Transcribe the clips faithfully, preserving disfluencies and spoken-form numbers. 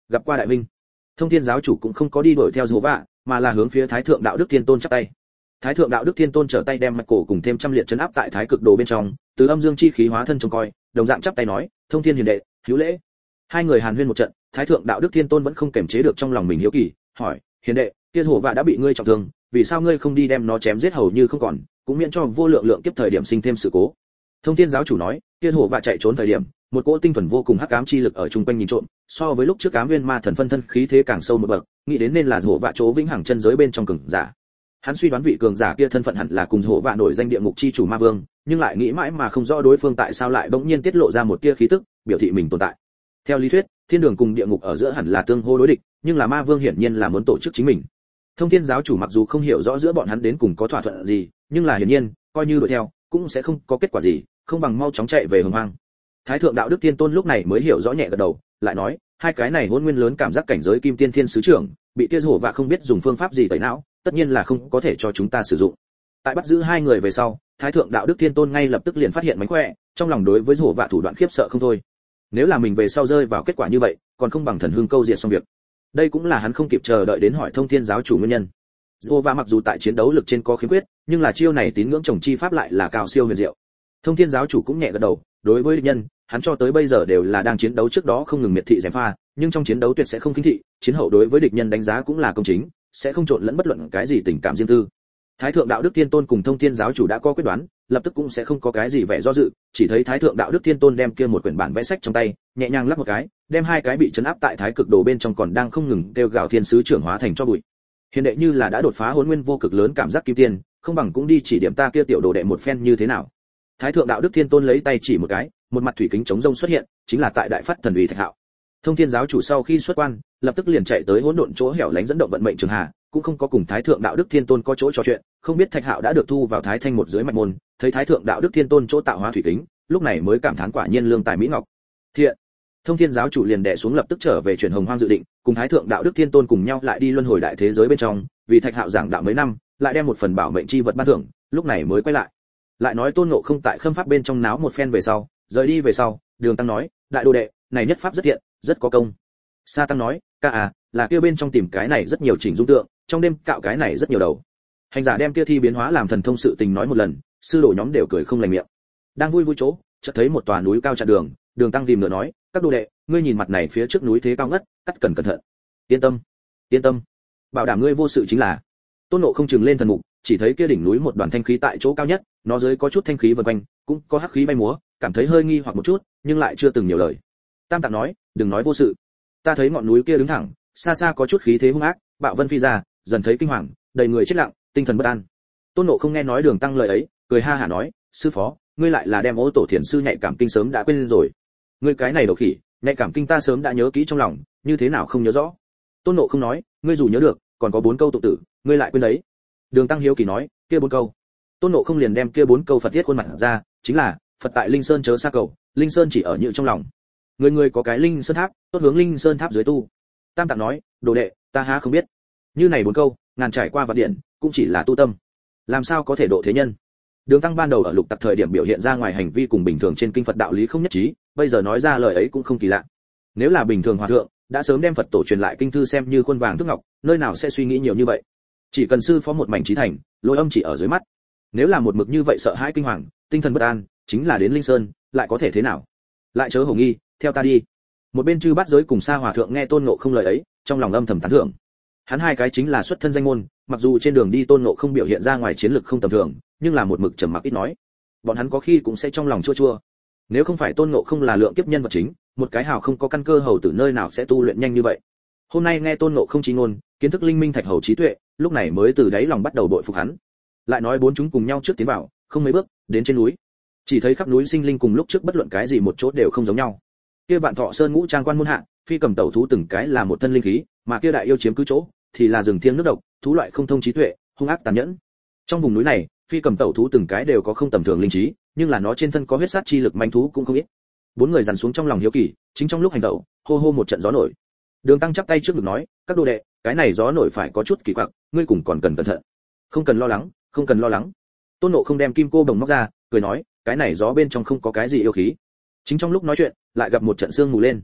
gặp qua đại vinh. Thông Thiên giáo chủ cũng không có đi đuổi theo Giê-hô-va, mà là hướng phía Thái thượng đạo đức thiên tôn chắp tay. Thái thượng đạo đức thiên tôn trở tay đem mạch cổ cùng thêm trăm liệt trấn áp tại thái cực đồ bên trong, từ âm dương chi khí hóa thân trông coi, đồng dạng chắp tay nói, Thông Thiên hiền đệ, hữu lễ. Hai người hàn huyên một trận, Thái thượng đạo đức thiên tôn vẫn không kềm chế được trong lòng mình hiếu kỳ, hỏi, hiền đệ, kia Giê-hô-va đã bị ngươi trọng thương, vì sao ngươi không đi đem nó chém giết hầu như không còn, cũng miễn cho vô lượng lượng kiếp thời điểm sinh thêm sự cố. Thông Thiên giáo chủ nói, kia Giê-hô-va chạy trốn thời điểm, một cỗ tinh thuần vô cùng hắc ám chi lực ở chung quanh nhìn trộm, so với lúc trước ám nguyên ma thần phân thân khí thế càng sâu một bậc, nghĩ đến nên là Giê-hô-va chỗ vĩnh hằng chân giới bên trong cường giả. Hắn suy đoán vị cường giả kia thân phận hẳn là cùng Giê-hô-va nổi danh địa ngục chi chủ ma vương, nhưng lại nghĩ mãi mà không rõ đối phương tại sao lại bỗng nhiên tiết lộ ra một tia khí tức, biểu thị mình tồn tại. Theo lý thuyết, thiên đường cùng địa ngục ở giữa hẳn là tương hô đối địch, nhưng là ma vương hiển nhiên là muốn tổ chức chính mình. Thông Thiên giáo chủ mặc dù không hiểu rõ giữa bọn hắn đến cùng có thỏa thuận gì, nhưng là hiển nhiên, coi như đuổi theo, cũng sẽ không có kết quả gì, không bằng mau chóng chạy về Hồng Hoang. Thái thượng đạo đức thiên tôn lúc này mới hiểu rõ nhẹ gật đầu, lại nói, hai cái này hôn nguyên lớn cảm giác cảnh giới kim tiên thiên sứ trưởng, bị kia Giê-hô-va không biết dùng phương pháp gì tẩy não, tất nhiên là không có thể cho chúng ta sử dụng. Tại bắt giữ hai người về sau, Thái thượng đạo đức thiên tôn ngay lập tức liền phát hiện mánh khỏe, trong lòng đối với Giê-hô-va thủ đoạn khiếp sợ không thôi. Nếu là mình về sau rơi vào kết quả như vậy, còn không bằng thần hương câu diệt xong việc. Đây cũng là hắn không kịp chờ đợi đến hỏi Thông Thiên giáo chủ nguyên nhân. Giê-hô-va mặc dù tại chiến đấu lực trên có khiếm khuyết, nhưng là chiêu này tín ngưỡng trồng chi pháp lại là cao siêu huyền diệu. Thông Thiên giáo chủ cũng nhẹ gật đầu, đối với địch nhân, hắn cho tới bây giờ đều là đang chiến đấu trước đó không ngừng miệt thị gièm pha, nhưng trong chiến đấu tuyệt sẽ không khinh thị, chiến hậu đối với địch nhân đánh giá cũng là công chính, sẽ không trộn lẫn bất luận cái gì tình cảm riêng tư. Thái thượng đạo đức thiên tôn cùng Thông Thiên giáo chủ đã có quyết đoán, lập tức cũng sẽ không có cái gì vẻ do dự, chỉ thấy Thái thượng đạo đức thiên tôn đem kia một quyển bản vẽ sách trong tay, nhẹ nhàng lắc một cái, đem hai cái bị trấn áp tại thái cực đồ bên trong còn đang không ngừng kêu gào thiên sứ trưởng hóa thành cho bụi. Hiền đệ như là đã đột phá hỗn nguyên vô cực lớn cảm giác kim tiên, không bằng cũng đi chỉ điểm ta kia tiểu đồ đệ một phen như thế nào. Thái thượng đạo đức thiên tôn lấy tay chỉ một cái, một mặt thủy kính chống rông xuất hiện, chính là tại đại phát thần uy thạch hạo. Thông Thiên giáo chủ sau khi xuất quan, lập tức liền chạy tới hỗn độn chỗ hẻo lánh dẫn động vận mệnh trường hà, cũng không có cùng Thái thượng đạo đức thiên tôn có chỗ trò chuyện, không biết thạch hạo đã được thu vào Thái thanh một dưới mạch môn, thấy Thái thượng đạo đức thiên tôn chỗ tạo hóa thủy kính, lúc này mới cảm thán quả nhiên lương tài mỹ ngọc. Thiện. Thông Thiên giáo chủ liền đè xuống lập tức trở về chuyển Hồng Hoang dự định, cùng Thái thượng đạo đức thiên tôn cùng nhau lại đi luân hồi đại thế giới bên trong, vì thạch hạo giảng đạo mấy năm, lại đem một phần bảo mệnh chi vật ban thưởng, lúc này mới quay lại. Lại nói Tôn Ngộ Không tại khâm pháp bên trong náo một phen về sau, rời đi về sau, Đường Tăng nói, đại đồ đệ, này nhất pháp rất thiện, rất có công. Sa Tăng nói, ca à, là kia bên trong tìm cái này rất nhiều chỉnh dung tượng, trong đêm cạo cái này rất nhiều đầu. Hành giả đem kia thi biến hóa làm thần thông sự tình nói một lần, sư đồ nhóm đều cười không lành miệng. Đang vui vui chỗ, chợt thấy một tòa núi cao chặn đường, Đường Tăng tìm ngựa nói, các đồ đệ, ngươi nhìn mặt này phía trước núi thế cao ngất, cắt cần cẩn thận. Yên tâm, yên tâm, bảo đảm ngươi vô sự chính là. Tôn Ngộ Không trừng lên thần mục, chỉ thấy kia đỉnh núi một đoàn thanh khí tại chỗ cao nhất, nó dưới có chút thanh khí vần quanh, cũng có hắc khí bay múa, cảm thấy hơi nghi hoặc một chút, nhưng lại chưa từng nhiều lời. Tam Tạng nói, đừng nói vô sự, ta thấy ngọn núi kia đứng thẳng, xa xa có chút khí thế hung ác, bạo vân phi ra, dần thấy kinh hoàng, đầy người chết lặng, tinh thần bất an. Tôn Ngộ Không nghe nói Đường Tăng lời ấy, cười ha hả nói, sư phó, ngươi lại là đem Ô Tổ Thiền sư nhạy cảm kinh sớm đã quên rồi. Ngươi cái này đầu khỉ, nhạy cảm kinh ta sớm đã nhớ kỹ trong lòng, như thế nào không nhớ rõ? Tôn Ngộ Không nói, ngươi dù nhớ được, còn có bốn câu tụng tử, ngươi lại quên đấy. Đường Tăng hiếu kỳ nói, kia bốn câu. Tôn Ngộ Không liền đem kia bốn câu Phật thiết khuôn mặt ra, chính là Phật tại Linh Sơn chớ xa cầu, Linh Sơn chỉ ở nhự trong lòng. Người người có cái Linh Sơn tháp, tốt hướng Linh Sơn tháp dưới tu. Tam Tạng nói, đồ đệ, ta há không biết. Như này bốn câu, ngàn trải qua vạn điện, cũng chỉ là tu tâm. Làm sao có thể độ thế nhân? Đường Tăng ban đầu ở lục tặc thời điểm biểu hiện ra ngoài hành vi cùng bình thường trên kinh Phật đạo lý không nhất trí, bây giờ nói ra lời ấy cũng không kỳ lạ. Nếu là bình thường hòa thượng, đã sớm đem Phật tổ truyền lại kinh thư xem như khuôn vàng thước ngọc, nơi nào sẽ suy nghĩ nhiều như vậy. Chỉ cần sư phó một mảnh trí thành, lôi âm chỉ ở dưới mắt. Nếu là một mực như vậy sợ hãi kinh hoàng, tinh thần bất an, chính là đến Linh Sơn, lại có thể thế nào? Lại chớ hồ nghi, theo ta đi. Một bên chư bát giới cùng Sa hòa thượng nghe Tôn Ngộ Không lời ấy, trong lòng âm thầm tán thưởng. Hắn hai cái chính là xuất thân danh môn, mặc dù trên đường đi Tôn Ngộ Không biểu hiện ra ngoài chiến lực không tầm thường, nhưng là một mực trầm mặc ít nói. Bọn hắn có khi cũng sẽ trong lòng chua chua. Nếu không phải Tôn Ngộ Không là lượng kiếp nhân vật chính, một cái hào không có căn cơ hầu tử nơi nào sẽ tu luyện nhanh như vậy. Hôm nay nghe Tôn Ngộ Không chí ngôn, kiến thức linh minh thạch hầu trí tuệ, lúc này mới từ đáy lòng bắt đầu bội phục hắn. Lại nói bốn chúng cùng nhau trước tiến vào, không mấy bước, đến trên núi. Chỉ thấy khắp núi sinh linh cùng lúc trước bất luận cái gì một chỗ đều không giống nhau. Kia Vạn Thọ Sơn ngũ trang quan môn hạ, phi cầm tẩu thú từng cái là một thân linh khí, mà kia đại yêu chiếm cứ chỗ, thì là rừng thiêng nước độc, thú loại không thông trí tuệ, hung ác tàn nhẫn. Trong vùng núi này, phi cầm tẩu thú từng cái đều có không tầm thường linh trí, nhưng là nó trên thân có huyết sát chi lực manh thú cũng không ít. Bốn người dàn xuống trong lòng hiếu kỳ, chính trong lúc hành động, hô hô một trận gió nổi. Đường Tăng chắp tay trước ngực nói, các đồ đệ, cái này gió nổi phải có chút kỳ quặc, ngươi cùng còn cần cẩn thận. Không cần lo lắng, không cần lo lắng. Tôn Ngộ Không đem kim cô đồng móc ra, cười nói, cái này gió bên trong không có cái gì yêu khí. Chính trong lúc nói chuyện, lại gặp một trận sương mù lên.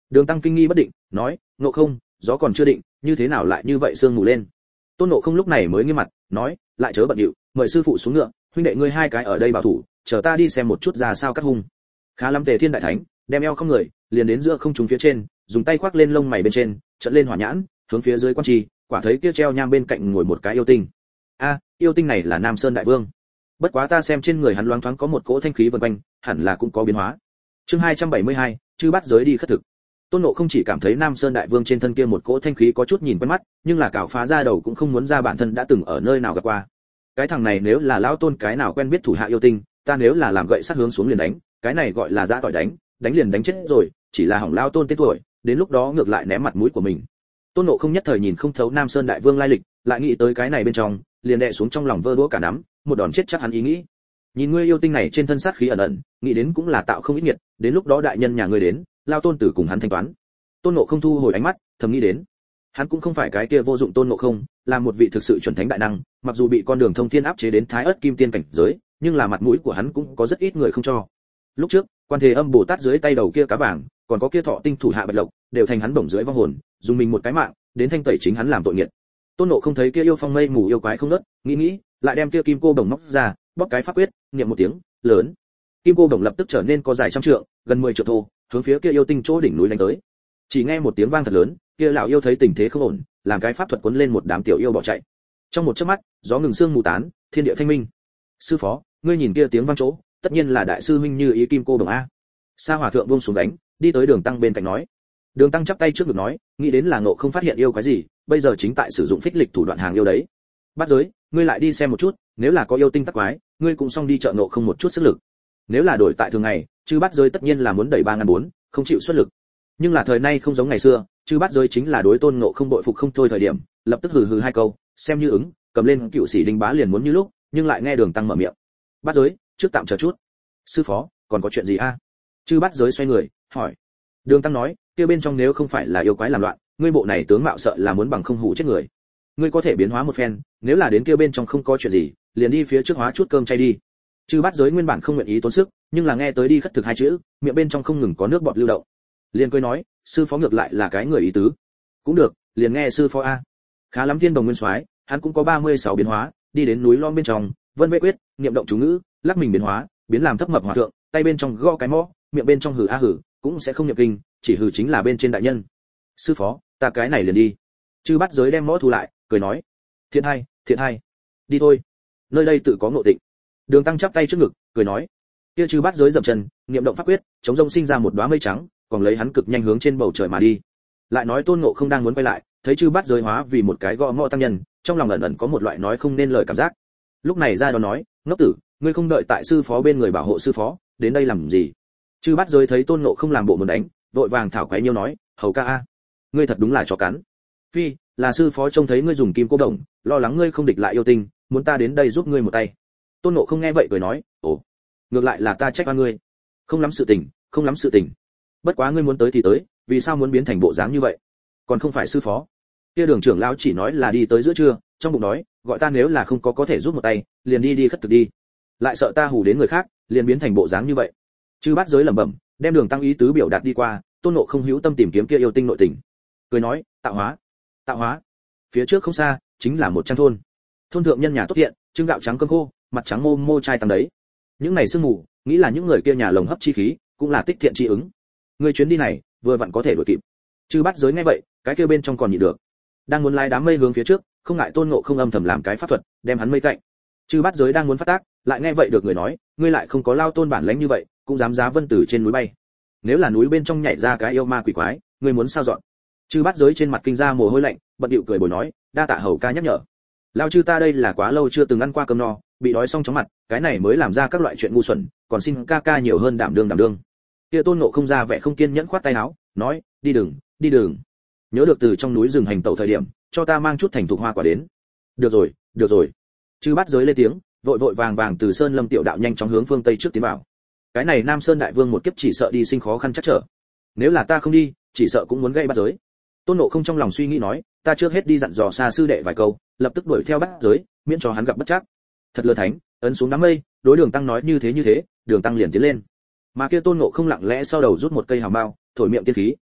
Đường Tăng kinh nghi bất định, nói, Ngộ Không, gió còn chưa định, như thế nào lại như vậy sương mù lên? Tôn Ngộ Không lúc này mới nghiêm mặt, nói, lại chớ bận điệu, mời sư phụ xuống ngựa, huynh đệ ngươi hai cái ở đây bảo thủ, chờ ta đi xem một chút ra sao cắt hung. Khá lắm Tề Thiên đại thánh, đem eo không người, liền đến giữa không trung phía trên, dùng tay khoác lên lông mày bên trên, trợn lên hỏa nhãn, hướng phía dưới quan trì, quả thấy kia treo nham bên cạnh ngồi một cái yêu tinh. A, yêu tinh này là Nam Sơn đại vương. Bất quá ta xem trên người hắn loáng thoáng có một cỗ thanh khí vần quanh, hẳn là cũng có biến hóa. Chương hai trăm bảy mươi hai, chư bắt giới đi khất thực. Tôn Ngộ Không chỉ cảm thấy Nam Sơn đại vương trên thân kia một cỗ thanh khí có chút nhìn quen mắt, nhưng là cào phá ra đầu cũng không muốn ra bản thân đã từng ở nơi nào gặp qua. Cái thằng này nếu là lão Tôn cái nào quen biết thủ hạ yêu tinh, ta nếu là làm gậy sắt hướng xuống liền đánh, cái này gọi là dã tỏi đánh, đánh liền đánh chết rồi, chỉ là hỏng lão Tôn tên tuổi, đến lúc đó ngược lại ném mặt mũi của mình. Tôn Ngộ Không nhất thời nhìn không thấu Nam Sơn đại vương lai lịch, lại nghĩ tới cái này bên trong, liền đè xuống trong lòng vơ đũa cả nắm, một đòn chết chắc hắn ý nghĩ. Nhìn ngươi yêu tinh này trên thân sát khí ẩn ẩn, nghĩ đến cũng là tạo không ít nghiệt, đến lúc đó đại nhân nhà ngươi đến, lao Tôn tử cùng hắn thanh toán. Tôn Ngộ Không thu hồi ánh mắt, thầm nghĩ đến, hắn cũng không phải cái kia vô dụng Tôn Ngộ Không, là một vị thực sự chuẩn thánh đại năng, mặc dù bị con đường thông thiên áp chế đến thái ớt kim tiên cảnh giới, nhưng là mặt mũi của hắn cũng có rất ít người không cho. Lúc trước, Quan Thế Âm Bồ Tát dưới tay đầu kia cá vàng, còn có kia thọ tinh thủ hạ Bạch Lộc, đều thành hắn bổng dưới vong hồn, dùng mình một cái mạng, đến thanh tẩy chính hắn làm tội nghiệt. Tôn Ngộ Không thấy kia yêu phong mây mù yêu quái không ngớt, nghĩ nghĩ, lại đem kia kim cô đồng móc ra, bóp cái pháp quyết, niệm một tiếng, lớn. Kim cô đồng lập tức trở nên có dài trăm trượng, gần mười trượng thô, hướng phía kia yêu tinh chỗ đỉnh núi đánh tới. Chỉ nghe một tiếng vang thật lớn, kia lão yêu thấy tình thế không ổn, làm cái pháp thuật cuốn lên một đám tiểu yêu bỏ chạy. Trong một chớp mắt, gió ngừng sương mù tán, thiên địa thanh minh. Sư phó, ngươi nhìn kia tiếng vang chỗ, tất nhiên là đại sư huynh Như Ý kim cô đồng a. Sa Hòa thượng buông xuống đánh, đi tới Đường Tăng bên cạnh nói. Đường Tăng chắp tay trước ngực nói, nghĩ đến là Ngộ Không phát hiện yêu quái gì, bây giờ chính tại sử dụng phích lịch thủ đoạn hàng yêu đấy. Bắt giới, ngươi lại đi xem một chút, nếu là có yêu tinh tắc quái, ngươi cũng xong đi chợ Ngộ Không một chút sức lực. Nếu là đổi tại thường ngày, chư bắt giới tất nhiên là muốn đẩy ba ngàn bốn, không chịu xuất lực. Nhưng là thời nay không giống ngày xưa, chư bắt giới chính là đối Tôn Ngộ Không bội phục không thôi thời điểm, lập tức hừ hừ hai câu, xem như ứng, cầm lên cựu sĩ đinh bá liền muốn như lúc, nhưng lại nghe Đường Tăng mở miệng. Bắt giới, trước tạm chờ chút. Sư phó, còn có chuyện gì a? Chư bắt giới xoay người, hỏi. Đường Tăng nói, kia bên trong nếu không phải là yêu quái làm loạn, ngươi bộ này tướng mạo sợ là muốn bằng không hủ chết người. Ngươi có thể biến hóa một phen, nếu là đến kia bên trong không có chuyện gì, liền đi phía trước hóa chút cơm chay đi. Chư bắt giới nguyên bản không nguyện ý tốn sức, nhưng là nghe tới đi khất thực hai chữ, miệng bên trong không ngừng có nước bọt lưu động. Liền cười nói, sư phó ngược lại là cái người ý tứ. Cũng được, liền nghe sư phó a. Khá lắm Thiên Đồng Nguyên Soái, hắn cũng có ba mươi sáu biến hóa, đi đến núi Lom bên trong, vân vê quyết, niệm động chú ngữ, lắc mình biến hóa, biến làm thấp mập hòa thượng, tay bên trong gõ cái mõ, miệng bên trong hừ a hừ, cũng sẽ không nhập kinh, chỉ hừ chính là bên trên đại nhân. Sư phó, ta cái này liền đi. Chư bắt giới đem mõ thu lại, cười nói, thiện hai, thiện hai, đi thôi, nơi đây tự có ngộ tịnh. Đường Tăng chắp tay trước ngực, cười nói, kia chư bắt giới dậm chân, niệm động pháp quyết, chống rông sinh ra một đóa mây trắng, còn lấy hắn cực nhanh hướng trên bầu trời mà đi. Lại nói Tôn Ngộ Không đang muốn quay lại, thấy chư bắt giới hóa vì một cái gõ ngõ tăng nhân, trong lòng ẩn ẩn có một loại nói không nên lời cảm giác. Lúc này ra đó nói, ngốc tử, ngươi không đợi tại sư phó bên người bảo hộ sư phó, đến đây làm gì? Chư bắt giới thấy Tôn Ngộ Không làm bộ muốn đánh, vội vàng thảo quấy nhiêu nói, hầu ca a, ngươi thật đúng là chó cắn. Phi, là sư phó trông thấy ngươi dùng kim cô đồng, lo lắng ngươi không địch lại yêu tinh, muốn ta đến đây giúp ngươi một tay. Tôn Ngộ Không nghe vậy cười nói, ồ, ngược lại là ta trách oan ngươi. Không lắm sự tình, không lắm sự tình. Bất quá ngươi muốn tới thì tới, vì sao muốn biến thành bộ dáng như vậy? Còn không phải sư phó. Kia Đường trưởng lão chỉ nói là đi tới giữa trưa, trong bụng nói, gọi ta nếu là không có có thể giúp một tay, liền đi đi khất thực đi. Lại sợ ta hù đến người khác, liền biến thành bộ dáng như vậy. Chư bắt giới lẩm bẩm, đem Đường Tăng ý tứ biểu đạt đi qua, Tôn Ngộ Không hữu tâm tìm kiếm kia yêu tinh nội tình. Cười nói, tạo hóa, tạo hóa. Phía trước không xa, chính là một trang thôn. Thôn thượng nhân nhà tốt thiện, trưng gạo trắng cơm khô, mặt trắng mô mô trai tầng đấy. Những này sương mù, nghĩ là những người kia nhà lồng hấp chi khí, cũng là tích thiện chi ứng. Người chuyến đi này, vừa vặn có thể đuổi kịp. Chư bắt giới nghe vậy, cái kia bên trong còn nhịn được. Đang muốn lái đám mây hướng phía trước, không ngại Tôn Ngộ Không âm thầm làm cái pháp thuật, đem hắn mây cạnh. Chư bắt giới đang muốn phát tác, lại nghe vậy được người nói, ngươi lại không có lao tôn bản lãnh như vậy, cũng dám giá vân tử trên núi bay. Nếu là núi bên trong nhảy ra cái yêu ma quỷ quái, ngươi muốn sao dọn? Chư bắt giới trên mặt kinh ra mồ hôi lạnh, bận điệu cười bồi nói, đa tạ hầu ca nhắc nhở. Lao chư ta đây là quá lâu chưa từng ăn qua cơm no, bị đói xong chóng mặt, cái này mới làm ra các loại chuyện ngu xuẩn, còn xin ca ca nhiều hơn đảm đương đảm đương. Kia Tôn Ngộ Không ra vẻ không kiên nhẫn khoát tay áo, nói, đi đường, đi đường. Nhớ được từ trong núi rừng hành tẩu thời điểm, cho ta mang chút thành thục hoa quả đến. Được rồi, được rồi. Chư bắt giới lên tiếng, vội vội vàng vàng từ sơn lâm tiểu đạo nhanh chóng hướng phương tây trước tiến vào. Cái này Nam Sơn đại vương một kiếp chỉ sợ đi sinh khó khăn chắc trở. Nếu là ta không đi, chỉ sợ cũng muốn gây bắt giới. Tôn Ngộ Không trong lòng suy nghĩ nói, ta trước hết đi dặn dò xa sư đệ vài câu, lập tức đuổi theo bắt giới, miễn cho hắn gặp bất trắc. Thật lơ thánh, ấn xuống đám mây, đối Đường Tăng nói như thế như thế, Đường Tăng liền tiến lên. Mà kia Tôn Ngộ Không lặng lẽ sau đầu rút một cây hào mao, thổi miệng tiên khí, gọi,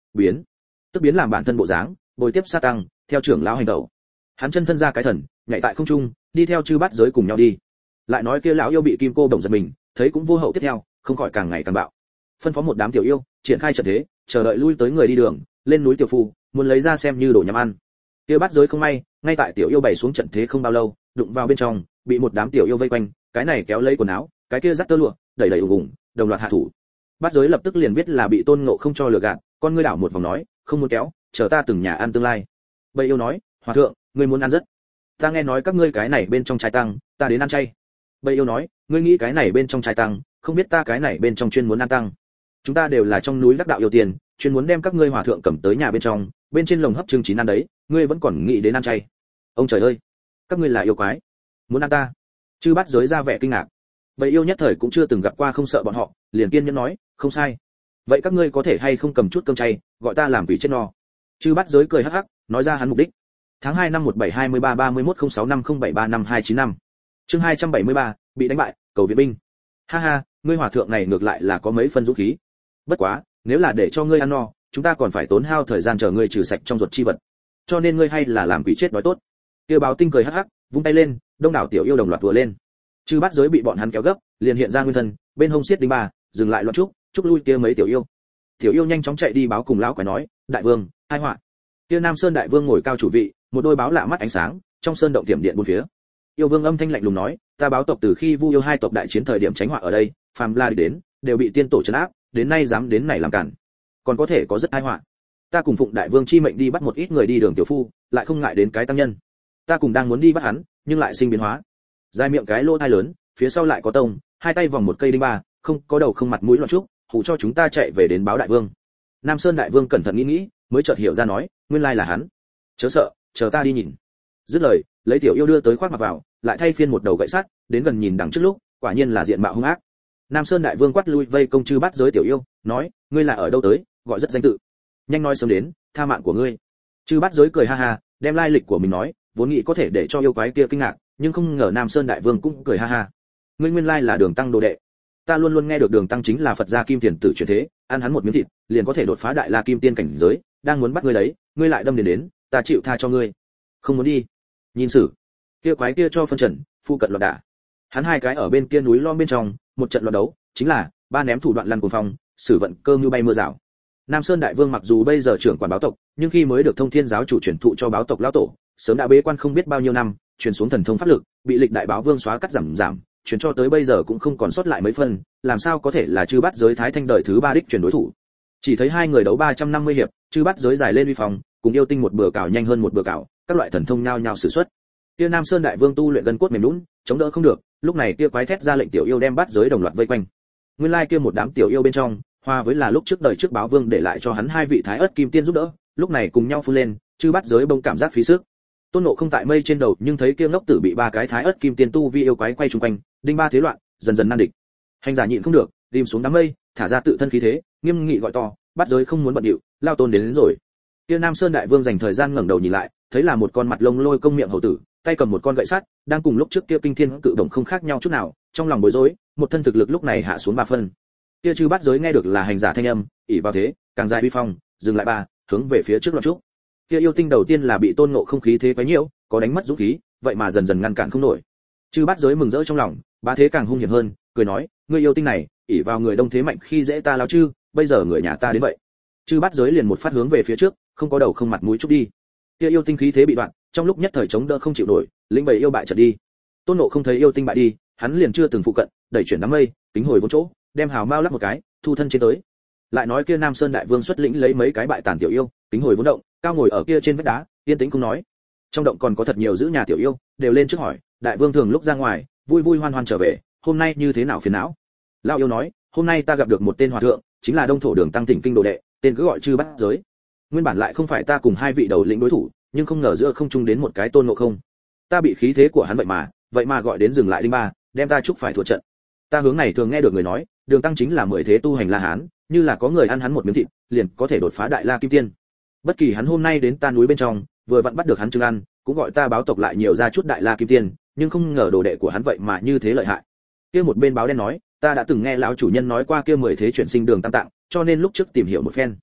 biến tức biến làm bản thân bộ dáng, bồi tiếp sa tăng theo trưởng lão hành động. Hắn chân thân ra cái thần, nhảy tại không trung, đi theo chư bát giới cùng nhau đi. Lại nói kia lão yêu bị kim cô đồng giật mình, thấy cũng vô hậu tiếp theo, không khỏi càng ngày càng bạo. Phân phó một đám tiểu yêu, triển khai trận thế, chờ đợi lui tới người đi đường, lên núi tiểu phu, muốn lấy ra xem như đồ nhắm ăn. Kia bát giới không may, ngay tại tiểu yêu bày xuống trận thế không bao lâu, đụng vào bên trong, bị một đám tiểu yêu vây quanh, cái này kéo lấy quần áo, cái kia dắt tơ lụa, đẩy đẩy ùng ùng, đồng loạt hạ thủ. Bát giới lập tức liền biết là bị Tôn Ngộ không cho lừa gạt, con ngươi đảo một vòng nói, không muốn kéo, chờ ta từng nhà ăn tương lai. Bầy yêu nói, hòa thượng, ngươi muốn ăn rất. Ta nghe nói các ngươi cái này bên trong trai tăng, ta đến ăn chay. Bầy yêu nói, ngươi nghĩ cái này bên trong trai tăng, không biết ta cái này bên trong chuyên muốn ăn tăng. Chúng ta đều là trong núi đắc đạo yêu tiền, chuyên muốn đem các ngươi hòa thượng cầm tới nhà bên trong, bên trên lồng hấp trứng chín ăn đấy, ngươi vẫn còn nghĩ đến ăn chay. Ông trời ơi, các ngươi là yêu quái, muốn ăn ta. Chư Bát giới ra vẻ kinh ngạc. Bầy yêu nhất thời cũng chưa từng gặp qua không sợ bọn họ, liền kiên nhẫn nói, không sai. Vậy các ngươi có thể hay không cầm chút cơm chay, gọi ta làm quỷ chết no. Chư Bát giới cười hắc hắc, nói ra hắn mục đích. Tháng hai năm một bảy hai mươi ba ba mươi mốt không sáu năm không bảy ba năm hai chín năm. Chương hai trăm bảy mươi ba, bị đánh bại, cầu viện binh. Ha ha, ngươi hòa thượng này ngược lại là có mấy phân dũng khí. Bất quá, nếu là để cho ngươi ăn no, chúng ta còn phải tốn hao thời gian chờ ngươi trừ sạch trong ruột chi vật. Cho nên ngươi hay là làm quỷ chết đói tốt. Kia báo tinh cười hắc hắc, vung tay lên, đông đảo tiểu yêu đồng loạt vừa lên. Chư Bát giới bị bọn hắn kéo gấp, liền hiện ra nguyên thân, bên hông xiết đinh ba, dừng lại loạn trúc, trúc lui kia mấy tiểu yêu. Tiểu yêu nhanh chóng chạy đi báo cùng lão quái nói, đại vương, hai họa. Kia Nam Sơn đại vương ngồi cao chủ vị, một đôi báo lạ mắt ánh sáng, trong sơn động tiềm điện bốn phía. Yêu vương âm thanh lạnh lùng nói, ta báo tộc từ khi Vu yêu hai tộc đại chiến thời điểm tránh họa ở đây, phàm la đi đến, đều bị tiên tổ trấn áp, đến nay dám đến này làm cản. Còn có thể có rất tai họa. Ta cùng phụng đại vương chi mệnh đi bắt một ít người đi đường tiểu phu, lại không ngại đến cái tăng nhân. Ta cùng đang muốn đi bắt hắn, nhưng lại sinh biến hóa. Dài miệng cái lỗ tai lớn, phía sau lại có tông, hai tay vòng một cây đinh ba, không có đầu không mặt mũi loạn trúc, hù cho chúng ta chạy về đến báo đại vương. Nam Sơn đại vương cẩn thận nghĩ nghĩ, mới chợt hiểu ra nói, nguyên lai là hắn. Chớ sợ, chờ ta đi nhìn. Dứt lời, lấy tiểu yêu đưa tới khoác mặt vào, lại thay phiên một đầu gậy sắt, đến gần nhìn đằng trước lúc, quả nhiên là diện mạo hung ác. Nam Sơn đại vương quát lui vây công chư Bát giới tiểu yêu, nói, ngươi là ở đâu tới, gọi rất danh tự. Nhanh nói sớm đến, tha mạng của ngươi. Chư Bát giới cười ha ha, đem lai lịch của mình nói, vốn nghĩ có thể để cho yêu quái kia kinh ngạc, nhưng không ngờ Nam Sơn đại vương cũng cười ha ha. Ngươi nguyên lai là Đường Tăng đồ đệ. Ta luôn luôn nghe được Đường Tăng chính là Phật gia kim tiền tử truyền thế, ăn hắn một miếng thịt, liền có thể đột phá đại la kim tiên cảnh giới, đang muốn bắt ngươi đấy, ngươi lại đâm đến đến, ta chịu tha cho ngươi. Không muốn đi. Nhìn sử. Kia quái kia cho phân trần, phu cận loạn đả. Hắn hai cái ở bên kia núi lom bên trong, một trận loạn đấu, chính là ba ném thủ đoạn lăn cuồng phong, sử vận cơ như bay mưa rào. Nam Sơn đại vương mặc dù bây giờ trưởng quản báo tộc, nhưng khi mới được Thông Thiên giáo chủ truyền thụ cho báo tộc lão tổ, sớm đã bế quan không biết bao nhiêu năm, truyền xuống thần thông pháp lực, bị lịch đại báo vương xóa cắt giảm giảm, truyền cho tới bây giờ cũng không còn sót lại mấy phân, làm sao có thể là chư Bát giới thái thanh đời thứ ba đích truyền đối thủ. Chỉ thấy hai người đấu ba trăm năm mươi hiệp, chư Bát giới dài lên uy phong, cùng yêu tinh một bừa cào nhanh hơn một bừa cào, các loại thần thông nhao nhao sử xuất. Kia Nam Sơn đại vương tu luyện gân cốt mềm nhũn, chống đỡ không được, lúc này kia quái thét ra lệnh tiểu yêu đem Bát giới đồng loạt vây quanh. Nguyên lai kia một đám tiểu yêu bên trong, hòa với là lúc trước đời trước báo vương để lại cho hắn hai vị thái ớt kim tiên giúp đỡ, lúc này cùng nhau phun lên, chư Bát giới bông cảm giác phí sức. Tôn Ngộ không tại mây trên đầu, nhưng thấy kia ngốc tử bị ba cái thái ớt kim tiên tu vi yêu quái quay chung quanh, đinh ba thế loạn, dần dần nan địch. Hành giả nhịn không được, tìm xuống đám mây, thả ra tự thân khí thế, nghiêm nghị gọi to, Bát giới không muốn bận điệu, lao tôn đến, đến rồi. Kia Nam Sơn đại vương dành thời gian ngẩng đầu nhìn lại, thấy là một con mặt lông lôi công miệng hầu tử, tay cầm một con gậy sắt, đang cùng lúc trước kia kinh thiên cự động không khác nhau chút nào, trong lòng bối rối, một thân thực lực lúc này hạ xuống ba phân. Kia chư Bát giới nghe được là hành giả thanh âm, ỷ vào thế, càng dài uy phong, dừng lại ba, hướng về phía trước loạn trúc. Kia yêu tinh đầu tiên là bị Tôn Ngộ không khí thế quấy nhiễu, có đánh mất dũng khí, vậy mà dần dần ngăn cản không nổi. Chư Bát giới mừng rỡ trong lòng, bá thế càng hung hiểm hơn, cười nói, ngươi yêu tinh này, ỷ vào người đông thế mạnh khi dễ ta lao chư, bây giờ người nhà ta đến vậy. Chư Bát giới liền một phát hướng về phía trước, không có đầu không mặt mũi trúc đi. Kia yêu tinh khí thế bị đoạn, trong lúc nhất thời chống đỡ không chịu nổi, lĩnh bầy yêu bại chợt đi. Tôn Ngộ không thấy yêu tinh bại đi, hắn liền chưa từng phụ cận, đẩy chuyển đám mây, tính hồi vốn chỗ, đem hào mao lắc một cái, thu thân trên tới. Lại nói kia Nam Sơn đại vương xuất lĩnh lấy mấy cái bại tàn tiểu yêu, tính hồi vốn động, cao ngồi ở kia trên vách đá, yên tĩnh không nói. Trong động còn có thật nhiều giữ nhà tiểu yêu, đều lên trước hỏi, đại vương thường lúc ra ngoài, vui vui hoan hoan trở về, hôm nay như thế nào phiền não? Lão yêu nói, hôm nay ta gặp được một tên hòa thượng, chính là Đông thổ Đường Tăng Thỉnh kinh đồ đệ, tên cứ gọi chư Bát giới. Nguyên bản lại không phải ta cùng hai vị đầu lĩnh đối thủ, nhưng không ngờ giữa không trung đến một cái Tôn Ngộ không. Ta bị khí thế của hắn vậy mà, vậy mà gọi đến dừng lại đinh ba, đem ta chúc phải thua trận. Ta hướng này thường nghe được người nói, Đường Tăng chính là mười thế tu hành La Hán, như là có người ăn hắn một miếng thịt, liền có thể đột phá đại la kim tiên. Bất kỳ hắn hôm nay đến ta núi bên trong, vừa vặn bắt được hắn trưng ăn, cũng gọi ta báo tộc lại nhiều ra chút đại la kim tiên, nhưng không ngờ đồ đệ của hắn vậy mà như thế lợi hại. Kia một bên báo đen nói, ta đã từng nghe lão chủ nhân nói qua kia mười thế chuyển sinh Đường Tam Tạng, cho nên lúc trước tìm hiểu một phen.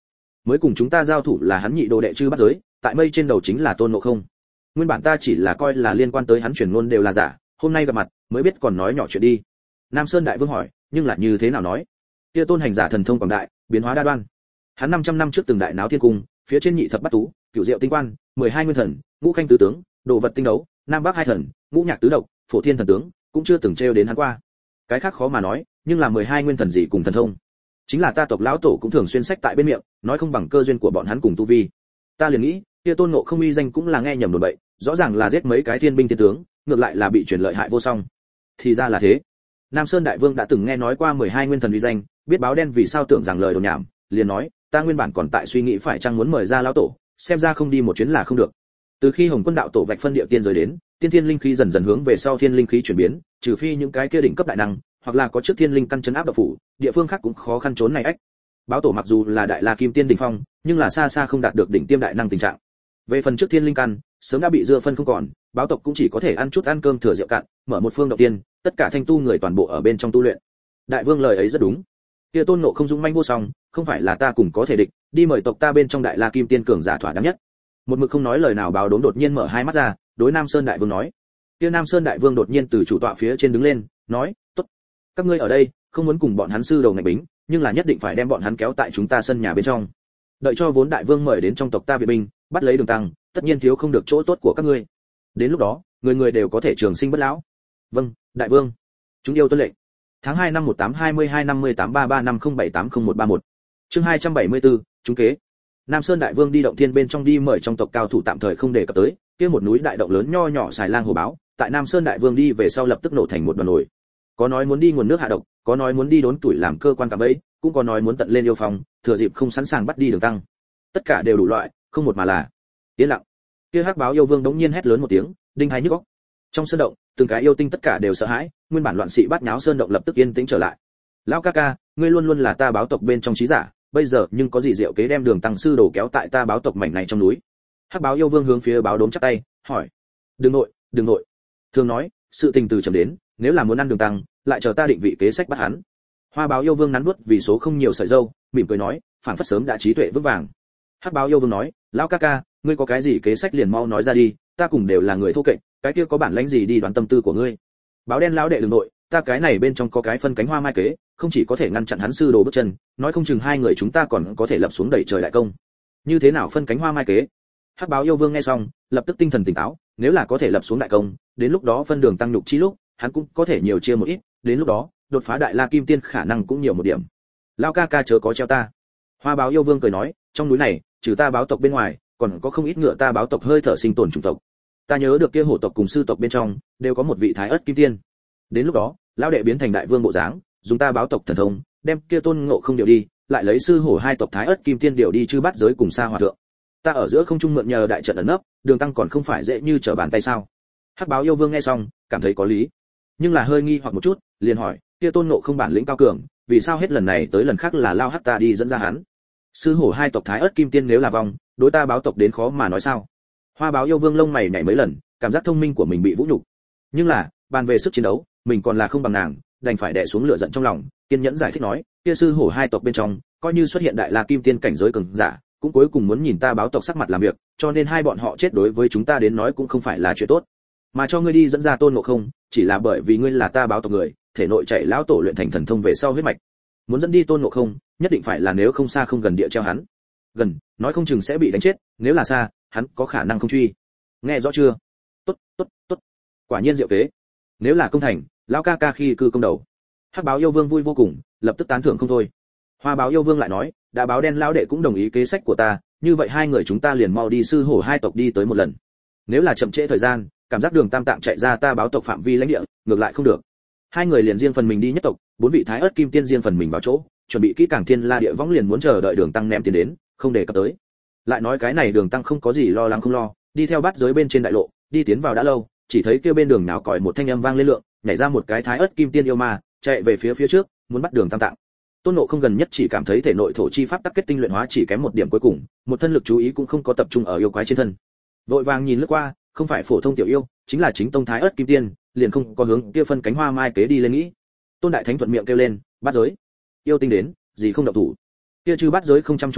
mới cùng chúng ta giao thủ là hắn nhị đồ đệ chư bắt giới, tại mây trên đầu chính là Tôn Ngộ Không. Nguyên bản ta chỉ là coi là liên quan tới hắn truyền ngôn đều là giả, hôm nay gặp mặt mới biết còn nói nhỏ chuyện đi. Nam Sơn Đại Vương hỏi, nhưng là như thế nào nói? Kia Tôn hành giả thần thông quảng đại, biến hóa đa đoan. Hắn năm trăm năm trước từng đại náo thiên cung, phía trên nhị thập bát tú, cửu diệu tinh quan, mười hai nguyên thần, ngũ khanh tứ tướng, đồ vật tinh đấu, nam bắc hai thần, ngũ nhạc tứ độc, phổ thiên thần tướng, cũng chưa từng trêu đến hắn qua. Cái khác khó mà nói, nhưng là mười hai nguyên thần gì cùng thần thông, chính là ta tộc lão tổ cũng thường xuyên sách tại bên miệng, nói không bằng cơ duyên của bọn hắn cùng tu vi. Ta liền nghĩ, kia Tôn Ngộ Không uy danh cũng là nghe nhầm đồn bậy, rõ ràng là giết mấy cái thiên binh thiên tướng, ngược lại là bị truyền lợi hại vô song. Thì ra là thế. Nam Sơn Đại Vương đã từng nghe nói qua mười hai nguyên thần uy danh, biết báo đen vì sao tưởng rằng lời đồn nhảm, liền nói, ta nguyên bản còn tại suy nghĩ phải chăng muốn mời ra lão tổ, xem ra không đi một chuyến là không được. Từ khi Hồng Quân đạo tổ vạch phân địa tiên giới đến, tiên thiên linh khí dần dần hướng về sau thiên linh khí chuyển biến, trừ phi những cái kia đỉnh cấp đại năng, hoặc là có trước thiên linh căn chấn áp đạo phủ, địa phương khác cũng khó khăn trốn này ách. Báo tổ mặc dù là đại la kim tiên đỉnh phong, nhưng là xa xa không đạt được đỉnh tiêm đại năng tình trạng. Về phần trước thiên linh căn, sớm đã bị dưa phân không còn, báo tộc cũng chỉ có thể ăn chút ăn cơm thừa rượu cạn, mở một phương động tiên, tất cả thanh tu người toàn bộ ở bên trong tu luyện. Đại vương lời ấy rất đúng. Kia Tôn Ngộ Không dũng manh vô song, không phải là ta cùng có thể địch, đi mời tộc ta bên trong đại la kim tiên cường giả thỏa đáng nhất. Một mực không nói lời nào báo đốm đột nhiên mở hai mắt ra, đối Nam Sơn Đại Vương nói. Kia Nam Sơn Đại Vương đột nhiên từ chủ tọa phía trên đứng lên, nói, tốt, các ngươi ở đây, không muốn cùng bọn hắn sư đầu ngạch bính, nhưng là nhất định phải đem bọn hắn kéo tại chúng ta sân nhà bên trong. Đợi cho vốn Đại Vương mời đến trong tộc ta viện binh, bắt lấy Đường Tăng, tất nhiên thiếu không được chỗ tốt của các ngươi. Đến lúc đó, người người đều có thể trường sinh bất lão. Vâng, Đại Vương. Chúng yêu tuân lệnh. Tháng hai năm một tám hai mươi hai năm mươi tám ba ba năm không bảy tám không một ba một. Chương hai trăm bảy mươi tư, chúng kế. Nam Sơn Đại Vương đi động thiên bên trong đi mời trong tộc cao thủ tạm thời không để cập tới, kia một núi đại động lớn nho nhỏ xài lang hồ báo, tại Nam Sơn Đại Vương đi về sau lập tức nổ thành một đoàn nồi. Có nói muốn đi nguồn nước hạ độc, có nói muốn đi đốn tuổi làm cơ quan cả bẫy, cũng có nói muốn tận lên yêu phòng, thừa dịp không sẵn sàng bắt đi Đường Tăng. Tất cả đều đủ loại, không một mà là. Yên lặng. Kia hắc báo yêu vương đống nhiên hét lớn một tiếng, đinh hai nhức óc. Trong sơn động, từng cái yêu tinh tất cả đều sợ hãi, nguyên bản loạn sĩ bắt nháo sơn động lập tức yên tĩnh trở lại. Lão ca ca, ngươi luôn luôn là ta báo tộc bên trong trí giả, bây giờ nhưng có gì diệu kế đem Đường Tăng sư đồ kéo tại ta báo tộc mảnh này trong núi? Hắc báo yêu vương hướng phía báo đốm chắp tay, hỏi. Đừng nội, đừng nội. Thường nói, sự tình từ chậm đến, nếu là muốn ăn Đường Tăng, lại chờ ta định vị kế sách bắt hắn. Hoa báo yêu vương nắn nuốt vì số không nhiều sợi dâu, mỉm cười nói, phảng phất sớm đã trí tuệ vững vàng. Hắc báo yêu vương nói, lão ca ca, ngươi có cái gì kế sách liền mau nói ra đi, ta cùng đều là người thô kệch, cái kia có bản lãnh gì đi đoán tâm tư của ngươi. Báo đen lão đệ đừng nội, ta cái này bên trong có cái phân cánh hoa mai kế, không chỉ có thể ngăn chặn hắn sư đồ bước chân, nói không chừng hai người chúng ta còn có thể lập xuống đẩy trời đại công. Như thế nào phân cánh hoa mai kế? Hắc báo yêu vương nghe xong, lập tức tinh thần tỉnh táo, nếu là có thể lập xuống đại công, đến lúc đó phân Đường Tăng nhục chi lúc, hắn cũng có thể nhiều chia một ít, đến lúc đó, đột phá đại la kim tiên khả năng cũng nhiều một điểm. Lão ca ca chớ có treo ta. Hoa báo yêu vương cười nói, trong núi này, trừ ta báo tộc bên ngoài, còn có không ít ngựa ta báo tộc hơi thở sinh tồn chủng tộc. Ta nhớ được kia hổ tộc cùng sư tộc bên trong, đều có một vị thái ất kim tiên. Đến lúc đó, lão đệ biến thành đại vương bộ dáng, dùng ta báo tộc thần thông, đem kia Tôn Ngộ Không điều đi, lại lấy sư hổ hai tộc thái ất kim tiên điều đi chư bát giới cùng xa hòa thượng. Ta ở giữa không trung mượn nhờ đại trận ẩn nấp, Đường Tăng còn không phải dễ như trở bàn tay sao? Hắc báo yêu vương nghe xong, cảm thấy có lý, nhưng là hơi nghi hoặc một chút, liền hỏi, kia Tôn Ngộ Không bản lĩnh cao cường, vì sao hết lần này tới lần khác là lao hắc ta đi dẫn ra hắn? Sư hổ hai tộc thái ất kim tiên nếu là vong, đối ta báo tộc đến khó mà nói sao? Hoa báo yêu vương lông mày nhảy mấy lần, cảm giác thông minh của mình bị vũ nhục. Nhưng là, bàn về sức chiến đấu, mình còn là không bằng nàng, đành phải đè xuống lửa giận trong lòng, kiên nhẫn giải thích nói, kia sư hổ hai tộc bên trong, coi như xuất hiện đại la kim tiên cảnh giới cường giả, cũng cuối cùng muốn nhìn ta báo tộc sắc mặt làm việc, cho nên hai bọn họ chết đối với chúng ta đến nói cũng không phải là chuyện tốt. Mà cho ngươi đi dẫn ra Tôn Ngộ Không, chỉ là bởi vì ngươi là ta báo tộc người, thể nội chạy lão tổ luyện thành thần thông về sau huyết mạch. Muốn dẫn đi Tôn Ngộ Không, nhất định phải là nếu không xa không gần địa treo hắn. Gần, nói không chừng sẽ bị đánh chết, nếu là xa, hắn có khả năng không truy. Nghe rõ chưa? Tốt, tốt, tốt. Quả nhiên diệu kế. Nếu là công thành, lão ca ca khi cư công đầu. Hắc báo yêu vương vui vô cùng, lập tức tán thưởng không thôi. Hoa báo yêu vương lại nói, đã báo đen lão đệ cũng đồng ý kế sách của ta, như vậy hai người chúng ta liền mau đi sư hổ hai tộc đi tới một lần. Nếu là chậm trễ thời gian, cảm giác Đường Tam Tạng chạy ra ta báo tộc phạm vi lãnh địa, ngược lại không được. Hai người liền riêng phần mình đi nhất tộc, bốn vị thái ớt kim tiên riêng phần mình vào chỗ, chuẩn bị kỹ càng thiên la địa võng liền muốn chờ đợi Đường Tăng ném tiền đến, không để cập tới. Lại nói cái này Đường Tăng không có gì lo lắng không lo, đi theo bát giới bên trên đại lộ, đi tiến vào đã lâu, chỉ thấy kia bên đường nào còi một thanh âm vang lên lượng, nhảy ra một cái thái ớt kim tiên yêu ma, chạy về phía phía trước, muốn bắt Đường Tam Tạng. Tôn Ngộ Không gần nhất chỉ cảm thấy thể nội thổ chi pháp tắc kết tinh luyện hóa chỉ kém một điểm cuối cùng, một thân lực chú ý cũng không có tập trung ở yêu quái trên thân. Vội vàng nhìn lướt qua, không phải phổ thông tiểu yêu, chính là chính tông thái ớt kim tiên, liền không có hướng kia phân cánh hoa mai kế đi lên nghĩ. Tôn đại thánh thuận miệng kêu lên, bát giới, yêu tinh đến, gì không động thủ. Kia chư bát giới không chăm chú giả,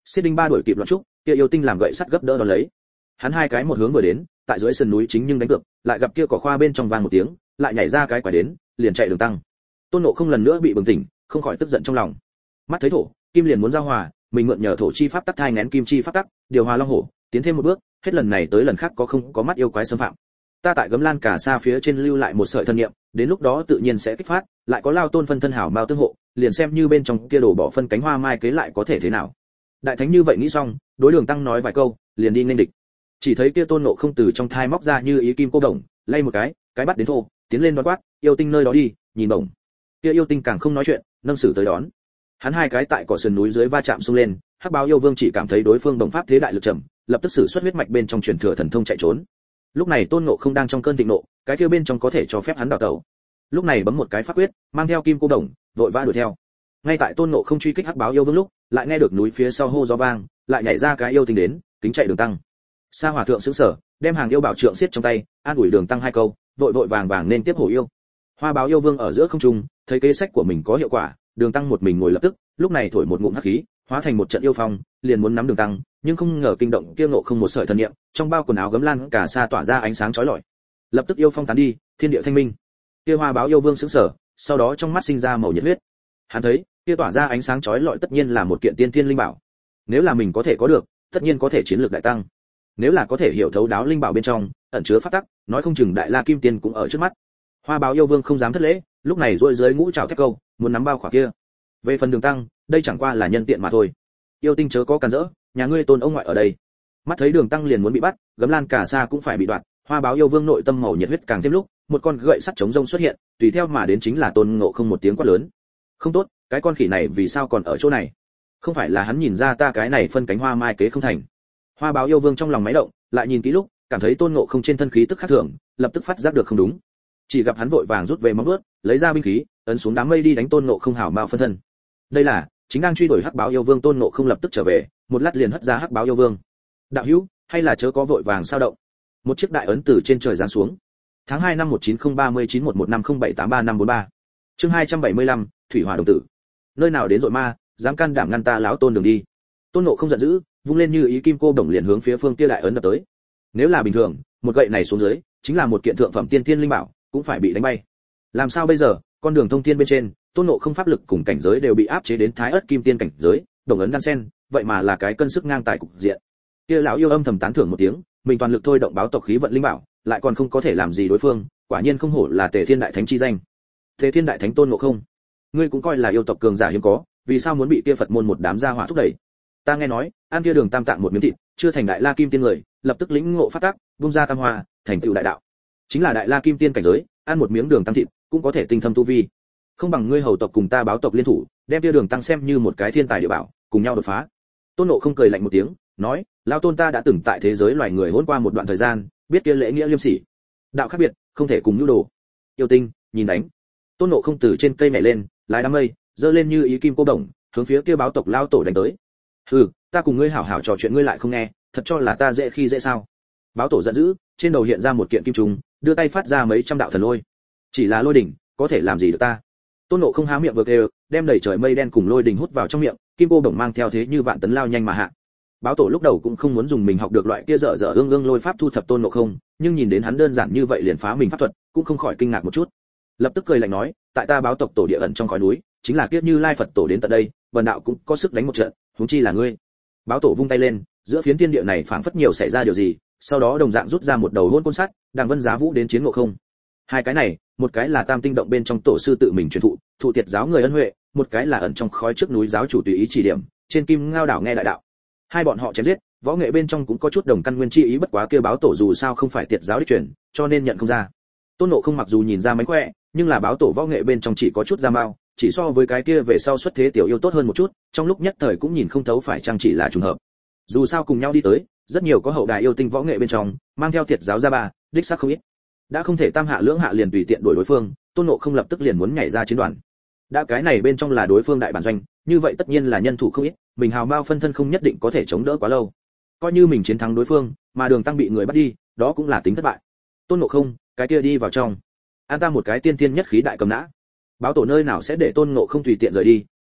Xiết Đinh Ba đuổi kịp loạn trúc, kia yêu tinh làm gậy sắt gấp đỡ đón lấy. Hắn hai cái một hướng vừa đến, tại dưới sườn núi chính nhưng đánh cược, lại gặp kia cỏ khoa bên trong vang một tiếng, lại nhảy ra cái quả đến, liền chạy đường tăng. Tôn Ngộ không lần nữa bị bừng tỉnh, không khỏi tức giận trong lòng. Mắt thấy thổ, kim liền muốn giao hòa, mình mượn nhờ thổ chi pháp tắc thai nén kim chi pháp tắc, điều hòa long hổ, tiến thêm một bước, hết lần này tới lần khác có không có mắt yêu quái xâm phạm. Ta tại gấm lan cả xa phía trên lưu lại một sợi thân niệm, đến lúc đó tự nhiên sẽ kích phát, lại có lao tôn phân thân hảo mao tương hộ, liền xem như bên trong kia đổ bỏ phân cánh hoa mai kế lại có thể thế nào. Đại thánh như vậy nghĩ xong, đối đường tăng nói vài câu, liền đi nghênh địch. Chỉ thấy kia Tôn Ngộ không từ trong thai móc ra như ý kim cô đồng, lay một cái, cái bắt đến thô, tiến lên đoán quát, yêu tinh nơi đó đi, nhìn bổng. Kia yêu tinh càng không nói chuyện, nâng sử tới đón. Hắn hai cái tại cỏ sườn núi dưới va chạm xung lên, Hắc Báo yêu vương chỉ cảm thấy đối phương đồng pháp thế đại lực trầm, lập tức sử xuất huyết mạch bên trong truyền thừa thần thông chạy trốn. Lúc này Tôn Ngộ không đang trong cơn thịnh nộ, cái kia bên trong có thể cho phép hắn đào tẩu. Lúc này bấm một cái pháp quyết, mang theo kim cô đồng, vội vã đuổi theo. Ngay tại Tôn Ngộ không truy kích Hắc Báo yêu vương lúc, lại nghe được núi phía sau hô gió vang, lại nhảy ra cái yêu tinh đến, kính chạy đường tăng. Sa Hòa thượng sững sờ, đem hàng yêu bảo trượng siết trong tay, an ủi đường tăng hai câu, vội vội vàng vàng nên tiếp hổ yêu. Hoa Báo yêu vương ở giữa không trung, thấy kế sách của mình có hiệu quả, đường tăng một mình ngồi lập tức, lúc này thổi một ngụm hắc khí, hóa thành một trận yêu phong, liền muốn nắm đường tăng, nhưng không ngờ kinh động kia Ngộ không một sợi thần niệm, trong bao quần áo gấm lan cả xa tỏa ra ánh sáng chói lọi. Lập tức yêu phong tán đi, thiên địa thanh minh. Kia Hoa Báo yêu vương sững sờ, sau đó trong mắt sinh ra màu nhiệt huyết. Hắn thấy, kia tỏa ra ánh sáng chói lọi tất nhiên là một kiện tiên thiên linh bảo. Nếu là mình có thể có được, tất nhiên có thể chiến lược đại tăng. Nếu là có thể hiểu thấu đáo linh bảo bên trong, ẩn chứa pháp tắc, nói không chừng đại la kim tiên cũng ở trước mắt. Hoa Báo yêu vương không dám thất lễ, lúc này duỗi dưới ngũ trảo thép câu, muốn nắm bao khỏa kia. Về phần đường tăng, đây chẳng qua là nhân tiện mà thôi. Yêu tinh chớ có cản rỡ, nhà ngươi Tôn ông ngoại ở đây. Mắt thấy đường tăng liền muốn bị bắt, gấm lan cả xa cũng phải bị đoạt. Hoa Báo yêu vương nội tâm màu nhiệt huyết càng thêm lúc, một con gậy sắt chống rông xuất hiện, tùy theo mà đến chính là Tôn Ngộ không một tiếng quát lớn. Không tốt, cái con khỉ này vì sao còn ở chỗ này? Không phải là hắn nhìn ra ta cái này phân cánh hoa mai kế không thành? Hoa Báo yêu vương trong lòng máy động, lại nhìn kỹ lúc, cảm thấy Tôn Ngộ không trên thân khí tức khác thường, lập tức phát giác được không đúng. Chỉ gặp hắn vội vàng rút về móng vuốt, lấy ra binh khí, ấn xuống đám mây đi đánh Tôn Ngộ không hảo mao phân thân. Đây là chính đang truy đuổi Hắc Báo yêu vương. Tôn Ngộ không lập tức trở về, một lát liền hất ra Hắc Báo yêu vương. Đạo hữu, hay là chớ có vội vàng sao động. Một chiếc đại ấn từ trên trời giáng xuống. Tháng hai năm một chín không ba chín một một năm không bảy tám ba năm bốn ba. Chương hai trăm bảy mươi lăm, Thủy Hỏa đồng tử. Nơi nào đến rồi ma, dám can đảm ngăn ta lão Tôn đường đi. Tôn Ngộ không giận dữ, vung lên như ý kim cô đồng liền hướng phía phương kia đại ấn đập tới. Nếu là bình thường, một gậy này xuống dưới, chính là một kiện thượng phẩm tiên thiên linh bảo, cũng phải bị đánh bay. Làm sao bây giờ, con đường thông thiên bên trên, Tôn Ngộ không pháp lực cùng cảnh giới đều bị áp chế đến thái ớt kim tiên cảnh giới, đồng ấn đan sen, vậy mà là cái cân sức ngang tài cục diện. Kia lão yêu âm thầm tán thưởng một tiếng, mình toàn lực thôi động báo tộc khí vận linh bảo, lại còn không có thể làm gì đối phương, quả nhiên không hổ là Tề Thiên đại thánh chi danh. Tề Thiên đại thánh Tôn Ngộ không, ngươi cũng coi là yêu tộc cường giả hiếm có, vì sao muốn bị kia Phật môn một đám gia hỏa thúc đẩy? Ta nghe nói, ăn kia đường tam tạng một miếng thịt, chưa thành đại la kim tiên người, lập tức lĩnh ngộ pháp tắc, bung ra tam hoa, thành tựu đại đạo. Chính là đại la kim tiên cảnh giới, ăn một miếng đường tăng thịt, cũng có thể tinh thâm tu vi. Không bằng ngươi hầu tộc cùng ta báo tộc liên thủ, đem kia đường tăng xem như một cái thiên tài địa bảo, cùng nhau đột phá. Tôn Ngộ không cười lạnh một tiếng, nói, lão tôn ta đã từng tại thế giới loài người hỗn qua một đoạn thời gian, biết kia lễ nghĩa liêm sỉ. Đạo khác biệt, không thể cùng nhu đồ. Yêu tinh, nhìn đánh. Tôn Ngộ không từ trên cây nhảy lên, lái đám mây, giơ lên như ý kim cô đồng, hướng phía kia báo tộc lão tổ đánh tới. Hừ, ta cùng ngươi hảo hảo trò chuyện ngươi lại không nghe, thật cho là ta dễ khi dễ sao? Báo tổ giận dữ, trên đầu hiện ra một kiện kim trùng, đưa tay phát ra mấy trăm đạo thần lôi. Chỉ là lôi đỉnh, có thể làm gì được ta? Tôn Ngộ không há miệng vừa kêu, đem đầy trời mây đen cùng lôi đỉnh hút vào trong miệng, kim cô đồng mang theo thế như vạn tấn lao nhanh mà hạ. Báo tổ lúc đầu cũng không muốn dùng mình học được loại kia dở dở ương ương lôi pháp thu thập Tôn Ngộ không, nhưng nhìn đến hắn đơn giản như vậy liền phá mình pháp thuật, cũng không khỏi kinh ngạc một chút. Lập tức cười lạnh nói, tại ta báo tộc tổ địa ẩn trong khói núi, chính là kiếp Như Lai Phật tổ đến tận đây, vần đạo cũng có sức đánh một trận, huống chi là ngươi. Báo tổ vung tay lên, giữa phiến thiên địa này phảng phất nhiều xảy ra điều gì, sau đó đồng dạng rút ra một đầu hôn côn sắt, đằng vân giá vũ đến chiến Ngộ không. Hai cái này, một cái là Tam Tinh động bên trong tổ sư tự mình truyền thụ, thụ tiệt giáo người ân huệ, một cái là ẩn trong khói trước núi giáo chủ tùy ý chỉ điểm, trên kim ngao đảo nghe đại đạo. Hai bọn họ chém giết, võ nghệ bên trong cũng có chút đồng căn nguyên chi ý, bất quá kia báo tổ dù sao không phải tiệt giáo đi truyền, cho nên nhận không ra. Tôn Ngộ không mặc dù nhìn ra mánh khỏe, nhưng là báo tổ võ nghệ bên trong chỉ có chút da mao, chỉ so với cái kia về sau xuất thế tiểu yêu tốt hơn một chút, trong lúc nhất thời cũng nhìn không thấu phải chăng chỉ là trùng hợp. Dù sao cùng nhau đi tới, rất nhiều có hậu đài yêu tinh võ nghệ bên trong, mang theo tiệt giáo ra ba, đích xác không ít. Đã không thể tam hạ lưỡng hạ liền tùy tiện đuổi đối phương, Tôn Ngộ không lập tức liền muốn nhảy ra chiến đoàn. Đã cái này bên trong là đối phương đại bản doanh, như vậy tất nhiên là nhân thủ không ít, mình hào mao phân thân không nhất định có thể chống đỡ quá lâu. Coi như mình chiến thắng đối phương, mà đường tăng bị người bắt đi, đó cũng là tính thất bại. Tôn Ngộ không, cái kia đi vào trong, an ta một cái tiên tiên nhất khí đại cầm nã. Báo tổ nơi nào sẽ để Tôn Ngộ không tùy tiện rời đi,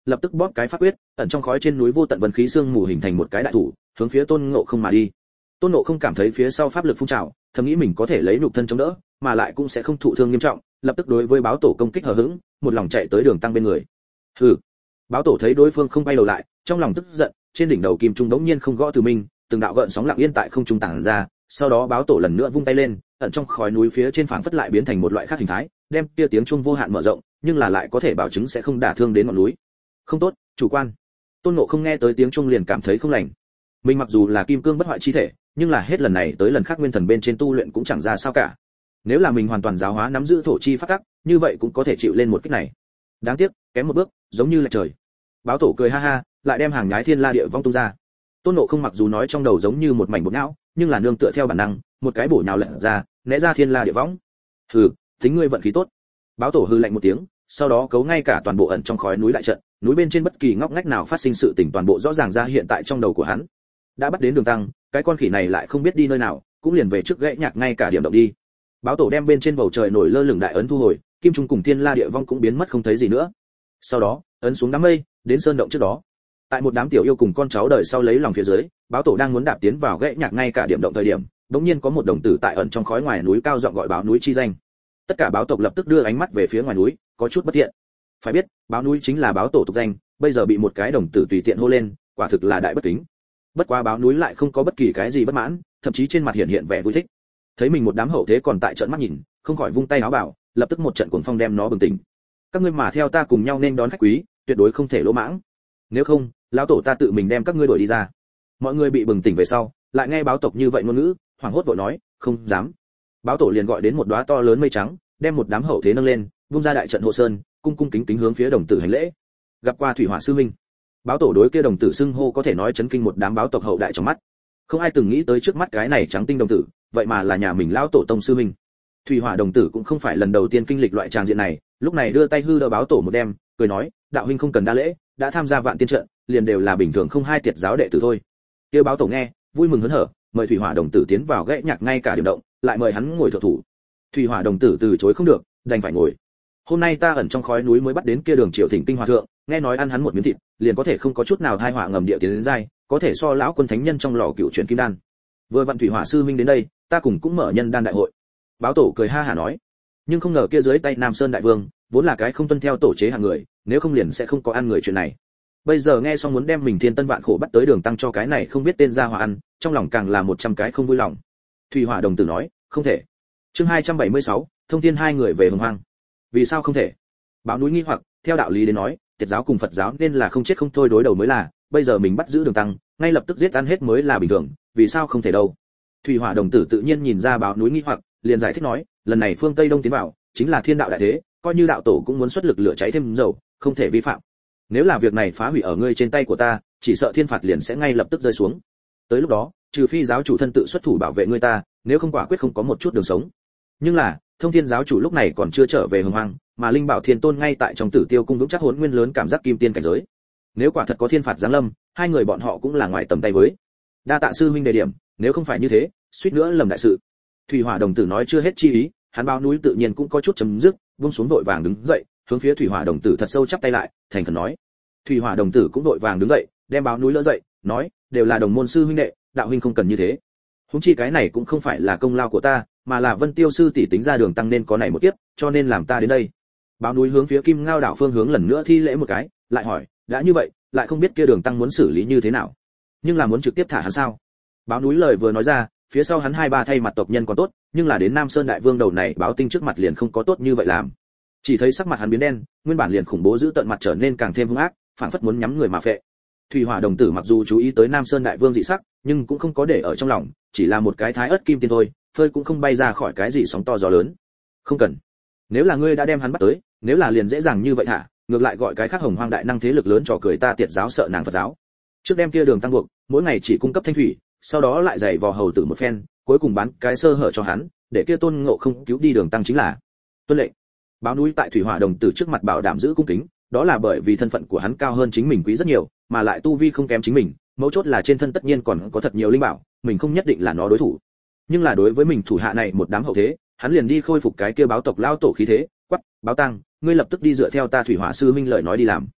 lập tức bóp cái pháp quyết, ẩn trong khói trên núi vô tận vân khí sương mù hình thành một cái đại thủ, hướng phía Tôn Ngộ Không mà đi. Tôn Ngộ Không cảm thấy phía sau pháp lực phun trào, thầm nghĩ mình có thể lấy nhục thân chống đỡ, mà lại cũng sẽ không thụ thương nghiêm trọng, lập tức đối với báo tổ công kích hờ hững, một lòng chạy tới Đường Tăng bên người. Hừ. Báo tổ thấy đối phương không bay đầu lại, trong lòng tức giận, trên đỉnh đầu kim trung đống nhiên không gõ từ mình, từng đạo gợn sóng lặng yên tại không trung tản ra, sau đó báo tổ lần nữa vung tay lên, ẩn trong khói núi phía trên phảng phất lại biến thành một loại khác hình thái, đem kia tiếng chuông vô hạn mở rộng, nhưng là lại có thể bảo chứng sẽ không đả thương đến ngọn núi. Không tốt, chủ quan. Tôn Ngộ Không nghe tới tiếng chuông liền cảm thấy không lành. Mình mặc dù là kim cương bất hoại chi thể, nhưng là hết lần này tới lần khác nguyên thần bên trên tu luyện cũng chẳng ra sao cả. Nếu là mình hoàn toàn giáo hóa nắm giữ thổ chi pháp tắc, như vậy cũng có thể chịu lên một kích này. Đáng tiếc, kém một bước, giống như là trời. Báo tổ cười ha ha, lại đem hàng nhái thiên la địa vong tung ra. Tôn Ngộ Không mặc dù nói trong đầu giống như một mảnh bột não, nhưng là nương tựa theo bản năng, một cái bổ nhào lật ra, né ra thiên la địa võng. Hừ, tính ngươi vận khí tốt. Báo tổ hừ lạnh một tiếng, sau đó cấu ngay cả toàn bộ ẩn trong khói núi đại trận, núi bên trên bất kỳ ngóc ngách nào phát sinh sự tình toàn bộ rõ ràng ra hiện tại trong đầu của hắn. Đã bắt đến Đường Tăng, cái con khỉ này lại không biết đi nơi nào, cũng liền về trước gãy nhạc ngay cả điểm động đi. Báo tổ đem bên trên bầu trời nổi lơ lửng đại ấn thu hồi, kim trung cùng thiên la địa vong cũng biến mất không thấy gì nữa. Sau đó, ấn xuống đám mây, đến sơn động trước đó. Tại một đám tiểu yêu cùng con cháu đời sau lấy lòng phía dưới, báo tổ đang muốn đạp tiến vào gãy nhạc ngay cả điểm động thời điểm, đống nhiên có một đồng tử tại ẩn trong khói ngoài núi cao giọng gọi báo núi chi danh. Tất cả báo tộc lập tức đưa ánh mắt về phía ngoài núi, có chút bất thiện. Phải biết, báo núi chính là báo tổ tục danh, bây giờ bị một cái đồng tử tùy tiện hô lên, quả thực là đại bất kính. Bất quá báo núi lại không có bất kỳ cái gì bất mãn, thậm chí trên mặt hiện hiện vẻ vui thích. Thấy mình một đám hậu thế còn tại trợn mắt nhìn, không khỏi vung tay áo bảo, lập tức một trận cuồng phong đem nó bừng tỉnh. Các ngươi mà theo ta cùng nhau nên đón khách quý, tuyệt đối không thể lỗ mãng. Nếu không, lão tổ ta tự mình đem các ngươi đuổi đi ra. Mọi người bị bừng tỉnh về sau, lại nghe báo tộc như vậy ngôn ngữ, hoảng hốt vội nói, không dám. Báo tổ liền gọi đến một đóa to lớn mây trắng, đem một đám hậu thế nâng lên, vung ra đại trận hộ sơn, cung cung kính kính hướng phía đồng tử hành lễ. Gặp qua thủy hỏa sư minh. Báo tổ đối kia đồng tử xưng hô có thể nói chấn kinh một đám báo tộc hậu đại trong mắt. Không ai từng nghĩ tới trước mắt cái này trắng tinh đồng tử, vậy mà là nhà mình lão tổ tông sư minh. Thủy hỏa đồng tử cũng không phải lần đầu tiên kinh lịch loại tràng diện này, lúc này đưa tay hư đỡ báo tổ một đem, cười nói, đạo huynh không cần đa lễ, đã tham gia vạn tiên trận, liền đều là bình thường không hai tiệt giáo đệ tử thôi. Kia báo tổ nghe, vui mừng hớn hở, mời thủy hỏa đồng tử tiến vào gãy nhạc ngay cả điểm động, lại mời hắn ngồi thượng thủ. Thủy hỏa đồng tử từ chối không được, đành phải ngồi. Hôm nay ta ẩn trong khói núi mới bắt đến kia đường Triệu Thỉnh Kinh Hòa thượng, nghe nói ăn hắn một miếng thịt, liền có thể không có chút nào thai họa ngầm địa tiến đến giai, có thể so lão quân thánh nhân trong lò cựu chuyển kim đan. Vừa vặn thủy hỏa sư minh đến đây, ta cùng cũng mở nhân đan đại hội. Báo tổ cười ha hả nói, nhưng không ngờ kia dưới tay Nam Sơn đại vương, vốn là cái không tuân theo tổ chế hạng người, nếu không liền sẽ không có ăn người chuyện này. Bây giờ nghe xong muốn đem mình thiên tân vạn khổ bắt tới Đường Tăng cho cái này không biết tên ra hỏa ăn, trong lòng càng là một trăm cái không vui lòng. Thủy hỏa đồng tử nói, không thể. Chương hai trăm bảy mươi sáu, thông thiên hai người về hồng hoang. Vì sao không thể? Báo núi nghi hoặc, theo đạo lý đến nói, Tiệt giáo cùng Phật giáo nên là không chết không thôi đối đầu mới là, bây giờ mình bắt giữ Đường Tăng, ngay lập tức giết ăn hết mới là bình thường, vì sao không thể đâu? Thủy hỏa đồng tử tự nhiên nhìn ra báo núi nghi hoặc, liền giải thích nói, lần này phương Tây Đông tiến vào, chính là thiên đạo đại thế, coi như đạo tổ cũng muốn xuất lực lửa cháy thêm dầu, không thể vi phạm. Nếu là việc này phá hủy ở ngươi trên tay của ta, chỉ sợ thiên phạt liền sẽ ngay lập tức rơi xuống. Tới lúc đó, trừ phi giáo chủ thân tự xuất thủ bảo vệ ngươi ta, nếu không quả quyết không có một chút đường sống. Nhưng là, Thông Thiên giáo chủ lúc này còn chưa trở về hồng hoang, mà Linh Bảo Thiên Tôn ngay tại trong Tử Tiêu cung vững chắc hồn nguyên lớn cảm giác kim tiên cảnh giới. Nếu quả thật có thiên phạt giáng lâm, hai người bọn họ cũng là ngoài tầm tay với. Đa tạ sư huynh đề điểm, nếu không phải như thế, suýt nữa lầm đại sự. Thủy hỏa đồng tử nói chưa hết chi ý, hắn báo núi tự nhiên cũng có chút chấm dứt, buông xuống vội vàng đứng dậy, hướng phía thủy hỏa đồng tử thật sâu chắp tay lại, thành khẩn nói. Thủy hỏa đồng tử cũng vội vàng đứng dậy, đem báo núi đỡ dậy, nói, đều là đồng môn sư huynh đệ, đạo huynh không cần như thế. Huống chi cái này cũng không phải là công lao của ta, mà là Vân Tiêu sư tỷ tính ra Đường Tăng nên có này một kiếp, cho nên làm ta đến đây. Báo núi hướng phía Kim Ngao đảo phương hướng lần nữa thi lễ một cái, lại hỏi, đã như vậy, lại không biết kia Đường Tăng muốn xử lý như thế nào, nhưng là muốn trực tiếp thả hắn sao? Báo núi lời vừa nói ra, phía sau hắn hai ba thay mặt tộc nhân còn tốt, nhưng là đến Nam Sơn đại vương đầu này báo tinh trước mặt liền không có tốt như vậy làm. Chỉ thấy sắc mặt hắn biến đen, nguyên bản liền khủng bố giữ tận mặt trở nên càng thêm hung ác, phảng phất muốn nhắm người mà phệ. Thủy hỏa đồng tử mặc dù chú ý tới Nam Sơn đại vương dị sắc, nhưng cũng không có để ở trong lòng, chỉ là một cái thái ớt kim tiên thôi, phơi cũng không bay ra khỏi cái gì sóng to gió lớn. Không cần. Nếu là ngươi đã đem hắn bắt tới, nếu là liền dễ dàng như vậy thả, ngược lại gọi cái khác hồng hoang đại năng thế lực lớn trò cười ta Tiệt giáo sợ nàng Phật giáo. Trước đem kia Đường Tăng buộc, mỗi ngày chỉ cung cấp thanh thủy, sau đó lại giày vò hầu tử một phen, cuối cùng bán cái sơ hở cho hắn, để kia Tôn Ngộ Không cứu đi Đường Tăng chính là. Tuân lệnh. Báo núi tại thủy hỏa đồng tử trước mặt bảo đảm giữ cung kính, đó là bởi vì thân phận của hắn cao hơn chính mình quý rất nhiều, mà lại tu vi không kém chính mình, mấu chốt là trên thân tất nhiên còn có thật nhiều linh bảo, mình không nhất định là nó đối thủ. Nhưng là đối với mình thủ hạ này một đám hậu thế, hắn liền đi khôi phục cái kia báo tộc lao tổ khí thế, quắc, báo tăng, ngươi lập tức đi dựa theo ta thủy hỏa sư minh lời nói đi làm.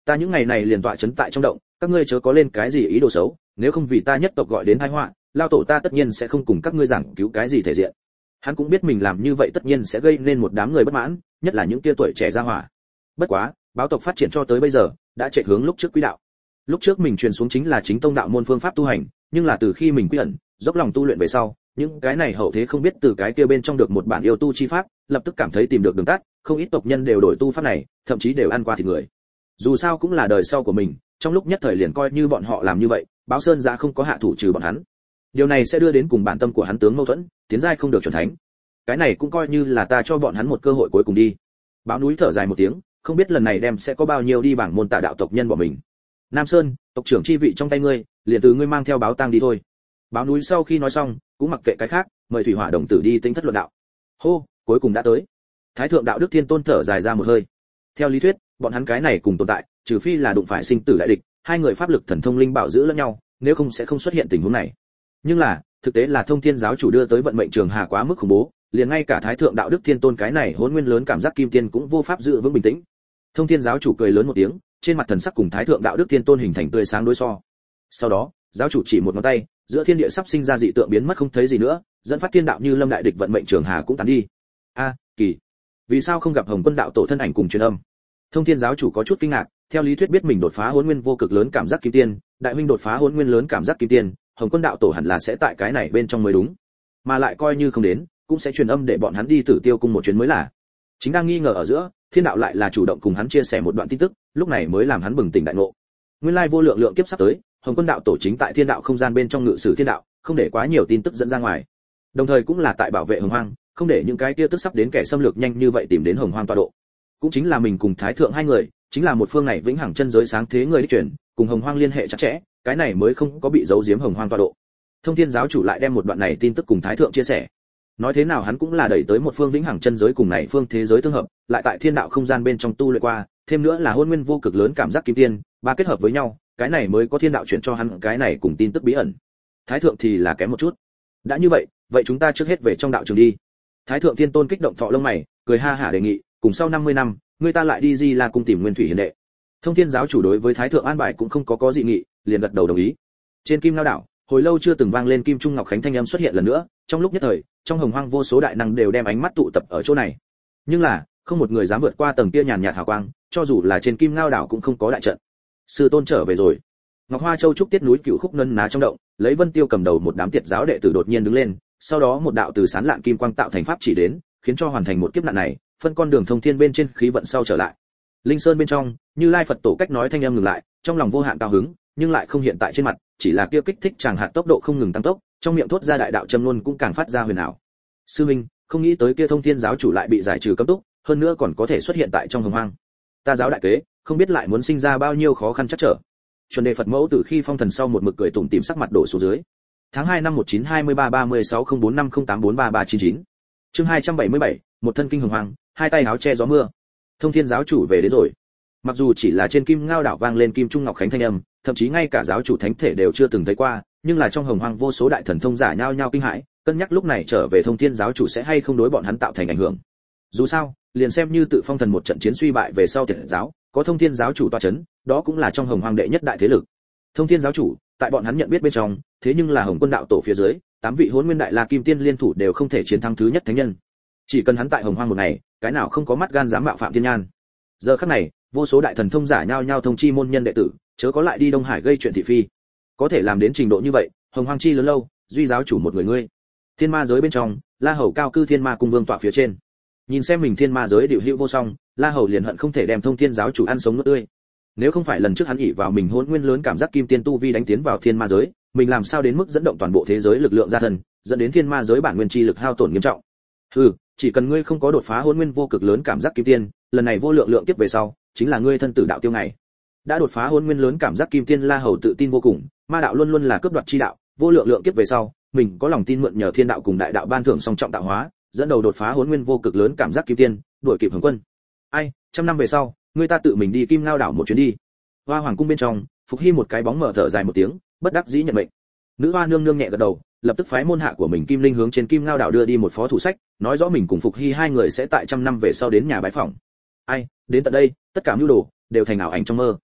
Ta những ngày này liền tọa chấn tại trong động, các ngươi chớ có lên cái gì ý đồ xấu, nếu không vì ta nhất tộc gọi đến tai họa, lao tổ ta tất nhiên sẽ không cùng các ngươi giảng cứu cái gì thể diện. Hắn cũng biết mình làm như vậy tất nhiên sẽ gây nên một đám người bất mãn, nhất là những kia tuổi trẻ gia hỏa. Bất quá, báo tộc phát triển cho tới bây giờ, đã chạy hướng lúc trước quỹ đạo. Lúc trước mình truyền xuống chính là chính tông đạo môn phương pháp tu hành, nhưng là từ khi mình quy ẩn, dốc lòng tu luyện về sau, những cái này hậu thế không biết từ cái kia bên trong được một bản yêu tu chi pháp, lập tức cảm thấy tìm được đường tắt, không ít tộc nhân đều đổi tu pháp này, thậm chí đều ăn qua thịt người. Dù sao cũng là đời sau của mình, trong lúc nhất thời liền coi như bọn họ làm như vậy, Báo Sơn Giá không có hạ thủ trừ bọn hắn. Điều này sẽ đưa đến cùng bản tâm của hắn tướng mâu thuẫn, tiến giai không được chuẩn thánh. Cái này cũng coi như là ta cho bọn hắn một cơ hội cuối cùng đi. Báo núi thở dài một tiếng, không biết lần này đem sẽ có bao nhiêu đi bảng môn tà đạo tộc nhân bọn mình. Nam Sơn, tộc trưởng chi vị trong tay ngươi, liền từ ngươi mang theo Báo Tang đi thôi. Báo núi sau khi nói xong, cũng mặc kệ cái khác, mời thủy hỏa đồng tử đi tính thất luận đạo. Hô, cuối cùng đã tới. Thái thượng đạo đức thiên tôn thở dài ra một hơi. Theo lý thuyết, bọn hắn cái này cùng tồn tại, trừ phi là đụng phải sinh tử đại địch, hai người pháp lực thần thông linh bảo giữ lẫn nhau, nếu không sẽ không xuất hiện tình huống này. Nhưng là, thực tế là Thông Thiên giáo chủ đưa tới vận mệnh trường hà quá mức khủng bố, liền ngay cả Thái thượng đạo đức thiên tôn cái này hỗn nguyên lớn cảm giác kim tiên cũng vô pháp giữ vững bình tĩnh. Thông Thiên giáo chủ cười lớn một tiếng, trên mặt thần sắc cùng Thái thượng đạo đức thiên tôn hình thành tươi sáng đối so. Sau đó, giáo chủ chỉ một ngón tay, giữa thiên địa sắp sinh ra dị tượng biến mất không thấy gì nữa, dẫn phát thiên đạo như lâm đại địch vận mệnh trường hà cũng tán đi. A, kỳ, vì sao không gặp Hồng Quân đạo tổ thân ảnh cùng truyền âm? Thông Thiên giáo chủ có chút kinh ngạc, theo lý thuyết biết mình đột phá hỗn nguyên vô cực lớn cảm giác kim tiên, đại huynh đột phá hỗn nguyên lớn cảm giác kim tiên, Hồng Quân đạo tổ hẳn là sẽ tại cái này bên trong mới đúng, mà lại coi như không đến, cũng sẽ truyền âm để bọn hắn đi Tử Tiêu cung một chuyến mới là. Chính đang nghi ngờ ở giữa, thiên đạo lại là chủ động cùng hắn chia sẻ một đoạn tin tức, lúc này mới làm hắn bừng tỉnh đại ngộ. Nguyên lai vô lượng lượng kiếp sắp tới, Hồng Quân đạo tổ chính tại thiên đạo không gian bên trong ngự sử thiên đạo, không để quá nhiều tin tức dẫn ra ngoài. Đồng thời cũng là tại bảo vệ Hồng Hoang, không để những cái kia tức sắp đến kẻ xâm lược nhanh như vậy tìm đến Hồng Hoang tọa độ. Cũng chính là mình cùng Thái thượng hai người, chính là một phương này vĩnh hằng chân giới sáng thế người đi chuyển, cùng Hồng Hoang liên hệ chặt chẽ, cái này mới không có bị giấu giếm Hồng Hoang tọa độ. Thông Thiên giáo chủ lại đem một đoạn này tin tức cùng Thái thượng chia sẻ. Nói thế nào hắn cũng là đẩy tới một phương vĩnh hằng chân giới cùng này phương thế giới tương hợp, lại tại thiên đạo không gian bên trong tu luyện qua, thêm nữa là hôn nguyên vô cực lớn cảm giác kim tiên, ba kết hợp với nhau, cái này mới có thiên đạo chuyển cho hắn cái này cùng tin tức bí ẩn. Thái thượng thì là kém một chút. Đã như vậy, vậy chúng ta trước hết về trong đạo trường đi. Thái thượng thiên tôn kích động thọ lông mày, cười ha hả đề nghị, cùng sau năm mươi năm, người ta lại đi Di La cung tìm Nguyên Thủy Hiền đệ. Thông Thiên giáo chủ đối với Thái thượng an bài cũng không có có dị nghị, liền gật đầu đồng ý. Trên Kim Ngao đảo, hồi lâu chưa từng vang lên Kim Trung Ngọc Khánh thanh âm xuất hiện lần nữa, trong lúc nhất thời, trong Hồng Hoang vô số đại năng đều đem ánh mắt tụ tập ở chỗ này. Nhưng là, không một người dám vượt qua tầng kia nhàn nhạt hào quang, cho dù là trên Kim Ngao đảo cũng không có đại trận. Sư tôn trở về rồi. Ngọc Hoa Châu trúc tiết núi cửu khúc nân ná trong động, lấy Vân Tiêu cầm đầu một đám tiệt giáo đệ tử đột nhiên đứng lên, sau đó một đạo từ sán lạn kim quang tạo thành pháp chỉ đến, khiến cho hoàn thành một kiếp nạn này, phân con đường thông thiên bên trên khí vận sau trở lại. Linh Sơn bên trong, Như Lai Phật tổ cách nói thanh âm ngừng lại, trong lòng vô hạn cao hứng, nhưng lại không hiện tại trên mặt, chỉ là kia kích thích chàng hạt tốc độ không ngừng tăng tốc, trong miệng thốt ra đại đạo châm luôn cũng càng phát ra huyền ảo. Sư minh, không nghĩ tới kia Thông Thiên giáo chủ lại bị giải trừ cấm túc, hơn nữa còn có thể xuất hiện tại trong Hồng Hoang. Ta giáo đại kế, không biết lại muốn sinh ra bao nhiêu khó khăn chắc trở. Chuẩn đề Phật mẫu từ khi phong thần sau một mực cười tủm tỉm sắc mặt đổ xuống dưới. Tháng hai năm một chín hai ba ba sáu không bốn năm không tám bốn ba ba chín chín. Chương hai trăm bảy mươi bảy, một thân kinh hồng hoàng, hai tay áo che gió mưa. Thông Thiên giáo chủ về đến rồi. Mặc dù chỉ là trên Kim Ngao đảo vang lên Kim Trung Ngọc Khánh thanh âm, thậm chí ngay cả giáo chủ thánh thể đều chưa từng thấy qua, nhưng là trong Hồng Hoang vô số đại thần thông giả nhao nhao kinh hãi, cân nhắc lúc này trở về Thông Thiên giáo chủ sẽ hay không đối bọn hắn tạo thành ảnh hưởng. Dù sao, liền xem như tự phong thần một trận chiến suy bại về sau Tiệt giáo, có Thông Thiên giáo chủ tọa chấn, đó cũng là trong Hồng Hoang đệ nhất đại thế lực. Thông Thiên giáo chủ, tại bọn hắn nhận biết bên trong, thế nhưng là Hồng Quân đạo tổ phía dưới, tám vị Hỗn Nguyên Đại La Kim Tiên liên thủ đều không thể chiến thắng thứ nhất thánh nhân. Chỉ cần hắn tại Hồng Hoang một ngày, cái nào không có mắt gan dám mạo phạm thiên nhan. Giờ khắc này, vô số đại thần thông giả nhao nhao thông chi môn nhân đệ tử, chớ có lại đi Đông Hải gây chuyện thị phi. Có thể làm đến trình độ như vậy, Hồng Hoang chi lớn lâu, duy giáo chủ một người ngươi. Thiên ma giới bên trong, La Hầu cao cư Thiên Ma cung vương tọa phía trên. Nhìn xem mình Thiên Ma giới điều hữu vô song, La Hầu liền hận không thể đem Thông Thiên giáo chủ ăn sống nuốt tươi. Nếu không phải lần trước hắn ỷ vào mình Hỗn Nguyên lớn cảm giác kim tiên tu vi đánh tiến vào Thiên Ma giới, mình làm sao đến mức dẫn động toàn bộ thế giới lực lượng gia thần, dẫn đến Thiên Ma giới bản nguyên chi lực hao tổn nghiêm trọng. Hừ, chỉ cần ngươi không có đột phá Hỗn Nguyên vô cực lớn cảm giác kim tiên, lần này vô lượng lượng kiếp về sau, chính là ngươi thân tử đạo tiêu ngày. Đã đột phá Hỗn Nguyên lớn cảm giác kim tiên, La Hầu tự tin vô cùng, ma đạo luôn luôn là cướp đoạt chi đạo, vô lượng lượng kiếp về sau, mình có lòng tin mượn nhờ thiên đạo cùng đại đạo ban thưởng song trọng tạo hóa, dẫn đầu đột phá Hỗn Nguyên vô cực lớn cảm giác kim tiên, đuổi kịp Hồng Quân. Ai, trăm năm về sau, ngươi ta tự mình đi Kim Ngao đảo một chuyến đi. Hoa hoàng cung bên trong, Phục Hy một cái bóng mở thở dài một tiếng, bất đắc dĩ nhận mệnh. Nữ hoa nương nương nhẹ gật đầu, lập tức phái môn hạ của mình Kim Linh hướng trên Kim Ngao đảo đưa đi một phó thủ sách, nói rõ mình cùng Phục Hy hai người sẽ tại trăm năm về sau đến nhà bái phỏng. Ai, đến tận đây, tất cả mưu đồ đều thành ảo ảnh trong mơ.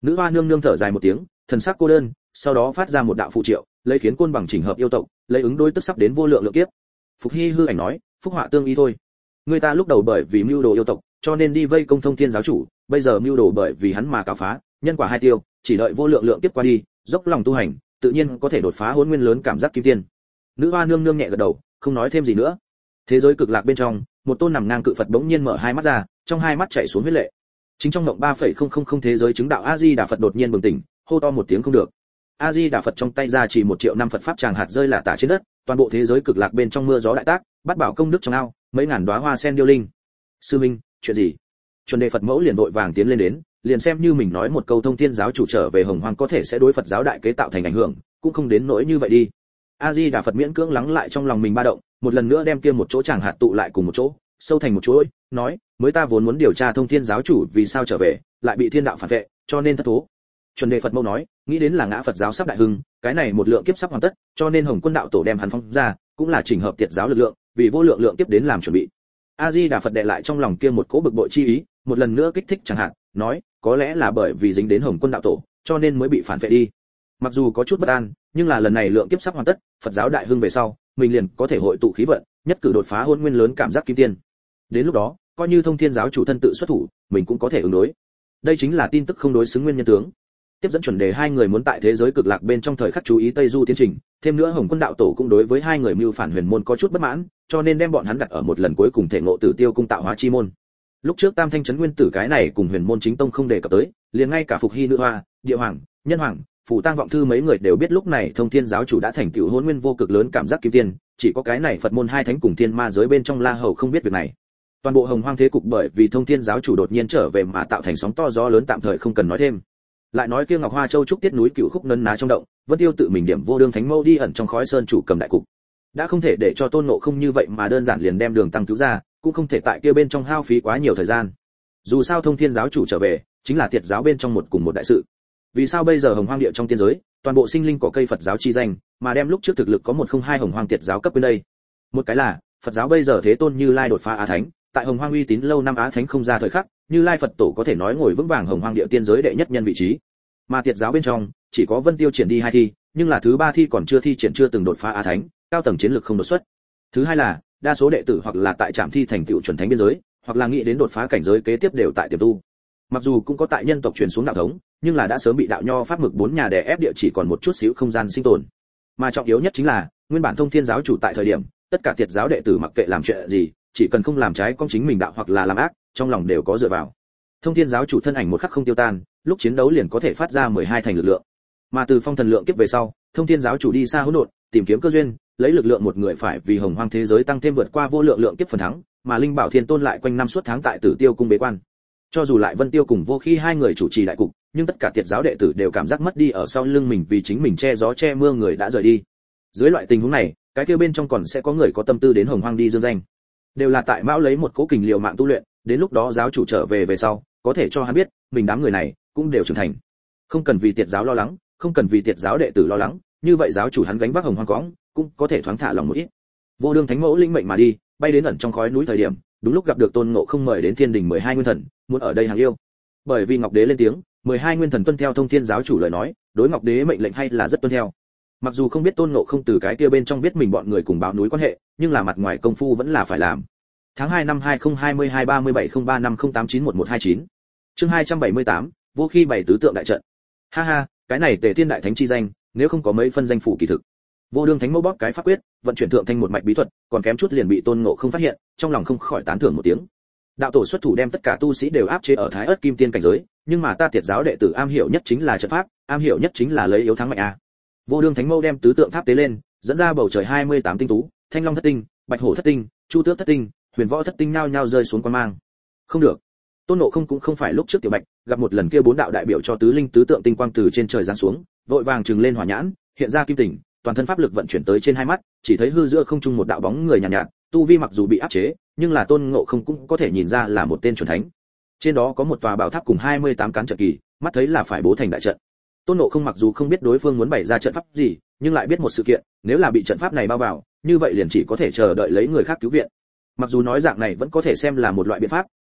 Nữ hoa nương nương thở dài một tiếng, thần sắc cô đơn, sau đó phát ra một đạo phù triệu, lấy khiến côn bằng chỉnh hợp yêu tộc, lấy ứng đối tức sắp đến vô lượng lượng kiếp. Phục Hy hư ảnh nói, phúc họa tương y thôi. Người ta lúc đầu bởi vì mưu đồ yêu tộc, cho nên đi vây công Thông Thiên giáo chủ, bây giờ mưu đồ bởi vì hắn mà cáo phá, nhân quả hai tiêu, chỉ đợi vô lượng lượng kiếp qua đi, dốc lòng tu hành, tự nhiên có thể đột phá hỗn nguyên lớn cảm giác kim tiên. Nữ hoa nương nương nhẹ gật đầu, không nói thêm gì nữa. Thế giới cực lạc bên trong, một tôn nằm ngang cự Phật bỗng nhiên mở hai mắt ra, trong hai mắt chảy xuống huyết lệ. Chính trong mộng ba phẩy không không không thế giới chứng đạo A Di Đà Phật đột nhiên bừng tỉnh, hô to một tiếng không được. A Di Đà Phật trong tay ra chỉ một triệu năm Phật pháp tràng hạt rơi lả tả trên đất, toàn bộ thế giới cực lạc bên trong mưa gió đại tác, bắt bảo công đức trong ao, mấy ngàn đóa hoa sen điêu linh. Sư minh, chuyện gì? Chuẩn đề Phật mẫu liền vội vàng tiến lên đến, liền xem như mình nói một câu Thông Thiên giáo chủ trở về Hồng Hoang có thể sẽ đối Phật giáo đại kế tạo thành ảnh hưởng, cũng không đến nỗi như vậy đi. A Di Đà Phật miễn cưỡng lắng lại trong lòng mình ba động, một lần nữa đem kia một chỗ tràng hạt tụ lại cùng một chỗ, sâu thành một chuỗi, nói, mới ta vốn muốn điều tra Thông Thiên giáo chủ vì sao trở về, lại bị thiên đạo phản vệ, cho nên thất thố. Chuẩn đề Phật mẫu nói, nghĩ đến là ngã Phật giáo sắp đại hưng, cái này một lượng kiếp sắp hoàn tất, cho nên Hồng Quân đạo tổ đem hắn phong ra, cũng là chỉnh hợp tiệt giáo lực lượng, vì vô lượng lượng kiếp đến làm chuẩn bị. A Di Đà Phật đệ lại trong lòng kia một cỗ bực bội chi ý, một lần nữa kích thích chẳng hạn, nói, có lẽ là bởi vì dính đến Hồng Quân đạo tổ, cho nên mới bị phản vệ đi. Mặc dù có chút bất an, nhưng là lần này lượng kiếp sắp hoàn tất, Phật giáo đại hưng về sau, mình liền có thể hội tụ khí vận, nhất cử đột phá hôn nguyên lớn cảm giác kim tiên. Đến lúc đó, coi như Thông Thiên giáo chủ thân tự xuất thủ, mình cũng có thể ứng đối. Đây chính là tin tức không đối xứng nguyên nhân tướng. Tiếp dẫn chuẩn đề hai người muốn tại thế giới cực lạc bên trong thời khắc chú ý Tây Du tiến trình, thêm nữa Hồng Quân đạo tổ cũng đối với hai người mưu phản huyền môn có chút bất mãn, cho nên đem bọn hắn đặt ở một lần cuối cùng thể ngộ Tử Tiêu cung tạo hóa chi môn. Lúc trước Tam Thanh Chấn Nguyên Tử cái này cùng huyền môn chính tông không đề cập tới, liền ngay cả Phục Hy nữ hoa, Địa Hoàng, Nhân Hoàng, Phù Tang Vọng Thư mấy người đều biết lúc này Thông Thiên giáo chủ đã thành tựu hôn nguyên vô cực lớn cảm giác kim tiên, chỉ có cái này Phật môn hai thánh cùng thiên ma giới bên trong La Hầu không biết việc này. Toàn bộ Hồng Hoang thế cục bởi vì Thông Thiên giáo chủ đột nhiên trở về mà tạo thành sóng to gió lớn tạm thời không cần nói thêm. Lại nói kia Ngọc Hoa Châu trúc tiết núi cựu khúc nấn ná trong động, Vân Tiêu tự mình điểm vô đương thánh mâu đi ẩn trong khói sơn chủ cầm đại cục. Đã không thể để cho Tôn Ngộ không như vậy mà đơn giản liền đem Đường Tăng cứu ra, cũng không thể tại kia bên trong hao phí quá nhiều thời gian. Dù sao Thông Thiên giáo chủ trở về, chính là tiệt giáo bên trong một cùng một đại sự. Vì sao bây giờ Hồng Hoang địa trong tiên giới, toàn bộ sinh linh có cây Phật giáo chi danh, mà đem lúc trước thực lực có một không hai Hồng Hoang tiệt giáo cấp bên đây. Một cái là, Phật giáo bây giờ Thế Tôn Như Lai đột phá Á Thánh, tại Hồng Hoang uy tín lâu năm Á Thánh không ra thời khắc, Như Lai Phật tổ có thể nói ngồi vững vàng Hồng Hoang địa tiên giới đệ nhất nhân vị trí. Mà tiệt giáo bên trong, chỉ có Vân Tiêu triển đi hai thi, nhưng là thứ ba thi còn chưa thi triển chưa từng đột phá Á Thánh, cao tầng chiến lược không đột xuất. Thứ hai là, đa số đệ tử hoặc là tại trạm thi thành tựu chuẩn thánh biên giới, hoặc là nghĩ đến đột phá cảnh giới kế tiếp đều tại tiềm tu. Mặc dù cũng có tại nhân tộc truyền xuống đạo thống, nhưng là đã sớm bị đạo nho pháp mực bốn nhà đè ép địa chỉ còn một chút xíu không gian sinh tồn. Mà trọng yếu nhất chính là, nguyên bản Thông Thiên giáo chủ tại thời điểm, tất cả tiệt giáo đệ tử mặc kệ làm chuyện gì, chỉ cần không làm trái con chính mình đạo hoặc là làm ác, trong lòng đều có dựa vào. Thông Thiên giáo chủ thân ảnh một khắc không tiêu tan, lúc chiến đấu liền có thể phát ra mười hai thành lực lượng. Mà từ phong thần lượng kiếp về sau, Thông Thiên giáo chủ đi xa hỗn độn, tìm kiếm cơ duyên, lấy lực lượng một người phải vì Hồng Hoang thế giới tăng thêm vượt qua vô lượng lượng kiếp phần thắng, mà Linh Bảo Thiên Tôn lại quanh năm suốt tháng tại Tử Tiêu cung bế quan. Cho dù lại Vân Tiêu cùng Vô Khi hai người chủ trì đại cục, nhưng tất cả tiệt giáo đệ tử đều cảm giác mất đi ở sau lưng mình vì chính mình che gió che mưa người đã rời đi. Dưới loại tình huống này, cái kia bên trong còn sẽ có người có tâm tư đến Hồng Hoang đi dương danh. Đều là tại Mão lấy một cố kình liều mạng tu luyện, đến lúc đó giáo chủ trở về về sau, có thể cho hắn biết, mình đám người này cũng đều trưởng thành. Không cần vì tiệt giáo lo lắng, không cần vì tiệt giáo đệ tử lo lắng, như vậy giáo chủ hắn gánh vác Hồng Hoang cõng, cũng có thể thoáng thả lòng một ít. Vô Đương Thánh Mẫu linh mệnh mà đi, bay đến ẩn trong khói núi thời điểm, đúng lúc gặp được Tôn Ngộ không mời đến Thiên Đình mười hai nguyên thần, muốn ở đây hàng yêu. Bởi vì Ngọc Đế lên tiếng, mười hai nguyên thần tuân theo Thông Thiên giáo chủ lời nói, đối Ngọc Đế mệnh lệnh hay là rất tuân theo. Mặc dù không biết Tôn Ngộ không từ cái kia bên trong biết mình bọn người cùng báo núi quan hệ, nhưng là mặt ngoài công phu vẫn là phải làm. Tháng hai năm hai không hai hai ba bảy không ba năm không tám chín một một hai chín. Chương hai trăm bảy mươi tám, Vô Khi bày tứ tượng đại trận. Ha ha, cái này Tề Thiên đại thánh chi danh, nếu không có mấy phân danh phủ kỳ thực. Vô Đương Thánh Mẫu bóp cái pháp quyết, vận chuyển thượng thanh một mạch bí thuật, còn kém chút liền bị Tôn Ngộ không phát hiện, trong lòng không khỏi tán thưởng một tiếng. Đạo tổ xuất thủ đem tất cả tu sĩ đều áp chế ở Thái Ức Kim Tiên cảnh giới, nhưng mà ta tiệt giáo đệ tử am hiểu nhất chính là trận pháp, am hiểu nhất chính là lấy yếu thắng mạnh a. Vô Đương Thánh Mẫu đem tứ tượng tháp tế lên, dẫn ra bầu trời hai mươi tám tinh tú, Thanh Long thất tinh, Bạch Hổ thất tinh, Chu Tước thất tinh, Huyền Võ thất tinh nhao nhao rơi xuống quan mang. Không được. Tôn Ngộ không cũng không phải lúc trước tiểu Bạch, gặp một lần kia bốn đạo đại biểu cho tứ linh tứ tượng tinh quang từ trên trời giáng xuống, vội vàng trừng lên hỏa nhãn, hiện ra kim tỉnh, toàn thân pháp lực vận chuyển tới trên hai mắt, chỉ thấy hư giữa không trung một đạo bóng người nhàn nhạt, nhạt, tu vi mặc dù bị áp chế, nhưng là Tôn Ngộ không cũng có thể nhìn ra là một tên chuẩn thánh. Trên đó có một tòa bảo tháp cùng hai mươi tám cán trận kỳ, mắt thấy là phải bố thành đại trận. Tôn Ngộ không mặc dù không biết đối phương muốn bày ra trận pháp gì, nhưng lại biết một sự kiện, nếu là bị trận pháp này bao vào, như vậy liền chỉ có thể chờ đợi lấy người khác cứu viện. Mặc dù nói dạng này vẫn có thể xem là một loại biện pháp,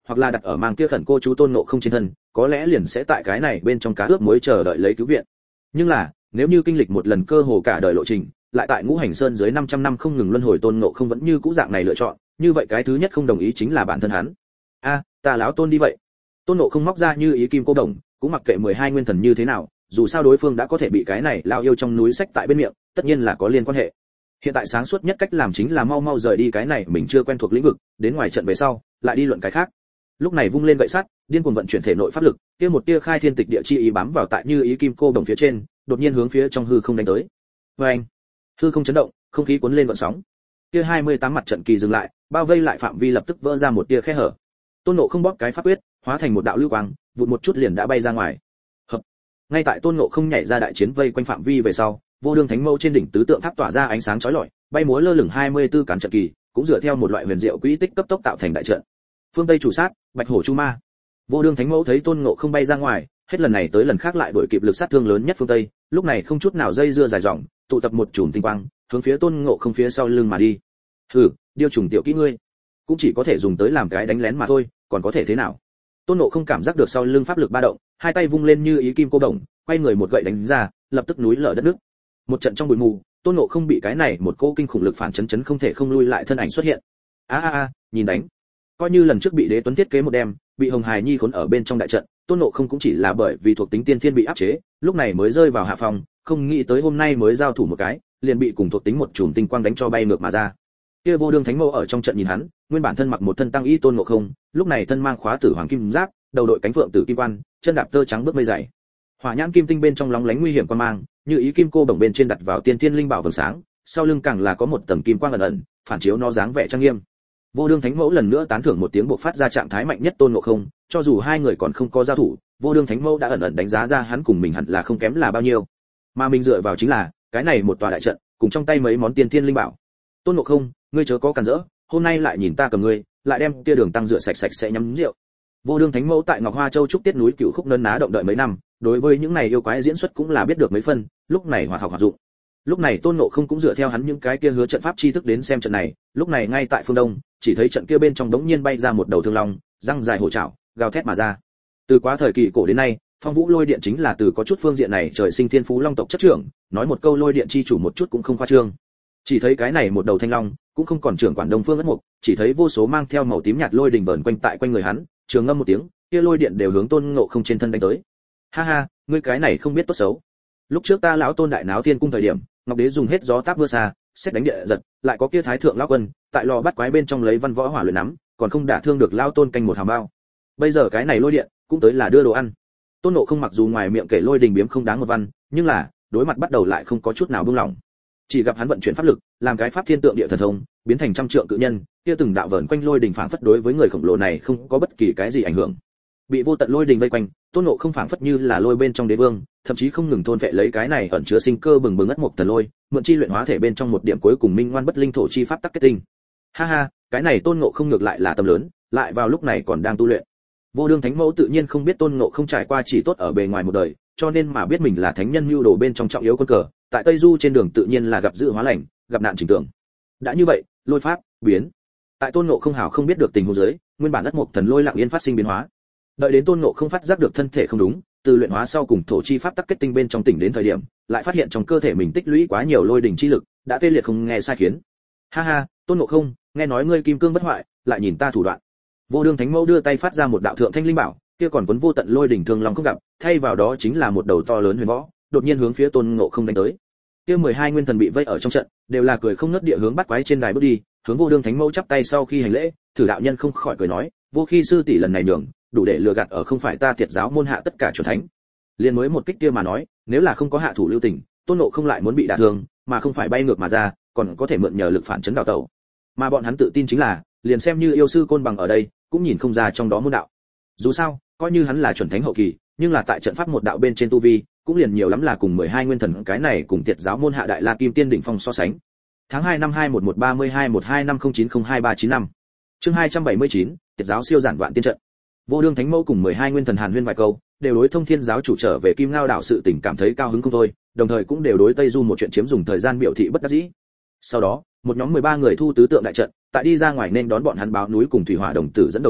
hoặc là đặt ở mang kia khẩn cô chú Tôn Ngộ Không trên thân, có lẽ liền sẽ tại cái này bên trong cá ướp muối chờ đợi lấy cứu viện. Nhưng là, nếu như kinh lịch một lần cơ hồ cả đời lộ trình, lại tại Ngũ Hành Sơn dưới năm trăm năm không ngừng luân hồi Tôn Ngộ Không vẫn như cũ dạng này lựa chọn, như vậy cái thứ nhất không đồng ý chính là bản thân hắn. A, ta lão Tôn đi vậy. Tôn Ngộ Không móc ra như ý kim cô đồng, cũng mặc kệ mười hai nguyên thần như thế nào, dù sao đối phương đã có thể bị cái này lao yêu trong núi sách tại bên miệng, tất nhiên là có liên quan hệ. Hiện tại sáng suốt nhất cách làm chính là mau mau rời đi cái này mình chưa quen thuộc lĩnh vực, đến ngoài trận về sau, lại đi luận cái khác. Lúc này vung lên gậy sắt, điên cuồng vận chuyển thể nội pháp lực, kia một tia khai thiên tịch địa chi ý bám vào tại như ý kim cô đồng phía trên, đột nhiên hướng phía trong hư không đánh tới. Oeng! Hư không chấn động, không khí cuốn lên gợn sóng. Kia hai mươi tám mặt trận kỳ dừng lại, bao vây lại phạm vi lập tức vỡ ra một tia khe hở. Tôn Ngộ Không bóp cái pháp quyết, hóa thành một đạo lưu quang, vụt một chút liền đã bay ra ngoài. Hợp. Ngay tại Tôn Ngộ Không nhảy ra đại chiến vây quanh phạm vi về sau, Vô Đương Thánh Mâu trên đỉnh tứ tượng tháp tỏa ra ánh sáng chói lọi, bay múa lơ lửng hai mươi tư cán trận kỳ, cũng dựa theo một loại huyền diệu quỹ tích cấp tốc tạo thành đại trận. Phương Tây chủ sát, Bạch Hổ Chu Ma. Vô Đương Thánh Mẫu thấy Tôn Ngộ Không bay ra ngoài, hết lần này tới lần khác lại đuổi kịp lực sát thương lớn nhất phương Tây, lúc này không chút nào dây dưa dài dòng, tụ tập một chùm tinh quang, hướng phía Tôn Ngộ Không phía sau lưng mà đi. Hừ, điêu trùng tiểu kỹ ngươi, cũng chỉ có thể dùng tới làm cái đánh lén mà thôi, còn có thể thế nào? Tôn Ngộ Không cảm giác được sau lưng pháp lực ba động, hai tay vung lên như ý kim cô đồng, quay người một gậy đánh ra, lập tức núi lở đất nước. Một trận trong bụi mù, Tôn Ngộ Không bị cái này một cỗ kinh khủng lực phản chấn chấn không thể không lui lại thân ảnh xuất hiện. A a a, nhìn đánh. Coi như lần trước bị Đế Tuấn thiết kế một đêm, bị Hồng Hải Nhi khốn ở bên trong đại trận, Tôn Ngộ Không cũng chỉ là bởi vì thuộc tính tiên thiên bị áp chế, lúc này mới rơi vào hạ phòng, không nghĩ tới hôm nay mới giao thủ một cái, liền bị cùng thuộc tính một chùm tinh quang đánh cho bay ngược mà ra. Kia Vô Đương Thánh Mâu ở trong trận nhìn hắn, nguyên bản thân mặc một thân tăng y Tôn Ngộ Không, lúc này thân mang khóa tử hoàng kim giáp, đầu đội cánh phượng tử kim quan, chân đạp tơ trắng bước mây dày. Hỏa nhãn kim tinh bên trong lóng lánh nguy hiểm quan mang, như ý kim cô đồng bên trên đặt vào tiên thiên linh bảo vầng sáng, sau lưng càng là có một tầng kim quang ẩn ẩn, phản chiếu nó dáng vẻ trang nghiêm. Vô Đương Thánh Mẫu lần nữa tán thưởng một tiếng bộc phát ra trạng thái mạnh nhất Tôn Ngộ Không, cho dù hai người còn không có giao thủ, Vô Đương Thánh Mẫu đã ẩn ẩn đánh giá ra hắn cùng mình hẳn là không kém là bao nhiêu. Mà mình dựa vào chính là cái này một tòa đại trận, cùng trong tay mấy món tiên thiên linh bảo. Tôn Ngộ Không, ngươi chớ có cản rỡ, hôm nay lại nhìn ta cầm ngươi, lại đem kia đường tăng rửa sạch sạch sẽ nhắm rượu. Vô Đương Thánh Mẫu tại Ngọc Hoa Châu trúc tiết núi Cửu Khúc nấn ná động đợi mấy năm, đối với những này yêu quái diễn xuất cũng là biết được mấy phân, lúc này hoạt học hoạt dụng. Lúc này Tôn Ngộ Không cũng dựa theo hắn những cái kia hứa trận pháp chi thức đến xem trận này, lúc này ngay tại phương đông, chỉ thấy trận kia bên trong đống nhiên bay ra một đầu thương long, răng dài hổ trảo, gào thét mà ra. Từ quá thời kỳ cổ đến nay, Phong Vũ Lôi Điện chính là từ có chút phương diện này trời sinh thiên phú long tộc chất trưởng, nói một câu lôi điện chi chủ một chút cũng không khoa trương. Chỉ thấy cái này một đầu thanh long, cũng không còn trưởng quản Đông Phương Ất Mục, chỉ thấy vô số mang theo màu tím nhạt lôi đình vờn quanh tại quanh người hắn, trường ngâm một tiếng, kia lôi điện đều hướng Tôn Ngộ Không trên thân đánh tới. Ha ha, ngươi cái này không biết tốt xấu. Lúc trước ta lão Tôn đại náo thiên cung thời điểm, Ngọc Đế dùng hết gió táp mưa xa, xét đánh địa giật, lại có kia thái thượng lão quân, tại lò bắt quái bên trong lấy văn võ hỏa luyện nắm, còn không đả thương được lão Tôn canh một hàm bao. Bây giờ cái này lôi điện, cũng tới là đưa đồ ăn. Tôn Ngộ Không mặc dù ngoài miệng kể lôi đình biếm không đáng một văn, nhưng là, đối mặt bắt đầu lại không có chút nào buông lỏng. Chỉ gặp hắn vận chuyển pháp lực, làm cái pháp thiên tượng địa thần thông, biến thành trăm trượng cự nhân, kia từng đạo vờn quanh lôi đình phảng phất đối với người khổng lồ này không có bất kỳ cái gì ảnh hưởng. Bị vô tận lôi đình vây quanh, Tôn Ngộ Không phảng phất như là lôi bên trong đế vương, thậm chí không ngừng thôn vệ lấy cái này ẩn chứa sinh cơ bừng bừng ất mộc thần lôi, mượn chi luyện hóa thể bên trong một điểm cuối cùng minh ngoan bất linh thổ chi pháp tắc kết tinh. Ha ha, cái này Tôn Ngộ Không ngược lại là tâm lớn, lại vào lúc này còn đang tu luyện. Vô Đương Thánh Mẫu tự nhiên không biết Tôn Ngộ Không trải qua chỉ tốt ở bề ngoài một đời, cho nên mà biết mình là thánh nhân mưu đồ bên trong trọng yếu quân cờ, tại Tây Du trên đường tự nhiên là gặp dự hóa lành, gặp nạn chỉnh tưởng. Đã như vậy, lôi pháp biến. Tại Tôn Ngộ Không hào không biết được tình huống dưới, nguyên bản đất mộc thần lôi lặng yên phát sinh biến hóa. Đợi đến Tôn Ngộ Không phát giác được thân thể không đúng, từ luyện hóa sau cùng thổ chi pháp tắc kết tinh bên trong tỉnh đến thời điểm, lại phát hiện trong cơ thể mình tích lũy quá nhiều lôi đỉnh chi lực, đã tê liệt không nghe sai khiến. Ha ha, Tôn Ngộ Không, nghe nói ngươi kim cương bất hoại, lại nhìn ta thủ đoạn. Vô Đương Thánh Mẫu đưa tay phát ra một đạo thượng thanh linh bảo, kia còn cuốn vô tận lôi đỉnh thương long không gặp, thay vào đó chính là một đầu to lớn huyền võ, đột nhiên hướng phía Tôn Ngộ Không đánh tới. Kia mười hai nguyên thần bị vây ở trong trận, đều là cười không ngớt địa hướng bắt quái trên đài bước đi, hướng Vô Đương Thánh Mẫu chắp tay sau khi hành lễ, thử đạo nhân không khỏi cười nói, vô khi sư tỷ lần này nhường, đủ để lừa gạt ở không phải ta thiệt giáo môn hạ tất cả chuẩn thánh. Liên mới một kích kia mà nói, nếu là không có hạ thủ lưu tình, Tôn Ngộ Không lại muốn bị đả thương, mà không phải bay ngược mà ra, còn có thể mượn nhờ lực phản chấn đào tẩu. Mà bọn hắn tự tin chính là, liền xem như yêu sư côn bằng ở đây, cũng nhìn không ra trong đó môn đạo. Dù sao, coi như hắn là chuẩn thánh hậu kỳ, nhưng là tại trận pháp một đạo bên trên tu vi, cũng liền nhiều lắm là cùng mười hai nguyên thần cái này cùng thiệt giáo môn hạ đại la kim tiên đỉnh phong so sánh. Tháng hai năm hai một một ba mươi hai một hai năm không chín không hai ba chín năm. Chương hai trăm bảy mươi chín, thiệt giáo siêu giản vạn tiên trận. Vô Đương Thánh Mẫu cùng mười hai nguyên thần hàn huyên vài câu, đều đối Thông Thiên giáo chủ trở về Kim Ngao đảo sự tình cảm thấy cao hứng không thôi, đồng thời cũng đều đối Tây Du một chuyện chiếm dùng thời gian biểu thị bất đắc dĩ. Sau đó, một nhóm mười ba người thu tứ tượng đại trận, tại đi ra ngoài nên đón bọn hắn báo núi cùng thủy hỏa đồng tử dẫn đầu dưới,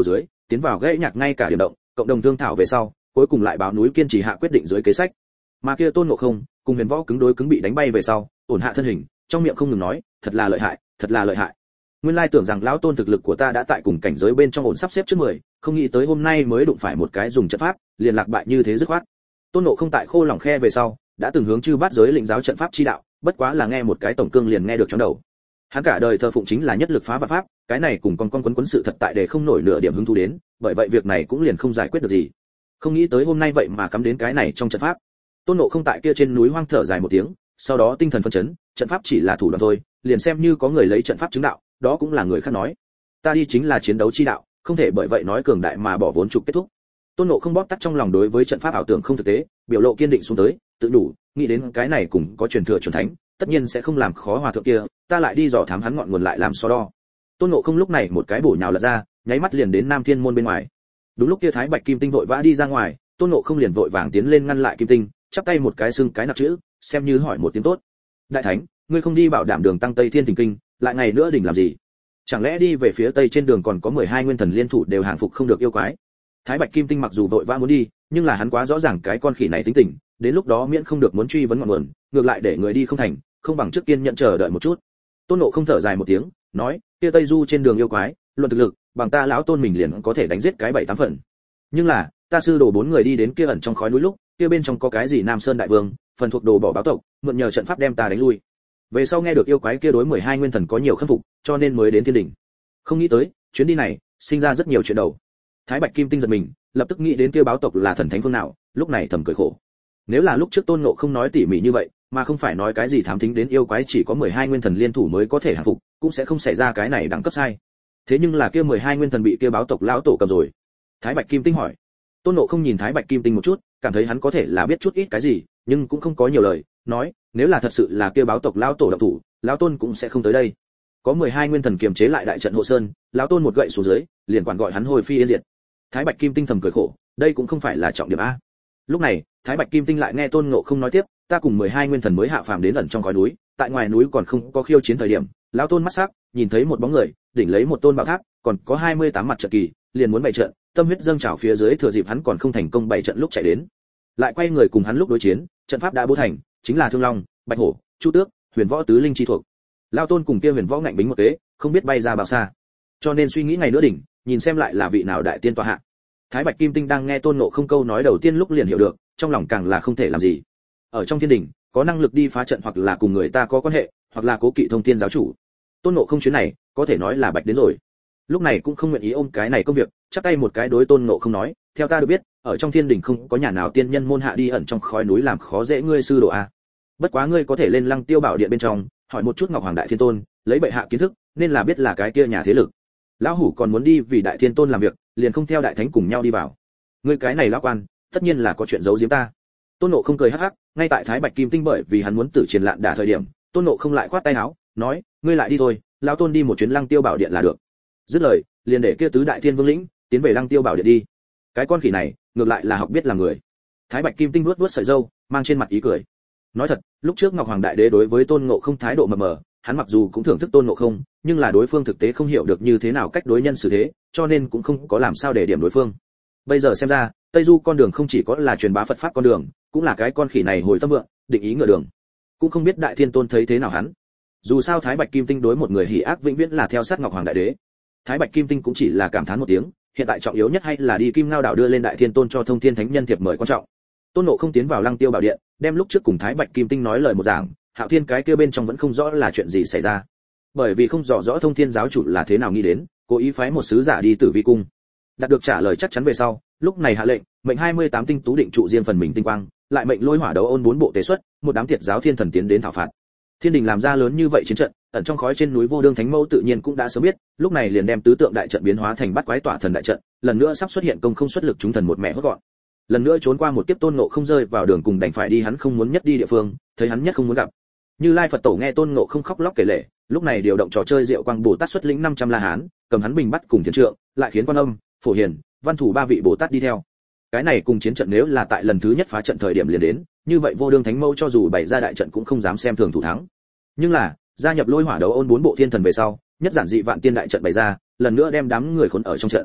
tiến vào gãy nhạc ngay cả điểm động, cộng đồng thương thảo về sau, cuối cùng lại báo núi kiên trì hạ quyết định dưới kế sách. Mà kia Tôn Ngộ Không, cùng Huyền Võ cứng đối cứng bị đánh bay về sau, ổn hạ thân hình, trong miệng không ngừng nói, thật là lợi hại, thật là lợi hại. Nguyên lai tưởng rằng lão Tôn thực lực của ta đã tại cùng cảnh giới bên trong ổn sắp xếp trước mười, không nghĩ tới hôm nay mới đụng phải một cái dùng trận pháp, liền lạc bại như thế dứt khoát. Tôn Ngộ Không tại khô lòng khe về sau, đã từng hướng chư bát giới lĩnh giáo trận pháp chi đạo, bất quá là nghe một cái tổng cương liền nghe được trong đầu. Hắn cả đời thờ phụng chính là nhất lực phá vạn pháp, cái này cùng con con quấn quấn sự thật tại để không nổi nửa điểm hứng thú đến, bởi vậy việc này cũng liền không giải quyết được gì. Không nghĩ tới hôm nay vậy mà cắm đến cái này trong trận pháp. Tôn Ngộ Không tại kia trên núi hoang thở dài một tiếng, sau đó tinh thần phấn chấn, trận pháp chỉ là thủ đoạn thôi, liền xem như có người lấy trận pháp chứng đạo, đó cũng là người khác nói. Ta đi chính là chiến đấu chi đạo, không thể bởi vậy nói cường đại mà bỏ vốn trục kết thúc. Tôn Ngộ Không bóp tắt trong lòng đối với trận pháp ảo tưởng không thực tế, biểu lộ kiên định xuống tới, tự đủ, nghĩ đến cái này cùng có truyền thừa chuẩn thánh, tất nhiên sẽ không làm khó hòa thượng kia, ta lại đi dò thám hắn ngọn nguồn lại làm so đo. Tôn Ngộ Không lúc này một cái bổ nhào lật ra, nháy mắt liền đến Nam Thiên môn bên ngoài. Đúng lúc kia Thái Bạch Kim Tinh vội vã đi ra ngoài, Tôn Ngộ Không liền vội vàng tiến lên ngăn lại Kim Tinh, chắp tay một cái xưng cái nặc chữ, xem như hỏi một tiếng tốt. Đại thánh, ngươi không đi bảo đảm đường tăng Tây Thiên Thỉnh Kinh, lại ngày nữa đỉnh làm gì? Chẳng lẽ đi về phía tây trên đường còn có mười hai nguyên thần liên thủ đều hàng phục không được yêu quái? Thái Bạch Kim Tinh mặc dù vội vã muốn đi, nhưng là hắn quá rõ ràng cái con khỉ này tính tình, đến lúc đó miễn không được muốn truy vấn ngọn nguồn, ngược lại để người đi không thành, không bằng trước tiên nhận chờ đợi một chút. Tôn Ngộ Không thở dài một tiếng, nói, kia Tây Du trên đường yêu quái, luận thực lực, bằng ta lão Tôn mình liền có thể đánh giết cái bảy tám phần. Nhưng là, ta sư đồ bốn người đi đến kia ẩn trong khói núi lúc, kia bên trong có cái gì Nam Sơn đại vương, phần thuộc đồ bỏ báo tộc, mượn nhờ trận pháp đem ta đánh lui. Về sau nghe được yêu quái kia đối mười hai nguyên thần có nhiều khâm phục, cho nên mới đến thiên đỉnh. Không nghĩ tới, chuyến đi này, sinh ra rất nhiều chuyện đầu. Thái Bạch Kim Tinh giật mình, lập tức nghĩ đến kia báo tộc là thần thánh phương nào, lúc này thầm cười khổ. Nếu là lúc trước Tôn Ngộ Không nói tỉ mỉ như vậy, mà không phải nói cái gì thám thính đến yêu quái chỉ có mười hai nguyên thần liên thủ mới có thể hàng phục, cũng sẽ không xảy ra cái này đẳng cấp sai. Thế nhưng là kia mười hai nguyên thần bị kia báo tộc lão tổ cầm rồi. Thái Bạch Kim Tinh hỏi. Tôn Ngộ Không nhìn Thái Bạch Kim Tinh một chút, cảm thấy hắn có thể là biết chút ít cái gì, nhưng cũng không có nhiều lời, nói, nếu là thật sự là kia báo tộc lão tổ động thủ, lão Tôn cũng sẽ không tới đây. Có mười hai nguyên thần kiềm chế lại đại trận hộ sơn, lão Tôn một gậy xuống dưới, liền quản gọi hắn hồi phi yên diệt. Thái Bạch Kim Tinh thầm cười khổ, đây cũng không phải là trọng điểm a. Lúc này, Thái Bạch Kim Tinh lại nghe Tôn Ngộ Không nói tiếp, ta cùng mười hai nguyên thần mới hạ phàm đến ẩn trong khói núi, tại ngoài núi còn không có khiêu chiến thời điểm, lão Tôn mắt sắc, nhìn thấy một bóng người, đỉnh lấy một tôn bảo tháp, còn có hai mươi tám mặt trận kỳ, liền muốn bày trận, tâm huyết dâng trào phía dưới thừa dịp hắn còn không thành công bày trận lúc chạy đến. Lại quay người cùng hắn lúc đối chiến, trận pháp đã bố thành, chính là Thương Long, Bạch Hổ, Chu Tước, Huyền Võ tứ linh chi thuộc. Lão Tôn cùng kia Huyền Võ ngạnh bính một kế, không biết bay ra bao xa. Cho nên suy nghĩ ngày nữa đỉnh, nhìn xem lại là vị nào đại tiên tọa hạ. Thái Bạch Kim Tinh đang nghe Tôn Ngộ Không câu nói đầu tiên lúc liền hiểu được, trong lòng càng là không thể làm gì. Ở trong thiên đỉnh, có năng lực đi phá trận hoặc là cùng người ta có quan hệ, hoặc là cố kỵ thông thiên giáo chủ. Tôn Ngộ Không chuyến này, có thể nói là bạch đến rồi. Lúc này cũng không nguyện ý ôm cái này công việc, chắp tay một cái đối Tôn Ngộ Không nói, theo ta được biết, ở trong thiên đỉnh không có nhà nào tiên nhân môn hạ đi ẩn trong khói núi làm khó dễ ngươi sư đồ a. Bất quá ngươi có thể lên Lăng Tiêu Bảo Điện bên trong, hỏi một chút Ngọc Hoàng Đại Thiên Tôn, lấy bệ hạ kiến thức, nên là biết là cái kia nhà thế lực. Lão hủ còn muốn đi vì Đại Thiên Tôn làm việc, liền không theo đại thánh cùng nhau đi vào. Ngươi cái này lão quan, tất nhiên là có chuyện giấu giếm ta. Tôn Ngộ Không cười hắc hắc, ngay tại Thái Bạch Kim Tinh bởi vì hắn muốn tử chiến lạn đả thời điểm, Tôn Ngộ Không lại khoát tay áo, nói, ngươi lại đi thôi, lão Tôn đi một chuyến Lăng Tiêu Bảo Điện là được. Dứt lời, liền để kia tứ đại thiên vương lĩnh tiến về Lăng Tiêu Bảo Điện đi. Cái con khỉ này, ngược lại là học biết làm người. Thái Bạch Kim Tinh vuốt vuốt sợi râu, mang trên mặt ý cười. Nói thật, lúc trước Ngọc Hoàng Đại Đế đối với Tôn Ngộ Không thái độ mờ mờ, hắn mặc dù cũng thưởng thức Tôn Ngộ Không, nhưng là đối phương thực tế không hiểu được như thế nào cách đối nhân xử thế, cho nên cũng không có làm sao để điểm đối phương. Bây giờ xem ra, Tây Du con đường không chỉ có là truyền bá Phật pháp con đường, cũng là cái con khỉ này hồi tâm vượng, định ý ngựa đường. Cũng không biết Đại Thiên Tôn thấy thế nào hắn. Dù sao Thái Bạch Kim Tinh đối một người hỉ ác vĩnh viễn là theo sát Ngọc Hoàng Đại Đế. Thái Bạch Kim Tinh cũng chỉ là cảm thán một tiếng, hiện tại trọng yếu nhất hay là đi Kim Ngao đảo đưa lên Đại Thiên Tôn cho Thông Thiên Thánh Nhân thiệp mời quan trọng. Tôn Ngộ Không tiến vào Lăng Tiêu Bảo Điện, đem lúc trước cùng Thái Bạch Kim Tinh nói lời một giảng, Hạo Thiên cái kia bên trong vẫn không rõ là chuyện gì xảy ra. Bởi vì không rõ rõ Thông Thiên giáo chủ là thế nào nghĩ đến, cố ý phái một sứ giả đi Tử Vi cung. Đạt được trả lời chắc chắn về sau, lúc này hạ lệnh, mệnh hai mươi tám tinh tú định trụ riêng phần mình tinh quang, lại mệnh lôi hỏa đấu ôn bốn bộ tế xuất, một đám tiệt giáo thiên thần tiến đến thảo phạt. Thiên đình làm ra lớn như vậy chiến trận, ẩn trong khói trên núi Vô Đương Thánh Mẫu tự nhiên cũng đã sớm biết, lúc này liền đem tứ tượng đại trận biến hóa thành bắt quái tỏa thần đại trận, lần nữa sắp xuất hiện công không xuất lực chúng thần một mẹ hốt gọn. Lần nữa trốn qua một kiếp Tôn Ngộ Không rơi vào đường cùng đành phải đi hắn không muốn nhất đi địa phương, thấy hắn nhất không muốn gặp. Như Lai Phật Tổ nghe Tôn Ngộ Không khóc lóc kể lể, lúc này điều động trò chơi Diệu Quang Bồ Tát xuất lĩnh năm trăm La Hán, cầm hắn bình bắt cùng thiền trượng, lại khiến Quan Âm, Phổ Hiền, Văn Thủ ba vị Bồ Tát đi theo. Cái này cùng chiến trận nếu là tại lần thứ nhất phá trận thời điểm liền đến, như vậy Vô Đương Thánh Mẫu cho dù bày ra đại trận cũng không dám xem thường thủ thắng. Nhưng là, gia nhập lôi hỏa đấu ôn bốn bộ thiên thần về sau, nhất giản dị vạn tiên đại trận bày ra, lần nữa đem đám người khốn ở trong trận.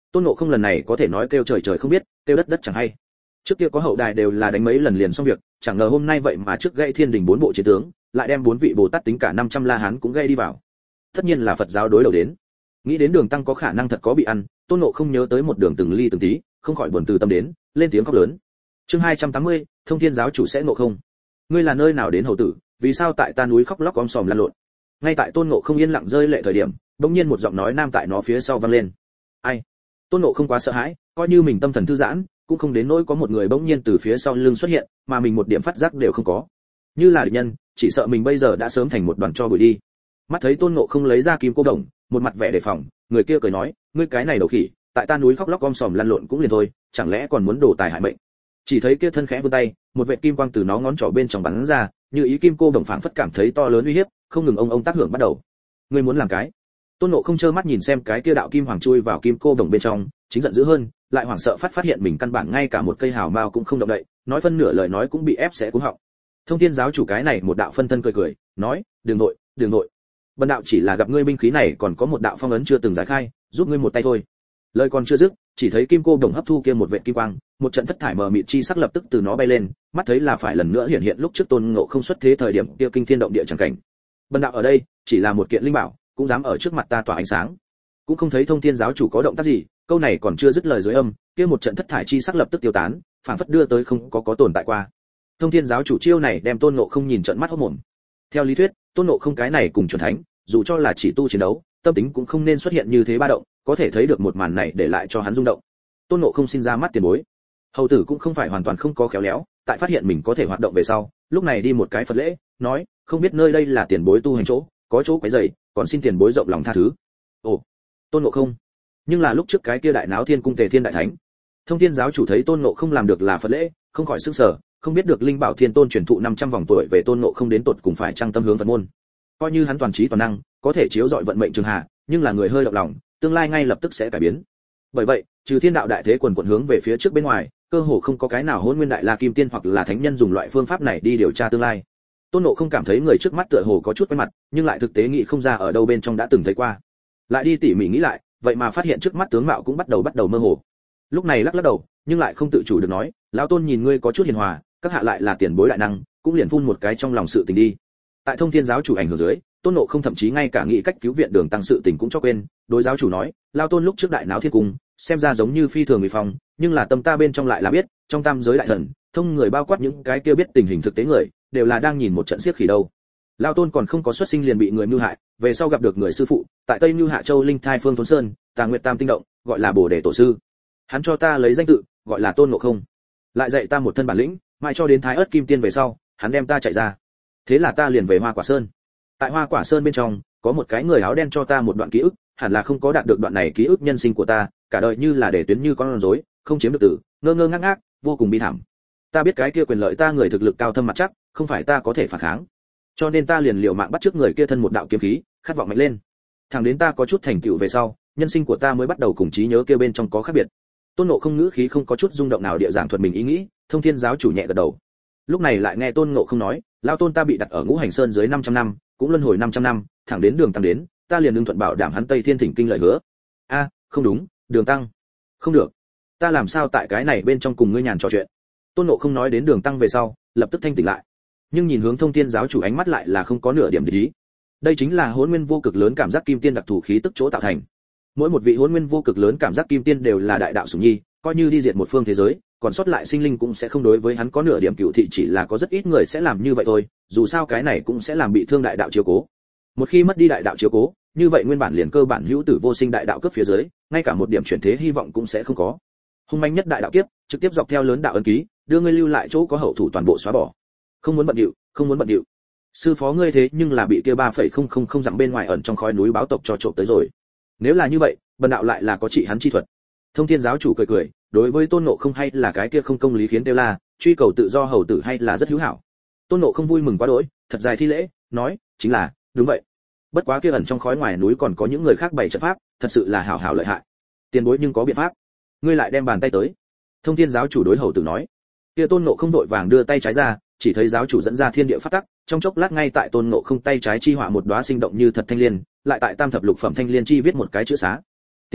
Tôn Ngộ Không lần này có thể nói kêu trời trời không biết, kêu đất đất chẳng hay. Trước kia có hậu đài đều là đánh mấy lần liền xong việc, chẳng ngờ hôm nay vậy mà trước gãy thiên đình bốn bộ chiến tướng, lại đem bốn vị Bồ Tát tính cả năm trăm La Hán cũng gây đi vào. Tất nhiên là Phật giáo đối đầu đến. Nghĩ đến Đường Tăng có khả năng thật có bị ăn, Tôn Ngộ Không nhớ tới một đường từng ly từng tí, không khỏi buồn từ tâm đến, lên tiếng khóc lớn. Chương hai trăm tám mươi, Thông Thiên giáo chủ sẽ Ngộ Không. Ngươi là nơi nào đến hầu tử, vì sao tại ta núi khóc lóc om sòm lăn lộn? Ngay tại Tôn Ngộ Không yên lặng rơi lệ thời điểm, bỗng nhiên một giọng nói nam tại nó phía sau vang lên. Ai? Tôn Ngộ Không quá sợ hãi, coi như mình tâm thần thư giãn, cũng không đến nỗi có một người bỗng nhiên từ phía sau lưng xuất hiện, mà mình một điểm phát giác đều không có. Như là địch nhân, chỉ sợ mình bây giờ đã sớm thành một đoàn tro bụi đi. Mắt thấy Tôn Ngộ Không lấy ra kim cô đồng, một mặt vẻ đề phòng, người kia cười nói, ngươi cái này đầu khỉ, tại ta núi khóc lóc om sòm lăn lộn cũng liền thôi, chẳng lẽ còn muốn đổ tài hại mệnh? Chỉ thấy kia thân khẽ vươn tay, một vệt kim quang từ nó ngón trỏ bên trong bắn ra, như ý kim cô đồng phảng phất cảm thấy to lớn uy hiếp, không ngừng ông ông tác hưởng bắt đầu. Ngươi muốn làm cái? Tôn Ngộ Không trơ mắt nhìn xem cái kia đạo kim hoàng chui vào kim cô đồng bên trong, chính giận dữ hơn, lại hoảng sợ phát phát hiện mình căn bản ngay cả một cây hào mao cũng không động đậy, nói phân nửa lời nói cũng bị ép sẽ cuống họng. Thông Thiên giáo chủ cái này một đạo phân thân cười cười, nói, đừng nội, đừng nội. Bần đạo chỉ là gặp ngươi binh khí này còn có một đạo phong ấn chưa từng giải khai, giúp ngươi một tay thôi. Lời còn chưa dứt, chỉ thấy kim cô đồng hấp thu kia một vệt kim quang, một trận thất thải mờ mịt chi sắc lập tức từ nó bay lên, mắt thấy là phải lần nữa hiện hiện lúc trước Tôn Ngộ Không xuất thế thời điểm kia kinh thiên động địa chẳng cảnh. Bần đạo ở đây, chỉ là một kiện linh bảo, cũng dám ở trước mặt ta tỏa ánh sáng. Cũng không thấy Thông Thiên giáo chủ có động tác gì, câu này còn chưa dứt lời dưới âm, kia một trận thất thải chi sắc lập tức tiêu tán, phảng phất đưa tới không có có tồn tại qua. Thông Thiên giáo chủ chiêu này đem Tôn Ngộ Không nhìn trợn mắt hốt mồm. Theo lý thuyết, Tôn Ngộ Không cái này cùng chuẩn thánh, dù cho là chỉ tu chiến đấu, tâm tính cũng không nên xuất hiện như thế ba động, có thể thấy được một màn này để lại cho hắn rung động. Tôn Ngộ Không xin ra mắt tiền bối. Hầu tử cũng không phải hoàn toàn không có khéo léo, tại phát hiện mình có thể hoạt động về sau, lúc này đi một cái Phật lễ, nói, không biết nơi đây là tiền bối tu hành chỗ, có chỗ quấy rầy, còn xin tiền bối rộng lòng tha thứ. Ồ, Tôn Ngộ Không. Nhưng là lúc trước cái kia đại náo thiên cung Tề Thiên đại thánh. Thông Thiên giáo chủ thấy Tôn Ngộ Không làm được là Phật lễ, không khỏi sửng sở, không biết được Linh Bảo Thiên Tôn truyền thụ năm trăm vòng tuổi về Tôn Ngộ Không đến tột cùng phải trang tâm hướng Phật môn. Coi như hắn toàn trí toàn năng, có thể chiếu dọi vận mệnh trường hạ, nhưng là người hơi động lòng, tương lai ngay lập tức sẽ cải biến. Bởi vậy, trừ thiên đạo đại thế quần quần hướng về phía trước bên ngoài, cơ hồ không có cái nào Hỗn Nguyên Đại La Kim Tiên hoặc là thánh nhân dùng loại phương pháp này đi điều tra tương lai. Tôn Ngộ Không cảm thấy người trước mắt tựa hồ có chút quen mặt, nhưng lại thực tế nghĩ không ra ở đâu bên trong đã từng thấy qua. Lại đi tỉ mỉ nghĩ lại, vậy mà phát hiện trước mắt tướng mạo cũng bắt đầu bắt đầu mơ hồ. Lúc này lắc lắc đầu, nhưng lại không tự chủ được nói, lão Tôn nhìn ngươi có chút hiền hòa, các hạ lại là tiền bối đại năng, cũng liền phun một cái trong lòng sự tình đi. Tại Thông Thiên giáo chủ ảnh hưởng dưới, Tôn Ngộ Không thậm chí ngay cả nghĩ cách cứu viện Đường Tăng sự tình cũng cho quên, đối giáo chủ nói, lão Tôn lúc trước đại náo thiên cung, xem ra giống như phi thường uy phong, nhưng là tâm ta bên trong lại là biết, trong tam giới đại thần, thông người bao quát những cái kia biết tình hình thực tế người, đều là đang nhìn một trận xiếc khỉ đâu. Lão Tôn còn không có xuất sinh liền bị người mưu hại, về sau gặp được người sư phụ, tại Tây Nưu Hạ Châu Linh Thai Phương Thốn Sơn, Tà Nguyệt Tam Tinh Động, gọi là Bồ Đề tổ sư. Hắn cho ta lấy danh tự, gọi là Tôn Ngộ Không. Lại dạy ta một thân bản lĩnh, mai cho đến Thái Ức Kim Tiên về sau, hắn đem ta chạy ra. Thế là ta liền về Hoa Quả Sơn. Tại Hoa Quả Sơn bên trong, có một cái người áo đen cho ta một đoạn ký ức, hẳn là không có đạt được đoạn này ký ức nhân sinh của ta, cả đời như là để tuyến như con rối, không chiếm được tử, ngơ ngơ ngác ngác, vô cùng bi thảm. Ta biết cái kia quyền lợi ta người thực lực cao thâm mặt chắc, không phải ta có thể phản kháng. Cho nên ta liền liều mạng bắt trước người kia thân một đạo kiếm khí, khát vọng mạnh lên. Thẳng đến ta có chút thành tựu về sau, nhân sinh của ta mới bắt đầu cùng trí nhớ kia bên trong có khác biệt. Tôn Ngộ Không ngữ khí không có chút rung động nào địa giảng thuật mình ý nghĩ, Thông Thiên giáo chủ nhẹ gật đầu. Lúc này lại nghe Tôn Ngộ Không nói, lão Tôn ta bị đặt ở Ngũ Hành Sơn dưới năm trăm năm, cũng luân hồi năm trăm năm, thẳng đến Đường Tăng đến, ta liền ưng thuận bảo đảm hắn Tây Thiên Thỉnh Kinh lời hứa. A, không đúng, Đường Tăng. Không được. Ta làm sao tại cái này bên trong cùng ngươi nhàn trò chuyện. Tôn Ngộ Không nói đến Đường Tăng về sau, lập tức thanh tỉnh lại. Nhưng nhìn hướng Thông Thiên giáo chủ ánh mắt lại là không có nửa điểm để ý. Đây chính là Hỗn Nguyên vô cực lớn cảm giác kim tiên đặc thù khí tức chỗ tạo thành. Mỗi một vị Hỗn Nguyên vô cực lớn cảm giác kim tiên đều là đại đạo sủng nhi, coi như đi diệt một phương thế giới, còn sót lại sinh linh cũng sẽ không đối với hắn có nửa điểm cựu thị, chỉ là có rất ít người sẽ làm như vậy thôi, dù sao cái này cũng sẽ làm bị thương đại đạo chiếu cố. Một khi mất đi đại đạo chiếu cố, như vậy nguyên bản liền cơ bản hữu tử vô sinh đại đạo cấp phía dưới, ngay cả một điểm chuyển thế hy vọng cũng sẽ không có. Hung manh nhất đại đạo kiếp, trực tiếp dọc theo lớn đạo ấn ký, đưa ngươi lưu lại chỗ có hậu thủ toàn bộ xóa bỏ. Không muốn bận điệu, không muốn bận điệu. Sư phó ngươi thế nhưng là bị kia ba phẩy không không không dặm bên ngoài ẩn trong khói núi báo tộc cho trộm tới rồi. Nếu là như vậy, bần đạo lại là có trị hắn chi thuật. Thông Thiên giáo chủ cười cười, đối với Tôn Ngộ Không hay là cái kia không công lý khiến kêu la, truy cầu tự do hầu tử hay là rất hữu hảo. Tôn Ngộ Không vui mừng quá đỗi, thật dài thi lễ, nói, chính là, đúng vậy. Bất quá kia ẩn trong khói ngoài núi còn có những người khác bày trận pháp, thật sự là hảo hảo lợi hại. Tiền bối nhưng có biện pháp. Ngươi lại đem bàn tay tới. Thông Thiên giáo chủ đối hầu tử nói. Kia Tôn Ngộ Không vội vàng đưa tay trái ra, chỉ thấy giáo chủ dẫn ra thiên địa pháp tắc, trong chốc lát ngay tại Tôn Ngộ Không tay trái chi họa một đóa sinh động như thật thanh liên, lại tại tam thập lục phẩm thanh liên chi viết một cái chữ xá. Tiền bối,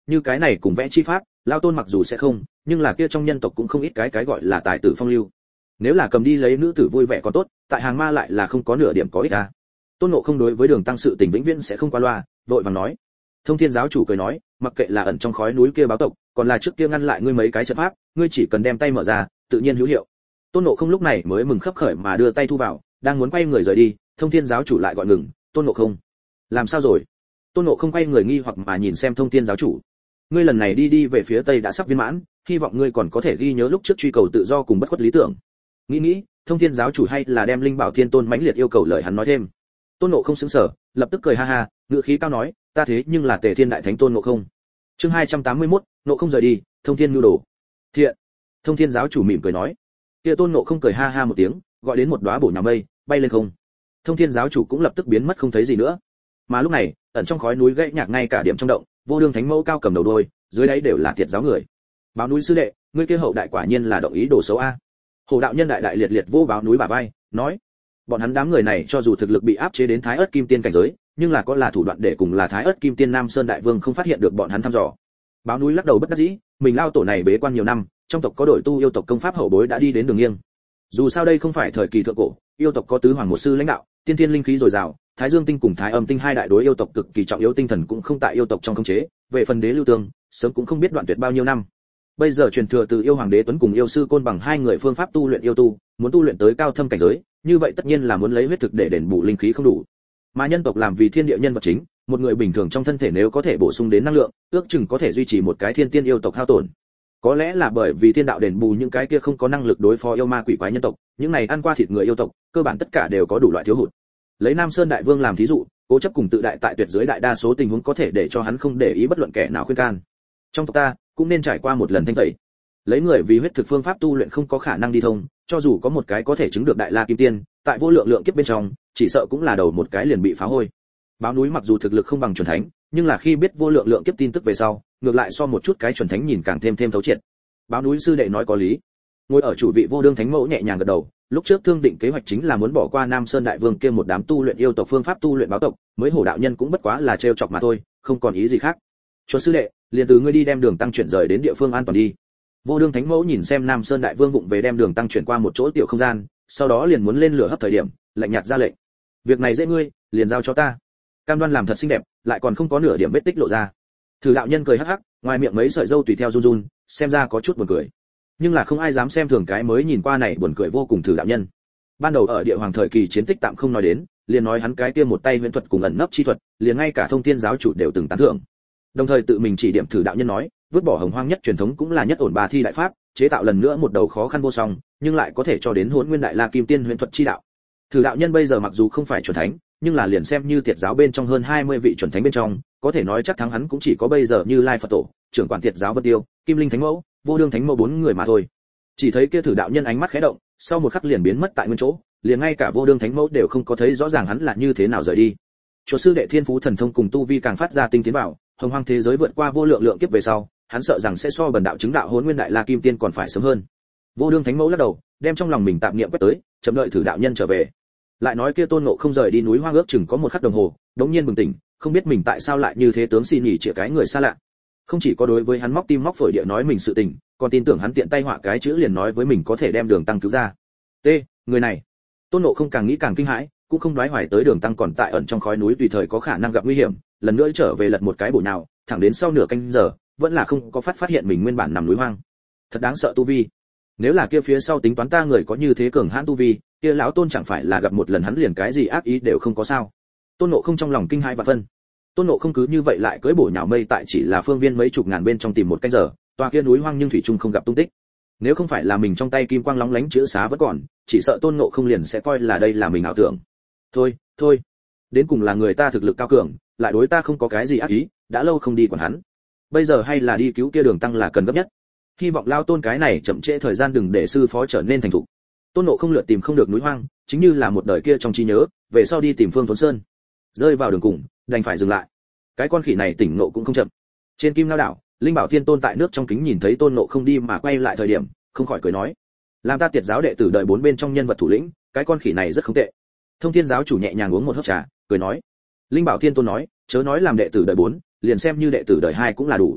như cái này cùng vẽ chi pháp, lao tôn mặc dù sẽ không, nhưng là kia trong nhân tộc cũng không ít cái cái gọi là tài tử phong lưu. Nếu là cầm đi lấy nữ tử vui vẻ còn tốt, tại hàng ma lại là không có nửa điểm có ích à. Tôn Ngộ Không đối với Đường Tăng sự tình vĩnh viễn sẽ không qua loa, vội vàng nói. Thông Thiên giáo chủ cười nói, mặc kệ là ẩn trong khói núi kia báo tộc, còn là trước kia ngăn lại ngươi mấy cái trận pháp, ngươi chỉ cần đem tay mở ra, tự nhiên hữu hiệu. Tôn Ngộ Không lúc này mới mừng khấp khởi mà đưa tay thu vào, đang muốn quay người rời đi, Thông Thiên giáo chủ lại gọi ngừng, Tôn Ngộ Không, làm sao rồi? Tôn Ngộ Không quay người nghi hoặc mà nhìn xem Thông Thiên giáo chủ. Ngươi lần này đi đi về phía tây đã sắp viên mãn, hy vọng ngươi còn có thể ghi nhớ lúc trước truy cầu tự do cùng bất khuất lý tưởng. Nghĩ nghĩ, Thông Thiên giáo chủ hay là đem Linh Bảo Thiên Tôn mãnh liệt yêu cầu lời hắn nói thêm. Tôn Ngộ Không sững sờ, lập tức cười ha ha, ngữ khí cao nói, ta thế nhưng là Tề Thiên đại thánh Tôn Ngộ Không. Chương hai trăm tám mươi mốt, Ngộ Không rời đi, Thông Thiên nhu đồ. Thiện. Thông Thiên giáo chủ mỉm cười nói. Kia Tôn Ngộ Không cười ha ha một tiếng, gọi đến một đóa bổ nhào mây, bay lên không. Thông Thiên giáo chủ cũng lập tức biến mất không thấy gì nữa. Mà lúc này, ẩn trong khói núi gãy nhạc ngay cả điểm trong động, Vô Đương Thánh Mẫu cao cầm đầu đôi, dưới đáy đều là thiệt giáo người. Báo núi sư đệ, ngươi kia hậu đại quả nhiên là động ý đồ xấu a. Hồ đạo nhân đại đại liệt liệt vô báo núi bà vai, nói, bọn hắn đám người này cho dù thực lực bị áp chế đến Thái Ức Kim Tiên cảnh giới, nhưng là có là thủ đoạn để cùng là Thái Ức Kim Tiên Nam Sơn đại vương không phát hiện được bọn hắn thăm dò. Báo núi lắc đầu bất đắc dĩ, mình lao tổ này bế quan nhiều năm, trong tộc có đội tu yêu tộc công pháp hậu bối đã đi đến đường nghiêng. Dù sao đây không phải thời kỳ thượng cổ, yêu tộc có tứ hoàng một sư lãnh đạo, tiên thiên linh khí dồi dào, Thái Dương tinh cùng Thái Âm tinh hai đại đối yêu tộc cực kỳ trọng yếu tinh thần cũng không tại yêu tộc trong khống chế, về phần đế lưu tương, sớm cũng không biết đoạn tuyệt bao nhiêu năm. Bây giờ truyền thừa từ yêu hoàng đế Tuấn cùng yêu sư Côn Bằng hai người phương pháp tu luyện yêu tu, muốn tu luyện tới cao thâm cảnh giới, như vậy tất nhiên là muốn lấy huyết thực để đền bù linh khí không đủ. Mà nhân tộc làm vì thiên địa nhân vật chính, một người bình thường trong thân thể nếu có thể bổ sung đến năng lượng, ước chừng có thể duy trì một cái thiên tiên yêu tộc hao tổn. Có lẽ là bởi vì thiên đạo đền bù những cái kia không có năng lực đối phó yêu ma quỷ quái nhân tộc, những này ăn qua thịt người yêu tộc, cơ bản tất cả đều có đủ loại thiếu hụt. Lấy Nam Sơn đại vương làm thí dụ, cố chấp cùng tự đại tại tuyệt dưới đại đa số tình huống có thể để cho hắn không để ý bất luận kẻ nào khuyên can. Trong tộc ta cũng nên trải qua một lần thanh tẩy. Lấy người vì huyết thực phương pháp tu luyện không có khả năng đi thông, cho dù có một cái có thể chứng được đại la kim tiên, tại vô lượng lượng kiếp bên trong, chỉ sợ cũng là đầu một cái liền bị phá hôi. Báo núi mặc dù thực lực không bằng chuẩn thánh, nhưng là khi biết vô lượng lượng kiếp tin tức về sau, ngược lại so một chút cái chuẩn thánh nhìn càng thêm thêm thấu triệt. Báo núi sư đệ nói có lý. Ngồi ở chủ vị Vô Đương Thánh Mẫu nhẹ nhàng gật đầu, lúc trước thương định kế hoạch chính là muốn bỏ qua Nam Sơn đại vương kia một đám tu luyện yêu tộc phương pháp tu luyện báo tộc, mới hổ đạo nhân cũng bất quá là trêu chọc mà thôi, không còn ý gì khác. Cho sư đệ, liền từ ngươi đi đem Đường Tăng chuyển rời đến địa phương an toàn đi. Vô Đương Thánh Mẫu nhìn xem Nam Sơn đại vương vụng về đem Đường Tăng chuyển qua một chỗ tiểu không gian, sau đó liền muốn lên lửa hấp thời điểm, lạnh nhạt ra lệnh. Việc này dễ ngươi, liền giao cho ta. Cam đoan làm thật xinh đẹp, lại còn không có nửa điểm vết tích lộ ra. Thử đạo nhân cười hắc hắc, ngoài miệng mấy sợi râu tùy theo run run, xem ra có chút buồn cười. Nhưng là không ai dám xem thường cái mới nhìn qua này buồn cười vô cùng Thử đạo nhân. Ban đầu ở địa hoàng thời kỳ chiến tích tạm không nói đến, liền nói hắn cái kia một tay huyễn thuật cùng ẩn nấp chi thuật, liền ngay cả Thông Thiên giáo chủ đều từng tán thưởng. Đồng thời tự mình chỉ điểm Thử đạo nhân nói, vứt bỏ hồng hoang nhất truyền thống cũng là nhất ổn bà thi đại pháp, chế tạo lần nữa một đầu khó khăn vô song, nhưng lại có thể cho đến Hỗn Nguyên đại la kim tiên huyễn thuật chi đạo. Thử đạo nhân bây giờ mặc dù không phải chuẩn thánh, nhưng là liền xem như tiệt giáo bên trong hơn hai mươi vị chuẩn thánh bên trong, có thể nói chắc thắng hắn cũng chỉ có bây giờ Như Lai Phật tổ, trưởng quản tiệt giáo Vân Tiêu, Kim Linh Thánh Mẫu, Vô Đương Thánh Mẫu bốn người mà thôi. Chỉ thấy kia Thử đạo nhân ánh mắt khẽ động, sau một khắc liền biến mất tại nguyên chỗ, liền ngay cả Vô Đương Thánh Mẫu đều không có thấy rõ ràng hắn là như thế nào rời đi. Chúa sư đệ thiên phú thần thông cùng tu vi càng phát ra tinh tiến vào, hồng hoang thế giới vượt qua vô lượng lượng kiếp về sau, hắn sợ rằng sẽ so bần đạo chứng đạo Hỗn Nguyên đại la kim tiên còn phải sớm hơn. Vô Đương Thánh Mẫu lắc đầu, đem trong lòng mình tạm niệm quét tới, chậm đợi Thử đạo nhân trở về. Lại nói kia Tôn Ngộ Không rời đi núi hoang ước chừng có một khắc đồng hồ, đống nhiên bừng tỉnh, không biết mình tại sao lại như thế tướng xin nhỉ chĩa cái người xa lạ. Không chỉ có đối với hắn móc tim móc phổi địa nói mình sự tình, còn tin tưởng hắn tiện tay họa cái chữ liền nói với mình có thể đem Đường Tăng cứu ra. T, người này. Tôn Ngộ Không càng nghĩ càng kinh hãi, cũng không đoái hoài tới Đường Tăng còn tại ẩn trong khói núi tùy thời có khả năng gặp nguy hiểm, lần nữa trở về lật một cái bổ nào, thẳng đến sau nửa canh giờ, vẫn là không có phát phát hiện mình nguyên bản nằm núi hoang. Thật đáng sợ tu vi. Nếu là kia phía sau tính toán ta người có như thế cường hãn tu vi, kia lão Tôn chẳng phải là gặp một lần hắn liền cái gì ác ý đều không có sao. Tôn Ngộ Không trong lòng kinh hãi và phân. Tôn Ngộ Không cứ như vậy lại cưỡi bổ nhào mây tại chỉ là phương viên mấy chục ngàn bên trong tìm một canh giờ, tòa kia núi hoang nhưng thủy chung không gặp tung tích. Nếu không phải là mình trong tay kim quang lóng lánh chữ xá vẫn còn, chỉ sợ Tôn Ngộ Không liền sẽ coi là đây là mình ảo tưởng. Thôi, thôi, đến cùng là người ta thực lực cao cường, lại đối ta không có cái gì ác ý, đã lâu không đi quản hắn. Bây giờ hay là đi cứu kia Đường Tăng là cần gấp nhất. Hy vọng lao Tôn cái này chậm trễ thời gian đừng để sư phó trở nên thành thục. Tôn Ngộ Không lượt tìm không được núi hoang, chính như là một đời kia trong trí nhớ, về sau đi tìm Phương Thốn Sơn. Rơi vào đường cùng, đành phải dừng lại. Cái con khỉ này tỉnh ngộ cũng không chậm. Trên Kim Ngao đảo, Linh Bảo Thiên Tôn tại nước trong kính nhìn thấy Tôn Ngộ Không đi mà quay lại thời điểm, không khỏi cười nói: "Làm ta tiệt giáo đệ tử đời bốn bên trong nhân vật thủ lĩnh, cái con khỉ này rất không tệ." Thông Thiên giáo chủ nhẹ nhàng uống một hớp trà, cười nói: "Linh Bảo Thiên Tôn nói, chớ nói làm đệ tử đời bốn, liền xem như đệ tử đời hai cũng là đủ."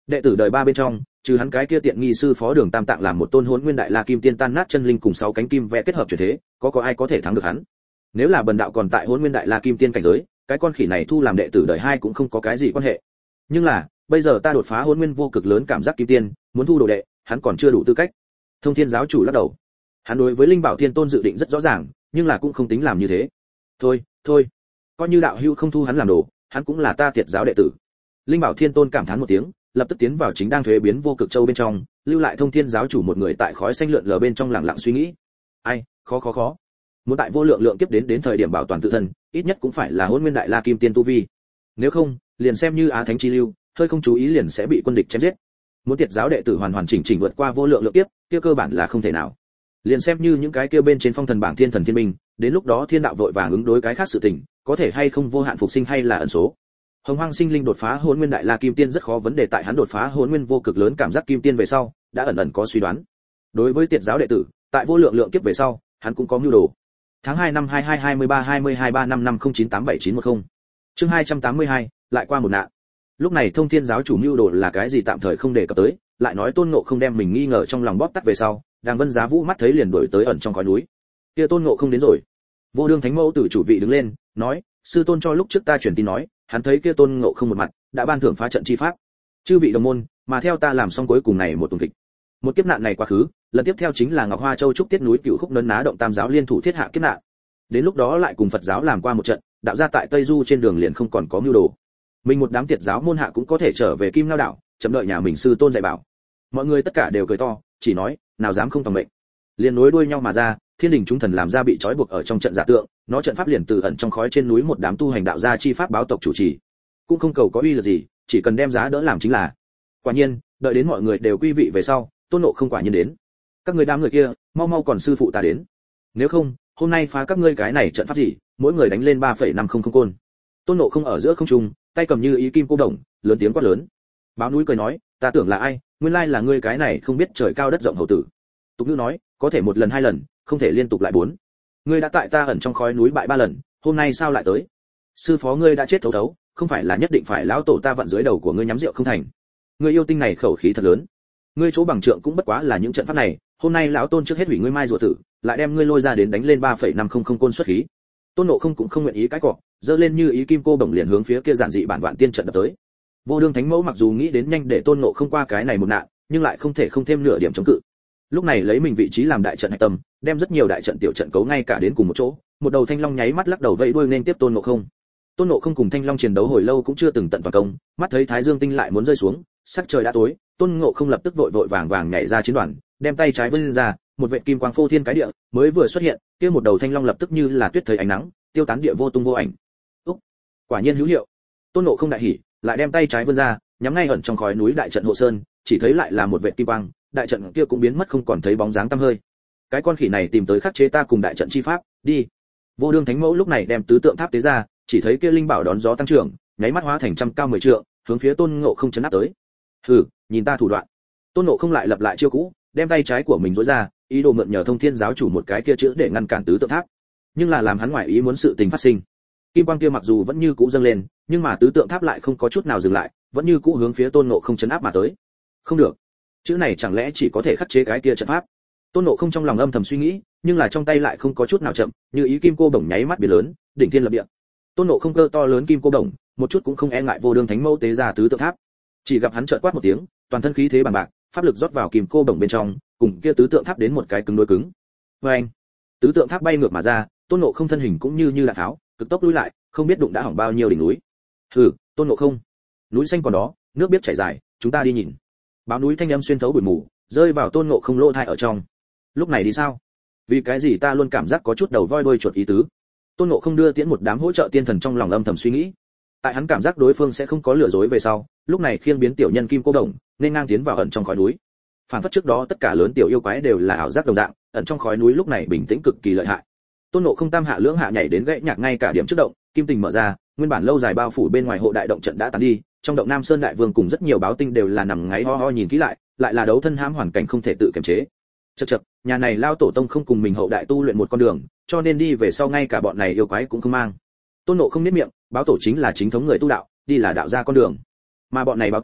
Đệ tử đời ba bên trong, trừ hắn cái kia tiện nghi sư phó Đường Tam Tạng làm một tôn Hỗn Nguyên Đại La Kim Tiên tan nát chân linh cùng sáu cánh kim vẽ kết hợp chuyển thế, có có ai có thể thắng được hắn? Nếu là bần đạo còn tại Hỗn Nguyên Đại La Kim Tiên cảnh giới, cái con khỉ này thu làm đệ tử đời hai cũng không có cái gì quan hệ. Nhưng là, bây giờ ta đột phá Hỗn Nguyên vô cực lớn cảm giác kim tiên, muốn thu đồ đệ, hắn còn chưa đủ tư cách. Thông Thiên giáo chủ lắc đầu. Hắn đối với Linh Bảo Thiên Tôn dự định rất rõ ràng, nhưng là cũng không tính làm như thế. Thôi, thôi, coi như đạo hữu không thu hắn làm đồ, hắn cũng là ta Tiệt giáo đệ tử. Linh Bảo Thiên Tôn cảm thán một tiếng, lập tức tiến vào chính đang thuế biến vô cực châu bên trong, lưu lại Thông Thiên giáo chủ một người tại khói xanh lượn lờ bên trong lặng lặng suy nghĩ. Ai, khó khó khó. Muốn tại vô lượng lượng kiếp đến đến thời điểm bảo toàn tự thân, ít nhất cũng phải là Hỗn Nguyên Đại La Kim Tiên tu vi. Nếu không, liền xem như Á Thánh chi lưu, hơi không chú ý liền sẽ bị quân địch chém giết. Muốn Tiệt giáo đệ tử hoàn hoàn chỉnh chỉnh vượt qua vô lượng lượng kiếp, kia cơ bản là không thể nào. Liền xem như những cái kia bên trên phong thần bảng thiên thần thiên minh, đến lúc đó thiên đạo vội vàng ứng đối cái khác sự tình, có thể hay không vô hạn phục sinh hay là ẩn số. Hồng Hoang Sinh Linh đột phá Hỗn Nguyên Đại La Kim Tiên rất khó, vấn đề tại hắn đột phá Hỗn Nguyên vô cực lớn cảm giác kim tiên về sau, đã ẩn ẩn có suy đoán. Đối với Tiệt giáo đệ tử, tại vô lượng lượng kiếp về sau, hắn cũng có mưu đồ. Tháng hai năm hai hai hai mươi ba hai mươi hai ba năm năm không chín tám bảy chín một không. Chương hai trăm tám mươi hai, lại qua một nạn. Lúc này Thông Thiên giáo chủ mưu đồ là cái gì tạm thời không đề cập tới, lại nói Tôn Ngộ không đem mình nghi ngờ trong lòng bóp tắt về sau, Đàng Vân Giá Vũ mắt thấy liền đuổi tới ẩn trong khói núi. Kia Tôn Ngộ không đến rồi. Vô Đương Thánh Mẫu từ chủ vị đứng lên, nói, sư tôn cho lúc trước ta truyền tin nói, hắn thấy kia Tôn Ngộ không một mặt, đã ban thưởng phá trận chi pháp. Chư vị đồng môn, mà theo ta làm xong cuối cùng này một tuần kịch. Một kiếp nạn này quá khứ, lần tiếp theo chính là Ngọc Hoa Châu trúc tiết núi Cửu Khúc nấn ná động tam giáo liên thủ thiết hạ kiếp nạn. Đến lúc đó lại cùng Phật giáo làm qua một trận, đạo ra tại Tây Du trên đường liền không còn có mưu đồ. Mình một đám Tiệt giáo môn hạ cũng có thể trở về Kim Ngao đảo, chậm đợi nhà mình sư tôn dạy bảo. Mọi người tất cả đều cười to, chỉ nói, nào dám không tòng mệnh. Liền nối đuôi nhau mà ra, thiên đình chúng thần làm ra bị trói buộc ở trong trận giả tượng, nó trận pháp liền từ ẩn trong khói trên núi một đám tu hành đạo gia chi pháp báo tộc chủ trì, cũng không cầu có uy lực gì, chỉ cần đem giá đỡ làm chính là. Quả nhiên, đợi đến mọi người đều quy vị về sau, Tôn Ngộ không quả nhiên đến. Các người đám người kia, mau mau còn sư phụ ta đến. Nếu không, hôm nay phá các ngươi cái này trận pháp gì, mỗi người đánh lên ba phẩy năm không không côn. Tôn Ngộ không ở giữa không trung, tay cầm như ý kim cô đồng, lớn tiếng quát lớn. Báo núi cười nói, ta tưởng là ai, nguyên lai là ngươi cái này không biết trời cao đất rộng hầu tử. Tục ngữ nói, có thể một lần hai lần, không thể liên tục lại bốn. Ngươi đã tại ta ẩn trong khói núi bại ba lần, hôm nay sao lại tới? Sư phó ngươi đã chết thấu thấu, không phải là nhất định phải lão tổ ta vặn dưới đầu của ngươi nhắm rượu không thành. Ngươi yêu tinh này khẩu khí thật lớn. Ngươi chỗ bằng trượng cũng bất quá là những trận pháp này, hôm nay lão tôn trước hết hủy ngươi mai rùa tử, lại đem ngươi lôi ra đến đánh lên ba phẩy năm không không côn xuất khí. Tôn Ngộ không cũng không nguyện ý cái cọ, giơ lên như ý kim cô bổng liền hướng phía kia giản dị bản vạn tiên trận đập tới. Vô Đương Thánh Mẫu mặc dù nghĩ đến nhanh để Tôn Ngộ không qua cái này một nạn, nhưng lại không thể không thêm nửa điểm chống cự. Lúc này lấy mình vị trí làm đại trận hạch tâm, đem rất nhiều đại trận tiểu trận cấu ngay cả đến cùng một chỗ, một đầu thanh long nháy mắt lắc đầu vẫy đuôi nên tiếp Tôn Ngộ không. Tôn Ngộ không cùng thanh long chiến đấu hồi lâu cũng chưa từng tận toàn công, mắt thấy Thái Dương tinh lại muốn rơi xuống, sắc trời đã tối, Tôn Ngộ không lập tức vội vội vàng vàng nhảy ra chiến đoàn, đem tay trái vươn ra, một vệt kim quang phô thiên cái địa mới vừa xuất hiện, kia một đầu thanh long lập tức như là tuyết thấy ánh nắng, tiêu tán địa vô tung vô ảnh. Úc, quả nhiên hữu hiệu. Tôn Ngộ không đại hỉ, lại đem tay trái vươn ra, nhắm ngay ẩn trong khói núi đại trận hộ sơn, chỉ thấy lại là một vệt kim quang, đại trận kia cũng biến mất không còn thấy bóng dáng tăm hơi. Cái con khỉ này tìm tới khắc chế ta cùng đại trận chi pháp, đi. Vô Đương Thánh Mẫu lúc này đem tứ tượng tháp tế ra, chỉ thấy kia linh bảo đón gió tăng trưởng, nháy mắt hóa thành trăm cao mười trượng, hướng phía Tôn Ngộ không chấn áp tới. Hừ, nhìn ta thủ đoạn. Tôn Ngộ không lại lập lại chiêu cũ, đem tay trái của mình duỗi ra, ý đồ mượn nhờ Thông Thiên giáo chủ một cái kia chữ để ngăn cản tứ tượng tháp. Nhưng là làm hắn ngoài ý muốn sự tình phát sinh. Kim quang kia mặc dù vẫn như cũ dâng lên, nhưng mà tứ tượng tháp lại không có chút nào dừng lại, vẫn như cũ hướng phía Tôn Ngộ không chấn áp mà tới. Không được, chữ này chẳng lẽ chỉ có thể khắc chế cái kia trận pháp? Tôn Ngộ không trong lòng âm thầm suy nghĩ, nhưng là trong tay lại không có chút nào chậm, như ý kim cô bổng nháy mắt biến lớn, đỉnh thiên lập địa. Tôn Ngộ không cơ to lớn kim cô bổng, một chút cũng không e ngại Vô Đương Thánh Mẫu tế ra tứ tượng tháp. Chỉ gặp hắn chợt quát một tiếng, toàn thân khí thế bằng bạc, pháp lực rót vào kim cô bổng bên trong, cùng kia tứ tượng tháp đến một cái cứng đối cứng. Oeng! Tứ tượng tháp bay ngược mà ra, Tôn Ngộ không thân hình cũng như như là pháo, cực tốc lùi lại, không biết đụng đã hỏng bao nhiêu đỉnh núi. Hừ, Tôn Ngộ không, núi xanh còn đó, nước biết chảy dài, chúng ta đi nhìn. Báo núi thanh âm xuyên thấu bụi mù, rơi vào Tôn Ngộ không lỗ tai ở trong. Lúc này đi sao? Vì cái gì ta luôn cảm giác có chút đầu voi đuôi chuột ý tứ. Tôn Ngộ không đưa tiễn một đám hỗ trợ tiên thần trong lòng âm thầm suy nghĩ. Tại hắn cảm giác đối phương sẽ không có lừa dối về sau, lúc này khiêng biến tiểu nhân kim cô đồng, nên ngang tiến vào ẩn trong khói núi. Phản phất trước đó tất cả lớn tiểu yêu quái đều là ảo giác đồng dạng, ẩn trong khói núi lúc này bình tĩnh cực kỳ lợi hại. Tôn Ngộ không tam hạ lưỡng hạ nhảy đến gãy nhạc ngay cả điểm trước động, kim tình mở ra, nguyên bản lâu dài bao phủ bên ngoài hộ đại động trận đã tán đi, trong động Nam Sơn đại vương cùng rất nhiều báo tinh đều là nằm ngáy ho ho nhìn kỹ lại, lại là đấu thân hãm hoàn cảnh không thể tự kiềm chế. Chậc chậc, nhà này lao tổ tông không cùng mình hậu đại tu luyện một con đường, cho nên đi về sau ngay cả bọn này yêu quái cũng không mang. Tôn Ngộ không biết miệng, báo tổ chính là chính thống người tu đạo, đi là đạo gia con đường. Mà bọn này báo tinh,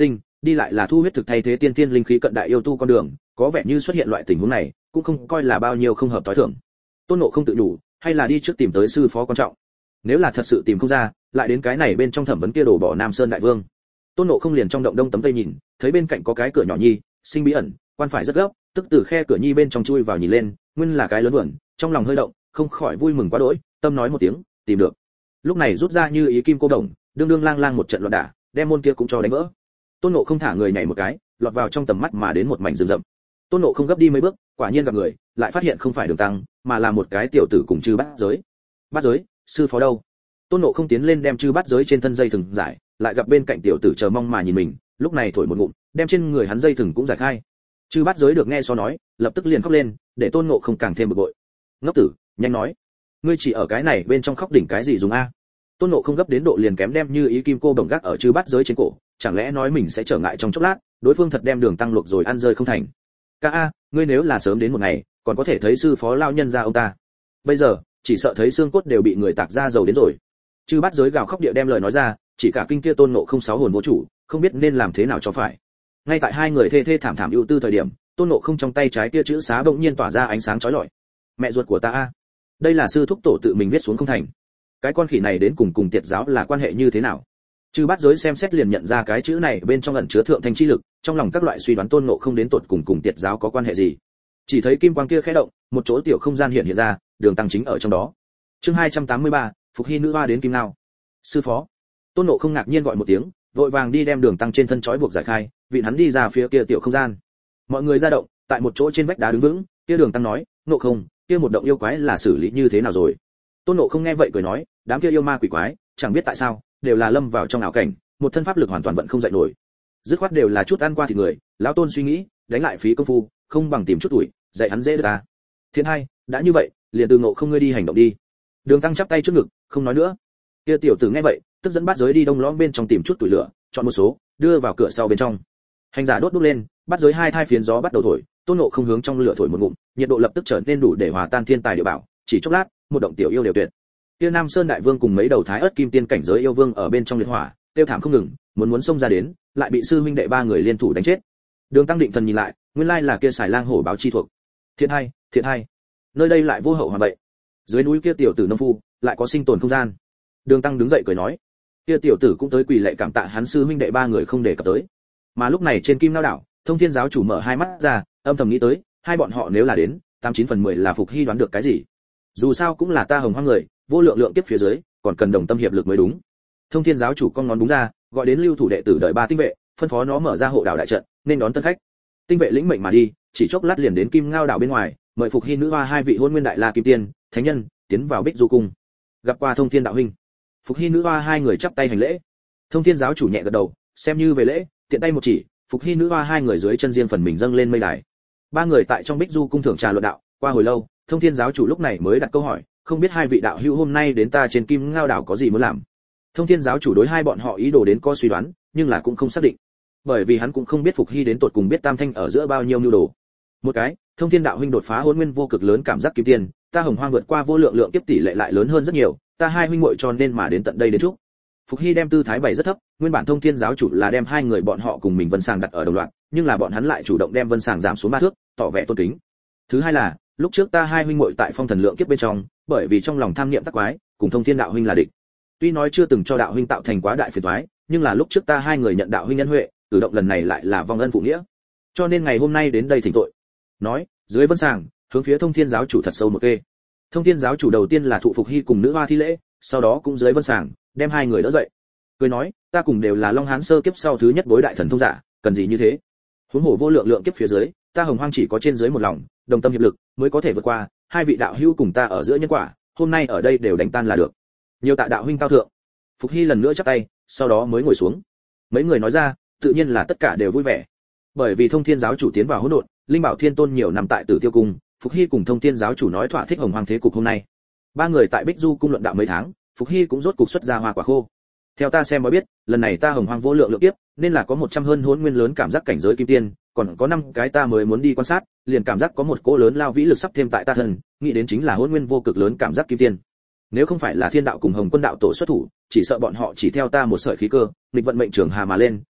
đi lại là thu huyết thực thay thế tiên tiên linh khí cận đại yêu tu con đường, có vẻ như xuất hiện loại tình huống này, cũng không coi là bao nhiêu không hợp tối thường. Tôn Ngộ không tự đủ, hay là đi trước tìm tới sư phó quan trọng. Nếu là thật sự tìm không ra, lại đến cái này bên trong thẩm vấn kia đổ bỏ Nam Sơn đại vương. Tôn Ngộ không liền trong động đông tấm tây nhìn, thấy bên cạnh có cái cửa nhỏ nhi, sinh bí ẩn, quan phải rất gấp, tức từ khe cửa nhi bên trong chui vào nhìn lên, nguyên là cái lớn vườn, trong lòng hơi động, không khỏi vui mừng quá đỗi, tâm nói một tiếng, tìm được. Lúc này rút ra như ý kim cô đồng, đương đương lang lang một trận loạn đả, đem môn kia cũng cho đánh vỡ. Tôn Ngộ không thả người nhảy một cái, lọt vào trong tầm mắt mà đến một mảnh rừng rậm. Tôn Ngộ không gấp đi mấy bước, quả nhiên gặp người, lại phát hiện không phải Đường Tăng, mà là một cái tiểu tử cùng Chư Bát Giới. Bát Giới, sư phó đâu? Tôn Ngộ không tiến lên đem Chư Bát Giới trên thân dây thừng giải, lại gặp bên cạnh tiểu tử chờ mong mà nhìn mình, lúc này thổi một ngụm, đem trên người hắn dây thừng cũng giải khai. Chư Bát Giới được nghe so nói, lập tức liền khóc lên, để Tôn Ngộ không càng thêm bực bội. Ngốc tử, nhanh nói, ngươi chỉ ở cái này bên trong khóc đỉnh cái gì dùng a? Tôn Ngộ không gấp đến độ liền kém đem như ý kim cô đồng gác ở Chư Bát Giới trên cổ, chẳng lẽ nói mình sẽ trở ngại trong chốc lát, đối phương thật đem Đường Tăng luộc rồi ăn rơi không thành. Ca a, ngươi nếu là sớm đến một ngày, còn có thể thấy sư phó lao nhân ra ông ta. Bây giờ, chỉ sợ thấy xương cốt đều bị người tạc ra dầu đến rồi. Chư Bát Giới gào khóc địa đem lời nói ra, chỉ cả kinh kia Tôn Ngộ không sáu hồn vô chủ, không biết nên làm thế nào cho phải. Ngay tại hai người thê thê thảm thảm ưu tư thời điểm, Tôn Ngộ không trong tay trái kia chữ xá bỗng nhiên tỏa ra ánh sáng chói lọi. Mẹ ruột của ta a, đây là sư thúc tổ tự mình viết xuống không thành. Cái con khỉ này đến cùng cùng Tiệt giáo là quan hệ như thế nào? Chư Bát Giới xem xét liền nhận ra cái chữ này bên trong ẩn chứa thượng thanh chi lực, trong lòng các loại suy đoán Tôn Ngộ không đến tột cùng cùng Tiệt giáo có quan hệ gì. Chỉ thấy kim quang kia khẽ động, một chỗ tiểu không gian hiện hiện ra, Đường Tăng chính ở trong đó. Chương hai trăm tám mươi ba, Phục Hy nữ hoa đến Kim Ngao. Sư phó. Tôn Ngộ không ngạc nhiên gọi một tiếng, vội vàng đi đem Đường Tăng trên thân trói buộc giải khai, vịn hắn đi ra phía kia tiểu không gian. Mọi người ra động, tại một chỗ trên vách đá đứng vững, kia Đường Tăng nói, Ngộ không, kia một động yêu quái là xử lý như thế nào rồi? Tôn Ngộ không nghe vậy cười nói, đám kia yêu ma quỷ quái, chẳng biết tại sao, đều là lâm vào trong ảo cảnh, một thân pháp lực hoàn toàn vận không dậy nổi. Dứt khoát đều là chút ăn qua thịt người, lão Tôn suy nghĩ, đánh lại phí công phu, không bằng tìm chút tuổi, dạy hắn dễ được à. Thiên hai, đã như vậy, liền từ Ngộ không ngươi đi hành động đi. Đường Tăng chắp tay trước ngực, không nói nữa. Kia tiểu tử nghe vậy, tức dẫn Bát Giới đi đông lõm bên trong tìm chút tuổi lửa, chọn một số, đưa vào cửa sau bên trong. Hành giả đốt đốt lên, Bát Giới hai thai phiến gió bắt đầu thổi, Tôn Ngộ không hướng trong lửa thổi một ngụm, nhiệt độ lập tức trở nên đủ để hòa tan thiên tài địa bảo, chỉ chốc lát, một động tiểu yêu đều tuyệt. Kia Nam Sơn đại vương cùng mấy đầu thái ớt kim tiên cảnh giới yêu vương ở bên trong liệt hỏa, tiêu thảm không ngừng, muốn muốn xông ra đến, lại bị sư huynh đệ ba người liên thủ đánh chết. Đường Tăng định thần nhìn lại, nguyên lai là kia xài lang hổ báo chi thuộc. Thiện hai, thiện hai, nơi đây lại vô hậu hòa vậy. Dưới núi kia tiểu tử nông phu, lại có sinh tồn không gian. Đường Tăng đứng dậy cười nói, kia tiểu tử cũng tới quỳ lạy cảm tạ hắn sư huynh đệ ba người không để cập tới. Mà lúc này trên Kim Ngao đảo, Thông Thiên giáo chủ mở hai mắt ra, âm thầm nghĩ tới, hai bọn họ nếu là đến, tám chín phần mười là Phục Hy đoán được cái gì. Dù sao cũng là ta Hồng Hoang người, vô lượng lượng kiếp phía dưới, còn cần đồng tâm hiệp lực mới đúng. Thông Thiên giáo chủ con ngón đúng ra, gọi đến lưu thủ đệ tử đợi ba tinh vệ, phân phó nó mở ra hộ đảo đại trận, nên đón tân khách. Tinh vệ lĩnh mệnh mà đi, chỉ chốc lát liền đến Kim Ngao đảo bên ngoài, mời Phục Hy nữ hoa hai vị hôn nguyên đại la kim tiên, thánh nhân, tiến vào Bích Du cung. Gặp qua Thông Thiên đạo huynh. Phục Hy nữ hoa hai người chắp tay hành lễ. Thông Thiên giáo chủ nhẹ gật đầu, xem như về lễ, tiện tay một chỉ, Phục Hy nữ hoa hai người dưới chân riêng phần mình dâng lên mây đài. Ba người tại trong Bích Du cung thưởng trà luận đạo, qua hồi lâu, Thông Thiên giáo chủ lúc này mới đặt câu hỏi, không biết hai vị đạo hữu hôm nay đến ta trên Kim Ngao đảo có gì muốn làm. Thông Thiên giáo chủ đối hai bọn họ ý đồ đến có suy đoán, nhưng là cũng không xác định, bởi vì hắn cũng không biết Phục Hy đến tột cùng biết Tam Thanh ở giữa bao nhiêu nhu đồ. Một cái, Thông Thiên đạo huynh đột phá hôn nguyên vô cực lớn cảm giác kim tiên, ta Hồng Hoang vượt qua vô lượng lượng kiếp tỷ lệ lại lớn hơn rất nhiều, ta hai huynh muội cho nên mà đến tận đây đến chúc. Phục Hy đem tư thái bày rất thấp, nguyên bản Thông Thiên giáo chủ là đem hai người bọn họ cùng mình Vân Sàng đặt ở đồng loạt, nhưng là bọn hắn lại chủ động đem Vân Sàng giảm xuống ba thước, tỏ vẻ tôn kính. Thứ hai là, lúc trước ta hai huynh muội tại phong thần lượng kiếp bên trong, bởi vì trong lòng tham niệm tắc quái, cùng Thông Thiên đạo huynh là địch. Tuy nói chưa từng cho đạo huynh tạo thành quá đại phiền toái, nhưng là lúc trước ta hai người nhận đạo huynh nhân huệ, cử động lần này lại là vong ân phụ nghĩa. Cho nên ngày hôm nay đến đây thỉnh tội. Nói, dưới Vân Sàng, hướng phía Thông Thiên giáo chủ thật sâu một kê. Thông Thiên giáo chủ đầu tiên là thụ Phục Hy cùng nữ hoa thi lễ, sau đó cũng dưới Vân Sàng, đem hai người đỡ dậy. Cười nói, ta cùng đều là Long Hán sơ kiếp sau thứ nhất bối đại thần thông giả, cần gì như thế? Huống hồ vô lượng lượng kiếp phía dưới, ta Hồng Hoang chỉ có trên dưới một lòng, đồng tâm hiệp lực, mới có thể vượt qua, hai vị đạo hữu cùng ta ở giữa nhân quả, hôm nay ở đây đều đánh tan là được. Nhiều tạ đạo huynh cao thượng. Phục Hy lần nữa chắp tay, sau đó mới ngồi xuống. Mấy người nói ra, tự nhiên là tất cả đều vui vẻ. Bởi vì Thông Thiên giáo chủ tiến vào hỗn độn, Linh Bảo Thiên Tôn nhiều năm tại Tử Tiêu cung, Phục Hy cùng Thông Thiên giáo chủ nói thỏa thích Hồng Hoang thế cục hôm nay. Ba người tại Bích Du cung luận đạo mấy tháng, Phục Hy cũng rốt cục xuất ra hoa quả khô. Theo ta xem mới biết, lần này ta Hồng Hoang vô lượng lượng kiếp, nên là có một trăm hơn hỗn nguyên lớn cảm giác cảnh giới kim tiên, còn có năm cái ta mới muốn đi quan sát, liền cảm giác có một cỗ lớn lao vĩ lực sắp thêm tại ta thân, nghĩ đến chính là hỗn nguyên vô cực lớn cảm giác kim tiên. Nếu không phải là Thiên đạo cùng Hồng Quân đạo tổ xuất thủ, chỉ sợ bọn họ chỉ theo ta một sợi khí cơ, nghịch vận mệnh trường hà mà lên,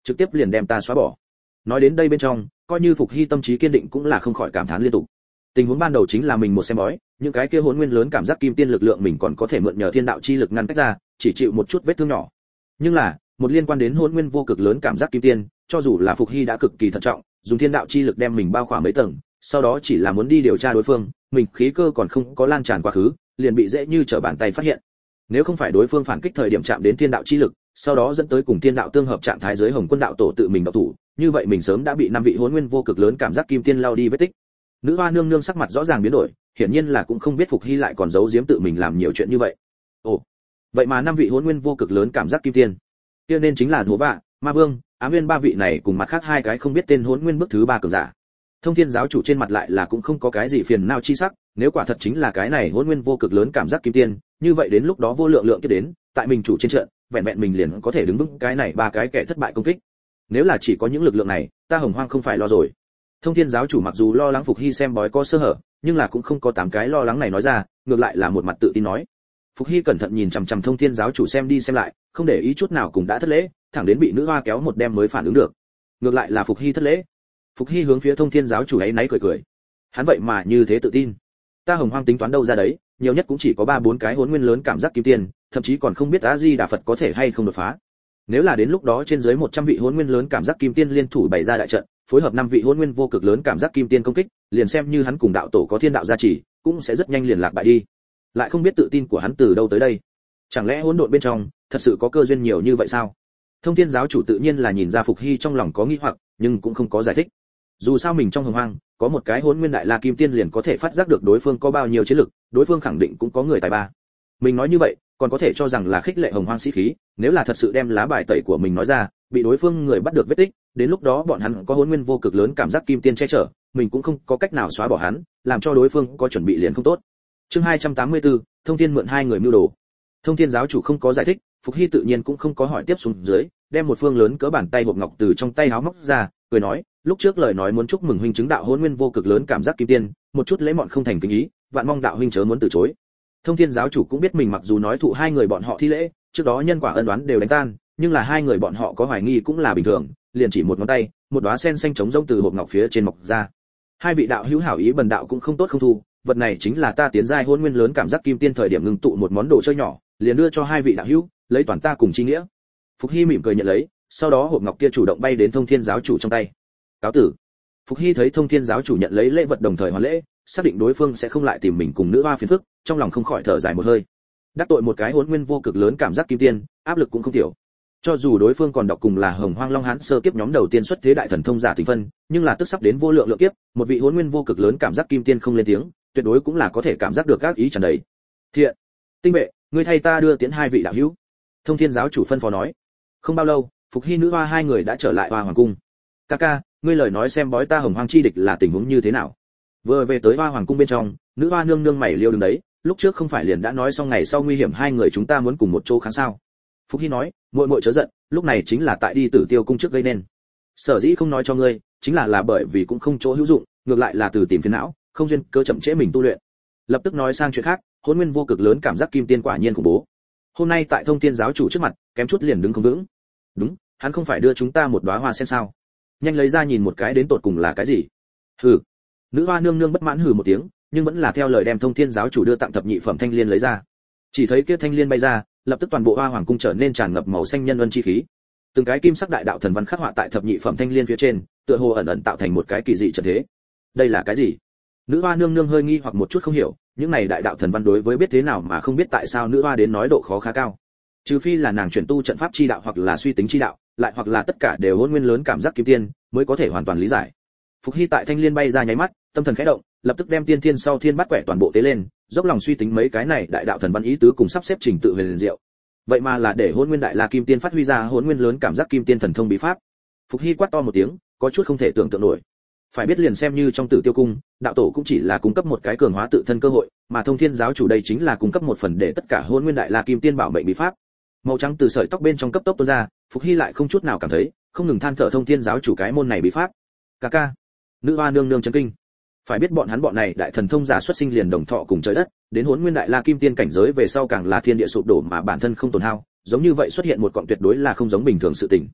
trực tiếp liền đem ta xóa bỏ. Nói đến đây bên trong, coi như Phục Hy tâm trí kiên định cũng là không khỏi cảm thán liên tục. Tình huống ban đầu chính là mình một xem bói, những cái kia hỗn nguyên lớn cảm giác kim tiên lực lượng mình còn có thể mượn nhờ thiên đạo chi lực ngăn cách ra, chỉ chịu một chút vết thương nhỏ. Nhưng là, một liên quan đến hỗn nguyên vô cực lớn cảm giác kim tiên, cho dù là Phục Hy đã cực kỳ thận trọng, dùng thiên đạo chi lực đem mình bao khỏa mấy tầng, sau đó chỉ là muốn đi điều tra đối phương, mình khí cơ còn không có lan tràn quá khứ, liền bị dễ như trở bàn tay phát hiện. Nếu không phải đối phương phản kích thời điểm chạm đến thiên đạo chi lực, sau đó dẫn tới cùng thiên đạo tương hợp trạng thái dưới Hồng Quân đạo tổ tự mình động thủ, như vậy mình sớm đã bị năm vị hỗn nguyên vô cực lớn cảm giác kim tiên lao đi vết tích. Nữ hoa nương nương sắc mặt rõ ràng biến đổi, hiển nhiên là cũng không biết Phục Hy lại còn giấu giếm tự mình làm nhiều chuyện như vậy. Ồ, vậy mà năm vị hỗn nguyên vô cực lớn cảm giác kim tiên, kia nên chính là Dỗ Vạ, Ma Vương, Ám Nguyên ba vị này cùng mặt khác hai cái không biết tên hỗn nguyên bước thứ ba cường giả. Thông Thiên giáo chủ trên mặt lại là cũng không có cái gì phiền não chi sắc, nếu quả thật chính là cái này hỗn nguyên vô cực lớn cảm giác kim tiên, như vậy đến lúc đó vô lượng lượng kia đến, tại mình chủ trên trận, vẹn vẹn mình liền có thể đứng vững cái này ba cái kẻ thất bại công kích. Nếu là chỉ có những lực lượng này, ta Hồng Hoang không phải lo rồi. Thông Thiên giáo chủ mặc dù lo lắng Phục Hy xem bói có sơ hở, nhưng là cũng không có tám cái lo lắng này nói ra, ngược lại là một mặt tự tin nói. Phục Hy cẩn thận nhìn chằm chằm Thông Thiên giáo chủ xem đi xem lại, không để ý chút nào cũng đã thất lễ, thẳng đến bị nữ hoa kéo một đem mới phản ứng được. Ngược lại là Phục Hy thất lễ. Phục Hy hướng phía Thông Thiên giáo chủ ấy náy cười cười. Hắn vậy mà như thế tự tin. Ta Hồng Hoang tính toán đâu ra đấy, nhiều nhất cũng chỉ có ba bốn cái hỗn nguyên lớn cảm giác kim tiền, thậm chí còn không biết A Di Đà Phật có thể hay không đột phá. Nếu là đến lúc đó trên dưới một trăm vị hỗn nguyên lớn cảm giác kim tiên liên thủ bày ra đại trận, phối hợp năm vị hỗn nguyên vô cực lớn cảm giác kim tiên công kích, liền xem như hắn cùng đạo tổ có thiên đạo gia trì, cũng sẽ rất nhanh liền lạc bại đi. Lại không biết tự tin của hắn từ đâu tới đây. Chẳng lẽ hỗn độn bên trong thật sự có cơ duyên nhiều như vậy sao? Thông Thiên giáo chủ tự nhiên là nhìn ra Phục Hy trong lòng có nghi hoặc, nhưng cũng không có giải thích. Dù sao mình trong Hồng Hoang có một cái hỗn nguyên đại la kim tiên liền có thể phát giác được đối phương có bao nhiêu chiến lực, đối phương khẳng định cũng có người tài ba. Mình nói như vậy, còn có thể cho rằng là khích lệ Hồng Hoang sĩ khí, nếu là thật sự đem lá bài tẩy của mình nói ra, bị đối phương người bắt được vết tích, đến lúc đó bọn hắn có hỗn nguyên vô cực lớn cảm giác kim tiên che chở, mình cũng không có cách nào xóa bỏ hắn, làm cho đối phương có chuẩn bị liền không tốt. Chương hai trăm tám mươi tư, Thông Thiên mượn hai người mưu đồ. Thông Thiên giáo chủ không có giải thích, Phục Hy tự nhiên cũng không có hỏi tiếp xuống dưới, đem một phương lớn cỡ bàn tay hộp ngọc từ trong tay háo móc ra, cười nói, lúc trước lời nói muốn chúc mừng huynh chứng đạo hỗn nguyên vô cực lớn cảm giác kim tiên, một chút lễ mọn không thành kính ý, vạn mong đạo huynh chớ muốn từ chối. Thông Thiên giáo chủ cũng biết mình mặc dù nói thụ hai người bọn họ thi lễ, trước đó nhân quả ân oán đều đánh tan, nhưng là hai người bọn họ có hoài nghi cũng là bình thường, liền chỉ một ngón tay, một đóa sen xanh trống rỗng từ hộp ngọc phía trên mọc ra. Hai vị đạo hữu hảo ý bần đạo cũng không tốt không thu, vật này chính là ta tiến giai hỗn nguyên lớn cảm giác kim tiên thời điểm ngưng tụ một món đồ chơi nhỏ, liền đưa cho hai vị đạo hữu, lấy toàn ta cùng chi nghĩa. Phục Hy mỉm cười nhận lấy, sau đó hộp ngọc kia chủ động bay đến Thông Thiên giáo chủ trong tay. Cáo tử. Phục Hy thấy Thông Thiên giáo chủ nhận lấy lễ vật đồng thời hoàn lễ, xác định đối phương sẽ không lại tìm mình cùng nữ hoa phiền phức, trong lòng không khỏi thở dài một hơi. Đắc tội một cái hỗn nguyên vô cực lớn cảm giác kim tiên, áp lực cũng không tiểu. Cho dù đối phương còn đọc cùng là Hồng Hoang Long Hán sơ kiếp nhóm đầu tiên xuất thế đại thần thông giả tình phân, nhưng là tức sắp đến vô lượng lượng kiếp, một vị hỗn nguyên vô cực lớn cảm giác kim tiên không lên tiếng, tuyệt đối cũng là có thể cảm giác được các ý tràn đầy. Thiện, Tinh Bệ, ngươi thay ta đưa tiến hai vị đạo hữu. Thông Thiên giáo chủ phân phó nói. Không bao lâu, Phục Hy nữ hoa hai người đã trở lại Hoa Hoàng cung. Ca ca, ngươi lời nói xem bói ta Hồng Hoang chi địch là tình huống như thế nào? Vừa về tới Hoa Hoàng cung bên trong, nữ hoa nương nương mày liêu đứng đấy, lúc trước không phải liền đã nói xong ngày sau nguy hiểm hai người chúng ta muốn cùng một chỗ kháng sao? Phục Hy nói, muội muội chớ giận, lúc này chính là tại đi Tử Tiêu cung trước gây nên. Sở dĩ không nói cho ngươi, chính là là bởi vì cũng không chỗ hữu dụng, ngược lại là từ tìm phiền não, không duyên cơ chậm trễ mình tu luyện. Lập tức nói sang chuyện khác, hỗn nguyên vô cực lớn cảm giác kim tiên quả nhiên khủng bố. Hôm nay tại Thông Thiên giáo chủ trước mặt, kém chút liền đứng không vững. Đúng, hắn không phải đưa chúng ta một đóa hoa sen sao? Nhanh lấy ra nhìn một cái đến tột cùng là cái gì? Hừ. Nữ hoa nương nương bất mãn hừ một tiếng, nhưng vẫn là theo lời đem Thông Thiên giáo chủ đưa tặng thập nhị phẩm thanh liên lấy ra. Chỉ thấy kia thanh liên bay ra, lập tức toàn bộ Hoa Hoàng cung trở nên tràn ngập màu xanh nhân ân chi khí. Từng cái kim sắc đại đạo thần văn khắc họa tại thập nhị phẩm thanh liên phía trên, tựa hồ ẩn ẩn tạo thành một cái kỳ dị trận thế. Đây là cái gì? Nữ hoa nương nương hơi nghi hoặc một chút không hiểu, những này đại đạo thần văn đối với biết thế nào mà không biết tại sao nữ hoa đến nói độ khó khá cao. Trừ phi là nàng chuyển tu trận pháp chi đạo hoặc là suy tính chi đạo, lại hoặc là tất cả đều hỗn nguyên lớn cảm giác kim tiên, mới có thể hoàn toàn lý giải. Phục Hy tại thanh liên bay ra nháy mắt, tâm thần khẽ động, lập tức đem tiên thiên sau thiên bát quẻ toàn bộ tế lên, dốc lòng suy tính mấy cái này đại đạo thần văn ý tứ cùng sắp xếp trình tự huyền diệu. Vậy mà là để hỗn nguyên đại la kim tiên phát huy ra hỗn nguyên lớn cảm giác kim tiên thần thông bí pháp. Phục Hy quát to một tiếng, có chút không thể tưởng tượng nổi. Phải biết liền xem như trong Tử Tiêu cung, đạo tổ cũng chỉ là cung cấp một cái cường hóa tự thân cơ hội, mà Thông Thiên giáo chủ đây chính là cung cấp một phần để tất cả hỗn nguyên đại la kim tiên bảo mệnh bí pháp. Màu trắng từ sợi tóc bên trong cấp tốc tuôn ra, Phục Hy lại không chút nào cảm thấy, không ngừng than thở Thông Thiên giáo chủ cái môn này bí pháp. Ca ca, nữ hoa nương nương chấn kinh. Phải biết bọn hắn bọn này đại thần thông giả xuất sinh liền đồng thọ cùng trời đất, đến hỗn nguyên đại la kim tiên cảnh giới về sau càng là thiên địa sụp đổ mà bản thân không tổn hao, giống như vậy xuất hiện một cọng tuyệt đối là không giống bình thường sự tình.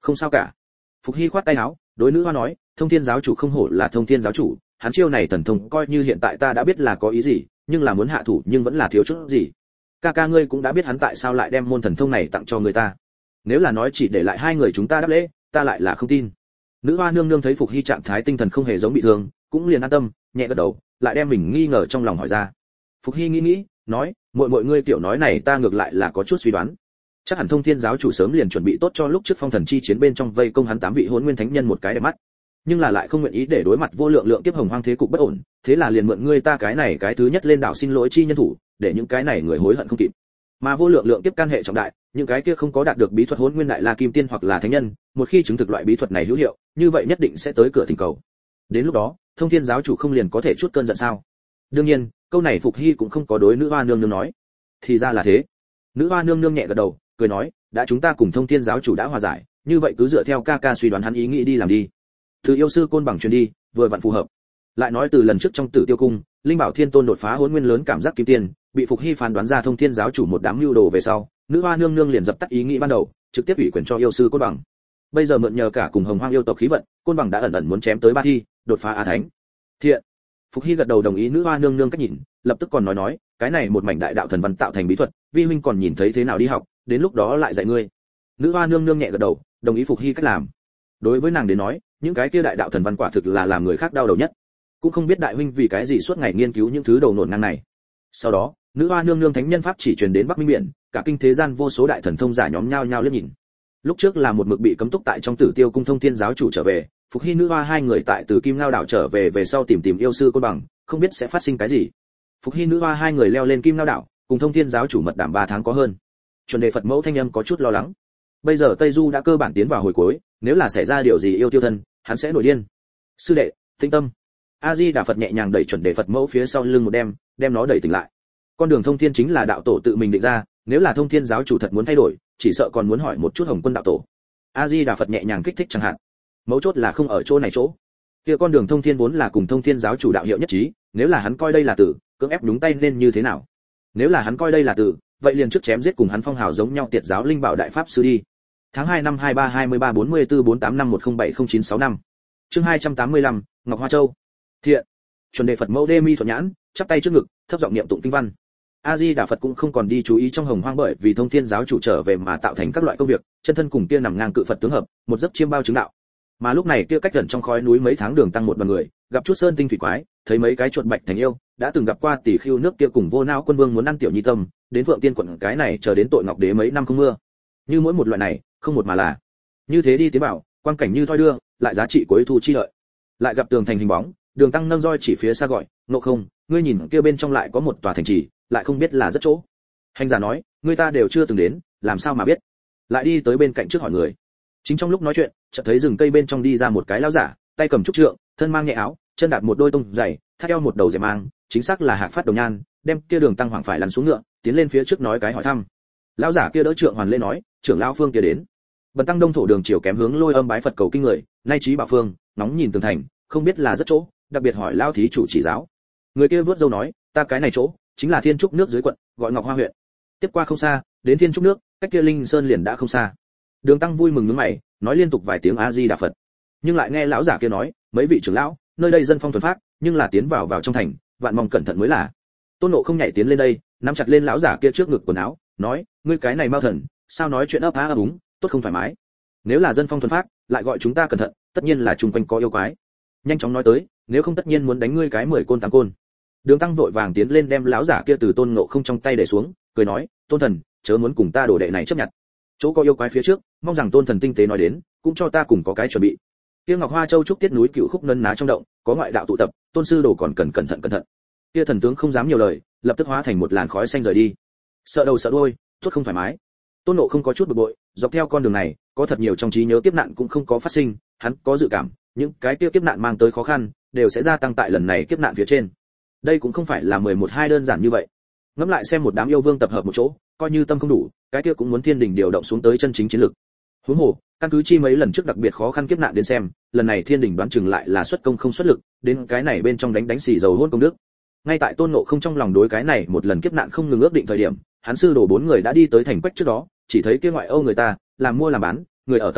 Không sao cả. Phục Hy khoát tay áo, đối nữ hoa nói, Thông Thiên giáo chủ không hổ là Thông Thiên giáo chủ, hắn chiêu này thần thông coi như hiện tại ta đã biết là có ý gì, nhưng là muốn hạ thủ nhưng vẫn là thiếu chút gì. Ca ca ngươi cũng đã biết hắn tại sao lại đem môn thần thông này tặng cho người ta. Nếu là nói chỉ để lại hai người chúng ta đáp lễ, ta lại là không tin. Nữ hoa nương nương thấy Phục Hy trạng thái tinh thần không hề giống bị thương, cũng liền an tâm, nhẹ gật đầu, lại đem mình nghi ngờ trong lòng hỏi ra. Phục Hy nghĩ nghĩ, nói, muội muội ngươi tiểu nói này ta ngược lại là có chút suy đoán. Chắc hẳn Thông Thiên giáo chủ sớm liền chuẩn bị tốt cho lúc trước phong thần chi chiến bên trong vây công hắn tám vị hỗn nguyên thánh nhân một cái đẹp mắt, nhưng là lại không nguyện ý để đối mặt vô lượng lượng kiếp hồng hoang thế cục bất ổn, thế là liền mượn ngươi ta cái này cái thứ nhất lên đảo xin lỗi chi nhân thủ, để những cái này người hối hận không kịp. Mà vô lượng lượng kiếp can hệ trọng đại, những cái kia không có đạt được bí thuật hỗn nguyên đại la kim tiên hoặc là thánh nhân, một khi chứng thực loại bí thuật này hữu hiệu, như vậy nhất định sẽ tới cửa thỉnh cầu. Đến lúc đó, Thông Thiên giáo chủ không liền có thể chút cơn giận sao? Đương nhiên, câu này Phục Hy cũng không có đối nữ hoa nương nương nói. Thì ra là thế. Nữ hoa nương nương nhẹ gật đầu, cười nói, đã chúng ta cùng Thông Thiên giáo chủ đã hòa giải, như vậy cứ dựa theo ca ca suy đoán hắn ý nghĩ đi làm đi. Từ yêu sư côn bằng truyền đi, vừa vặn phù hợp. Lại nói từ lần trước trong Tử Tiêu cung, Linh Bảo Thiên Tôn đột phá hỗn nguyên lớn cảm giác kim tiên, bị Phục Hy phán đoán ra Thông Thiên giáo chủ một đám mưu đồ về sau, nữ hoa nương nương liền dập tắt ý nghĩ ban đầu, trực tiếp ủy quyền cho yêu sư côn bằng. Bây giờ mượn nhờ cả cùng hồng hoang yêu tộc khí vận, côn bằng đã ẩn ẩn muốn chém tới ba thi, đột phá a thánh. Thiện. Phục Hy gật đầu đồng ý nữ hoa nương nương cách nhìn, lập tức còn nói nói, cái này một mảnh đại đạo thần văn tạo thành bí thuật, vi huynh còn nhìn thấy thế nào đi học, đến lúc đó lại dạy ngươi. Nữ hoa nương nương nhẹ gật đầu, đồng ý Phục Hy cách làm. Đối với nàng đến nói, những cái kia đại đạo thần văn quả thực là làm người khác đau đầu nhất, cũng không biết đại huynh vì cái gì suốt ngày nghiên cứu những thứ đầu nổn ngang này. Sau đó, nữ hoa nương nương thánh nhân pháp chỉ truyền đến Bắc Minh biển, cả kinh thế gian vô số đại thần thông giả nhóm nhao nhao liếc nhìn. Lúc trước là một mực bị cấm túc tại trong Tử Tiêu cung Thông Thiên giáo chủ trở về, Phục Hy nữ hoa hai người tại Từ Kim Ngao đảo trở về về sau tìm tìm yêu sư côn bằng, không biết sẽ phát sinh cái gì. Phục Hy nữ hoa hai người leo lên Kim Ngao đảo, cùng Thông Thiên giáo chủ mật đàm ba tháng có hơn. Chuẩn đề Phật mẫu thanh âm có chút lo lắng. Bây giờ Tây Du đã cơ bản tiến vào hồi cuối, nếu là xảy ra điều gì yêu tiêu thân, hắn sẽ nổi điên. Sư đệ, tĩnh tâm. A Di Đà Phật nhẹ nhàng đẩy chuẩn đề Phật mẫu phía sau lưng một đem, đem nó đẩy tỉnh lại. Con đường thông thiên chính là đạo tổ tự mình định ra, nếu là Thông Thiên giáo chủ thật muốn thay đổi, chỉ sợ còn muốn hỏi một chút Hồng Quân đạo tổ. A Di Đà Phật nhẹ nhàng kích thích chẳng hạn. Mấu chốt là không ở chỗ này chỗ. Kia con đường thông thiên vốn là cùng Thông Thiên giáo chủ đạo hiệu nhất trí, nếu là hắn coi đây là tử, cưỡng ép đúng tay nên như thế nào? Nếu là hắn coi đây là tử, vậy liền trước chém giết cùng hắn phong hào giống nhau tiệt giáo linh bảo đại pháp sư đi. Tháng hai năm hai ba hai mươi ba bốn mươi tư bốn tám năm một không bảy không chín sáu năm. Chương hai trăm tám mươi lăm, Ngọc Hoa Châu. Thiện. Chuẩn đề Phật mẫu đê mi thuận nhãn, chắp tay trước ngực, thấp giọng niệm tụng kinh văn. A Di Đà Phật cũng không còn đi chú ý trong hồng hoang bởi vì Thông Thiên giáo chủ trở về mà tạo thành các loại công việc, chân thân cùng kia nằm ngang cự Phật tướng hợp, một giấc chiêm bao chứng đạo. Mà lúc này kia cách gần trong khói núi mấy tháng đường tăng một đoàn người, gặp chút sơn tinh thủy quái, thấy mấy cái chuột bạch thành yêu, đã từng gặp qua tỷ khiêu nước kia cùng vô não quân vương muốn ăn tiểu nhi tâm, đến Phượng Tiên quận cái này chờ đến tội ngọc đế mấy năm không mưa. Như mỗi một loại này, không một mà là. Như thế đi tiến bảo, quang cảnh như thoi đưa, lại giá trị cuối thu chi lợi. Lại gặp tường thành hình bóng, đường tăng nâng roi chỉ phía xa gọi, "Ngộ Không, ngươi nhìn kia bên trong lại có một tòa thành trì, lại không biết là rất chỗ." Hành giả nói, "Ngươi ta đều chưa từng đến, làm sao mà biết?" Lại đi tới bên cạnh trước hỏi người. Chính trong lúc nói chuyện, chợt thấy rừng cây bên trong đi ra một cái lão giả, tay cầm trúc trượng, thân mang nhẹ áo, chân đạp một đôi tông giày, thắt eo một đầu rẻ mang, chính xác là Hạc Phát Đồng Nhan, đem kia đường tăng hoàng phải lăn xuống ngựa, tiến lên phía trước nói cái hỏi thăm. Lão giả kia đỡ trượng hoàn lễ nói, "Trưởng lão phương kia đến." Bần tăng đông thổ đường chiều kém hướng Lôi Âm bái Phật cầu kinh người, nay trí bảo phương, nóng nhìn tường thành, không biết là rất chỗ, đặc biệt hỏi lão thí chủ chỉ giáo. Người kia vớt râu nói, "Ta cái này chỗ, chính là Thiên Trúc nước dưới quận, gọi Ngọc Hoa huyện. Tiếp qua không xa, đến Thiên Trúc nước, cách kia Linh Sơn liền đã không xa." Đường tăng vui mừng nhướng mày, nói liên tục vài tiếng A Di Đà Phật. Nhưng lại nghe lão giả kia nói, "Mấy vị trưởng lão, nơi đây dân phong thuần phát, nhưng là tiến vào vào trong thành, vạn mong cẩn thận mới là." Tôn Ngộ không nhảy tiến lên đây, nắm chặt lên lão giả kia trước ngực quần áo, nói, "Ngươi cái này mau thần, sao nói chuyện ấp á ấp úng, tốt không thoải mái. Nếu là dân phong thuần phát, lại gọi chúng ta cẩn thận, tất nhiên là chung quanh có yêu quái. Nhanh chóng nói tới, nếu không tất nhiên muốn đánh ngươi cái mười côn tám côn." Đường tăng vội vàng tiến lên đem lão giả kia từ Tôn Ngộ không trong tay để xuống, cười nói, "Tôn thần, chớ muốn cùng ta đổ đệ này chấp nhận. Chỗ có yêu quái phía trước, mong rằng Tôn thần tinh tế nói đến, cũng cho ta cùng có cái chuẩn bị." Kia Ngọc Hoa Châu trúc tiết núi cựu khúc ngân ná trong động, có ngoại đạo tụ tập, Tôn sư đồ còn cần cẩn thận cẩn thận. Kia thần tướng không dám nhiều lời, lập tức hóa thành một làn khói xanh rời đi. Sợ đầu sợ đuôi, tốt không thoải mái. Tôn Ngộ không có chút bực bội, dọc theo con đường này, có thật nhiều trong trí nhớ kiếp nạn cũng không có phát sinh, hắn có dự cảm, những cái kia kiếp nạn mang tới khó khăn, đều sẽ gia tăng tại lần này kiếp nạn phía trên. Đây cũng không phải là mười một hai đơn giản như vậy. Ngẫm lại xem một đám yêu vương tập hợp một chỗ, coi như tâm không đủ, cái kia cũng muốn thiên đình điều động xuống tới chân chính chiến lực. Huống hồ, căn cứ chi mấy lần trước đặc biệt khó khăn kiếp nạn đến xem, lần này thiên đình đoán chừng lại là xuất công không xuất lực, đến cái này bên trong đánh đánh xì dầu hôn công đức. Ngay tại Tôn Ngộ không trong lòng đối cái này một lần kiếp nạn không ngừng ước định thời điểm, hắn sư đồ bốn người đã đi tới thành quách trước đó, chỉ thấy kia ngoại ô người ta làm mua làm bán, người ở tập hợp,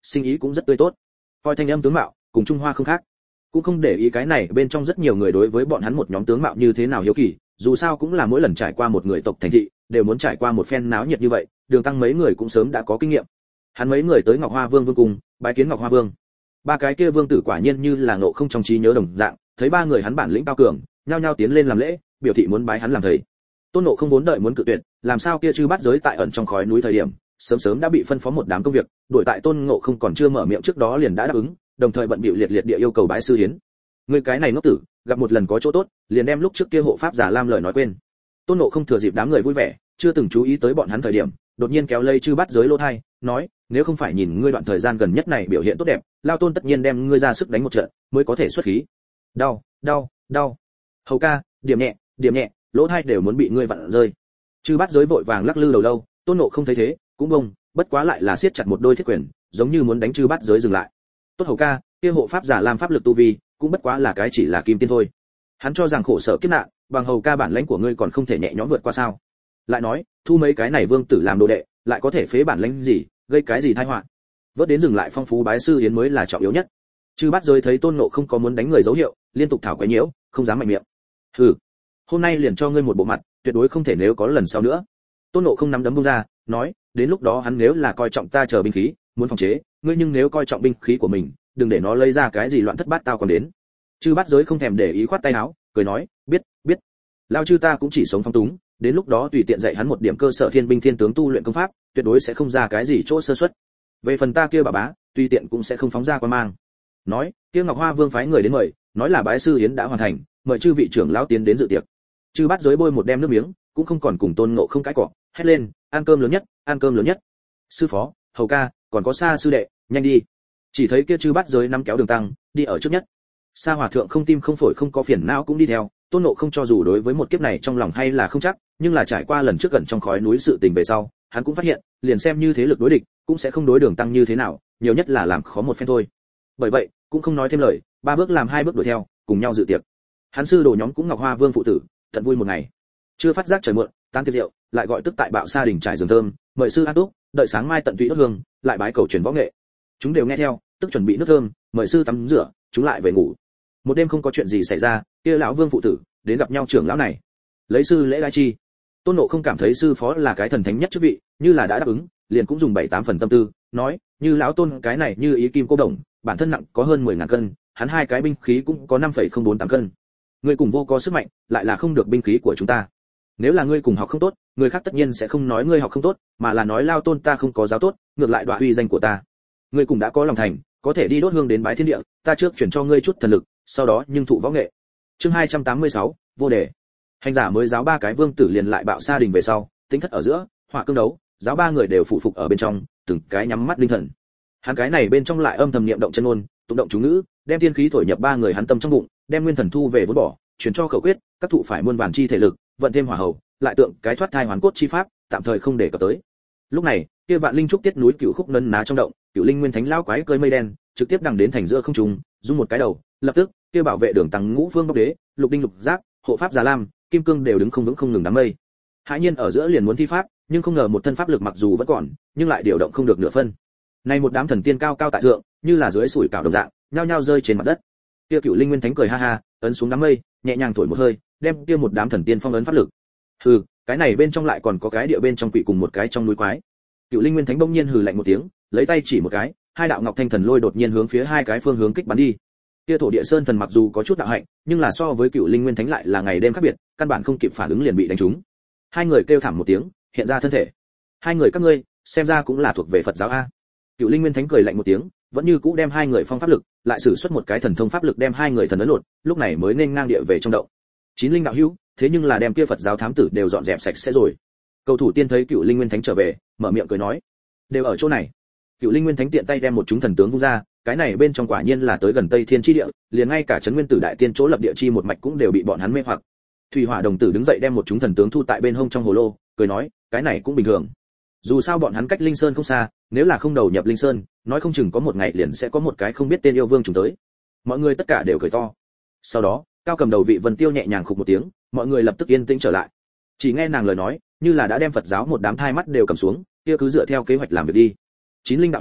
sinh ý cũng rất tươi tốt. Coi thanh âm tướng mạo cùng Trung Hoa không khác, cũng không để ý cái này bên trong rất nhiều người đối với bọn hắn một nhóm tướng mạo như thế nào hiếu kỳ, dù sao cũng là mỗi lần trải qua một người tộc thành thị đều muốn trải qua một phen náo nhiệt như vậy. Đường Tăng mấy người cũng sớm đã có kinh nghiệm. Hắn mấy người tới Ngọc Hoa Vương vương cung, bái kiến Ngọc Hoa Vương. Ba cái kia vương tử quả nhiên như là ngộ không trong trí nhớ đồng dạng, thấy ba người hắn bản lĩnh cao cường, nhao nhao tiến lên làm lễ, biểu thị muốn bái hắn làm thầy. Tôn Ngộ không vốn đợi muốn cự tuyệt, làm sao kia chư bắt giới tại ẩn trong khói núi thời điểm, sớm sớm đã bị phân phó một đám công việc, đuổi tại Tôn Ngộ không còn chưa mở miệng trước đó liền đã đáp ứng, đồng thời bận bịu liệt liệt địa yêu cầu bái sư hiến. Người cái này ngốc tử, gặp một lần có chỗ tốt, liền đem lúc trước kia hộ pháp giả Lam lời nói quên. Tôn Ngộ không thừa dịp đám người vui vẻ, chưa từng chú ý tới bọn hắn thời điểm, đột nhiên kéo lây chư bắt giới lỗ thai, nói, nếu không phải nhìn ngươi đoạn thời gian gần nhất này biểu hiện tốt đẹp, Lao Tôn tất nhiên đem ngươi ra sức đánh một trận, mới có thể xuất khí. Đau, đau, đau. Hầu ca, điểm nhẹ, điểm nhẹ, lỗ thai đều muốn bị ngươi vặn rơi. Chư bắt giới vội vàng lắc lư đầu lâu, Tôn Ngộ không thấy thế, cũng bông, bất quá lại là siết chặt một đôi thiết quyền, giống như muốn đánh chư bắt giới dừng lại. Tốt hầu ca, kia hộ pháp giả làm pháp lực tu vi, cũng bất quá là cái chỉ là kim tiên thôi. Hắn cho rằng khổ sở kiếp nạn, bằng hầu ca bản lãnh của ngươi còn không thể nhẹ nhõm vượt qua sao? Lại nói, thu mấy cái này vương tử làm đồ đệ, lại có thể phế bản lãnh gì, gây cái gì tai họa? Vớt đến dừng lại phong phú bái sư yến mới là trọng yếu nhất. Chư bắt giới thấy Tôn Ngộ không có muốn đánh người dấu hiệu, liên tục thảo quấy nhiễu, không dám mạnh miệng. Hừ, hôm nay liền cho ngươi một bộ mặt, tuyệt đối không thể nếu có lần sau nữa. Tôn Ngộ không nắm đấm bung ra, nói, đến lúc đó hắn nếu là coi trọng ta chờ binh khí, muốn phòng chế, ngươi nhưng nếu coi trọng binh khí của mình, đừng để nó lấy ra cái gì loạn thất bát tao còn đến. Chư bắt giới không thèm để ý khoát tay áo, cười nói, biết, biết. Lao chư ta cũng chỉ sống phong túng, đến lúc đó tùy tiện dạy hắn một điểm cơ sở thiên binh thiên tướng tu luyện công pháp, tuyệt đối sẽ không ra cái gì chỗ sơ suất. Về phần ta kia bà bá, tùy tiện cũng sẽ không phóng ra quan mang. Nói, kia Ngọc Hoa Vương phái người đến mời, nói là bái sư yến đã hoàn thành, mời chư vị trưởng lão tiến đến dự tiệc. Chư bắt giới bôi một đem nước miếng, cũng không còn cùng Tôn Ngộ không cãi cọ, hét lên, ăn cơm lớn nhất, ăn cơm lớn nhất. Sư phó, hầu ca, còn có Sa sư đệ, nhanh đi. Chỉ thấy kia chư bắt giới nắm kéo Đường Tăng, đi ở trước nhất. Sa hòa thượng không tim không phổi không có phiền não cũng đi theo. Tôn Ngộ không cho dù đối với một kiếp này trong lòng hay là không chắc, nhưng là trải qua lần trước gần trong khói núi sự tình về sau, hắn cũng phát hiện, liền xem như thế lực đối địch, cũng sẽ không đối Đường Tăng như thế nào, nhiều nhất là làm khó một phen thôi. Bởi vậy, cũng không nói thêm lời, ba bước làm hai bước đuổi theo, cùng nhau dự tiệc. Hắn sư đồ nhóm cũng Ngọc Hoa Vương phụ tử, tận vui một ngày. Chưa phát giác trời muộn, tan tiệc rượu, lại gọi tức tại Bạo Sa đỉnh trải giường thơm, mời sư an túc, đợi sáng mai tận tụy đốt hương, lại bái cầu truyền võ nghệ. Chúng đều nghe theo, tức chuẩn bị nước thơm, mời sư tắm rửa, chúng lại về ngủ. Một đêm không có chuyện gì xảy ra, kia lão Vương phụ tử đến gặp nhau trưởng lão này, lấy sư lễ đãi chi. Tôn Ngộ không cảm thấy sư phó là cái thần thánh nhất chức vị, như là đã đáp ứng, liền cũng dùng bảy tám phần tâm tư, nói, như lão Tôn cái này như ý kim cô đồng, bản thân nặng có hơn mười ngàn cân, hắn hai cái binh khí cũng có năm phẩy không bốn tám cân. Ngươi cùng vô có sức mạnh, lại là không được binh khí của chúng ta. Nếu là ngươi cùng học không tốt, người khác tất nhiên sẽ không nói ngươi học không tốt, mà là nói lao Tôn ta không có giáo tốt, ngược lại đọa uy danh của ta. Ngươi cùng đã có lòng thành, có thể đi đốt hương đến bái thiên địa, ta trước chuyển cho ngươi chút thần lực, sau đó nhưng thụ võ nghệ. Chương hai trăm tám mươi sáu, vô đề. Hành giả mới giáo ba cái vương tử liền lại Bạo Sa đình về sau, tính thất ở giữa, hỏa cương đấu, giáo ba người đều phụ phục ở bên trong, từng cái nhắm mắt linh thần. Hắn cái này bên trong lại âm thầm niệm động chân ngôn, tụng động chú ngữ, đem tiên khí thổi nhập ba người hắn tâm trong bụng, đem nguyên thần thu về vốn bỏ, truyền cho khẩu quyết, các thụ phải muôn vàn chi thể lực, vận thêm hỏa hầu, lại tượng cái thoát thai hoàn cốt chi pháp, tạm thời không để cập tới. Lúc này, kia vạn linh trúc tiết núi cựu khúc nấn ná trong động, cựu linh nguyên thánh lão quái cơi mây đen, trực tiếp đằng đến thành giữa không trung, rung một cái đầu, lập tức, kia bảo vệ đường tăng ngũ phương bốc đế, lục đinh lục giáp, hộ pháp già lam, kim cương đều đứng không vững không ngừng đám mây. Hãi nhiên ở giữa liền muốn thi pháp, nhưng không ngờ một thân pháp lực mặc dù vẫn còn, nhưng lại điều động không được nửa phân. Nay một đám thần tiên cao cao tại thượng, như là dưới sủi cảo đồng dạng, nhao nhao rơi trên mặt đất. Kia cựu linh nguyên thánh cười ha ha, ấn xuống đám mây, nhẹ nhàng thổi một hơi, đem kia một đám thần tiên phong ấn pháp lực. Hừ, cái này bên trong lại còn có cái địa bên trong quỷ cùng một cái trong núi quái. Cựu linh nguyên thánh bỗng nhiên hừ lạnh một tiếng, lấy tay chỉ một cái, hai đạo ngọc thanh thần lôi đột nhiên hướng phía hai cái phương hướng kích bắn đi. Kia thổ địa sơn thần mặc dù có chút đạo hạnh, nhưng là so với cựu linh nguyên thánh lại là ngày đêm khác biệt, căn bản không kịp phản ứng liền bị đánh trúng. Hai người kêu thảm một tiếng, hiện ra thân thể. Hai người các ngươi, xem ra cũng là thuộc về Phật giáo a. Cựu linh nguyên thánh cười lạnh một tiếng, vẫn như cũ đem hai người phong pháp lực, lại sử xuất một cái thần thông pháp lực đem hai người thần ấn lột, lúc này mới nên ngang địa về trong động. Chín linh đạo hữu, thế nhưng là đem kia Phật giáo thám tử đều dọn dẹp sạch sẽ rồi. Cầu thủ tiên thấy cựu linh nguyên thánh trở về, mở miệng cười nói, đều ở chỗ này. Cựu linh nguyên thánh tiện tay đem một chúng thần tướng vung ra, cái này bên trong quả nhiên là tới gần Tây Thiên chi địa, liền ngay cả trấn nguyên tử đại tiên chỗ lập địa chi một mạch cũng đều bị bọn hắn mê hoặc. Thủy hỏa đồng tử đứng dậy đem một chúng thần tướng thu tại bên hông trong hồ lô, cười nói, cái này cũng bình thường. Dù sao bọn hắn cách Linh Sơn không xa, nếu là không đầu nhập Linh Sơn, nói không chừng có một ngày liền sẽ có một cái không biết tên yêu vương trùng tới. Mọi người tất cả đều cười to. Sau đó, cao cầm đầu vị Vân Tiêu nhẹ nhàng khục một tiếng, mọi người lập tức yên tĩnh trở lại. Chỉ nghe nàng lời nói, như là đã đem Phật giáo một đám thai mắt đều cầm xuống, kia cứ dựa theo kế hoạch làm việc đi. Chín linh đạo hữu,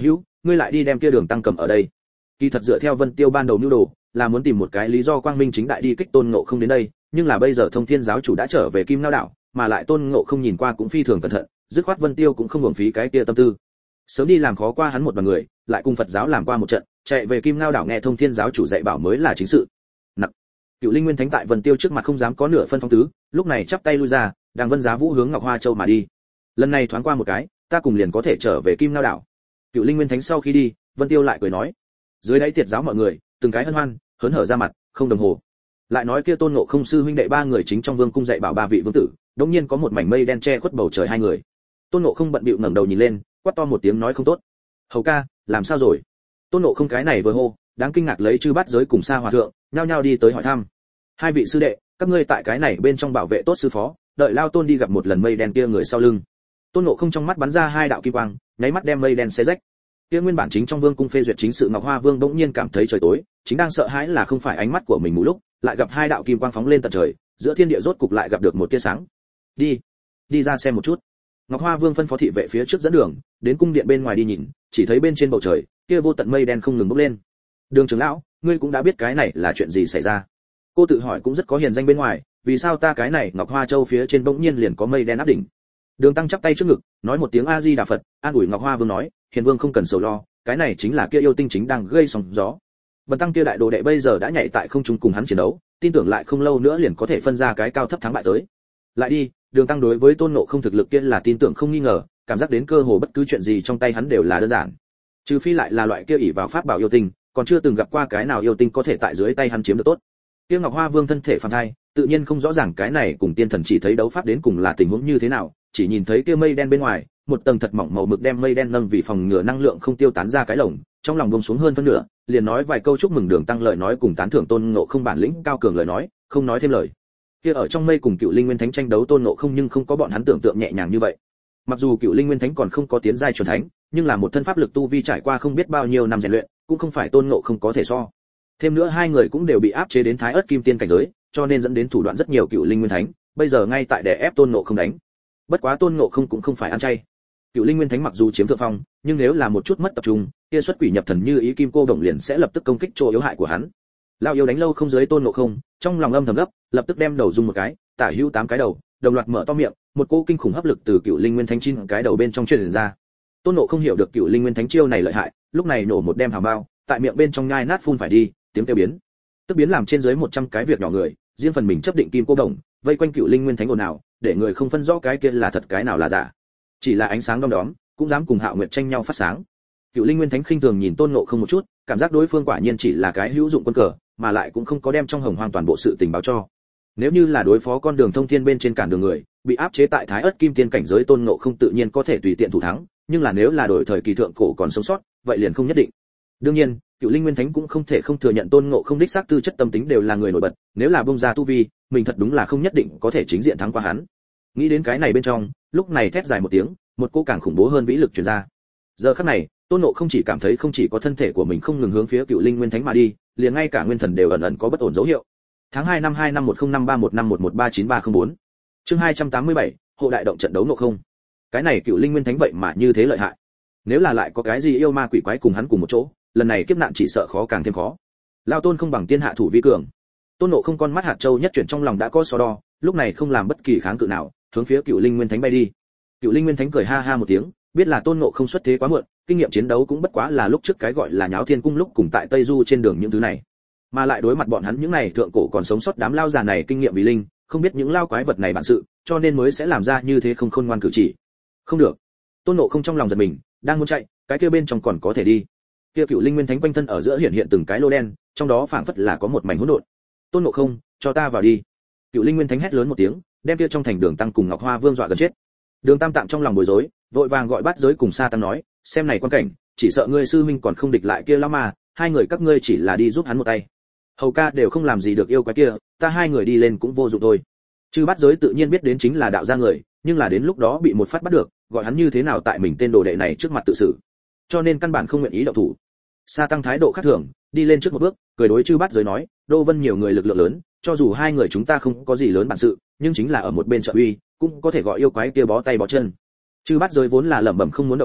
ngươi lại đi đem kia Đường Tăng cầm ở đây. Kỳ thật dựa theo Vân Tiêu ban đầu nhu đồ, là muốn tìm một cái lý do quang minh chính đại đi kích Tôn Ngộ Không đến đây, nhưng là bây giờ Thông Thiên giáo chủ đã trở về Kim Ngao đảo, mà lại Tôn Ngộ Không nhìn qua cũng phi thường cẩn thận, dứt khoát Vân Tiêu cũng không uổng phí cái kia tâm tư. Sớm đi làm khó qua hắn một đoàn người, lại cùng Phật giáo làm qua một trận, chạy về Kim Ngao đảo nghe Thông Thiên giáo chủ dạy bảo mới là chính sự. Nặc. Cựu Linh Nguyên Thánh tại Vân Tiêu trước mặt không dám có nửa phân phong tứ, lúc này chắp tay lui ra, đang Vân Giá Vũ hướng Ngọc Hoa Châu mà đi. Lần này thoáng qua một cái, ta cùng liền có thể trở về Kim Ngao đảo. Cựu Linh Nguyên Thánh sau khi đi, Vân Tiêu lại cười nói, dưới đáy tiệt giáo mọi người, từng cái hân hoan, hớn hở ra mặt, không đồng hồ. Lại nói kia Tôn Ngộ Không sư huynh đệ ba người chính trong vương cung dạy bảo ba vị vương tử, đột nhiên có một mảnh mây đen che khuất bầu trời hai người. Tôn Ngộ Không bận bịu ngẩng đầu nhìn lên, quát to một tiếng nói không tốt. Hầu ca, làm sao rồi? Tôn Ngộ Không cái này vừa hô, đáng kinh ngạc lấy chư bát giới cùng Sa Hòa thượng, nhao nhao đi tới hỏi thăm. Hai vị sư đệ, các ngươi tại cái này bên trong bảo vệ tốt sư phó, đợi Lao Tôn đi gặp một lần mây đen kia người sau lưng. Tôn Ngộ Không trong mắt bắn ra hai đạo kim quang, nháy mắt đem mây đen xé rách. Kia nguyên bản chính trong vương cung phê duyệt chính sự Ngọc Hoa Vương bỗng nhiên cảm thấy trời tối, chính đang sợ hãi là không phải ánh mắt của mình mù lúc, lại gặp hai đạo kim quang phóng lên tận trời, giữa thiên địa rốt cục lại gặp được một tia sáng. Đi, đi ra xem một chút. Ngọc Hoa Vương phân phó thị vệ phía trước dẫn đường, đến cung điện bên ngoài đi nhìn, chỉ thấy bên trên bầu trời, kia vô tận mây đen không ngừng bốc lên. Đường trưởng lão, ngươi cũng đã biết cái này là chuyện gì xảy ra. Cô tự hỏi cũng rất có hiền danh bên ngoài, vì sao ta cái này Ngọc Hoa Châu phía trên bỗng nhiên liền có mây đen áp đỉnh. Đường Tăng chắp tay trước ngực, nói một tiếng A Di Đà Phật, an ủi Ngọc Hoa Vương nói, hiền vương không cần sầu lo, cái này chính là kia yêu tinh chính đang gây sóng gió. Bần tăng kia đại đồ đệ bây giờ đã nhảy tại không trung cùng hắn chiến đấu, tin tưởng lại không lâu nữa liền có thể phân ra cái cao thấp thắng bại tới. Lại đi, Đường Tăng đối với Tôn Ngộ Không thực lực kia là tin tưởng không nghi ngờ, cảm giác đến cơ hồ bất cứ chuyện gì trong tay hắn đều là đơn giản. Trừ phi lại là loại kia ỷ vào pháp bảo yêu tinh, còn chưa từng gặp qua cái nào yêu tinh có thể tại dưới tay hắn chiếm được tốt. Kia Ngọc Hoa Vương thân thể phàm thai, tự nhiên không rõ ràng cái này cùng tiên thần chỉ thấy đấu pháp đến cùng là tình huống như thế nào, chỉ nhìn thấy kia mây đen bên ngoài, một tầng thật mỏng màu mực đem mây đen nâng vì phòng ngừa năng lượng không tiêu tán ra cái lồng, trong lòng buông xuống hơn phân nửa, liền nói vài câu chúc mừng Đường Tăng lời nói cùng tán thưởng Tôn Ngộ Không bản lĩnh cao cường lời nói, không nói thêm lời. Kia ở trong mây cùng Cựu Linh Nguyên Thánh tranh đấu Tôn Ngộ Không nhưng không có bọn hắn tưởng tượng nhẹ nhàng như vậy. Mặc dù Cựu Linh Nguyên Thánh còn không có tiến giai chuẩn thánh, nhưng là một thân pháp lực tu vi trải qua không biết bao nhiêu năm rèn luyện, cũng không phải Tôn Ngộ Không có thể so. Thêm nữa hai người cũng đều bị áp chế đến Thái Ức Kim Tiên cảnh giới, cho nên dẫn đến thủ đoạn rất nhiều Cựu Linh Nguyên Thánh, bây giờ ngay tại đè ép Tôn Ngộ Không đánh. Bất quá Tôn Ngộ Không cũng không phải ăn chay. Cựu Linh Nguyên Thánh mặc dù chiếm thượng phong, nhưng nếu là một chút mất tập trung, kia xuất quỷ nhập thần như ý kim cô đồng liền sẽ lập tức công kích chỗ yếu hại của hắn. Lão yêu đánh lâu không dưới Tôn Ngộ Không, trong lòng âm thầm gấp, lập tức đem đầu rung một cái, tả hữu tám cái đầu, đồng loạt mở to miệng, một cỗ kinh khủng hấp lực từ Cựu Linh Nguyên Thánh chín cái đầu bên trong truyền ra. Tôn Ngộ Không hiểu được Cựu Linh Nguyên Thánh chiêu này lợi hại, lúc này nổ một đem hàm bao, tại miệng bên trong nhai nát phun phải đi, tiếng kêu biến. Tức biến làm trên dưới một trăm cái việc nhỏ người, riêng phần mình chấp định kim cô đồng, vây quanh Cựu Linh Nguyên Thánh ồn ào, để người không phân rõ cái kia là thật cái nào là giả. Chỉ là ánh sáng đom đóm, cũng dám cùng Hạo Nguyệt tranh nhau phát sáng. Cựu Linh Nguyên Thánh khinh thường nhìn Tôn Ngộ Không một chút, cảm giác đối phương quả nhiên chỉ là cái hữu dụng quân cờ, mà lại cũng không có đem trong Hồng Hoang toàn bộ sự tình báo cho. Nếu như là đối phó con đường thông thiên bên trên cản đường người, bị áp chế tại Thái Ức Kim Tiên cảnh giới Tôn Ngộ Không tự nhiên có thể tùy tiện thủ thắng, nhưng là nếu là đổi thời kỳ thượng cổ còn sống sót, vậy liền không nhất định. Đương nhiên, Cựu Linh Nguyên Thánh cũng không thể không thừa nhận Tôn Ngộ Không đích xác tư chất tâm tính đều là người nổi bật, nếu là bung ra tu vi, mình thật đúng là không nhất định có thể chính diện thắng qua hắn. Nghĩ đến cái này bên trong, lúc này thét dài một tiếng, một cỗ càng khủng bố hơn vĩ lực truyền ra. Giờ khắc này, Tôn Ngộ Không chỉ cảm thấy không chỉ có thân thể của mình không ngừng hướng phía Cựu Linh Nguyên Thánh mà đi, liền ngay cả nguyên thần đều ẩn ẩn có bất ổn dấu hiệu. Tháng hai năm hai năm một không năm ba một năm một một ba chín ba không bốn. Chương hai trăm tám mươi bảy, hộ đại động trận đấu Ngộ Không. Cái này Cựu Linh Nguyên Thánh vậy mà như thế lợi hại. Nếu là lại có cái gì yêu ma quỷ quái cùng hắn cùng một chỗ, lần này kiếp nạn chỉ sợ khó càng thêm khó. Lao Tôn không bằng tiên hạ thủ vi cường. Tôn Ngộ Không con mắt hạt châu nhất chuyển trong lòng đã có so đo, lúc này không làm bất kỳ kháng cự nào, hướng phía Cựu Linh Nguyên Thánh bay đi. Cựu Linh Nguyên Thánh cười ha ha một tiếng, biết là Tôn Ngộ Không xuất thế quá muộn, kinh nghiệm chiến đấu cũng bất quá là lúc trước cái gọi là nháo thiên cung lúc cùng tại Tây Du trên đường những thứ này. Mà lại đối mặt bọn hắn những này thượng cổ còn sống sót đám lao già này kinh nghiệm vì linh, không biết những lao quái vật này bản sự, cho nên mới sẽ làm ra như thế không khôn ngoan cử chỉ. Không được. Tôn Ngộ Không trong lòng giật mình, đang muốn chạy, cái kia bên trong còn có thể đi. Kia Cựu Linh Nguyên Thánh quanh thân ở giữa hiện hiện từng cái lô đen, trong đó phảng phất là có một mảnh hỗn độn. Tôn Ngộ Không, cho ta vào đi. Cựu Linh Nguyên Thánh hét lớn một tiếng, đem kia trong thành Đường Tăng cùng Ngọc Hoa Vương dọa gần chết. Đường Tam Tạng trong lòng bối rối, vội vàng gọi Bát Giới cùng Sa Tăng nói, xem này quan cảnh, chỉ sợ ngươi sư huynh còn không địch lại kia lão ma, hai người các ngươi chỉ là đi giúp hắn một tay. Hầu ca đều không làm gì được yêu quái kia, ta hai người đi lên cũng vô dụng thôi. Chư Bát Giới tự nhiên biết đến chính là đạo gia người, nhưng là đến lúc đó bị một phát bắt được, gọi hắn như thế nào tại mình tên đồ đệ này trước mặt tự xử. Cho nên căn bản không nguyện ý động thủ. Sa Tăng thái độ khác thường, đi lên trước một bước, cười đối Chư Bát Giới nói, Đô Vân nhiều người lực lượng lớn, cho dù hai người chúng ta không có gì lớn bản sự, nhưng chính là ở một bên trợ uy, cũng có thể gọi yêu quái kia bó tay bó chân. Chư Bát Giới vốn là lẩm bẩm không muốn động thủ,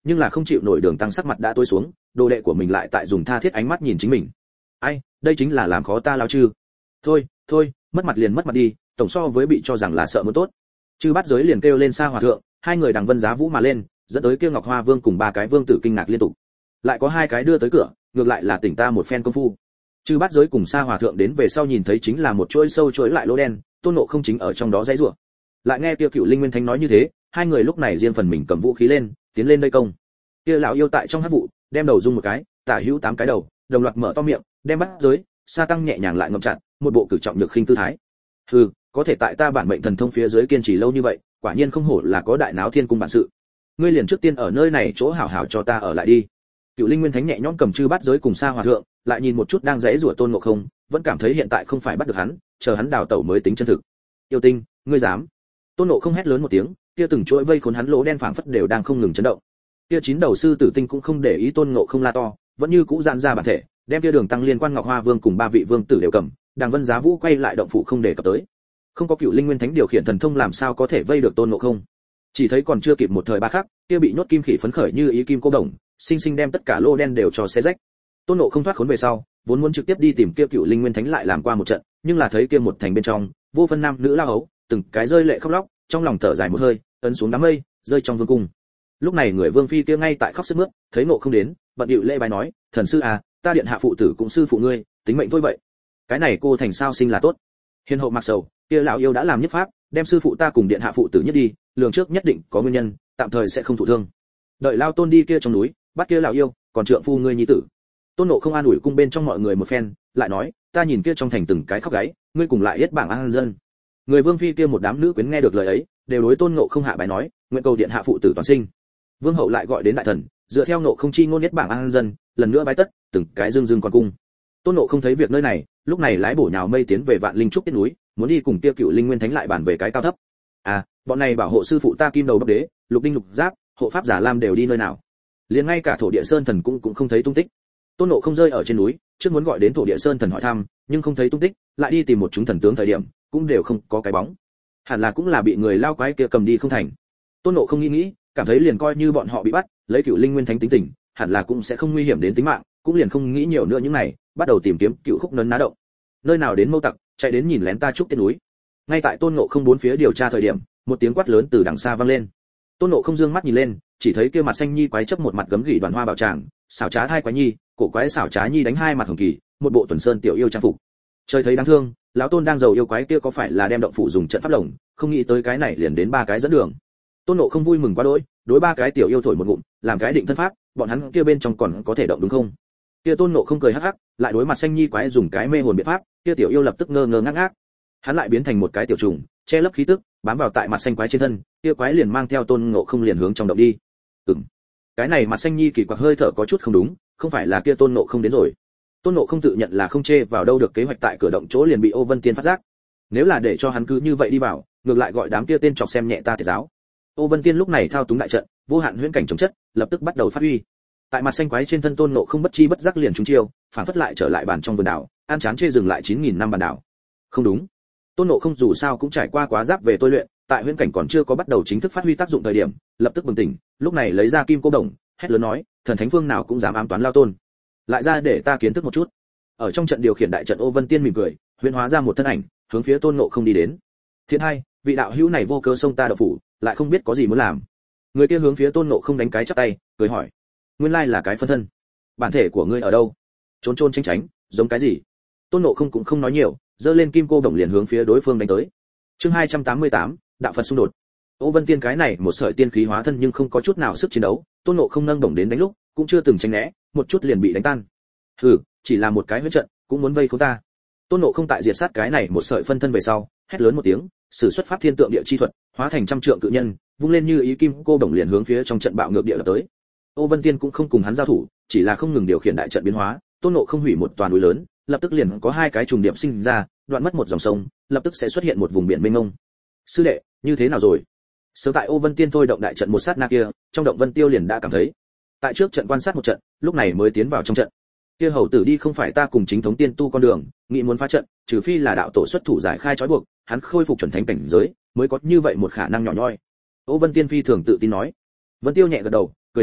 nhưng là không chịu nổi Đường Tăng sắc mặt đã tối xuống, đồ đệ của mình lại tại dùng tha thiết ánh mắt nhìn chính mình. Ai, đây chính là làm khó ta lao chư. Thôi, thôi, mất mặt liền mất mặt đi, tổng so với bị cho rằng là sợ muốn tốt. Chư Bát Giới liền kêu lên Sa Hòa thượng, hai người đằng vân giá vũ mà lên, dẫn tới kia Ngọc Hoa Vương cùng ba cái vương tử kinh ngạc liên tục. Lại có hai cái đưa tới cửa, ngược lại là tỉnh ta một phen công phu. Chư Bát Giới cùng Sa Hòa thượng đến về sau nhìn thấy chính là một chuỗi sâu chuỗi lại lỗ đen, Tôn Ngộ Không chính ở trong đó dãy rủa. Lại nghe kia Cựu Linh Nguyên Thánh nói như thế, hai người lúc này riêng phần mình cầm vũ khí lên, tiến lên đây công. Kia lão yêu tại trong hắc vụ, đem đầu rung một cái, tả hữu tám cái đầu, đồng loạt mở to miệng, đem Bát Giới, Sa Tăng nhẹ nhàng lại ngậm chặt, một bộ cử trọng nhược khinh tư thái. Hừ, có thể tại ta bản mệnh thần thông phía dưới kiên trì lâu như vậy, quả nhiên không hổ là có đại náo thiên cung bản sự. Ngươi liền trước tiên ở nơi này chỗ hảo hảo cho ta ở lại đi. Cựu Linh Nguyên Thánh nhẹ nhõm cầm Chư Bát Giới cùng Sa Hòa thượng, lại nhìn một chút đang rẽ rủa Tôn Ngộ Không, vẫn cảm thấy hiện tại không phải bắt được hắn, chờ hắn đào tẩu mới tính chân thực. Yêu Tinh, ngươi dám? Tôn Ngộ Không hét lớn một tiếng, kia từng chuỗi vây khốn hắn lỗ đen phảng phất đều đang không ngừng chấn động. Kia chín đầu sư tử tinh cũng không để ý Tôn Ngộ Không la to, vẫn như cũ giãn ra bản thể, đem kia Đường Tăng liên quan Ngọc Hoa Vương cùng ba vị vương tử đều cầm, Đàng Vân Giá Vũ quay lại động phủ không để cập tới. Không có Cựu Linh Nguyên Thánh điều khiển thần thông làm sao có thể vây được Tôn Ngộ Không. Chỉ thấy còn chưa kịp một thời ba khắc, kia bị nhốt kim khỉ phấn khởi như ý kim cô đồng, sinh sinh đem tất cả lô đen đều cho xé rách. Tôn Ngộ Không thoát khốn về sau, vốn muốn trực tiếp đi tìm kia Cựu Linh Nguyên Thánh lại làm qua một trận, nhưng là thấy kia một thành bên trong, vô phân nam nữ la hấu, từng cái rơi lệ khóc lóc, trong lòng thở dài một hơi, ấn xuống đám mây, rơi trong vương cung. Lúc này người vương phi kia ngay tại khóc sướt mướt, thấy Ngộ Không đến, bận điệu lễ bái nói, thần sư à, ta điện hạ phụ tử cũng sư phụ ngươi, tính mệnh thôi vậy. Cái này cô thành sao sinh là tốt. Hiền hậu mặc sầu, kia lão yêu đã làm nhất pháp, đem sư phụ ta cùng điện hạ phụ tử nhất đi, lường trước nhất định có nguyên nhân, tạm thời sẽ không thụ thương. Đợi lao Tôn đi kia trong núi, bắt kia lão yêu, còn trượng phu ngươi nhi tử. Tôn Ngộ Không an ủi cung bên trong mọi người một phen, lại nói, ta nhìn kia trong thành từng cái khóc gáy, ngươi cùng lại yết bảng an dân. Người vương phi kia một đám nữ quyến nghe được lời ấy, đều đối Tôn Ngộ Không hạ bái nói, nguyện cầu điện hạ phụ tử toàn sinh. Vương hậu lại gọi đến đại thần, dựa theo Ngộ Không chi ngôn yết bảng an dân, lần nữa bái tất, từng cái dương dương còn cung. Tôn Ngộ Không thấy việc nơi này, lúc này lái bổ nhào mây tiến về Vạn Linh trúc tiết núi, muốn đi cùng kia Cựu Linh Nguyên Thánh lại bàn về cái cao thấp. À, bọn này bảo hộ sư phụ ta kim đầu bắc đế, lục đinh lục giáp, hộ pháp giả lam đều đi nơi nào? Liền ngay cả thổ địa sơn thần cũng cũng không thấy tung tích. Tôn Ngộ Không rơi ở trên núi, trước muốn gọi đến thổ địa sơn thần hỏi thăm, nhưng không thấy tung tích, lại đi tìm một chúng thần tướng thời điểm, cũng đều không có cái bóng. Hẳn là cũng là bị người lao quái kia cầm đi không thành. Tôn Ngộ Không nghĩ nghĩ, cảm thấy liền coi như bọn họ bị bắt, lấy Cựu Linh Nguyên Thánh tính tình, hẳn là cũng sẽ không nguy hiểm đến tính mạng, cũng liền không nghĩ nhiều nữa những này, bắt đầu tìm kiếm Cựu Khúc Nấn Ná Động. Nơi nào đến mâu tặc, chạy đến nhìn lén ta trúc tiên núi. Ngay tại Tôn Ngộ Không bốn phía điều tra thời điểm, một tiếng quát lớn từ đằng xa vang lên. Tôn Ngộ Không dương mắt nhìn lên, chỉ thấy kia mặt xanh nhi quái chấp một mặt gấm gỉ đoàn hoa bảo tràng, xảo trá thai quái nhi, cổ quái xảo trá nhi đánh hai mặt hồng kỳ, một bộ tuần sơn tiểu yêu trang phục. Trời thấy đáng thương, lão Tôn đang giàu yêu quái kia có phải là đem động phủ dùng trận pháp lồng, không nghĩ tới cái này liền đến ba cái dẫn đường. Tôn Ngộ Không vui mừng quá đỗi, đối ba cái tiểu yêu thổi một ngụm, làm cái định thân pháp, bọn hắn kia bên trong còn có thể động đúng không? Kia Tôn Ngộ Không cười hắc hắc, lại đối mặt xanh nhi quái dùng cái mê hồn biện pháp, kia tiểu yêu lập tức ngơ ngơ ngác ngác. Hắn lại biến thành một cái tiểu trùng, che lấp khí tức, bám vào tại mặt xanh quái trên thân, kia quái liền mang theo Tôn Ngộ Không liền hướng trong động đi. Ừm. Cái này mặt xanh nhi kỳ quặc hơi thở có chút không đúng, không phải là kia Tôn Ngộ Không đến rồi. Tôn Ngộ Không tự nhận là không chê vào đâu được kế hoạch tại cửa động chỗ liền bị Ô Vân Tiên phát giác. Nếu là để cho hắn cứ như vậy đi vào, ngược lại gọi đám kia tên chọc xem nhẹ ta thiệt giáo. Ô Vân Tiên lúc này thao túng đại trận, vô hạn huyễn cảnh chống chất, lập tức bắt đầu phát huy. Tại mặt xanh quái trên thân Tôn Ngộ Không bất chi bất giác liền trúng chiêu, phản phất lại trở lại bàn trong vườn đảo, an chán chê dừng lại chín nghìn năm bàn đảo. Không đúng. Tôn Ngộ Không dù sao cũng trải qua quá giáp về tôi luyện, tại huyễn cảnh còn chưa có bắt đầu chính thức phát huy tác dụng thời điểm, lập tức bừng tỉnh, lúc này lấy ra kim cô đồng, hét lớn nói, thần thánh phương nào cũng dám ám toán lao Tôn. Lại ra để ta kiến thức một chút. Ở trong trận điều khiển đại trận Ô Vân Tiên mỉm cười, huyễn hóa ra một thân ảnh, hướng phía Tôn Ngộ Không đi đến. Thiên hai, vị đạo hữu này vô cớ xông ta đạo phủ, lại không biết có gì muốn làm. Người kia hướng phía Tôn Ngộ Không đánh cái chắp tay, cười hỏi, nguyên lai là cái phân thân. Bản thể của ngươi ở đâu? Trốn trôn tránh tránh, giống cái gì? Tôn Ngộ Không cũng không nói nhiều, giơ lên kim cô đồng liền hướng phía đối phương đánh tới. Chương hai trăm tám mươi tám, đạo Phật xung đột. Ô Vân Tiên cái này một sợi tiên khí hóa thân nhưng không có chút nào sức chiến đấu, Tôn Ngộ Không nâng đồng đến đánh lúc, cũng chưa từng tránh né, một chút liền bị đánh tan. Hừ, chỉ là một cái huyễn trận, cũng muốn vây khốn ta. Tôn Ngộ Không tại diệt sát cái này một sợi phân thân về sau, hét lớn một tiếng, sử xuất pháp thiên tượng địa chi thuật, hóa thành trăm trượng cự nhân, vung lên như ý kim cô đồng liền hướng phía trong trận bạo ngược địa lập tới. Ô Vân Tiên cũng không cùng hắn giao thủ, chỉ là không ngừng điều khiển đại trận biến hóa, Tôn Ngộ Không hủy một toàn núi lớn, lập tức liền có hai cái trùng điểm sinh ra, đoạn mất một dòng sông, lập tức sẽ xuất hiện một vùng biển mênh mông. Sư đệ, như thế nào rồi? Sớm tại Ô Vân Tiên thôi động đại trận một sát na kia, trong động Vân Tiêu liền đã cảm thấy. Tại trước trận quan sát một trận, lúc này mới tiến vào trong trận. Kia hầu tử đi không phải ta cùng chính thống tiên tu con đường, nghĩ muốn phá trận, trừ phi là đạo tổ xuất thủ giải khai trói buộc, hắn khôi phục chuẩn thánh cảnh giới, mới có như vậy một khả năng nhỏ nhoi. Ô Vân Tiên phi thường tự tin nói. Vân Tiêu nhẹ gật đầu, cười nói,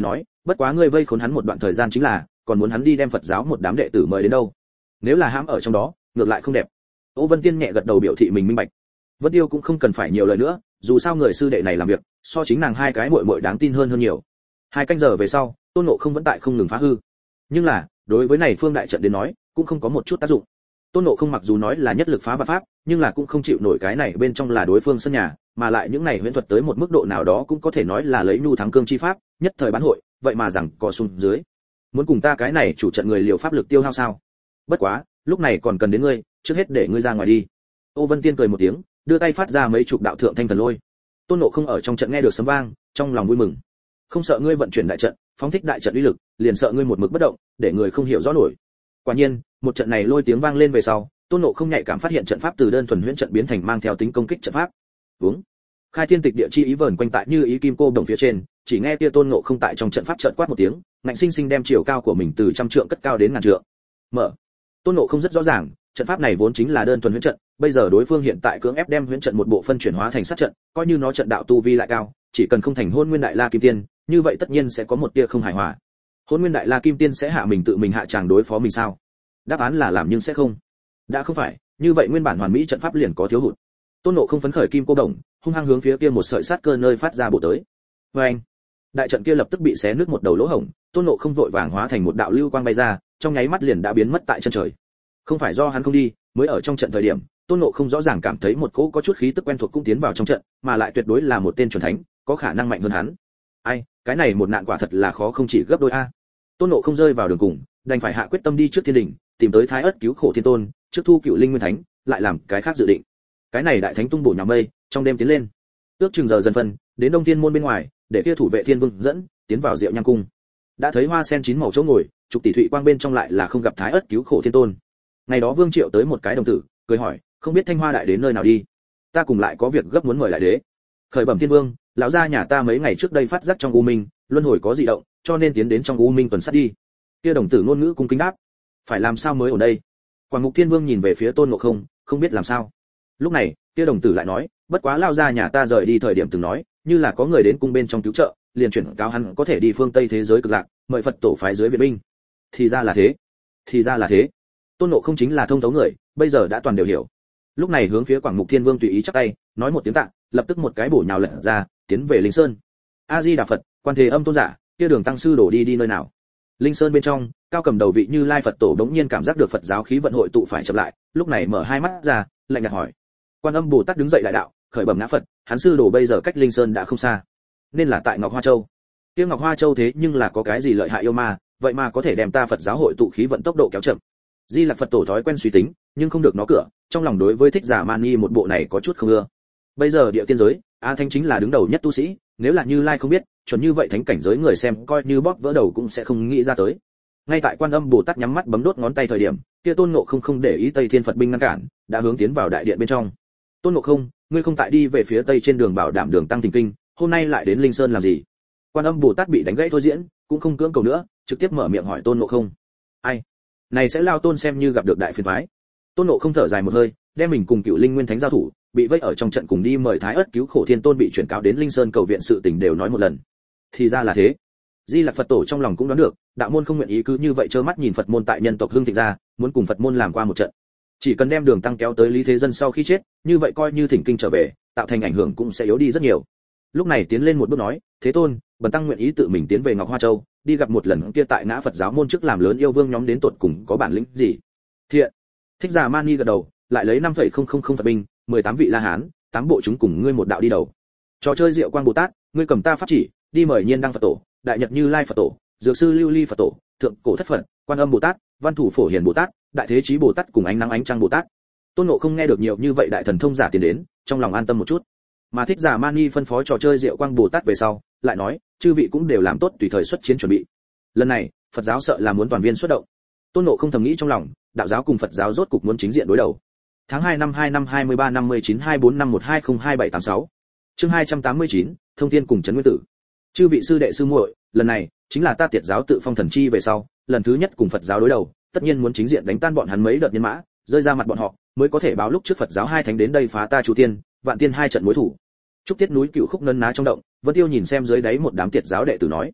bất quá ngươi vây khốn hắn một đoạn thời gian chính là, còn muốn hắn đi đem Phật giáo một đám đệ tử mời đến đâu? Nếu là hãm ở trong đó, ngược lại không đẹp. Ô Vân Tiên nhẹ gật đầu biểu thị mình minh bạch. Vân Tiêu cũng không cần phải nhiều lời nữa, dù sao người sư đệ này làm việc, so chính nàng hai cái muội muội đáng tin hơn hơn nhiều. Hai canh giờ về sau, Tôn Ngộ không vẫn tại không ngừng phá hư. Nhưng là, đối với này phương đại trận đến nói, cũng không có một chút tác dụng. Tôn Ngộ không mặc dù nói là nhất lực phá vạn pháp, nhưng là cũng không chịu nổi cái này bên trong là đối phương sân nhà, mà lại những này huyễn thuật tới một mức độ nào đó cũng có thể nói là lấy nhu thắng cương chi pháp, nhất thời bán hội, vậy mà rằng có xuống dưới. Muốn cùng ta cái này chủ trận người liều pháp lực tiêu hao sao? Bất quá, lúc này còn cần đến ngươi, trước hết để ngươi ra ngoài đi. Ô Vân Tiên cười một tiếng, đưa tay phát ra mấy chục đạo thượng thanh thần lôi. Tôn Ngộ không ở trong trận nghe được sấm vang, trong lòng vui mừng. Không sợ ngươi vận chuyển đại trận, phóng thích đại trận uy lực, liền sợ ngươi một mực bất động, để người không hiểu rõ nổi. Quả nhiên, một trận này lôi tiếng vang lên về sau, Tôn Ngộ không nhạy cảm phát hiện trận pháp từ đơn thuần huyễn trận biến thành mang theo tính công kích trận pháp. Đúng. Khai thiên tịch địa chi ý vờn quanh tại như ý kim cô đồng phía trên, chỉ nghe kia Tôn Ngộ không tại trong trận pháp chợt quát một tiếng, ngạnh sinh sinh đem chiều cao của mình từ trăm trượng cất cao đến ngàn trượng. Mở. Tôn Ngộ không rất rõ ràng, trận pháp này vốn chính là đơn thuần huyễn trận, bây giờ đối phương hiện tại cưỡng ép đem huyễn trận một bộ phân chuyển hóa thành sát trận, coi như nó trận đạo tu vi lại cao, chỉ cần không thành Hôn Nguyên Đại La Kim Tiên, như vậy tất nhiên sẽ có một tia không hài hòa. Hôn Nguyên Đại La Kim Tiên sẽ hạ mình tự mình hạ chàng đối phó mình sao? Đáp án là làm nhưng sẽ không. Đã không phải, như vậy nguyên bản hoàn mỹ trận pháp liền có thiếu hụt. Tôn Ngộ không phấn khởi kim cô đồng, hung hăng hướng phía kia một sợi sát cơ nơi phát ra bổ tới. Oeng! Đại trận kia lập tức bị xé nứt một đầu lỗ hổng, Tôn Ngộ không vội vàng hóa thành một đạo lưu quang bay ra, trong nháy mắt liền đã biến mất tại chân trời. Không phải do hắn không đi, mới ở trong trận thời điểm, Tôn Ngộ không rõ ràng cảm thấy một cỗ có chút khí tức quen thuộc cũng tiến vào trong trận, mà lại tuyệt đối là một tên chuẩn thánh, có khả năng mạnh hơn hắn. Ai, cái này một nạn quả thật là khó không chỉ gấp đôi a. Tôn Ngộ không rơi vào đường cùng, đành phải hạ quyết tâm đi trước thiên đỉnh, tìm tới Thái Ức cứu khổ thiên tôn, trước thu Cựu Linh Nguyên Thánh, lại làm cái khác dự định. Cái này đại thánh tung bổ nhà mây, trong đêm tiến lên. Ước chừng giờ dần phân, đến Đông Thiên môn bên ngoài, để kia thủ vệ thiên vương dẫn, tiến vào Diệu Nham cung. Đã thấy hoa sen chín màu chỗ ngồi, trục tỷ thụy quang bên trong lại là không gặp Thái Ức cứu khổ thiên tôn. Ngày đó Vương Triệu tới một cái đồng tử, cười hỏi, không biết Thanh Hoa đại đến nơi nào đi? Ta cùng lại có việc gấp muốn mời đại đế. Khởi bẩm thiên vương, lão gia nhà ta mấy ngày trước đây phát giác trong u minh, luân hồi có dị động, cho nên tiến đến trong u minh tuần sát đi. Kia đồng tử ngôn ngữ cung kính đáp, phải làm sao mới ở đây? Quảng Ngục Thiên Vương nhìn về phía Tôn Ngộ không, không biết làm sao. Lúc này, kia đồng tử lại nói, bất quá lão gia nhà ta rời đi thời điểm từng nói, như là có người đến cung bên trong cứu trợ, liền chuyển cáo hắn có thể đi phương Tây thế giới cực lạc, mời Phật tổ phái dưới viện binh. Thì ra là thế, thì ra là thế. Tôn Ngộ không chính là thông thấu người, bây giờ đã toàn đều hiểu. Lúc này hướng phía Quảng Mục Thiên Vương tùy ý chắp tay, nói một tiếng tạ, lập tức một cái bổ nhào lật ra, tiến về Linh Sơn. A Di Đà Phật, Quan Thế Âm tôn giả, kia đường tăng sư đổ đi đi nơi nào? Linh Sơn bên trong, cao cầm đầu vị Như Lai Phật tổ đống nhiên cảm giác được Phật giáo khí vận hội tụ phải chậm lại, lúc này mở hai mắt ra, lạnh nhạt hỏi. Quan Âm Bồ Tát đứng dậy đại đạo, khởi bẩm ngã Phật, hắn sư đổ bây giờ cách Linh Sơn đã không xa, nên là tại Ngọc Hoa Châu. Kia Ngọc Hoa Châu thế nhưng là có cái gì lợi hại yêu ma, vậy mà có thể đem ta Phật giáo hội tụ khí vận tốc độ kéo chậm. Di Lặc Phật tổ thói quen suy tính, nhưng không được nó cửa, trong lòng đối với Thích Giả Mani một bộ này có chút không ưa. Bây giờ địa tiên giới, A Thánh chính là đứng đầu nhất tu sĩ, nếu là Như Lai không biết, chuẩn như vậy thánh cảnh giới người xem coi như bóp vỡ đầu cũng sẽ không nghĩ ra tới. Ngay tại Quan Âm Bồ Tát nhắm mắt bấm đốt ngón tay thời điểm, kia Tôn Ngộ không không để ý Tây Thiên Phật binh ngăn cản, đã hướng tiến vào đại điện bên trong. Tôn Ngộ không, ngươi không tại đi về phía tây trên đường bảo đảm đường tăng thỉnh kinh, hôm nay lại đến Linh Sơn làm gì? Quan Âm Bồ Tát bị đánh gãy thôi diễn, cũng không cưỡng cầu nữa, trực tiếp mở miệng hỏi Tôn Ngộ không. Ai? Này sẽ lao Tôn xem như gặp được đại phiền toái. Tôn Ngộ không thở dài một hơi, đem mình cùng Cựu Linh Nguyên Thánh giao thủ, bị vây ở trong trận cùng đi mời Thái Ức cứu khổ thiên tôn bị chuyển cáo đến Linh Sơn cầu viện sự tình đều nói một lần. Thì ra là thế. Di Lặc Phật tổ trong lòng cũng đoán được, đạo môn không nguyện ý cứ như vậy trơ mắt nhìn Phật môn tại nhân tộc hưng thịnh ra, muốn cùng Phật môn làm qua một trận. Chỉ cần đem đường tăng kéo tới Lý Thế Dân sau khi chết, như vậy coi như thỉnh kinh trở về, tạo thành ảnh hưởng cũng sẽ yếu đi rất nhiều. Lúc này tiến lên một bước nói, Thế Tôn, bần tăng nguyện ý tự mình tiến về Ngọc Hoa Châu, đi gặp một lần kia tại ngã Phật giáo môn trước làm lớn yêu vương nhóm đến tột cùng có bản lĩnh gì. Thiện. Thích Giả Mani gật đầu, lại lấy năm phẩy không không không Phật binh, mười tám vị La Hán, tám bộ chúng cùng ngươi một đạo đi đầu. Trò chơi Diệu Quang Bồ Tát, ngươi cầm ta pháp chỉ, đi mời Nhiên Đăng Phật tổ, Đại Nhật Như Lai Phật tổ, Dược sư Lưu Ly Phật tổ, Thượng Cổ Thất Phật, Quan Âm Bồ Tát, Văn Thủ Phổ Hiền Bồ Tát, Đại Thế Chí Bồ Tát cùng Ánh Nắng Ánh Trăng Bồ Tát. Tôn Ngộ không nghe được nhiều như vậy đại thần thông giả tiến đến, trong lòng an tâm một chút. Mà Thích Giả Mani phân phó trò chơi Diệu Quang Bồ Tát về sau, lại nói, chư vị cũng đều làm tốt tùy thời xuất chiến chuẩn bị. Lần này, Phật giáo sợ là muốn toàn viên xuất động. Tôn Ngộ không thầm nghĩ trong lòng, đạo giáo cùng Phật giáo rốt cục muốn chính diện đối đầu. Tháng hai năm hai năm hai mươi ba năm mươi chín hai bốn năm một hai không hai bảy tám sáu. Chương hai trăm tám mươi chín, Thông Thiên cùng Trấn Nguyên Tử. Chư vị sư đệ sư muội, lần này chính là ta Tiệt giáo tự phong thần chi về sau, lần thứ nhất cùng Phật giáo đối đầu, tất nhiên muốn chính diện đánh tan bọn hắn mấy đợt nhân mã, rơi ra mặt bọn họ, mới có thể báo lúc trước Phật giáo hai thánh đến đây phá ta Chu Tiên, Vạn Tiên hai trận mối thủ. Trúc Tiết núi Cựu Khúc ngân ná trong động, Vân Tiêu nhìn xem dưới đáy một đám Tiệt giáo đệ tử nói,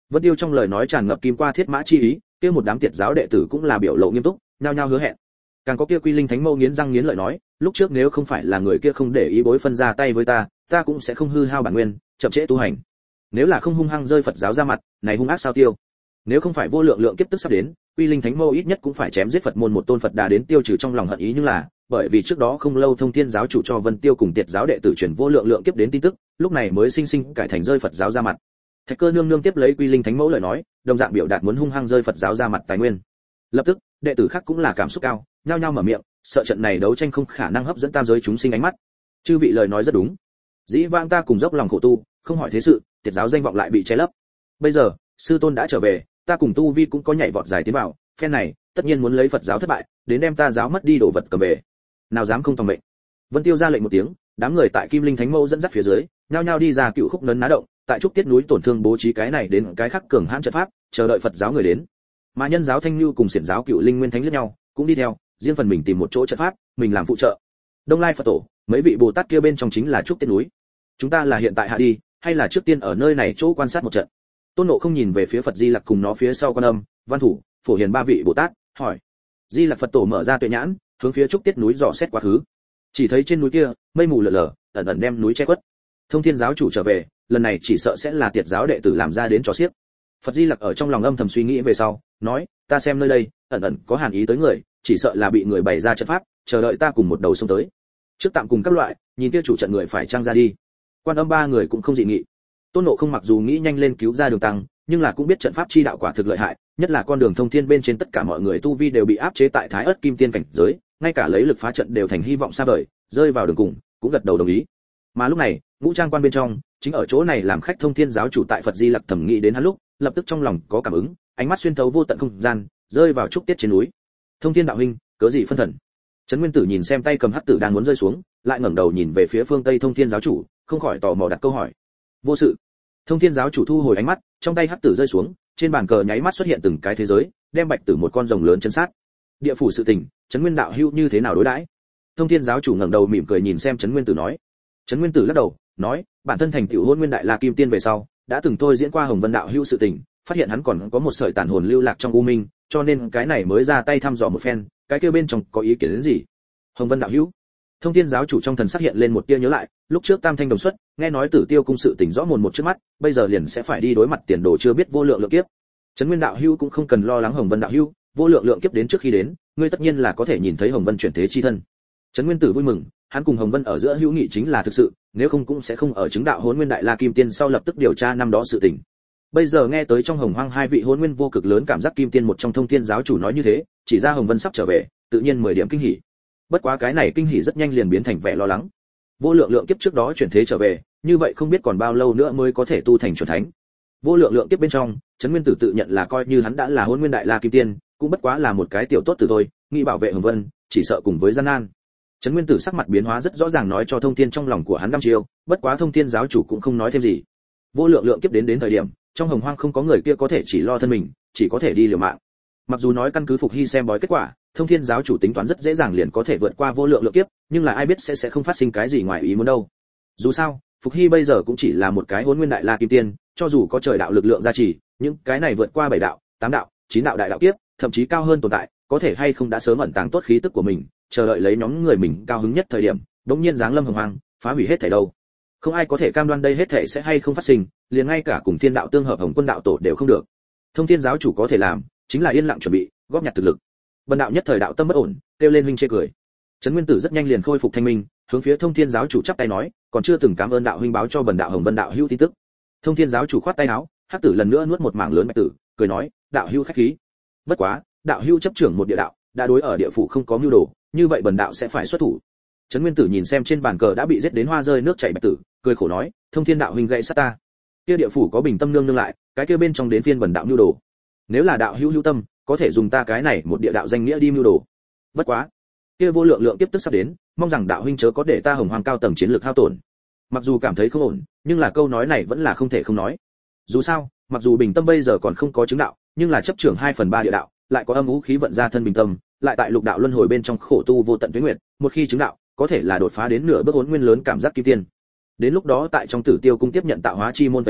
Vân Tiêu trong lời nói tràn ngập kim qua thiết mã chi ý, kia một đám tiệt giáo đệ tử cũng là biểu lộ nghiêm túc, nhao nhao hứa hẹn. Càng có kia Quy Linh Thánh Mâu nghiến răng nghiến lợi nói, lúc trước nếu không phải là người kia không để ý bối phân ra tay với ta, ta cũng sẽ không hư hao bản nguyên, chậm trễ tu hành. Nếu là không hung hăng rơi Phật giáo ra mặt, này hung ác sao tiêu. Nếu không phải vô lượng lượng kiếp tức sắp đến, Quy Linh Thánh Mâu ít nhất cũng phải chém giết Phật môn một tôn Phật đà đến tiêu trừ trong lòng hận ý, nhưng là, bởi vì trước đó không lâu Thông Thiên giáo chủ cho Vân Tiêu cùng tiệt giáo đệ tử truyền vô lượng lượng kiếp đến tin tức, lúc này mới sinh sinh cải thành rơi Phật giáo ra mặt. Thạch Cơ nương nương tiếp lấy Quy Linh Thánh Mẫu lời nói, đồng dạng biểu đạt muốn hung hăng rơi Phật giáo ra mặt tài nguyên. Lập tức, đệ tử khác cũng là cảm xúc cao, nhao nhao mở miệng, sợ trận này đấu tranh không khả năng hấp dẫn tam giới chúng sinh ánh mắt. Chư vị lời nói rất đúng. Dĩ vãng ta cùng dốc lòng khổ tu, không hỏi thế sự, tiệt giáo danh vọng lại bị che lấp. Bây giờ, sư tôn đã trở về, ta cùng tu vi cũng có nhảy vọt dài tiến vào, phen này, tất nhiên muốn lấy Phật giáo thất bại, đến đem ta giáo mất đi đồ vật cầm về. Nào dám không tòng mệnh. Vân Tiêu ra lệnh một tiếng, đám người tại Kim Linh Thánh Mẫu dẫn dắt phía dưới, nhao nhao đi ra cựu khúc nấn ná động, tại trúc tiết núi tổn thương bố trí cái này đến cái khác cường hãn trận pháp, chờ đợi Phật giáo người đến. Mà nhân giáo Thanh Nhu cùng xiển giáo Cựu Linh Nguyên Thánh liếc nhau, cũng đi theo, riêng phần mình tìm một chỗ trận pháp, mình làm phụ trợ. Đông Lai Phật tổ, mấy vị Bồ Tát kia bên trong chính là trúc tiết núi. Chúng ta là hiện tại hạ đi, hay là trước tiên ở nơi này chỗ quan sát một trận? Tôn Ngộ không nhìn về phía Phật Di Lặc cùng nó phía sau Quan Âm, Văn Thủ, Phổ Hiền ba vị Bồ Tát, hỏi. Di Lặc Phật tổ mở ra tuệ nhãn, hướng phía trúc tiết núi dò xét quá khứ. Chỉ thấy trên núi kia, mây mù lờ lờ, ẩn ẩn đem núi che khuất. Thông Thiên giáo chủ trở về, lần này chỉ sợ sẽ là tiệt giáo đệ tử làm ra đến trò xiếc. Phật Di Lặc ở trong lòng âm thầm suy nghĩ về sau, nói, ta xem nơi đây, ẩn ẩn có hàn ý tới người, chỉ sợ là bị người bày ra trận pháp, chờ đợi ta cùng một đầu xông tới. Trước tạm cùng các loại, nhìn kia chủ trận người phải trang ra đi. Quan Âm ba người cũng không dị nghị. Tôn Ngộ không mặc dù nghĩ nhanh lên cứu ra Đường Tăng, nhưng là cũng biết trận pháp chi đạo quả thực lợi hại, nhất là con đường thông thiên bên trên tất cả mọi người tu vi đều bị áp chế tại Thái Ức Kim Tiên cảnh giới, ngay cả lấy lực phá trận đều thành hy vọng xa vời, rơi vào đường cùng, cũng gật đầu đồng ý. Mà lúc này, Ngũ Trang quan bên trong, chính ở chỗ này làm khách Thông Thiên giáo chủ tại Phật Di Lặc thẩm nghĩ đến hắn lúc, lập tức trong lòng có cảm ứng, ánh mắt xuyên thấu vô tận không gian, rơi vào trúc tiết trên núi. Thông Thiên đạo huynh, cớ gì phân thần? Trấn Nguyên Tử nhìn xem tay cầm hắc tử đang muốn rơi xuống, lại ngẩng đầu nhìn về phía phương Tây Thông Thiên giáo chủ, không khỏi tò mò đặt câu hỏi. Vô sự. Thông Thiên giáo chủ thu hồi ánh mắt, trong tay hắc tử rơi xuống, trên bàn cờ nháy mắt xuất hiện từng cái thế giới, đem bạch tử một con rồng lớn chân sát. Địa phủ sự tình, Trấn Nguyên đạo hữu như thế nào đối đãi? Thông Thiên giáo chủ ngẩng đầu mỉm cười nhìn xem Trấn Nguyên Tử nói. Trấn Nguyên Tử lắc đầu, nói, bản thân thành tựu Hôn Nguyên Đại La Kim Tiên về sau, đã từng tôi diễn qua Hồng Vân đạo hữu sự tình, phát hiện hắn còn có một sợi tàn hồn lưu lạc trong u minh, cho nên cái này mới ra tay thăm dò một phen, cái kia bên trong có ý kiến đến gì? Hồng Vân đạo hữu. Thông Thiên giáo chủ trong thần sắc hiện lên một tia nhớ lại, lúc trước Tam Thanh đồng xuất, nghe nói Tử Tiêu cung sự tình rõ mồn một trước mắt, bây giờ liền sẽ phải đi đối mặt tiền đồ chưa biết vô lượng lượng kiếp. Trấn Nguyên đạo hữu cũng không cần lo lắng Hồng Vân đạo hữu, vô lượng lượng kiếp đến trước khi đến, ngươi tất nhiên là có thể nhìn thấy Hồng Vân chuyển thế chi thân. Trấn Nguyên Tử vui mừng, hắn cùng Hồng Vân ở giữa hữu nghị chính là thực sự, nếu không cũng sẽ không ở chứng đạo Hỗn Nguyên Đại La Kim Tiên sau lập tức điều tra năm đó sự tình. Bây giờ nghe tới trong Hồng Hoang hai vị Hỗn Nguyên vô cực lớn cảm giác Kim Tiên một trong Thông Thiên giáo chủ nói như thế, chỉ ra Hồng Vân sắp trở về, tự nhiên mười điểm kinh hỉ. Bất quá cái này kinh hỉ rất nhanh liền biến thành vẻ lo lắng. Vô lượng lượng kiếp trước đó chuyển thế trở về, như vậy không biết còn bao lâu nữa mới có thể tu thành chuẩn thánh. Vô lượng lượng kiếp bên trong, Trấn Nguyên Tử tự nhận là coi như hắn đã là Hỗn Nguyên Đại La Kim Tiên, cũng bất quá là một cái tiểu tốt tử thôi, nghĩ bảo vệ Hồng Vân, chỉ sợ cùng với gian nan. Trấn Nguyên Tử sắc mặt biến hóa rất rõ ràng nói cho Thông Thiên trong lòng của hắn đăm chiêu, bất quá Thông Thiên giáo chủ cũng không nói thêm gì. Vô lượng lượng kiếp đến đến thời điểm, trong Hồng Hoang không có người kia có thể chỉ lo thân mình, chỉ có thể đi liều mạng. Mặc dù nói căn cứ Phục Hy xem bói kết quả, Thông Thiên giáo chủ tính toán rất dễ dàng liền có thể vượt qua vô lượng lượng kiếp, nhưng là ai biết sẽ sẽ không phát sinh cái gì ngoài ý muốn đâu. Dù sao, Phục Hy bây giờ cũng chỉ là một cái Hỗn Nguyên Đại La Kim Tiên, cho dù có trời đạo lực lượng gia trì, những cái này vượt qua bảy đạo, tám đạo, chín đạo đại đạo kiếp, thậm chí cao hơn tồn tại, có thể hay không đã sớm ẩn tàng tốt khí tức của mình, chờ đợi lấy nhóm người mình cao hứng nhất thời điểm, đột nhiên giáng lâm Hồng Hoang, phá hủy hết thảy đâu. Không ai có thể cam đoan đây hết thảy sẽ hay không phát sinh, liền ngay cả cùng Thiên đạo tương hợp Hồng Quân đạo tổ đều không được. Thông Thiên giáo chủ có thể làm, chính là yên lặng chuẩn bị, góp nhặt thực lực. Bần đạo nhất thời đạo tâm bất ổn, kêu lên huynh chê cười. Trấn Nguyên Tử rất nhanh liền khôi phục thanh minh, hướng phía Thông Thiên giáo chủ chắp tay nói, còn chưa từng cảm ơn đạo huynh báo cho bần đạo Hồng Vân đạo hữu tin tức. Thông Thiên giáo chủ khoát tay áo, hắc tử lần nữa nuốt một mảng lớn bạch tử, cười nói, đạo hữu khách khí. Bất quá, đạo hữu chấp trưởng một địa đạo, đã đối ở địa phủ không có mưu đồ, như vậy bần đạo sẽ phải xuất thủ. Trấn Nguyên Tử nhìn xem trên bàn cờ đã bị giết đến hoa rơi nước chảy bạch tử, cười khổ nói, Thông Thiên đạo huynh gậy sát ta. Kia địa phủ có bình tâm nương nương lại, cái kia bên trong đến phiên bần đạo mưu đồ. Nếu là đạo hữu hữu tâm, có thể dùng ta cái này một địa đạo danh nghĩa đi mưu đồ. Bất quá, kia vô lượng lượng tiếp tức sắp đến, mong rằng đạo huynh chớ có để ta Hồng Hoang cao tầng chiến lược hao tổn. Mặc dù cảm thấy không ổn, nhưng là câu nói này vẫn là không thể không nói. Dù sao, mặc dù bình tâm bây giờ còn không có chứng đạo, nhưng là chấp trưởng hai phần ba địa đạo, lại có âm vũ khí vận ra thân bình tâm, lại tại lục đạo luân hồi bên trong khổ tu vô tận tuế nguyệt, một khi chứng đạo, có thể là đột phá đến nửa bước Hỗn Nguyên lớn cảm giác kim tiên. Đến lúc đó tại trong Tử Tiêu cung tiếp nhận tạo hóa chi môn tẩy lễ,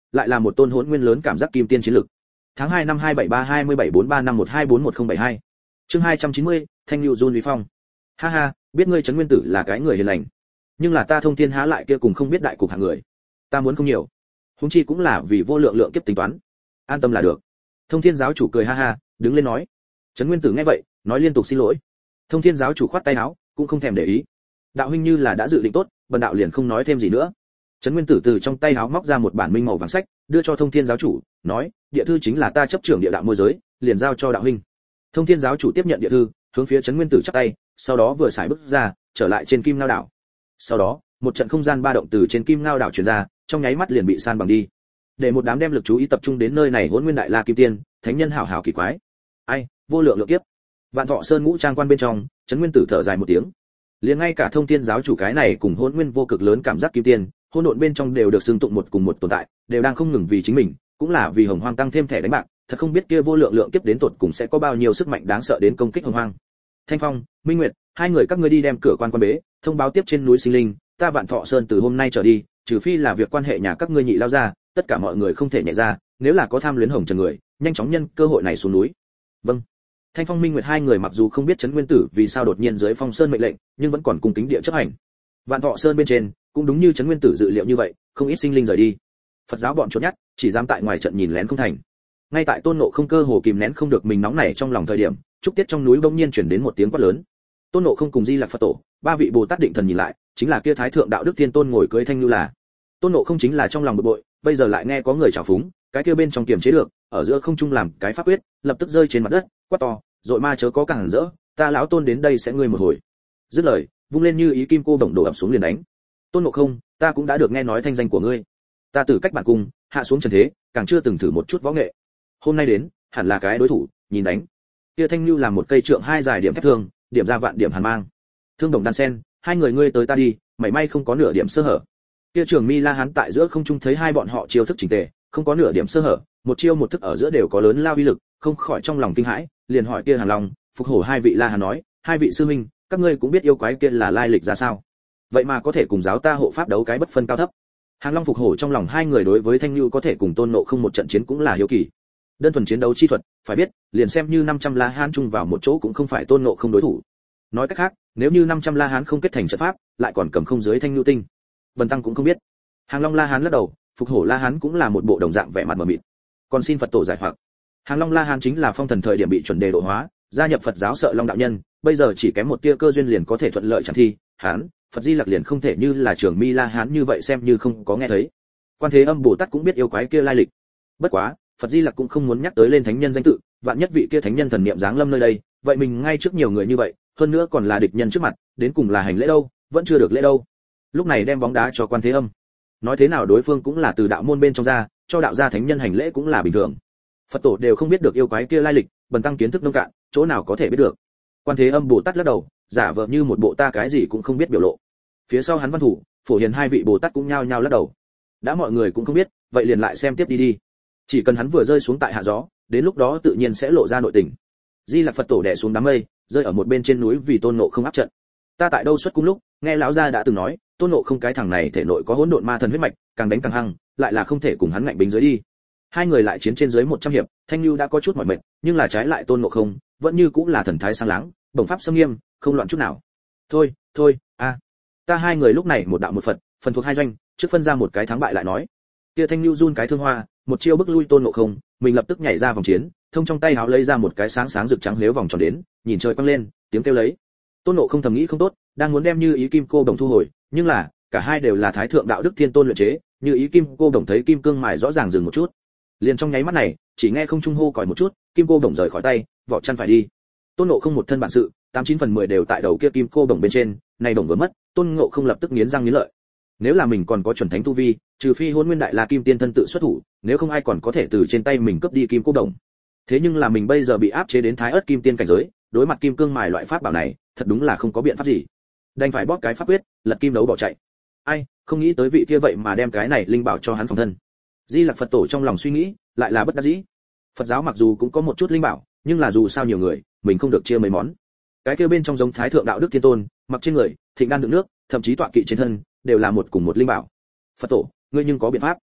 lại là một tôn hỗn nguyên lớn cảm giác kim tiên chiến lực. Tháng hai năm hai bảy ba hai bảy bốn ba năm một hai bốn một không bảy hai. Chương hai trăm chín mươi, Thanh Nưu Jun Uy Phong. Ha ha, biết ngươi Trấn Nguyên Tử là cái người hiền lành, nhưng là ta Thông Thiên há lại kia cùng không biết đại cục hạng người. Ta muốn không nhiều, huống chi cũng là vì vô lượng lượng kiếp tính toán. An tâm là được. Thông Thiên giáo chủ cười ha ha, đứng lên nói. Trấn Nguyên Tử nghe vậy, nói liên tục xin lỗi. Thông Thiên giáo chủ khoát tay áo, cũng không thèm để ý. Đạo huynh như là đã dự định tốt, bần đạo liền không nói thêm gì nữa. Trấn Nguyên Tử từ trong tay áo móc ra một bản minh màu vàng sách, đưa cho Thông Thiên giáo chủ, nói, địa thư chính là ta chấp trưởng địa đạo môi giới, liền giao cho đạo huynh. Thông Thiên giáo chủ tiếp nhận địa thư, hướng phía Trấn Nguyên Tử chắp tay, sau đó vừa xài bước ra, trở lại trên Kim Ngao đảo. Sau đó, một trận không gian ba động từ trên Kim Ngao đảo truyền ra, trong nháy mắt liền bị san bằng đi. Để một đám đem lực chú ý tập trung đến nơi này Hỗn Nguyên Đại La Kim Tiên, thánh nhân hảo hảo kỳ quái. Ai, vô lượng lượng kiếp. Vạn Thọ Sơn ngũ trang quan bên trong, Trấn Nguyên Tử thở dài một tiếng. Liền ngay cả Thông Thiên giáo chủ cái này cùng Hỗn Nguyên vô cực lớn cảm giác kim tiên, hỗn độn bên trong đều được xưng tụng một cùng một tồn tại, đều đang không ngừng vì chính mình, cũng là vì Hồng Hoang tăng thêm thẻ đánh bạc, thật không biết kia vô lượng lượng kiếp đến tột cùng sẽ có bao nhiêu sức mạnh đáng sợ đến công kích Hồng Hoang. Thanh Phong, Minh Nguyệt, hai người các ngươi đi đem cửa quan quan bế, thông báo tiếp trên núi Sinh Linh, ta Vạn Thọ Sơn từ hôm nay trở đi, trừ phi là việc quan hệ nhà các ngươi nhị lao ra, tất cả mọi người không thể nhảy ra, nếu là có tham luyến hồng trần người, nhanh chóng nhân cơ hội này xuống núi. Vâng. Thanh Phong Minh Nguyệt hai người mặc dù không biết Trấn Nguyên Tử vì sao đột nhiên dưới Phong Sơn mệnh lệnh, nhưng vẫn còn cùng kính địa chấp hành. Vạn Thọ Sơn bên trên, cũng đúng như Trấn Nguyên Tử dự liệu như vậy, không ít sinh linh rời đi. Phật giáo bọn chốt nhắt, chỉ dám tại ngoài trận nhìn lén không thành. Ngay tại Tôn Ngộ Không cơ hồ kìm nén không được mình nóng nảy trong lòng thời điểm, trúc tiết trong núi bỗng nhiên truyền đến một tiếng quát lớn. Tôn Ngộ Không cùng Di Lặc Phật Tổ, ba vị Bồ Tát định thần nhìn lại, chính là kia Thái thượng đạo đức thiên tôn ngồi cưỡi thanh lưu là. Tôn Ngộ Không chính là trong lòng bực bội, bây giờ lại nghe có người chào phúng, cái kia bên trong kiềm chế được, ở giữa không trung làm cái pháp quyết, lập tức rơi trên mặt đất, quát to, "Dội ma chớ có cản rỡ, ta lão Tôn đến đây sẽ ngươi một hồi." Dứt lời, vung lên như ý kim cô đồng đổ ập xuống liền đánh. Tôn Ngộ Không, ta cũng đã được nghe nói thanh danh của ngươi, ta từ cách bản cung hạ xuống trần thế, càng chưa từng thử một chút võ nghệ, hôm nay đến, hẳn là cái đối thủ, nhìn đánh. Kia thanh lưu làm một cây trượng hai dài điểm thép thương, điểm ra vạn điểm hàn mang. Thương đồng đan sen, hai người ngươi tới ta đi, mảy may không có nửa điểm sơ hở. Kia Trường Mi La Hán tại giữa không trung thấy hai bọn họ chiêu thức chỉnh tề, không có nửa điểm sơ hở, một chiêu một thức ở giữa đều có lớn lao uy lực, không khỏi trong lòng kinh hãi, liền hỏi kia Hàn Long, Phục Hổ hai vị La Hán nói, hai vị sư minh, các ngươi cũng biết yêu quái kia là lai lịch ra sao? Vậy mà có thể cùng giáo ta hộ pháp đấu cái bất phân cao thấp. Hàn Long Phục Hổ trong lòng hai người đối với Thanh Nưu có thể cùng Tôn Ngộ Không một trận chiến cũng là hiếu kỳ. Đơn thuần chiến đấu chi thuật, phải biết, liền xem như năm trăm La Hán chung vào một chỗ cũng không phải Tôn Ngộ Không đối thủ. Nói cách khác, nếu như năm trăm La Hán không kết thành trận pháp, lại còn cầm không dưới Thanh Nưu tinh. Bần tăng cũng không biết. Hàng Long La Hán lắc đầu, Phục Hổ La Hán cũng là một bộ đồng dạng vẻ mặt mờ mịt. Còn xin Phật tổ giải hoặc. Hàng Long La Hán chính là phong thần thời điểm bị chuẩn đề độ hóa, gia nhập Phật giáo sợ Long đạo nhân, bây giờ chỉ kém một tia cơ duyên liền có thể thuận lợi chẳng thi, hán, Phật Di Lặc liền không thể như là Trường Mi La Hán như vậy xem như không có nghe thấy. Quan Thế Âm Bồ Tát cũng biết yêu quái kia lai lịch. Bất quá, Phật Di Lặc cũng không muốn nhắc tới lên thánh nhân danh tự, vạn nhất vị kia thánh nhân thần niệm giáng lâm nơi đây, vậy mình ngay trước nhiều người như vậy, hơn nữa còn là địch nhân trước mặt, đến cùng là hành lễ đâu, vẫn chưa được lễ đâu. Lúc này đem bóng đá cho Quan Thế Âm. Nói thế nào đối phương cũng là từ đạo môn bên trong ra, cho đạo gia thánh nhân hành lễ cũng là bình thường. Phật tổ đều không biết được yêu quái kia lai lịch, bần tăng kiến thức nông cạn, chỗ nào có thể biết được. Quan Thế Âm Bồ Tát lắc đầu, giả vờ như một bộ ta cái gì cũng không biết biểu lộ. Phía sau hắn Văn Thủ, Phổ Hiền hai vị Bồ Tát cũng nhao nhao lắc đầu. Đã mọi người cũng không biết, vậy liền lại xem tiếp đi đi. Chỉ cần hắn vừa rơi xuống tại hạ gió, đến lúc đó tự nhiên sẽ lộ ra nội tình. Di Lặc Phật tổ đè xuống đám mây, rơi ở một bên trên núi vì Tôn Ngộ Không áp trận. Ta tại đâu xuất cung lúc, nghe lão gia đã từng nói, Tôn Ngộ Không cái thằng này thể nội có hỗn độn ma thần huyết mạch, càng đánh càng hăng, lại là không thể cùng hắn ngạnh bính dưới đi. Hai người lại chiến trên dưới một trăm hiệp, Thanh Nưu đã có chút mỏi mệt, nhưng là trái lại Tôn Ngộ Không, vẫn như cũng là thần thái sáng láng, bổng pháp xâm nghiêm, không loạn chút nào. Thôi, thôi, a, ta hai người lúc này một đạo một Phật, phần thuộc hai doanh, trước phân ra một cái thắng bại lại nói. Kia Thanh Nưu run cái thương hoa, một chiêu bức lui Tôn Ngộ Không, mình lập tức nhảy ra vòng chiến, thông trong tay háo lấy ra một cái sáng sáng rực trắng lếu vòng tròn đến, nhìn trời quăng lên, tiếng kêu lấy. Tôn Ngộ Không thầm nghĩ không tốt, đang muốn đem như ý kim cô đồng thu hồi, nhưng là, cả hai đều là thái thượng đạo đức thiên tôn luyện chế, như ý kim cô đồng thấy kim cương mài rõ ràng dừng một chút. Liền trong nháy mắt này, chỉ nghe không trung hô còi một chút, kim cô đồng rời khỏi tay, vỏ chăn phải đi. Tôn Ngộ Không một thân bản sự, tám chín phần mười đều tại đầu kia kim cô đồng bên trên, này đồng vừa mất, Tôn Ngộ Không lập tức nghiến răng nghiến lợi. Nếu là mình còn có chuẩn thánh tu vi, trừ phi Hỗn Nguyên Đại La Kim Tiên thân tự xuất thủ, nếu không ai còn có thể từ trên tay mình cướp đi kim cô đồng. Thế nhưng là mình bây giờ bị áp chế đến Thái Ức Kim Tiên cảnh giới, đối mặt kim cương mài loại pháp bảo này, thật đúng là không có biện pháp gì. Đành phải bóp cái pháp quyết, lật kim đấu bỏ chạy. Ai, không nghĩ tới vị kia vậy mà đem cái này linh bảo cho hắn phòng thân. Di Lặc Phật tổ trong lòng suy nghĩ, lại là bất đắc dĩ. Phật giáo mặc dù cũng có một chút linh bảo, nhưng là dù sao nhiều người, mình không được chia mấy món. Cái kia bên trong giống Thái thượng đạo đức thiên tôn, mặc trên người, thịnh đan đựng nước, thậm chí tọa kỵ trên thân, đều là một cùng một linh bảo. Phật tổ, ngươi nhưng có biện pháp?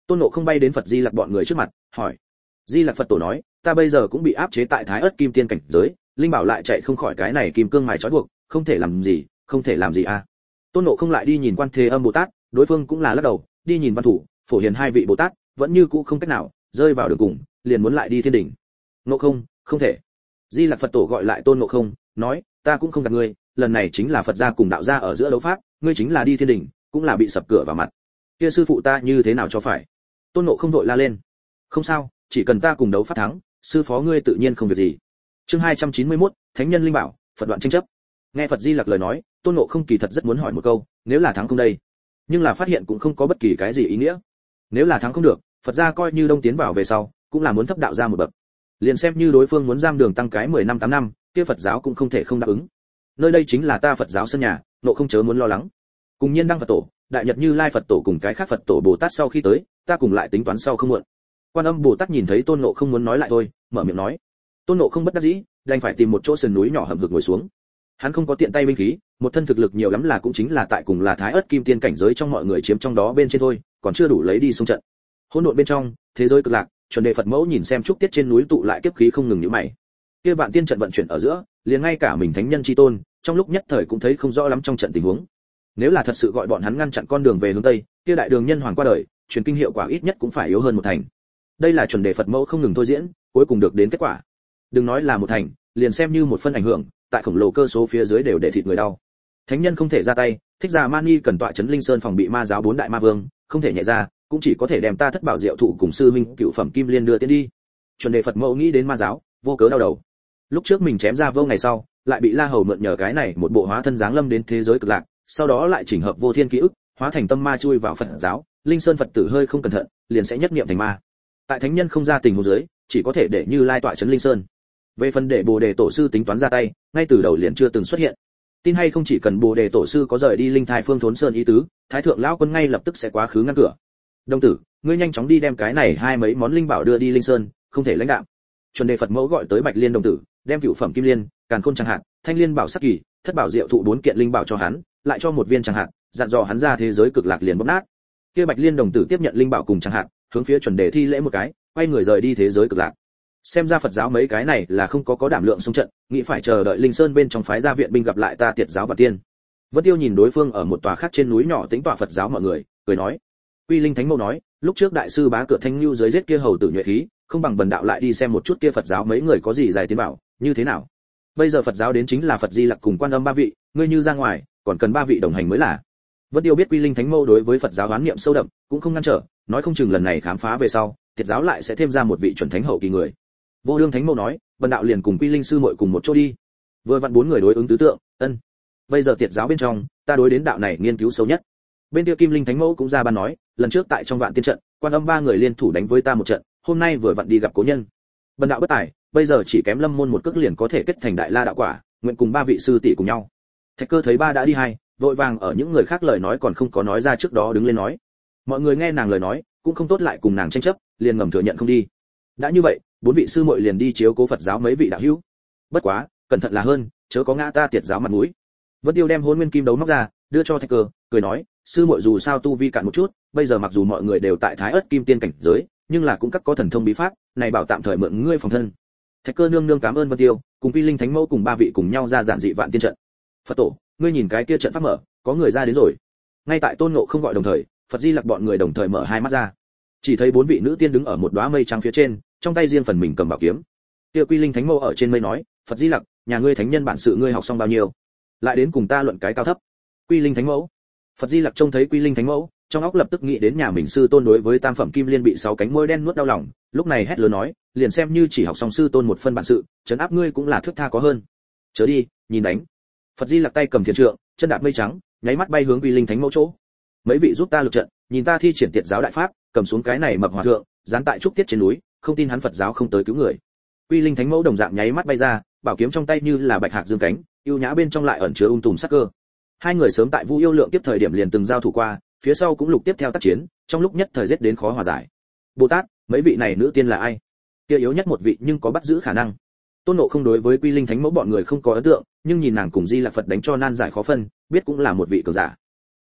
Tôn Ngộ không bay đến Phật Di Lặc bọn người trước mặt, hỏi. Di Lặc Phật Tổ nói, ta bây giờ cũng bị áp chế tại Thái Ức Kim Tiên cảnh giới, linh bảo lại chạy không khỏi cái này kim cương mài trói buộc, không thể làm gì, không thể làm gì à. Tôn Ngộ không lại đi nhìn Quan Thế Âm Bồ Tát, đối phương cũng là lắc đầu, đi nhìn Văn Thủ, Phổ Hiền hai vị Bồ Tát, vẫn như cũ không cách nào, rơi vào đường cùng, liền muốn lại đi thiên đỉnh. Ngộ không, không thể. Di Lặc Phật Tổ gọi lại Tôn Ngộ không, nói, ta cũng không gạt ngươi, lần này chính là Phật gia cùng đạo gia ở giữa đấu pháp, ngươi chính là đi thiên đỉnh, cũng là bị sập cửa vào mặt. Kia sư phụ ta như thế nào cho phải? Tôn Ngộ không vội la lên. Không sao, chỉ cần ta cùng đấu pháp thắng, sư phó ngươi tự nhiên không việc gì. Chương hai trăm chín mươi mốt, Thánh nhân linh bảo, Phật đoạn tranh chấp. Nghe Phật Di Lặc lời nói, Tôn Ngộ không kỳ thật rất muốn hỏi một câu, nếu là thắng không đây? Nhưng là phát hiện cũng không có bất kỳ cái gì ý nghĩa. Nếu là thắng không được, Phật gia coi như đông tiến vào về sau, cũng là muốn thấp đạo ra một bậc. Liền xem như đối phương muốn giam đường tăng cái mười năm tám năm, kia Phật giáo cũng không thể không đáp ứng. Nơi đây chính là ta Phật giáo sân nhà, Ngộ không chớ muốn lo lắng. Cùng Nhiên Đăng Phật Tổ, Đại Nhật Như Lai Phật Tổ cùng cái khác Phật Tổ Bồ Tát sau khi tới, ta cùng lại tính toán sau không muộn. Quan Âm Bồ Tát nhìn thấy Tôn Ngộ không muốn nói lại thôi, mở miệng nói. Tôn Ngộ không bất đắc dĩ, đành phải tìm một chỗ sườn núi nhỏ hầm hực ngồi xuống. Hắn không có tiện tay binh khí, một thân thực lực nhiều lắm là cũng chính là tại cùng là Thái Ức Kim Tiên cảnh giới trong mọi người chiếm trong đó bên trên thôi, còn chưa đủ lấy đi xung trận. Hỗn độn bên trong, thế giới cực lạc, chuẩn đề Phật mẫu nhìn xem trúc tiết trên núi tụ lại kiếp khí không ngừng nhíu mày. Kia vạn tiên trận vận chuyển ở giữa, liền ngay cả mình thánh nhân chi tôn, trong lúc nhất thời cũng thấy không rõ lắm trong trận tình huống. Nếu là thật sự gọi bọn hắn ngăn chặn con đường về hướng tây, kia đại đường nhân hoàng qua đời, truyền kinh hiệu quả ít nhất cũng phải yếu hơn một thành. Đây là chuẩn đề Phật mẫu không ngừng thôi diễn, cuối cùng được đến kết quả. Đừng nói là một thành, liền xem như một phân ảnh hưởng, tại khổng lồ cơ số phía dưới đều để thịt người đau. Thánh nhân không thể ra tay, Thích Già Mani cần tọa trấn Linh Sơn phòng bị ma giáo bốn đại ma vương, không thể nhẹ ra, cũng chỉ có thể đem ta Thất Bảo Diệu Thụ cùng sư huynh Cựu Phẩm Kim Liên đưa tiến đi. Chuẩn đề Phật mẫu nghĩ đến ma giáo, vô cớ đau đầu. Lúc trước mình chém ra vô ngày sau, lại bị La Hầu mượn nhờ cái này một bộ hóa thân dáng lâm đến thế giới cực lạc, sau đó lại chỉnh hợp vô thiên ký ức, hóa thành tâm ma chui vào Phật giáo, Linh Sơn Phật tử hơi không cẩn thận, liền sẽ nhất niệm thành ma. Tại thánh nhân không ra tình huống dưới, chỉ có thể để Như Lai tọa trấn Linh Sơn. Về phần để Bồ Đề tổ sư tính toán ra tay, ngay từ đầu liền chưa từng xuất hiện. Tin hay không, chỉ cần Bồ Đề tổ sư có rời đi linh thai phương thốn sơn ý tứ, Thái thượng lão quân ngay lập tức sẽ quá khứ ngăn cửa. Đông tử, ngươi nhanh chóng đi đem cái này hai mấy món linh bảo đưa đi Linh Sơn, không thể lãnh đạm. Chuẩn đề Phật mẫu gọi tới Bạch Liên đồng tử, đem Cựu Phẩm Kim Liên, Càn Khôn chẳng hạn, Thanh Liên bảo sắc kỳ, Thất Bảo Diệu Thụ bốn kiện linh bảo cho hắn, lại cho một viên chẳng hạn, dặn dò hắn ra thế giới cực lạc liền bóp nát. Kia Bạch Liên đồng tử tiếp nhận linh bảo cùng chẳng hạn, hướng phía chuẩn đề thi lễ một cái, quay người rời đi thế giới cực lạc. Xem ra Phật giáo mấy cái này là không có có đảm lượng xung trận, nghĩ phải chờ đợi Linh Sơn bên trong phái gia viện binh gặp lại ta Tiệt giáo và tiên. Vân Tiêu nhìn đối phương ở một tòa khác trên núi nhỏ tính tọa Phật giáo mọi người, cười nói. Quy Linh Thánh Mẫu nói, lúc trước đại sư bá cửa Thanh Nưu dưới giết kia hầu tử nhuệ khí, không bằng bần đạo lại đi xem một chút kia Phật giáo mấy người có gì giải tiến bảo, như thế nào? Bây giờ Phật giáo đến chính là Phật Di Lặc cùng Quan Âm ba vị, ngươi như ra ngoài, còn cần ba vị đồng hành mới là. Vân Tiêu biết Quy Linh Thánh Mẫu đối với Phật giáo oán niệm sâu đậm, cũng không ngăn trở, nói không chừng lần này khám phá về sau, Tiệt giáo lại sẽ thêm ra một vị chuẩn thánh hậu kỳ người. Vô Đương Thánh Mẫu nói, bần đạo liền cùng Quy Linh sư muội cùng một chỗ đi. Vừa vặn bốn người đối ứng tứ tượng, ân. Bây giờ Tiệt giáo bên trong, ta đối đến đạo này nghiên cứu sâu nhất. Bên kia Kim Linh Thánh Mẫu cũng ra ban nói, lần trước tại trong Vạn Tiên trận, Quan Âm ba người liên thủ đánh với ta một trận, hôm nay vừa vặn đi gặp cố nhân. Bần đạo bất tài, bây giờ chỉ kém Lâm môn một cước liền có thể kết thành Đại La đạo quả, nguyện cùng ba vị sư tỷ cùng nhau. Thạch Cơ thấy ba đã đi hai, vội vàng ở những người khác lời nói còn không có nói ra trước đó đứng lên nói. Mọi người nghe nàng lời nói, cũng không tốt lại cùng nàng tranh chấp, liền ngầm thừa nhận không đi. Đã như vậy, bốn vị sư muội liền đi chiếu cố Phật giáo mấy vị đạo hữu. Bất quá, cẩn thận là hơn, chớ có ngã ta Tiệt giáo mặt mũi. Vân Tiêu đem Hỗn Nguyên Kim đấu móc ra, đưa cho Thạch Cơ, cười nói, sư muội dù sao tu vi cạn một chút, bây giờ mặc dù mọi người đều tại Thái Ức Kim Tiên cảnh giới, nhưng là cũng các có thần thông bí pháp, này bảo tạm thời mượn ngươi phòng thân. Thạch Cơ nương nương cảm ơn Vân Tiêu, cùng Quy Linh Thánh Mẫu cùng ba vị cùng nhau ra giản dị Vạn Tiên trận. Phật tổ, ngươi nhìn cái kia trận pháp mở, có người ra đến rồi. Ngay tại Tôn Ngộ không gọi đồng thời, Phật Di Lặc bọn người đồng thời mở hai mắt ra. Chỉ thấy bốn vị nữ tiên đứng ở một đóa mây trắng phía trên, trong tay riêng phần mình cầm bảo kiếm. Kia Quy Linh Thánh Mẫu ở trên mây nói, Phật Di Lặc, nhà ngươi thánh nhân bản sự ngươi học xong bao nhiêu, lại đến cùng ta luận cái cao thấp. Quy Linh Thánh Mẫu. Phật Di Lặc trông thấy Quy Linh Thánh Mẫu, trong óc lập tức nghĩ đến nhà mình sư tôn đối với Tam Phẩm Kim Liên bị sáu cánh môi đen nuốt đau lòng, lúc này hét lớn nói, liền xem như chỉ học xong sư tôn một phân bản sự, trấn áp ngươi cũng là thước tha có hơn. Chớ đi, nhìn đánh. Phật Di Lặc tay cầm thiền trượng, chân đạp mây trắng, nháy mắt bay hướng Quy Linh Thánh Mẫu chỗ. Mấy vị giúp ta lực trận, nhìn ta thi triển Tiệt giáo đại pháp, cầm xuống cái này mập hòa thượng, dán tại trúc tiết trên núi, không tin hắn Phật giáo không tới cứu người. Quy Linh Thánh Mẫu đồng dạng nháy mắt bay ra, bảo kiếm trong tay như là bạch hạc dương cánh, yêu nhã bên trong lại ẩn chứa ung tùm sắc cơ. Hai người sớm tại Vu Yêu Lượng tiếp thời điểm liền từng giao thủ qua, phía sau cũng lục tiếp theo tác chiến, trong lúc nhất thời giết đến khó hòa giải. Bồ Tát, mấy vị này nữ tiên là ai? Kia yếu nhất một vị nhưng có bắt giữ khả năng. Tôn Ngộ không đối với Quy Linh Thánh Mẫu bọn người không có ấn tượng, nhưng nhìn nàng cùng Di Lặc Phật đánh cho nan giải khó phân, biết cũng là một vị cường giả.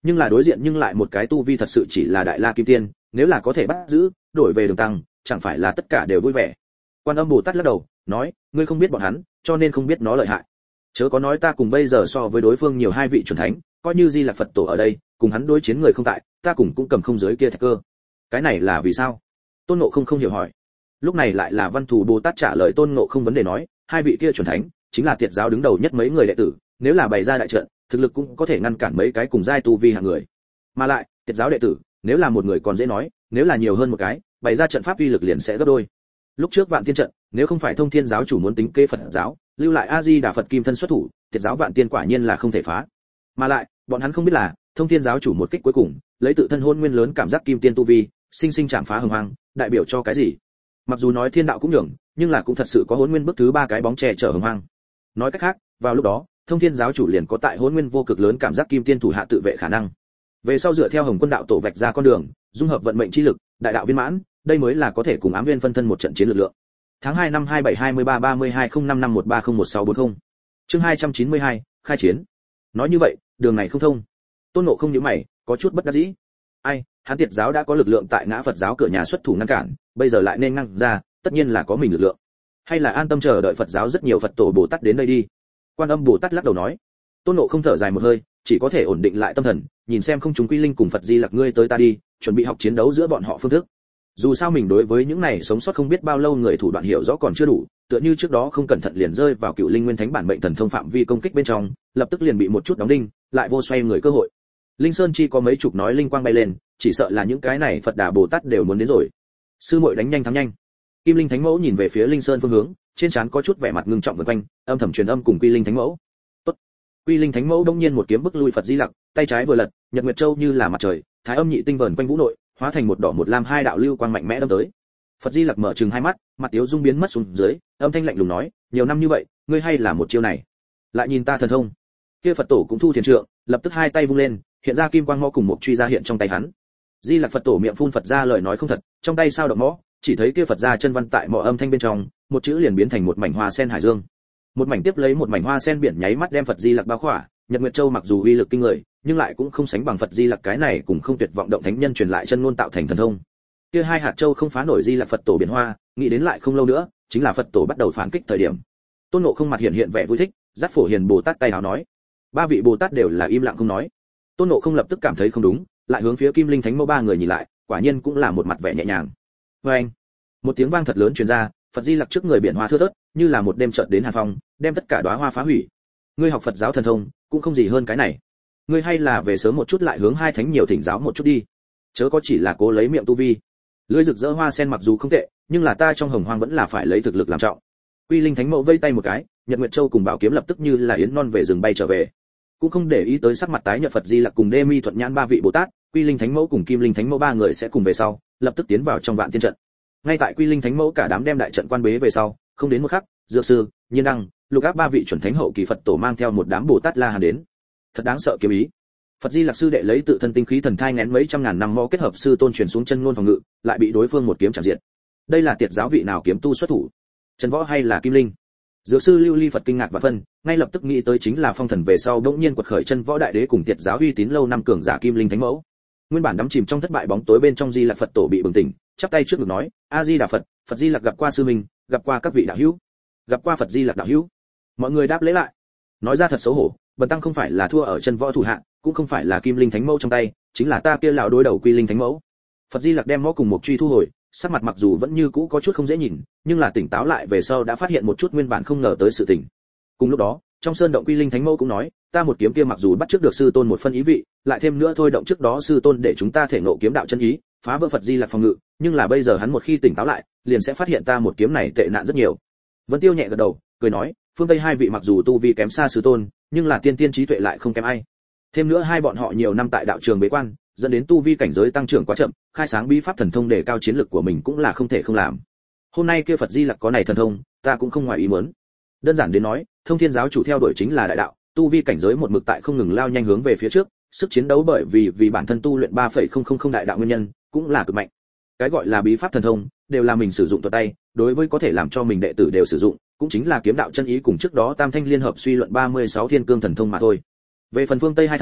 nhưng là đối diện nhưng lại một cái tu vi thật sự chỉ là đại la kim tiên, nếu là có thể bắt giữ, đổi về đường tăng, chẳng phải là tất cả đều vui vẻ. Quan Âm Bồ Tát lắc đầu, nói, ngươi không biết bọn hắn, cho nên không biết nó lợi hại. Chớ có nói ta cùng bây giờ so với đối phương nhiều hai vị chuẩn thánh, coi như Di Lặc Phật Tổ ở đây, cùng hắn đối chiến người không tại, ta cùng cũng cầm không dưới kia thạch cơ. Cái này là vì sao? Tôn Ngộ không không hiểu hỏi. Lúc này lại là Văn Thù Bồ Tát trả lời Tôn Ngộ không vấn đề nói, hai vị kia chuẩn thánh, chính là Tiệt giáo đứng đầu nhất mấy người đệ tử, nếu là bày ra đại trận, thực lực cũng có thể ngăn cản mấy cái cùng giai tu vi hạng người. Mà lại, Tiệt giáo đệ tử, nếu là một người còn dễ nói, nếu là nhiều hơn một cái, bày ra trận pháp uy lực liền sẽ gấp đôi. Lúc trước Vạn Tiên trận, nếu không phải Thông Thiên giáo chủ muốn tính kế Phật giáo, lưu lại A Di Đà Phật kim thân xuất thủ, Tiệt giáo Vạn Tiên quả nhiên là không thể phá. Mà lại, bọn hắn không biết là, Thông Thiên giáo chủ một kích cuối cùng, lấy tự thân hôn nguyên lớn cảm giác kim tiên tu vi, sinh sinh chạm phá hồng hoang, đại biểu cho cái gì? Mặc dù nói thiên đạo cũng nhường, nhưng là cũng thật sự có hôn nguyên bước thứ ba cái bóng che chở hồng hoang. Nói cách khác, vào lúc đó, Thông Thiên giáo chủ liền có tại hôn nguyên vô cực lớn cảm giác kim tiên thủ hạ tự vệ khả năng. Về sau dựa theo Hồng Quân đạo tổ vạch ra con đường, dung hợp vận mệnh chi lực, đại đạo viên mãn, đây mới là có thể cùng Ám Nguyên phân thân một trận chiến lực lượng. Tháng hai năm hai bảy hai mươi ba ba mươi hai không năm năm một ba không một sáu bốn không. Chương hai trăm chín mươi hai, khai chiến. Nói như vậy, đường này không thông. Tôn Ngộ không nhíu mày, có chút bất đắc dĩ. Ai, hắn Tiệt giáo đã có lực lượng tại Ngã Phật giáo cửa nhà xuất thủ ngăn cản, bây giờ lại nên ngăn ra, tất nhiên là có mình lực lượng. Hay là an tâm chờ đợi Phật giáo rất nhiều Phật tổ Bồ Tát đến đây đi. Quan Âm Bồ Tát lắc đầu nói. Tôn Ngộ không thở dài một hơi, chỉ có thể ổn định lại tâm thần, nhìn xem không chúng quy linh cùng Phật Di Lặc ngươi tới ta đi, chuẩn bị học chiến đấu giữa bọn họ phương thức. Dù sao mình đối với những này sống sót không biết bao lâu người thủ đoạn hiểu rõ còn chưa đủ, tựa như trước đó không cẩn thận liền rơi vào Cựu Linh Nguyên Thánh bản mệnh thần thông phạm vi công kích bên trong, lập tức liền bị một chút đóng đinh, lại vô xoay người cơ hội. Linh Sơn chi có mấy chục nói linh quang bay lên, chỉ sợ là những cái này Phật Đà Bồ Tát đều muốn đến rồi. Sư muội đánh nhanh thắng nhanh. Kim Linh Thánh Mẫu nhìn về phía Linh Sơn phương hướng, trên trán có chút vẻ mặt ngưng trọng vần quanh, âm thầm truyền âm cùng Quy Linh Thánh Mẫu. Tốt. Quy Linh Thánh Mẫu đông nhiên một kiếm bức lui Phật Di Lặc, tay trái vừa lật, Nhật Nguyệt Châu như là mặt trời, Thái Âm nhị tinh vờn quanh vũ nội, hóa thành một đỏ một lam hai đạo lưu quang mạnh mẽ đâm tới. Phật Di Lặc mở trừng hai mắt, mặt tiếu dung biến mất xuống dưới, âm thanh lạnh lùng nói, nhiều năm như vậy, ngươi hay là một chiêu này. Lại nhìn ta thần thông. Kia Phật tổ cũng thu thiền trượng, lập tức hai tay vung lên, hiện ra kim quang mõ cùng một truy ra hiện trong tay hắn. Di Lặc Phật tổ miệng phun Phật ra lời nói không thật, trong tay sao động mõ, chỉ thấy kia Phật ra chân văn tại mõ âm thanh bên trong, một chữ liền biến thành một mảnh hoa sen hải dương. Một mảnh tiếp lấy một mảnh hoa sen biển nháy mắt đem Phật Di Lặc bao khỏa, Nhật Nguyệt Châu mặc dù uy lực kinh người, nhưng lại cũng không sánh bằng Phật Di Lặc cái này cũng không tuyệt vọng động thánh nhân truyền lại chân ngôn tạo thành thần thông. Kia hai hạt châu không phá nổi Di Lặc Phật tổ biển hoa, nghĩ đến lại không lâu nữa, chính là Phật tổ bắt đầu phản kích thời điểm. Tôn Ngộ không mặt hiện hiện vẻ vui thích, dắt Phổ Hiền Bồ Tát tay áo nói. Ba vị Bồ Tát đều là im lặng không nói. Tôn Ngộ không lập tức cảm thấy không đúng, lại hướng phía Kim Linh Thánh Mẫu ba người nhìn lại, quả nhiên cũng là một mặt vẻ nhẹ nhàng. Oeng! Một tiếng vang thật lớn truyền ra, Phật Di Lặc trước người biển hoa thưa thớt, như là một đêm chợt đến hàn phong, đem tất cả đóa hoa phá hủy. Ngươi học Phật giáo thần thông, cũng không gì hơn cái này. Ngươi hay là về sớm một chút lại hướng hai thánh nhiều thỉnh giáo một chút đi. Chớ có chỉ là cố lấy miệng tu vi. Lưỡi rực rỡ hoa sen mặc dù không tệ, nhưng là ta trong hồng hoang vẫn là phải lấy thực lực làm trọng. Quy Linh Thánh Mẫu vây tay một cái, Nhật Nguyệt Châu cùng Bảo Kiếm lập tức như là yến non về rừng bay trở về. Cũng không để ý tới sắc mặt tái nhợt Phật Di Lặc cùng Đê Mi Thuận Nhãn ba vị Bồ Tát, Quy Linh Thánh Mẫu cùng Kim Linh Thánh Mẫu ba người sẽ cùng về sau, lập tức tiến vào trong Vạn Tiên trận. Ngay tại Quy Linh Thánh Mẫu cả đám đem đại trận quan bế về sau, không đến một khắc, Dược Sư, Nhiên Đăng, Lục Áp ba vị chuẩn thánh hậu kỳ Phật tổ mang theo một đám Bồ Tát La Hán đến. Thật đáng sợ kiếm ý. Phật Di Lặc sư đệ lấy tự thân tinh khí thần thai ngén mấy trăm ngàn năm mõ kết hợp sư tôn truyền xuống chân ngôn phòng ngự, lại bị đối phương một kiếm chạm diệt. Đây là Tiệt giáo vị nào kiếm tu xuất thủ? Trần Võ hay là Kim Linh? Dược sư Lưu Ly Phật kinh ngạc và phân, ngay lập tức nghĩ tới chính là phong thần về sau đống nhiên quật khởi Chân Võ đại đế cùng Tiệt giáo uy tín lâu năm cường giả Kim Linh Thánh Mẫu. Nguyên bản đắm chìm trong thất bại bóng tối bên trong Di Lặc Phật tổ bị bừng tỉnh, chắp tay trước ngực nói: "A Di Đà Phật, Phật Di Lặc gặp qua sư mình, gặp qua các vị đạo hữu." Gặp qua Phật Di Lặc đạo hữu. Mọi người đáp lễ lại. Nói ra thật xấu hổ, bần tăng không phải là thua ở Chân Võ thủ hạ, cũng không phải là Kim Linh Thánh Mẫu trong tay, chính là ta kia lão đối đầu Quy Linh Thánh Mẫu. Phật Di Lặc đem mõ cùng một truy thu hồi, sắc mặt mặc dù vẫn như cũ có chút không dễ nhìn, nhưng là tỉnh táo lại về sau đã phát hiện một chút nguyên bản không ngờ tới sự tình. Cùng lúc đó, trong sơn động Quy Linh Thánh Mẫu cũng nói, ta một kiếm kia mặc dù bắt trước được sư tôn một phân ý vị, lại thêm nữa thôi động trước đó sư tôn để chúng ta thể ngộ kiếm đạo chân ý, phá vỡ Phật Di Lặc phòng ngự, nhưng là bây giờ hắn một khi tỉnh táo lại, liền sẽ phát hiện ta một kiếm này tệ nạn rất nhiều. Vân Tiêu nhẹ gật đầu, cười nói, phương Tây hai vị mặc dù tu vi kém xa sư tôn, nhưng là tiên tiên trí tuệ lại không kém ai. Thêm nữa hai bọn họ nhiều năm tại đạo trường bế quan, dẫn đến tu vi cảnh giới tăng trưởng quá chậm, khai sáng bí pháp thần thông để cao chiến lực của mình cũng là không thể không làm. Hôm nay kia Phật Di Lặc có này thần thông, ta cũng không ngoài ý muốn. Đơn giản đến nói, Thông Thiên giáo chủ theo đuổi chính là đại đạo, tu vi cảnh giới một mực tại không ngừng lao nhanh hướng về phía trước, sức chiến đấu bởi vì vì bản thân tu luyện ba phẩy không không không đại đạo nguyên nhân, cũng là cực mạnh. Cái gọi là bí pháp thần thông, đều là mình sử dụng thuật tay, đối với có thể làm cho mình đệ tử đều sử dụng, cũng chính là kiếm đạo chân ý cùng trước đó Tam Thanh liên hợp suy luận ba mươi sáu thiên cương thần thông mà thôi. Về phần phương Tây hai thánh,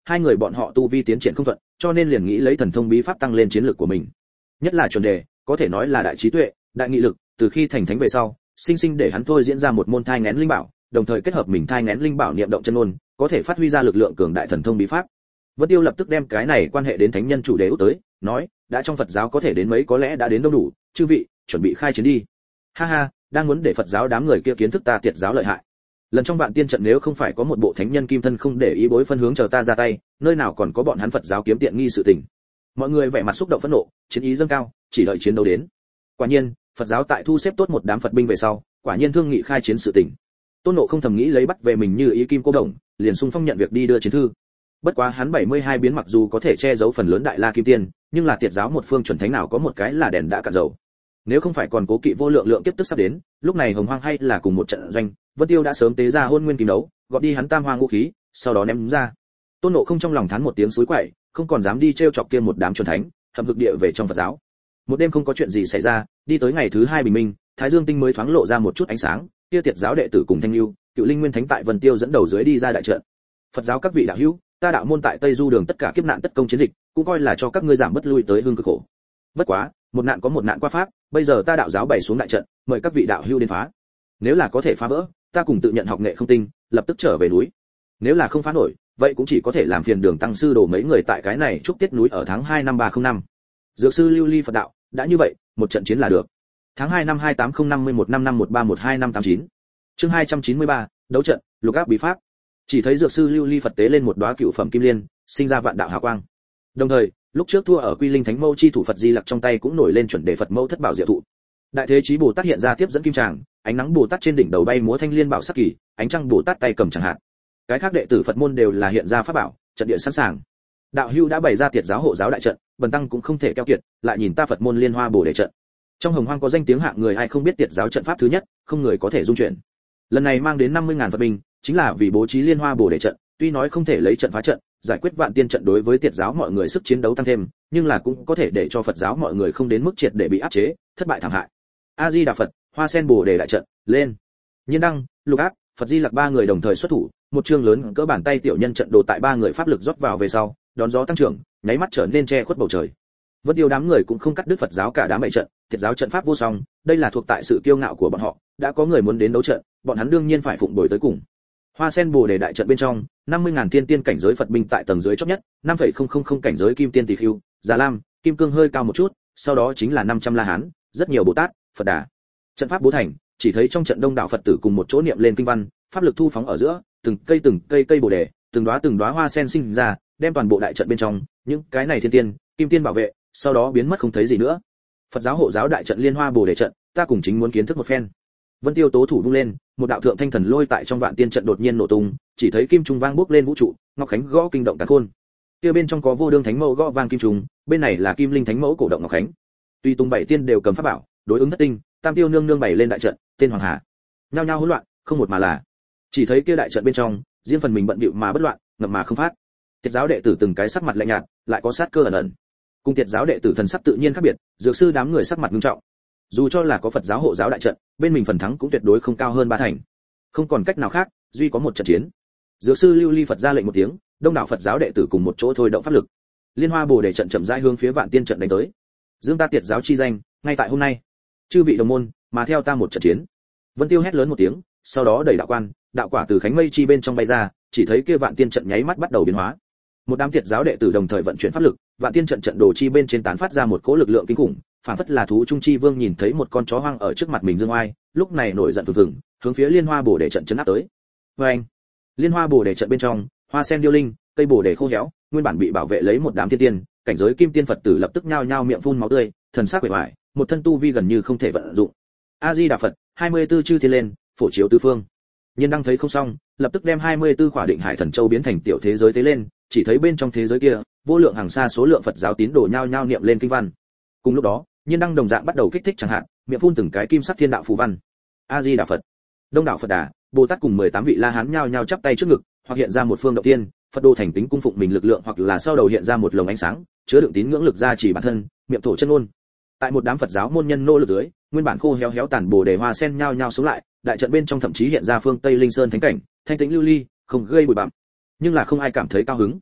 hai người bọn họ tu vi tiến triển không thuận, cho nên liền nghĩ lấy thần thông bí pháp tăng lên chiến lược của mình. Nhất là chuẩn đề, có thể nói là đại trí tuệ, đại nghị lực, từ khi thành thánh về sau, sinh sinh để hắn thôi diễn ra một môn thai nghén linh bảo, đồng thời kết hợp mình thai nghén linh bảo niệm động chân ngôn, có thể phát huy ra lực lượng cường đại thần thông bí pháp. Vân Tiêu lập tức đem cái này quan hệ đến thánh nhân chủ đề út tới, nói, đã trong Phật giáo có thể đến mấy có lẽ đã đến đông đủ, chư vị, chuẩn bị khai chiến đi. Ha ha, đang muốn để Phật giáo đám người kia kiến thức ta Tiệt giáo lợi hại. Lần trong vạn tiên trận nếu không phải có một bộ thánh nhân kim thân không để ý bối phân hướng chờ ta ra tay, nơi nào còn có bọn hắn Phật giáo kiếm tiện nghi sự tình. Mọi người vẻ mặt xúc động phẫn nộ, chiến ý dâng cao, chỉ đợi chiến đấu đến. Quả nhiên, Phật giáo tại thu xếp tốt một đám Phật binh về sau, quả nhiên thương nghị khai chiến sự tình. Tôn Ngộ không thầm nghĩ lấy bắt về mình như ý kim cô đồng, liền xung phong nhận việc đi đưa chiến thư. Bất quá hắn bảy mươi hai biến mặc dù có thể che giấu phần lớn đại la kim tiên, nhưng là Tiệt giáo một phương chuẩn thánh nào có một cái là đèn đã cạn dầu. Nếu không phải còn cố kỵ vô lượng lượng kiếp tức sắp đến, lúc này Hồng Hoang hay là cùng một trận doanh, Vân Tiêu đã sớm tế ra Hôn Nguyên Kim đấu, gọt đi hắn tam hoa ngũ khí, sau đó ném ra. Tôn Ngộ không trong lòng thán một tiếng suối quậy, không còn dám đi trêu chọc kia một đám chuẩn thánh, hầm hực địa về trong Phật giáo. Một đêm không có chuyện gì xảy ra, đi tới ngày thứ hai bình minh, Thái Dương tinh mới thoáng lộ ra một chút ánh sáng, kia Tiệt giáo đệ tử cùng Thanh Lưu, Cựu Linh Nguyên Thánh tại Vân Tiêu dẫn đầu dưới đi ra đại trận. Phật giáo các vị đạo hữu, ta đạo môn tại Tây Du đường tất cả kiếp nạn tất công chiến dịch, cũng coi là cho các ngươi giảm bất lui tới hương cực khổ. Bất quá, một nạn có một nạn qua pháp, bây giờ ta đạo giáo bày xuống đại trận, mời các vị đạo hữu đến phá. Nếu là có thể phá vỡ, ta cùng tự nhận học nghệ không tinh, lập tức trở về núi. Nếu là không phá nổi, vậy cũng chỉ có thể làm phiền Đường tăng sư đồ mấy người tại cái này trúc tiết núi ở tháng hai năm ba không năm. Dược sư Lưu Ly Phật đạo, đã như vậy, một trận chiến là được. Tháng hai năm hai tám không năm mươi mốt năm năm một ba một hai năm tám chín. Chương hai trăm chín mươi ba, đấu trận, lục áp bí pháp. Chỉ thấy dược sư Lưu Ly Phật tế lên một đóa cựu phẩm kim liên, sinh ra vạn đạo hào quang. Đồng thời, lúc trước thua ở Quy Linh Thánh Mâu chi thủ Phật Di Lặc trong tay cũng nổi lên chuẩn đề Phật Mâu thất bảo diệu thụ. Đại Thế Chí Bồ Tát hiện ra tiếp dẫn kim tràng, ánh nắng Bồ Tát trên đỉnh đầu bay múa thanh liên bảo sắc kỳ, ánh trăng Bồ Tát tay cầm chẳng hạn. Cái khác đệ tử Phật môn đều là hiện ra pháp bảo, trận địa sẵn sàng. Đạo hữu đã bày ra Tiệt giáo hộ giáo đại trận, bần tăng cũng không thể keo kiệt, lại nhìn ta Phật môn Liên Hoa Bồ Đề trận. Trong Hồng Hoang có danh tiếng hạng người ai không biết Tiệt giáo trận pháp thứ nhất, không người có thể dung chuyển. Lần này mang đến năm mươi ngàn Phật binh, chính là vì bố trí Liên Hoa Bồ Đề trận, tuy nói không thể lấy trận phá trận, giải quyết vạn tiên trận đối với Tiệt giáo mọi người sức chiến đấu tăng thêm, nhưng là cũng có thể để cho Phật giáo mọi người không đến mức triệt để bị áp chế, thất bại thảm hại. A Di Đà Phật, Hoa Sen Bồ Đề đại trận, lên. Nhiên Đăng, Lục Áp, Phật Di Lặc ba người đồng thời xuất thủ, một chương lớn cỡ bàn tay tiểu nhân trận đồ tại ba người pháp lực rót vào về sau, đón gió tăng trưởng, nháy mắt trở nên che khuất bầu trời. Vân Tiêu đám người cũng không cắt đứt Phật giáo cả đám bại trận, Tiệt giáo trận pháp vô song, đây là thuộc tại sự kiêu ngạo của bọn họ, đã có người muốn đến đấu trận, bọn hắn đương nhiên phải phụng bồi tới cùng. Hoa Sen Bồ Đề đại trận bên trong, năm mươi ngàn tiên tiên cảnh giới Phật binh tại tầng dưới chót nhất, năm phẩy không không không cảnh giới kim tiên tỷ khưu, Già Lam, Kim Cương hơi cao một chút, sau đó chính là năm trăm La Hán, rất nhiều Bồ Tát, Phật Đà. Trận pháp bố thành, chỉ thấy trong trận đông đảo Phật tử cùng một chỗ niệm lên kinh văn, pháp lực thu phóng ở giữa, từng cây từng cây cây Bồ Đề, từng đóa từng đóa hoa sen sinh ra, đem toàn bộ đại trận bên trong, những cái này thiên tiên, kim tiên bảo vệ, sau đó biến mất không thấy gì nữa. Phật giáo hộ giáo đại trận Liên Hoa Bồ Đề trận, ta cùng chính muốn kiến thức một phen. Vân Tiêu tố thủ vung lên, một đạo thượng thanh thần lôi tại trong vạn tiên trận đột nhiên nổ tung, chỉ thấy kim trung vang bốc lên vũ trụ, ngọc khánh gõ kinh động càn khôn. Kia bên trong có vô đương thánh mẫu gõ vang kim trùng, bên này là kim linh thánh mẫu cổ động ngọc khánh. Tuy tung bảy tiên đều cầm pháp bảo, đối ứng thất tinh, tam tiêu nương nương bày lên đại trận, tên Hoàng Hà. Nhao nhao hỗn loạn, không một mà là. Chỉ thấy kia đại trận bên trong, riêng phần mình bận bịu mà bất loạn, ngậm mà không phát. Tiệt giáo đệ tử từng cái sắc mặt lạnh nhạt, lại có sát cơ ẩn ẩn. Cùng Tiệt giáo đệ tử thần sắc tự nhiên khác biệt, dược sư đám người sắc mặt nghiêm trọng. Dù cho là có Phật giáo hộ giáo đại trận, bên mình phần thắng cũng tuyệt đối không cao hơn ba thành. Không còn cách nào khác, duy có một trận chiến. Dược sư Lưu Ly Phật ra lệnh một tiếng, đông đảo Phật giáo đệ tử cùng một chỗ thôi động pháp lực. Liên Hoa Bồ Đề trận chậm rãi hướng phía vạn tiên trận đánh tới. Dương ta Tiệt giáo chi danh, ngay tại hôm nay. Chư vị đồng môn, mà theo ta một trận chiến. Vân Tiêu hét lớn một tiếng, sau đó đẩy đạo quan, đạo quả từ khánh mây chi bên trong bay ra, chỉ thấy kia vạn tiên trận nháy mắt bắt đầu biến hóa. Một đám Tiệt giáo đệ tử đồng thời vận chuyển pháp lực, vạn tiên trận trận đồ chi bên trên tán phát ra một cỗ lực lượng kinh khủng, phản phất là thú trung chi vương nhìn thấy một con chó hoang ở trước mặt mình dương oai, lúc này nổi giận phừng phừng, hướng phía Liên Hoa Bồ Đề trận chấn áp tới. Oeng! Liên Hoa Bồ Đề trận bên trong, hoa sen điêu linh, cây bồ đề khô héo, nguyên bản bị bảo vệ lấy một đám thiên tiên, cảnh giới kim tiên Phật tử lập tức nhao nhao miệng phun máu tươi, thần sắc quỷ hoài, một thân tu vi gần như không thể vận dụng. A Di Đà Phật, hai mươi tư chư thiên lên, phổ chiếu tứ phương. Nhiên đang thấy không xong, lập tức đem hai mươi tư khỏa định hải thần châu biến thành tiểu thế giới tế lên, chỉ thấy bên trong thế giới kia, vô lượng hàng xa số lượng Phật giáo tín đồ nhao nhao niệm lên kinh văn. Cùng lúc đó, Nhiên đăng đồng dạng bắt đầu kích thích chẳng hạn, miệng phun từng cái kim sắc thiên đạo phù văn. A Di Đà Phật. Đông đảo Phật Đà, Bồ Tát cùng mười tám vị La Hán nhao nhao chắp tay trước ngực, hoặc hiện ra một phương động tiên, Phật đồ thành kính cung phụng mình lực lượng, hoặc là sau đầu hiện ra một lồng ánh sáng, chứa đựng tín ngưỡng lực gia trì bản thân, miệng thổ chân ngôn. Tại một đám Phật giáo môn nhân nô lực dưới, nguyên bản khô héo héo tàn bồ đề hoa sen nhao nhao xuống lại, đại trận bên trong thậm chí hiện ra phương Tây Linh Sơn thánh cảnh, thanh tĩnh lưu ly, không gây bụi bặm. Nhưng là không ai cảm thấy cao hứng.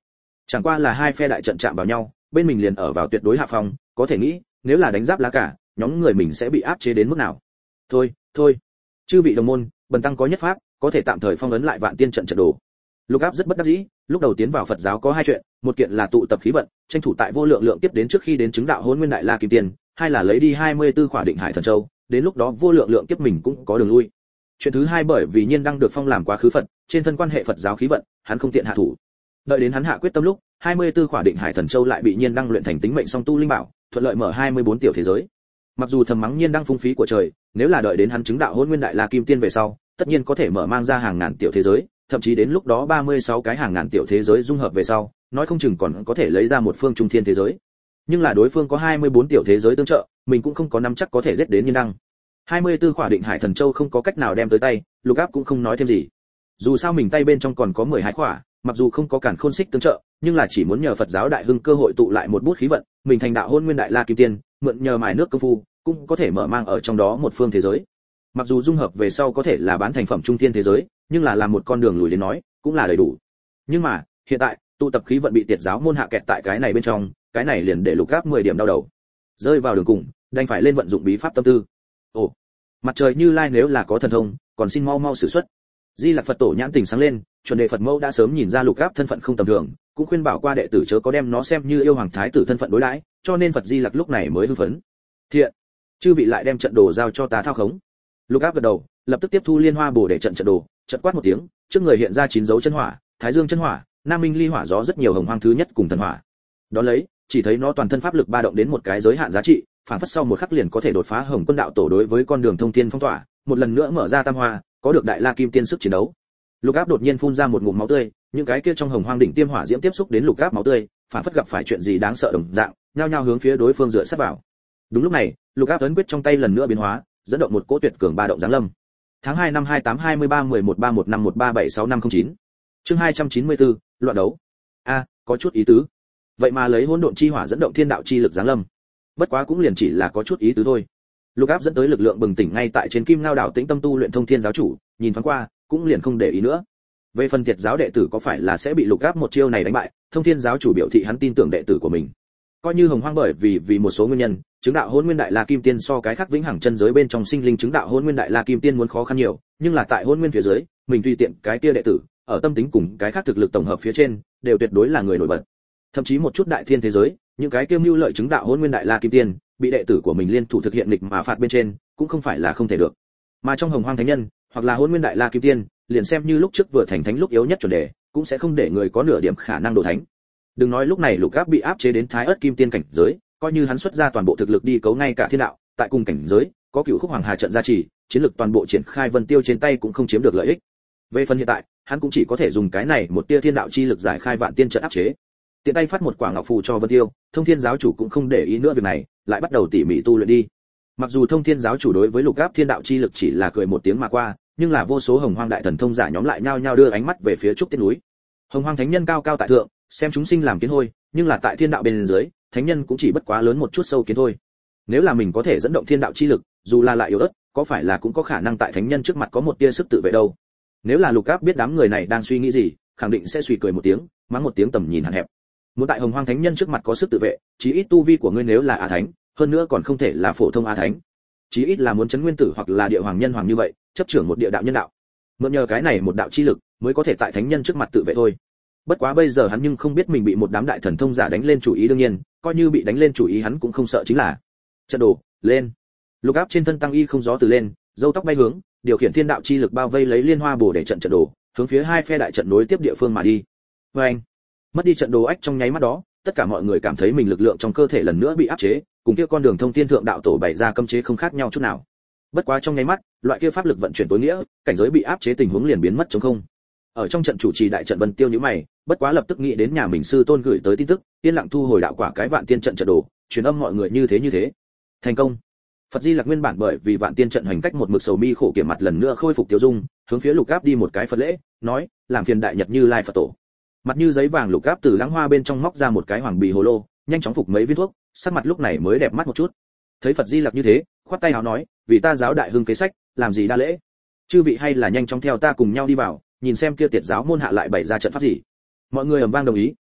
Chẳng qua là hai phe đại trận chạm vào nhau, bên mình liền ở vào tuyệt đối hạ phong, có thể nghĩ, nếu là đánh giáp lá cả, nhóm người mình sẽ bị áp chế đến mức nào. Thôi, thôi. Chư vị đồng môn, bần tăng có nhất pháp, có thể tạm thời phong ấn lại Vạn Tiên trận trận đồ. Lục Áp rất bất đắc dĩ, lúc đầu tiến vào Phật giáo có hai chuyện, một kiện là tụ tập khí vận, tranh thủ tại vô lượng lượng tiếp đến trước khi đến chứng đạo Hỗn Nguyên Đại La Kim Tiên, hai là lấy đi hai mươi tư khỏa Định Hải Thần Châu, đến lúc đó vô lượng lượng kiếp mình cũng có đường lui. Chuyện thứ hai bởi vì Nhiên đang được phong làm quá khứ Phật, trên thân quan hệ Phật giáo khí vận, hắn không tiện hạ thủ. Đợi đến hắn hạ quyết tâm lúc, hai mươi tư khỏa Định Hải Thần Châu lại bị Nhiên đang luyện thành tính mệnh song tu linh bảo, thuận lợi mở hai mươi bốn tiểu thế giới. Mặc dù thầm mắng Nhiên đang phung phí của trời, nếu là đợi đến hắn chứng đạo Hỗn Nguyên Đại La Kim Tiên về sau, tất nhiên có thể mở mang ra hàng ngàn tiểu thế giới, thậm chí đến lúc đó ba mươi sáu cái hàng ngàn tiểu thế giới dung hợp về sau, nói không chừng còn có thể lấy ra một phương trung thiên thế giới. Nhưng là đối phương có hai mươi bốn tiểu thế giới tương trợ, mình cũng không có nắm chắc có thể giết đến Nhiên đăng. hai mươi tư khỏa Định Hải Thần Châu không có cách nào đem tới tay, Lục Áp cũng không nói thêm gì. Dù sao mình tay bên trong còn có mười hai khỏa, mặc dù không có cản khôn xích tương trợ, nhưng là chỉ muốn nhờ Phật giáo đại hưng cơ hội tụ lại một bút khí vận, mình thành đạo Hôn Nguyên Đại La Kim Tiên, mượn nhờ mài nước công phu, cũng có thể mở mang ở trong đó một phương thế giới. Mặc dù dung hợp về sau có thể là bán thành phẩm trung thiên thế giới, nhưng là làm một con đường lùi đến nói, cũng là đầy đủ. Nhưng mà, hiện tại, tụ tập khí vận bị Tiệt giáo môn hạ kẹt tại cái này bên trong, cái này liền để Lục Áp mười điểm đau đầu. Rơi vào đường cùng, đành phải lên vận dụng bí pháp tâm tư. Ồ, mặt trời Như Lai nếu là có thần thông, còn xin mau mau sử xuất. Di Lặc Phật Tổ nhãn tình sáng lên, chuẩn đề Phật Mẫu đã sớm nhìn ra Lục Áp thân phận không tầm thường, cũng khuyên bảo qua đệ tử chớ có đem nó xem như yêu hoàng thái tử thân phận đối đãi, cho nên Phật Di Lặc lúc này mới hưng phấn. Thiện, chư vị lại đem trận đồ giao cho ta thao khống. Lục Áp gật đầu, lập tức tiếp thu Liên Hoa Bổ để trận trận đồ, trận quát một tiếng, trước người hiện ra chín dấu chân hỏa, Thái Dương chân hỏa, Nam Minh ly hỏa gió rất nhiều hồng hoang thứ nhất cùng thần hỏa. Đó lấy, chỉ thấy nó toàn thân pháp lực ba động đến một cái giới hạn giá trị, phản phất sau một khắc liền có thể đột phá Hồng Quân đạo tổ đối với con đường thông thiên phong tỏa, một lần nữa mở ra tam hoa, có được Đại La Kim Tiên sức chiến đấu. Lục Áp đột nhiên phun ra một ngụm máu tươi, những cái kia trong hồng hoang đỉnh tiêm hỏa diễm tiếp xúc đến Lục Áp máu tươi, phản phất gặp phải chuyện gì đáng sợ đồng dạng, nhao nhao hướng phía đối phương dựa sát vào. Đúng lúc này, Lục Áp ấn quyết trong tay lần nữa biến hóa, dẫn động một cỗ tuyệt cường ba động giáng lâm. Tháng hai năm hai tám hai mươi ba mười một ba một năm một ba bảy sáu năm không chín. Chương hai trăm chín mươi tư, loạn đấu. A, có chút ý tứ. Vậy mà lấy hỗn độn chi hỏa dẫn động thiên đạo chi lực giáng lâm. Bất quá cũng liền chỉ là có chút ý tứ thôi. Lục Áp dẫn tới lực lượng bừng tỉnh ngay tại trên Kim Ngao đảo tĩnh tâm tu luyện thông thiên giáo chủ, nhìn thoáng qua, cũng liền không để ý nữa. Về phần Tiệt giáo đệ tử có phải là sẽ bị Lục Áp một chiêu này đánh bại, thông thiên giáo chủ biểu thị hắn tin tưởng đệ tử của mình. Coi như hồng hoang bởi vì vì một số nguyên nhân, chứng đạo Hỗn Nguyên Đại La Kim Tiên so cái khác vĩnh hằng chân giới bên trong sinh linh chứng đạo Hỗn Nguyên Đại La Kim Tiên muốn khó khăn nhiều, nhưng là tại Hỗn Nguyên phía dưới, mình tùy tiện cái kia đệ tử, ở tâm tính cùng cái khác thực lực tổng hợp phía trên, đều tuyệt đối là người nổi bật. Thậm chí một chút đại thiên thế giới, những cái kiêm mưu lợi chứng đạo Hỗn Nguyên Đại La Kim Tiên, bị đệ tử của mình liên thủ thực hiện nghịch mà phạt bên trên, cũng không phải là không thể được. Mà trong hồng hoang thánh nhân, hoặc là Hỗn Nguyên Đại La Kim Tiên, liền xem như lúc trước vừa thành thánh lúc yếu nhất chuẩn đề, cũng sẽ không để người có nửa điểm khả năng độ thánh. Đừng nói lúc này Lục Áp bị áp chế đến Thái Ức Kim Tiên cảnh giới, coi như hắn xuất ra toàn bộ thực lực đi cấu ngay cả thiên đạo, tại cùng cảnh giới, có Cửu Khúc Hoàng Hà trận gia trì, chiến lực toàn bộ triển khai Vân Tiêu trên tay cũng không chiếm được lợi ích. Về phần hiện tại, hắn cũng chỉ có thể dùng cái này một tia thiên đạo chi lực giải khai Vạn Tiên trận áp chế. Tiện tay phát một quả ngọc phù cho Vân Tiêu, Thông Thiên giáo chủ cũng không để ý nữa việc này, lại bắt đầu tỉ mỉ tu luyện đi. Mặc dù Thông Thiên giáo chủ đối với Lục Áp thiên đạo chi lực chỉ là cười một tiếng mà qua, nhưng là vô số hồng hoang đại thần thông giả nhóm lại nhao nhao đưa ánh mắt về phía trúc tiên núi. Hồng hoang thánh nhân cao cao tại thượng, xem chúng sinh làm kiến hôi, nhưng là tại thiên đạo bên dưới, thánh nhân cũng chỉ bất quá lớn một chút sâu kiến thôi. Nếu là mình có thể dẫn động thiên đạo chi lực, dù là lại yếu ớt, có phải là cũng có khả năng tại thánh nhân trước mặt có một tia sức tự vệ đâu. Nếu là Lục Áp biết đám người này đang suy nghĩ gì, khẳng định sẽ suy cười một tiếng, mắng một tiếng tầm nhìn hạn hẹp. Muốn tại hồng hoang thánh nhân trước mặt có sức tự vệ, chí ít tu vi của ngươi nếu là a thánh, hơn nữa còn không thể là phổ thông a thánh, chí ít là muốn chấn nguyên tử hoặc là địa hoàng nhân hoàng như vậy, chấp trưởng một địa đạo nhân đạo. Mượn nhờ cái này một đạo chi lực, mới có thể tại thánh nhân trước mặt tự vệ thôi. Bất quá bây giờ hắn nhưng không biết mình bị một đám đại thần thông giả đánh lên chủ ý, đương nhiên, coi như bị đánh lên chủ ý hắn cũng không sợ chính là. Trận đồ, lên. Lục Áp trên thân tăng y không gió từ lên, râu tóc bay hướng, điều khiển thiên đạo chi lực bao vây lấy Liên Hoa Bổ để trận trận đồ, hướng phía hai phe đại trận nối tiếp địa phương mà đi. Oeng. Mất đi trận đồ ách trong nháy mắt đó, tất cả mọi người cảm thấy mình lực lượng trong cơ thể lần nữa bị áp chế, cùng kia con đường thông thiên thượng đạo tổ bày ra cấm chế không khác nhau chút nào. Bất quá trong nháy mắt, loại kia pháp lực vận chuyển tối nghĩa, cảnh giới bị áp chế tình huống liền biến mất trống không. Ở trong trận chủ trì đại trận Vân Tiêu nhíu mày, bất quá lập tức nghĩ đến nhà mình sư tôn gửi tới tin tức, yên lặng thu hồi đạo quả cái Vạn Tiên trận trận đồ, truyền âm mọi người như thế như thế. Thành công. Phật Di Lặc nguyên bản bởi vì Vạn Tiên trận hành cách một mực sầu mi khổ kiểm mặt lần nữa khôi phục tiêu dung, hướng phía Lục Áp đi một cái Phật lễ, nói, làm phiền đại nhật Như Lai Phật tổ. Mặt như giấy vàng Lục Áp từ lãng hoa bên trong móc ra một cái hoàng bì hồ lô, nhanh chóng phục mấy viên thuốc, sắc mặt lúc này mới đẹp mắt một chút. Thấy Phật Di Lặc như thế, khoát tay áo nói, vì ta giáo đại hưng kế sách, làm gì đa lễ. Chư vị hay là nhanh chóng theo ta cùng nhau đi vào, nhìn xem kia Tiệt giáo môn hạ lại bày ra trận pháp gì. Mọi người ầm vang đồng ý,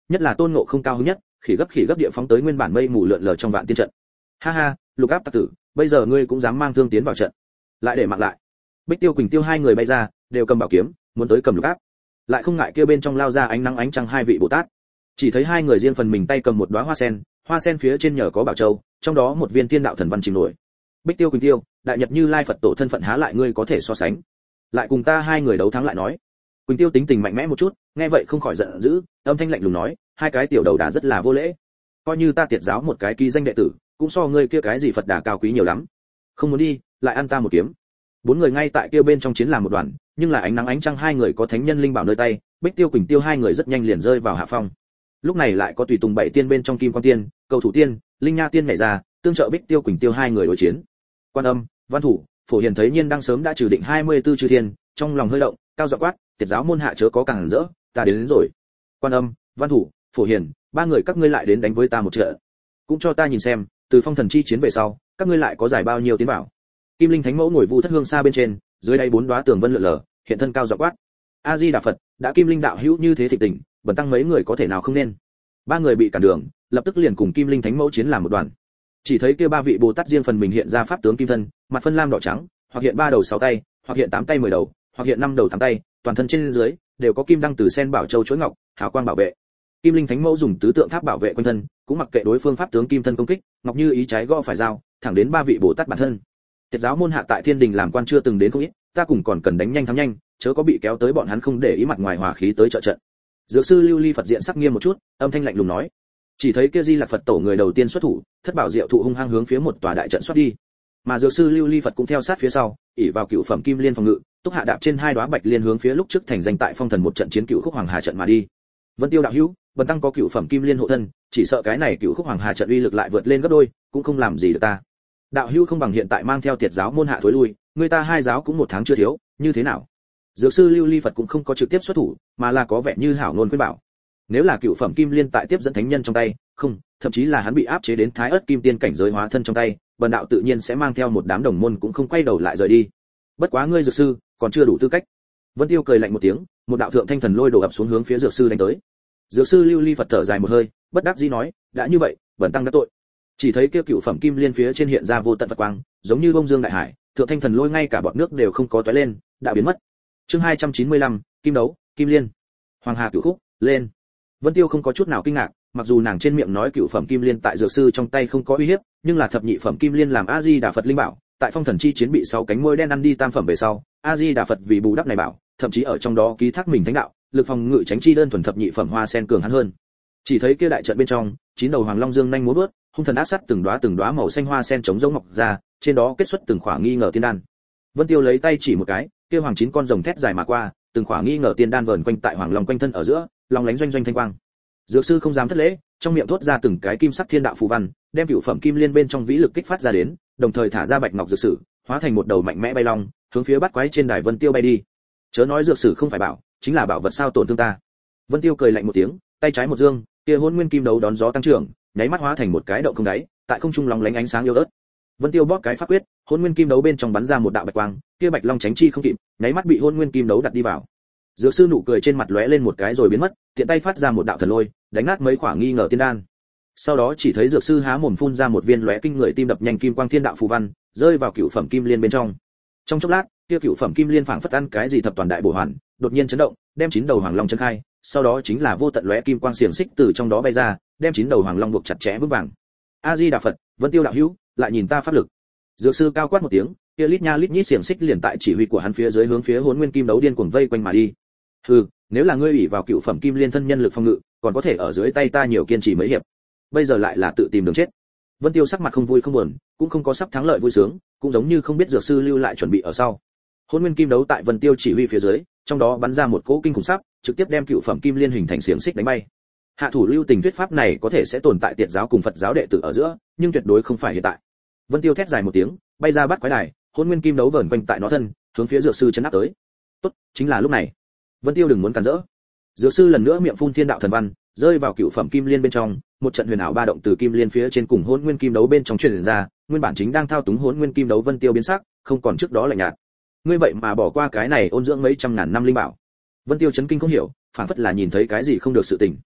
nhất là Tôn Ngộ không cao hứng nhất, khỉ gấp khỉ gấp địa phóng tới nguyên bản mây mù lượn lờ trong vạn tiên trận. Ha ha, Lục Áp tặc tử, bây giờ ngươi cũng dám mang thương tiến vào trận, lại để mặc lại. Bích Tiêu Quỳnh Tiêu hai người bay ra, đều cầm bảo kiếm, muốn tới cầm Lục Áp. Lại không ngại kia bên trong lao ra ánh nắng ánh trăng hai vị Bồ Tát. Chỉ thấy hai người riêng phần mình tay cầm một đóa hoa sen, hoa sen phía trên nhờ có bảo châu, trong đó một viên tiên đạo thần văn chìm nổi. Bích Tiêu Quỳnh Tiêu, đại nhật Như Lai Phật tổ thân phận há lại ngươi có thể so sánh. Lại cùng ta hai người đấu thắng lại nói. Quỳnh Tiêu tính tình mạnh mẽ một chút, nghe vậy không khỏi giận dữ, âm thanh lạnh lùng nói, hai cái tiểu đầu đà rất là vô lễ. Coi như ta tiệt giáo một cái ký danh đệ tử, cũng so ngươi kia cái gì Phật đà cao quý nhiều lắm. Không muốn đi, lại ăn ta một kiếm. Bốn người ngay tại kia bên trong chiến làm một đoàn, nhưng là ánh nắng ánh trăng hai người có thánh nhân linh bảo nơi tay, Bích Tiêu Quỳnh Tiêu hai người rất nhanh liền rơi vào hạ phong. Lúc này lại có tùy tùng bảy tiên bên trong Kim Quang Tiên, Cầu Thủ Tiên, Linh Nha Tiên nhảy ra, tương trợ Bích Tiêu Quỳnh Tiêu hai người đối chiến. Quan Âm, Văn Thủ, Phổ Hiền thấy Nhiên đang sớm đã trừ định hai mươi tư chư thiên, trong lòng hơi động, cao giọng quát, tiệt giáo môn hạ chớ có càng rỡ, ta đến, đến rồi. Quan Âm, Văn Thủ, Phổ Hiền, ba người các ngươi lại đến đánh với ta một trận. Cũng cho ta nhìn xem, từ phong thần chi chiến về sau, các ngươi lại có giải bao nhiêu tiến bảo. Kim Linh Thánh Mẫu ngồi vu thất hương xa bên trên, dưới đây bốn đóa tường vân lượn lờ, hiện thân cao giọng quát. A Di Đà Phật, đã Kim Linh đạo hữu như thế thịnh tình, bần tăng mấy người có thể nào không nên. Ba người bị cản đường, lập tức liền cùng Kim Linh Thánh Mẫu chiến làm một đoàn. Chỉ thấy kia ba vị Bồ Tát riêng phần mình hiện ra pháp tướng kim thân, mặt phân lam đỏ trắng, hoặc hiện ba đầu sáu tay, hoặc hiện tám tay mười đầu, hoặc hiện năm đầu tám tay, toàn thân trên dưới đều có kim đăng từ sen bảo châu chuỗi ngọc, hào quang bảo vệ. Kim Linh Thánh Mẫu dùng tứ tượng tháp bảo vệ quanh thân, cũng mặc kệ đối phương pháp tướng kim thân công kích, ngọc như ý trái gõ phải dao, thẳng đến ba vị Bồ Tát bản thân. Tiệt giáo môn hạ tại Thiên Đình làm quan chưa từng đến không ít, ta cùng còn cần đánh nhanh thắng nhanh, chớ có bị kéo tới bọn hắn không để ý mặt ngoài hòa khí tới trợ trận. Dược sư Lưu Ly Phật diện sắc nghiêm một chút, âm thanh lạnh lùng nói. Chỉ thấy kia Di Lặc Phật tổ người đầu tiên xuất thủ, thất bảo diệu thụ hung hăng hướng phía một tòa đại trận xuất đi. Mà dược sư Lưu Ly Phật cũng theo sát phía sau, ỷ vào cựu phẩm kim liên phòng ngự, túc hạ đạp trên hai đóa bạch liên hướng phía lúc trước thành danh tại phong thần một trận chiến cựu khúc hoàng hà trận mà đi. Vân Tiêu đạo hữu, bần tăng có cựu phẩm kim liên hộ thân, chỉ sợ cái này cựu khúc hoàng hà trận uy lực lại vượt lên gấp đôi, cũng không làm gì được ta. Đạo hữu không bằng hiện tại mang theo tiệt giáo môn hạ thối lui, người ta hai giáo cũng một tháng chưa thiếu, như thế nào? Dược sư Lưu Ly Phật cũng không có trực tiếp xuất thủ, mà là có vẻ như hảo ngôn khuyên bảo. Nếu là cựu phẩm kim liên tại tiếp dẫn thánh nhân trong tay, không, thậm chí là hắn bị áp chế đến thái ớt kim tiên cảnh giới hóa thân trong tay, bần đạo tự nhiên sẽ mang theo một đám đồng môn cũng không quay đầu lại rời đi. Bất quá ngươi dược sư, còn chưa đủ tư cách. Vân Tiêu cười lạnh một tiếng, một đạo thượng thanh thần lôi đổ ập xuống hướng phía dược sư đánh tới. Dược sư Lưu Ly Phật thở dài một hơi, bất đắc dĩ nói, đã như vậy, bần tăng đã tội. Chỉ thấy kia cựu phẩm kim liên phía trên hiện ra vô tận Phật quang, giống như bông dương đại hải, thượng thanh thần lôi ngay cả bọt nước đều không có tóe lên, đã biến mất. Chương hai trăm chín mươi lăm, Kim đấu, Kim liên. Hoàng hà cửu khúc, lên. Vân Tiêu không có chút nào kinh ngạc, mặc dù nàng trên miệng nói cựu phẩm kim liên tại dược sư trong tay không có uy hiếp, nhưng là thập nhị phẩm kim liên làm A Di Đà Phật linh bảo, tại phong thần chi chiến bị sáu cánh môi đen ăn đi tam phẩm về sau, A Di Đà Phật vì bù đắp này bảo, thậm chí ở trong đó ký thác mình thánh đạo, lực phòng ngự tránh chi đơn thuần thập nhị phẩm hoa sen cường hắn hơn. Chỉ thấy kia đại trận bên trong, chín đầu hoàng long dương nhanh múa vớt, hung thần ác sát từng đóa từng đóa màu xanh hoa sen chống giống mọc ra, trên đó kết xuất từng khỏa nghi ngờ tiên đan. Vân Tiêu lấy tay chỉ một cái, kia hoàng chín con rồng thét dài mà qua, từng khỏa nghi ngờ tiên đan vờn quanh tại hoàng long quanh thân ở giữa, long lánh doanh doanh thanh quang. Dược sư không dám thất lễ, trong miệng thốt ra từng cái kim sắc thiên đạo phù văn, đem cửu phẩm kim liên bên trong vĩ lực kích phát ra đến, đồng thời thả ra bạch ngọc dược sử, hóa thành một đầu mạnh mẽ bay long, hướng phía bắt quái trên đài Vân Tiêu bay đi. Chớ nói dược sử không phải bảo, chính là bảo vật sao tổn thương ta. Vân Tiêu cười lạnh một tiếng, tay trái một dương, kia hôn nguyên kim đấu đón gió tăng trưởng, nháy mắt hóa thành một cái động không đáy, tại không trung lóng lánh ánh sáng yếu ớt. Vân Tiêu bóp cái pháp quyết, hôn nguyên kim đấu bên trong bắn ra một đạo bạch quang, kia bạch long tránh chi không kịp, nháy mắt bị hôn nguyên kim đấu đặt đi vào. Dược sư nụ cười trên mặt lóe lên một cái rồi biến mất, tiện tay phát ra một đạo thần lôi, đánh nát mấy quả nghi ngờ tiên đan. Sau đó chỉ thấy dược sư há mồm phun ra một viên lóe kinh người tim đập nhanh kim quang thiên đạo phù văn, rơi vào cựu phẩm kim liên bên trong. Trong chốc lát, kia cựu phẩm kim liên phảng phất ăn cái gì thập toàn đại bổ hoàn, đột nhiên chấn động, đem chín đầu hoàng long chấn khai, sau đó chính là vô tận lóe kim quang xiềng xích từ trong đó bay ra, đem chín đầu hoàng long buộc chặt chẽ vững vàng. A Di Đà Phật, Vân Tiêu đạo hữu, lại nhìn ta pháp lực. Dược sư cao quát một tiếng, kia lít nha lít nhít xiềng xích liền tại chỉ huy của hắn phía dưới hướng phía hỗn nguyên kim đấu điên cuồng vây quanh mà đi. Hừ, nếu là ngươi ủy vào cựu phẩm kim liên thân nhân lực phòng ngự, còn có thể ở dưới tay ta nhiều kiên trì mấy hiệp. Bây giờ lại là tự tìm đường chết. Vân Tiêu sắc mặt không vui không buồn, cũng không có sắp thắng lợi vui sướng, cũng giống như không biết dược sư lưu lại chuẩn bị ở sau. Hỗn nguyên kim đấu tại Vân Tiêu chỉ huy phía dưới, trong đó bắn ra một cỗ kinh khủng sắp, trực tiếp đem cựu phẩm kim liên hình thành xiềng xích đánh bay. Hạ thủ lưu tình thuyết pháp này có thể sẽ tồn tại tiệt giáo cùng Phật giáo đệ tử ở giữa, nhưng tuyệt đối không phải hiện tại. Vân Tiêu thét dài một tiếng, bay ra bắt quái đài, hỗn nguyên kim đấu vờn quanh tại nó thân, hướng phía dược sư chấn áp tới. Tốt, chính là lúc này. Vân Tiêu đừng muốn cản rỡ. Dược sư lần nữa miệng phun thiên đạo thần văn, rơi vào cựu phẩm kim liên bên trong, một trận huyền ảo ba động từ kim liên phía trên cùng hỗn nguyên kim đấu bên trong truyền ra, nguyên bản chính đang thao túng hỗn nguyên kim đấu Vân Tiêu biến sắc, không còn trước đó lạnh nhạt. Ngươi vậy mà bỏ qua cái này ôn dưỡng mấy trăm ngàn năm linh bảo. Vân Tiêu chấn kinh không hiểu, phản phất là nhìn thấy cái gì không được sự tình.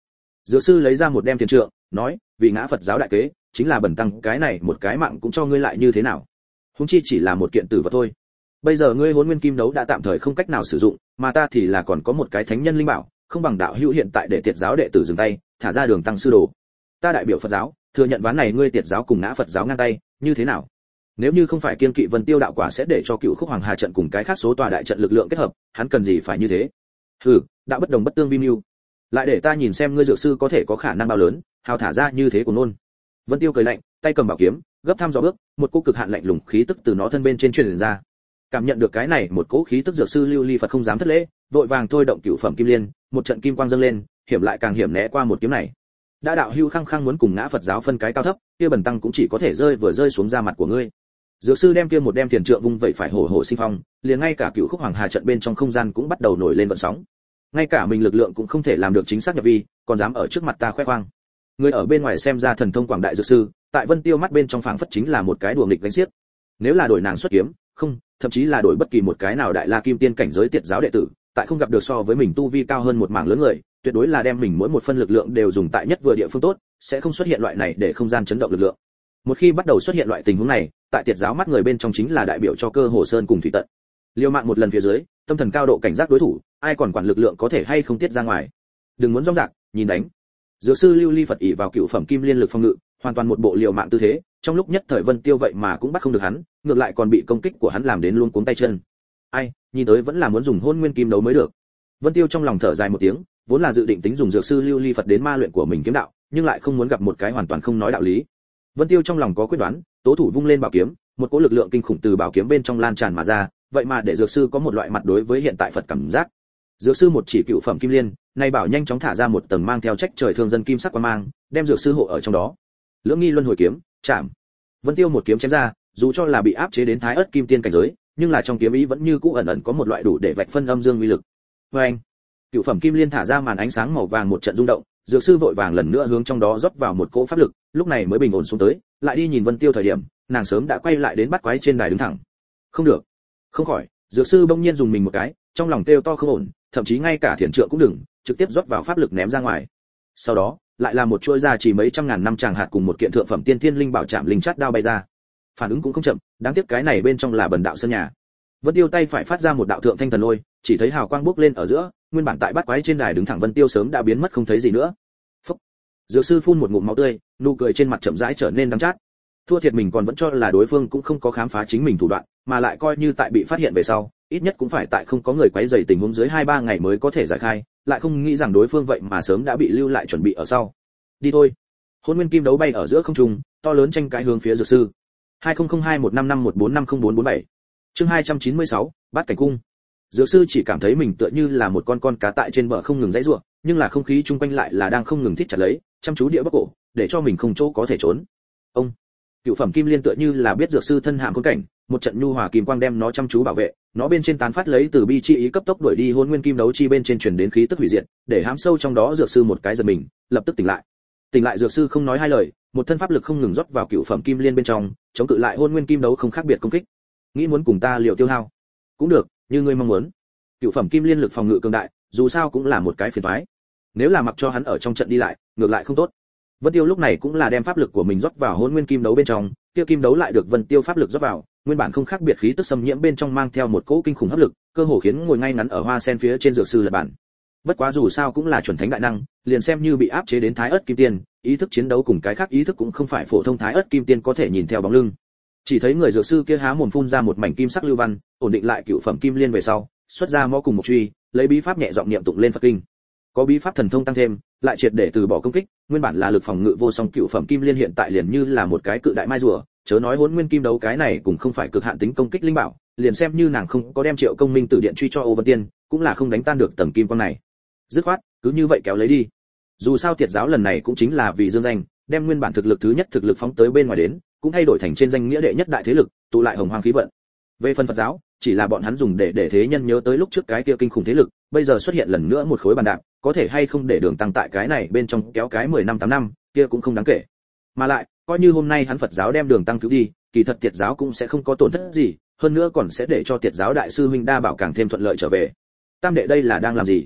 Dược sư lấy ra một đem tiền trượng, nói, vì ngã Phật giáo đại kế, chính là bẩn tăng cái này một cái mạng cũng cho ngươi lại như thế nào? Huống chi chỉ là một kiện tử vật thôi. Bây giờ ngươi Hỗn Nguyên Kim Đấu đã tạm thời không cách nào sử dụng, mà ta thì là còn có một cái thánh nhân linh bảo, không bằng đạo hữu hiện tại để Tiệt giáo đệ tử dừng tay, thả ra Đường tăng sư đồ. Ta đại biểu Phật giáo, thừa nhận ván này ngươi Tiệt giáo cùng ngã Phật giáo ngang tay, như thế nào? Nếu như không phải kiên kỵ Vân Tiêu đạo quả sẽ để cho Cựu Khúc Hoàng Hà trận cùng cái khác số tòa đại trận lực lượng kết hợp, hắn cần gì phải như thế? Hừ, đạo bất đồng bất tương vi mưu. Lại để ta nhìn xem ngươi dược sư có thể có khả năng bao lớn, hào thả ra như thế của nôn. Vân Tiêu cười lạnh, tay cầm bảo kiếm, gấp thăm dò bước, một cỗ cực hạn lạnh lùng khí tức từ nó thân bên trên truyền ra. Cảm nhận được cái này, một cỗ khí tức dược sư Lưu Ly Phật không dám thất lễ, vội vàng thôi động cửu phẩm kim liên, một trận kim quang dâng lên, hiểm lại càng hiểm né qua một kiếm này. Đã đạo hưu khăng khăng muốn cùng ngã Phật giáo phân cái cao thấp, kia bần tăng cũng chỉ có thể rơi vừa rơi xuống ra mặt của ngươi. Dược sư đem kia một đem tiền trượng vung vậy phải hổ hổ sinh phong, liền ngay cả Cửu Khúc Hoàng Hà trận bên trong không gian cũng bắt đầu nổi lên vận sóng. Ngay cả mình lực lượng cũng không thể làm được chính xác nhập vi, còn dám ở trước mặt ta khoe khoang. Người ở bên ngoài xem ra thần thông quảng đại dược sư, tại Vân Tiêu mắt bên trong phảng phất chính là một cái đùa nghịch gánh xiếc. Nếu là đổi nàng xuất kiếm, không, thậm chí là đổi bất kỳ một cái nào đại la kim tiên cảnh giới Tiệt giáo đệ tử, tại không gặp được so với mình tu vi cao hơn một mảng lớn người, tuyệt đối là đem mình mỗi một phân lực lượng đều dùng tại nhất vừa địa phương tốt, sẽ không xuất hiện loại này để không gian chấn động lực lượng. Một khi bắt đầu xuất hiện loại tình huống này, tại Tiệt giáo mắt người bên trong chính là đại biểu cho cơ hồ sơn cùng thủy tận. Liều mạng một lần phía dưới, tâm thần cao độ cảnh giác đối thủ, ai còn quản lực lượng có thể hay không tiết ra ngoài. Đừng muốn rong rạc, nhìn đánh. Dược sư Lưu Ly Phật ỷ vào cựu phẩm kim liên lực phòng ngự, hoàn toàn một bộ liều mạng tư thế, trong lúc nhất thời Vân Tiêu vậy mà cũng bắt không được hắn, ngược lại còn bị công kích của hắn làm đến luôn cuống tay chân. Ai, nhìn tới vẫn là muốn dùng Hỗn Nguyên Kim Đấu mới được. Vân Tiêu trong lòng thở dài một tiếng, vốn là dự định tính dùng dược sư Lưu Ly Phật đến ma luyện của mình kiếm đạo, nhưng lại không muốn gặp một cái hoàn toàn không nói đạo lý. Vân Tiêu trong lòng có quyết đoán, tố thủ vung lên bảo kiếm, một cỗ lực lượng kinh khủng từ bảo kiếm bên trong lan tràn mà ra, vậy mà để dược sư có một loại mặt đối với hiện tại Phật cảm giác. Dược sư một chỉ cựu phẩm kim liên, nay bảo nhanh chóng thả ra một tầng mang theo trách trời thương dân kim sắc quang mang, đem dược sư hộ ở trong đó. Lưỡng nghi luân hồi kiếm, chạm. Vân Tiêu một kiếm chém ra, dù cho là bị áp chế đến thái ớt kim tiên cảnh giới, nhưng là trong kiếm ý vẫn như cũ ẩn ẩn có một loại đủ để vạch phân âm dương uy lực. Oeng! Cựu phẩm kim liên thả ra màn ánh sáng màu vàng một trận rung động, dược sư vội vàng lần nữa hướng trong đó rót vào một cỗ pháp lực, lúc này mới bình ổn xuống tới, lại đi nhìn Vân Tiêu thời điểm, nàng sớm đã quay lại đến bắt quái trên đài đứng thẳng. Không được, không khỏi, dược sư bỗng nhiên dùng mình một cái, trong lòng kêu to không ổn, thậm chí ngay cả thiền trượng cũng đừng, trực tiếp rót vào pháp lực ném ra ngoài. Sau đó, lại là một chuỗi ra chỉ mấy trăm ngàn năm tràng hạt cùng một kiện thượng phẩm tiên thiên linh bảo chạm linh chát đao bay ra. Phản ứng cũng không chậm, đáng tiếc cái này bên trong là bần đạo sân nhà. Vân Tiêu tay phải phát ra một đạo thượng thanh thần lôi, chỉ thấy hào quang bốc lên ở giữa, nguyên bản tại bát quái trên đài đứng thẳng Vân Tiêu sớm đã biến mất không thấy gì nữa. Phốc. Dược sư phun một ngụm máu tươi, nụ cười trên mặt chậm rãi trở nên đắng chát. Thua thiệt mình còn vẫn cho là đối phương cũng không có khám phá chính mình thủ đoạn, mà lại coi như tại bị phát hiện về sau, ít nhất cũng phải tại không có người quấy rầy tình huống dưới hai ba ngày mới có thể giải khai, lại không nghĩ rằng đối phương vậy mà sớm đã bị lưu lại chuẩn bị ở sau. Đi thôi. Hỗn Nguyên Kim Đấu bay ở giữa không trung, to lớn tranh cãi hướng phía dược sư. hai không không hai một năm năm một bốn năm không bốn bốn bảy. Chương hai trăm chín mươi sáu, Bát Cảnh Cung. Dược sư chỉ cảm thấy mình tựa như là một con con cá tại trên bờ không ngừng giãy giụa, nhưng là không khí chung quanh lại là đang không ngừng thít chặt lấy, chăm chú địa bóc cổ, để cho mình không chỗ có thể trốn. Ông, cựu phẩm kim liên tựa như là biết dược sư thân hãm khốn cảnh, một trận nhu hòa kim quang đem nó chăm chú bảo vệ, nó bên trên tán phát lấy từ bi chi ý cấp tốc đuổi đi Hỗn Nguyên Kim Đấu chi bên trên truyền đến khí tức hủy diệt, để hãm sâu trong đó dược sư một cái giật mình, lập tức tỉnh lại. Tỉnh lại dược sư không nói hai lời, một thân pháp lực không ngừng rót vào cựu phẩm kim liên bên trong, chống cự lại Hỗn Nguyên Kim Đấu không khác biệt công kích. Nghĩ muốn cùng ta liều tiêu hao, cũng được, như ngươi mong muốn. Cựu phẩm kim liên lực phòng ngự cường đại, dù sao cũng là một cái phiền toái. Nếu là mặc cho hắn ở trong trận đi lại, ngược lại không tốt. Vân Tiêu lúc này cũng là đem pháp lực của mình rót vào Hỗn Nguyên Kim Đấu bên trong, tiêu kim đấu lại được Vân Tiêu pháp lực rót vào, nguyên bản không khác biệt khí tức xâm nhiễm bên trong mang theo một cỗ kinh khủng hấp lực, cơ hồ khiến ngồi ngay ngắn ở hoa sen phía trên dược sư lật bản. Bất quá dù sao cũng là chuẩn thánh đại năng, liền xem như bị áp chế đến thái ớt kim tiên, ý thức chiến đấu cùng cái khác ý thức cũng không phải phổ thông thái ớt kim tiên có thể nhìn theo bóng lưng. Chỉ thấy người dược sư kia há mồm phun ra một mảnh kim sắc lưu văn, ổn định lại cựu phẩm kim liên về sau, xuất ra mõ cùng một truy, lấy bí pháp nhẹ giọng niệm tụng lên Phật kinh. Có bí pháp thần thông tăng thêm, lại triệt để từ bỏ công kích, nguyên bản là lực phòng ngự vô song cựu phẩm kim liên hiện tại liền như là một cái cự đại mai rùa, chớ nói Hỗn Nguyên Kim Đấu cái này cũng không phải cực hạn tính công kích linh bảo, liền xem như nàng không có đem Triệu Công Minh tử điện truy cho Ô Vân Tiên, cũng là không đánh tan được tầng kim quang này. Dứt khoát, cứ như vậy kéo lấy đi. Dù sao Tiệt giáo lần này cũng chính là vì dương danh, đem nguyên bản thực lực thứ nhất thực lực phóng tới bên ngoài đến, cũng thay đổi thành trên danh nghĩa đệ nhất đại thế lực, tụ lại hồng hoang khí vận. Về phần Phật giáo, chỉ là bọn hắn dùng để để thế nhân nhớ tới lúc trước cái kia kinh khủng thế lực, bây giờ xuất hiện lần nữa một khối bàn đạp, có thể hay không để Đường Tăng tại cái này bên trong kéo cái mười năm tám năm, kia cũng không đáng kể. Mà lại, coi như hôm nay hắn Phật giáo đem Đường Tăng cứu đi, kỳ thật Tiệt giáo cũng sẽ không có tổn thất gì, hơn nữa còn sẽ để cho Tiệt giáo đại sư huynh Đa Bảo càng thêm thuận lợi trở về. Tam đệ đây là đang làm gì?